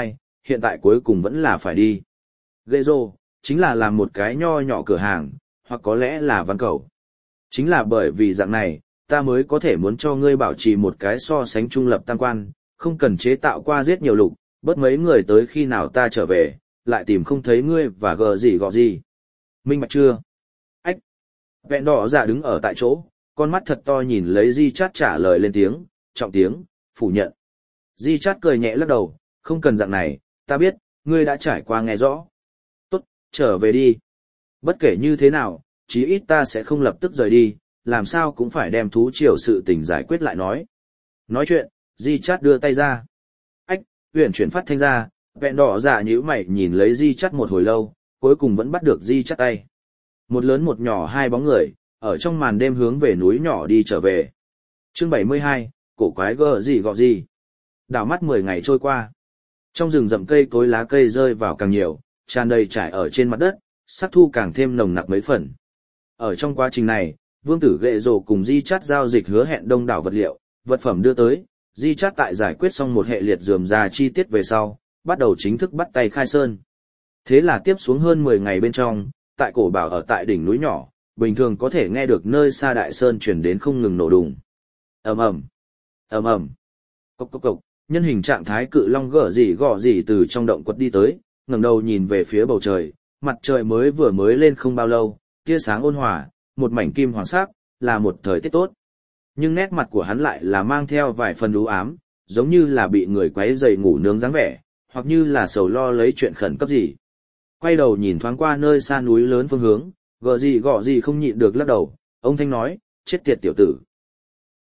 hiện tại cuối cùng vẫn là phải đi. Ghê rô, chính là làm một cái nho nhỏ cửa hàng, hoặc có lẽ là văn cầu. Chính là bởi vì dạng này, ta mới có thể muốn cho ngươi bảo trì một cái so sánh trung lập tam quan, không cần chế tạo qua giết nhiều lục, bớt mấy người tới khi nào ta trở về, lại tìm không thấy ngươi và gờ gì gọ gì. Minh bạch chưa? Ách! Vẹn đỏ dạ đứng ở tại chỗ, con mắt thật to nhìn lấy Di Chát trả lời lên tiếng, trọng tiếng, phủ nhận. Di Chát cười nhẹ lắc đầu, không cần dạng này, ta biết, ngươi đã trải qua nghe rõ. Tốt, trở về đi. Bất kể như thế nào, chí ít ta sẽ không lập tức rời đi, làm sao cũng phải đem thú triều sự tình giải quyết lại nói. Nói chuyện, Di Chát đưa tay ra. Ách, huyền chuyển phát thanh ra, vẹn đỏ dạ nhíu mày nhìn lấy Di Chát một hồi lâu, cuối cùng vẫn bắt được Di Chát tay. Một lớn một nhỏ hai bóng người, ở trong màn đêm hướng về núi nhỏ đi trở về. Chương bảy mươi hai, cổ quái gờ gì gọ gì. Đảo mắt mười ngày trôi qua. Trong rừng rậm cây cối lá cây rơi vào càng nhiều, tràn đầy trải ở trên mặt đất, sắc thu càng thêm nồng nặc mấy phần. Ở trong quá trình này, Vương tử Ghệ Rồ cùng Di Chát giao dịch hứa hẹn đông đảo vật liệu, vật phẩm đưa tới, Di Chát tại giải quyết xong một hệ liệt rườm rà chi tiết về sau, bắt đầu chính thức bắt tay khai sơn. Thế là tiếp xuống hơn mười ngày bên trong, tại cổ bảo ở tại đỉnh núi nhỏ, bình thường có thể nghe được nơi xa đại sơn truyền đến không ngừng nổ đùng. Ầm ầm, ầm ầm, cộc cộc cộc, nhân hình trạng thái cự long gở gì gọ gì từ trong động quật đi tới, ngẩng đầu nhìn về phía bầu trời, mặt trời mới vừa mới lên không bao lâu, tia sáng ôn hòa, một mảnh kim hoàng sắc, là một thời tiết tốt. Nhưng nét mặt của hắn lại là mang theo vài phần u ám, giống như là bị người quấy rầy ngủ nướng dáng vẻ, hoặc như là sầu lo lấy chuyện khẩn cấp gì. Quay đầu nhìn thoáng qua nơi xa núi lớn phương hướng, gọ gì gọ gì không nhịn được lắc đầu, ông thanh nói, chết tiệt tiểu tử,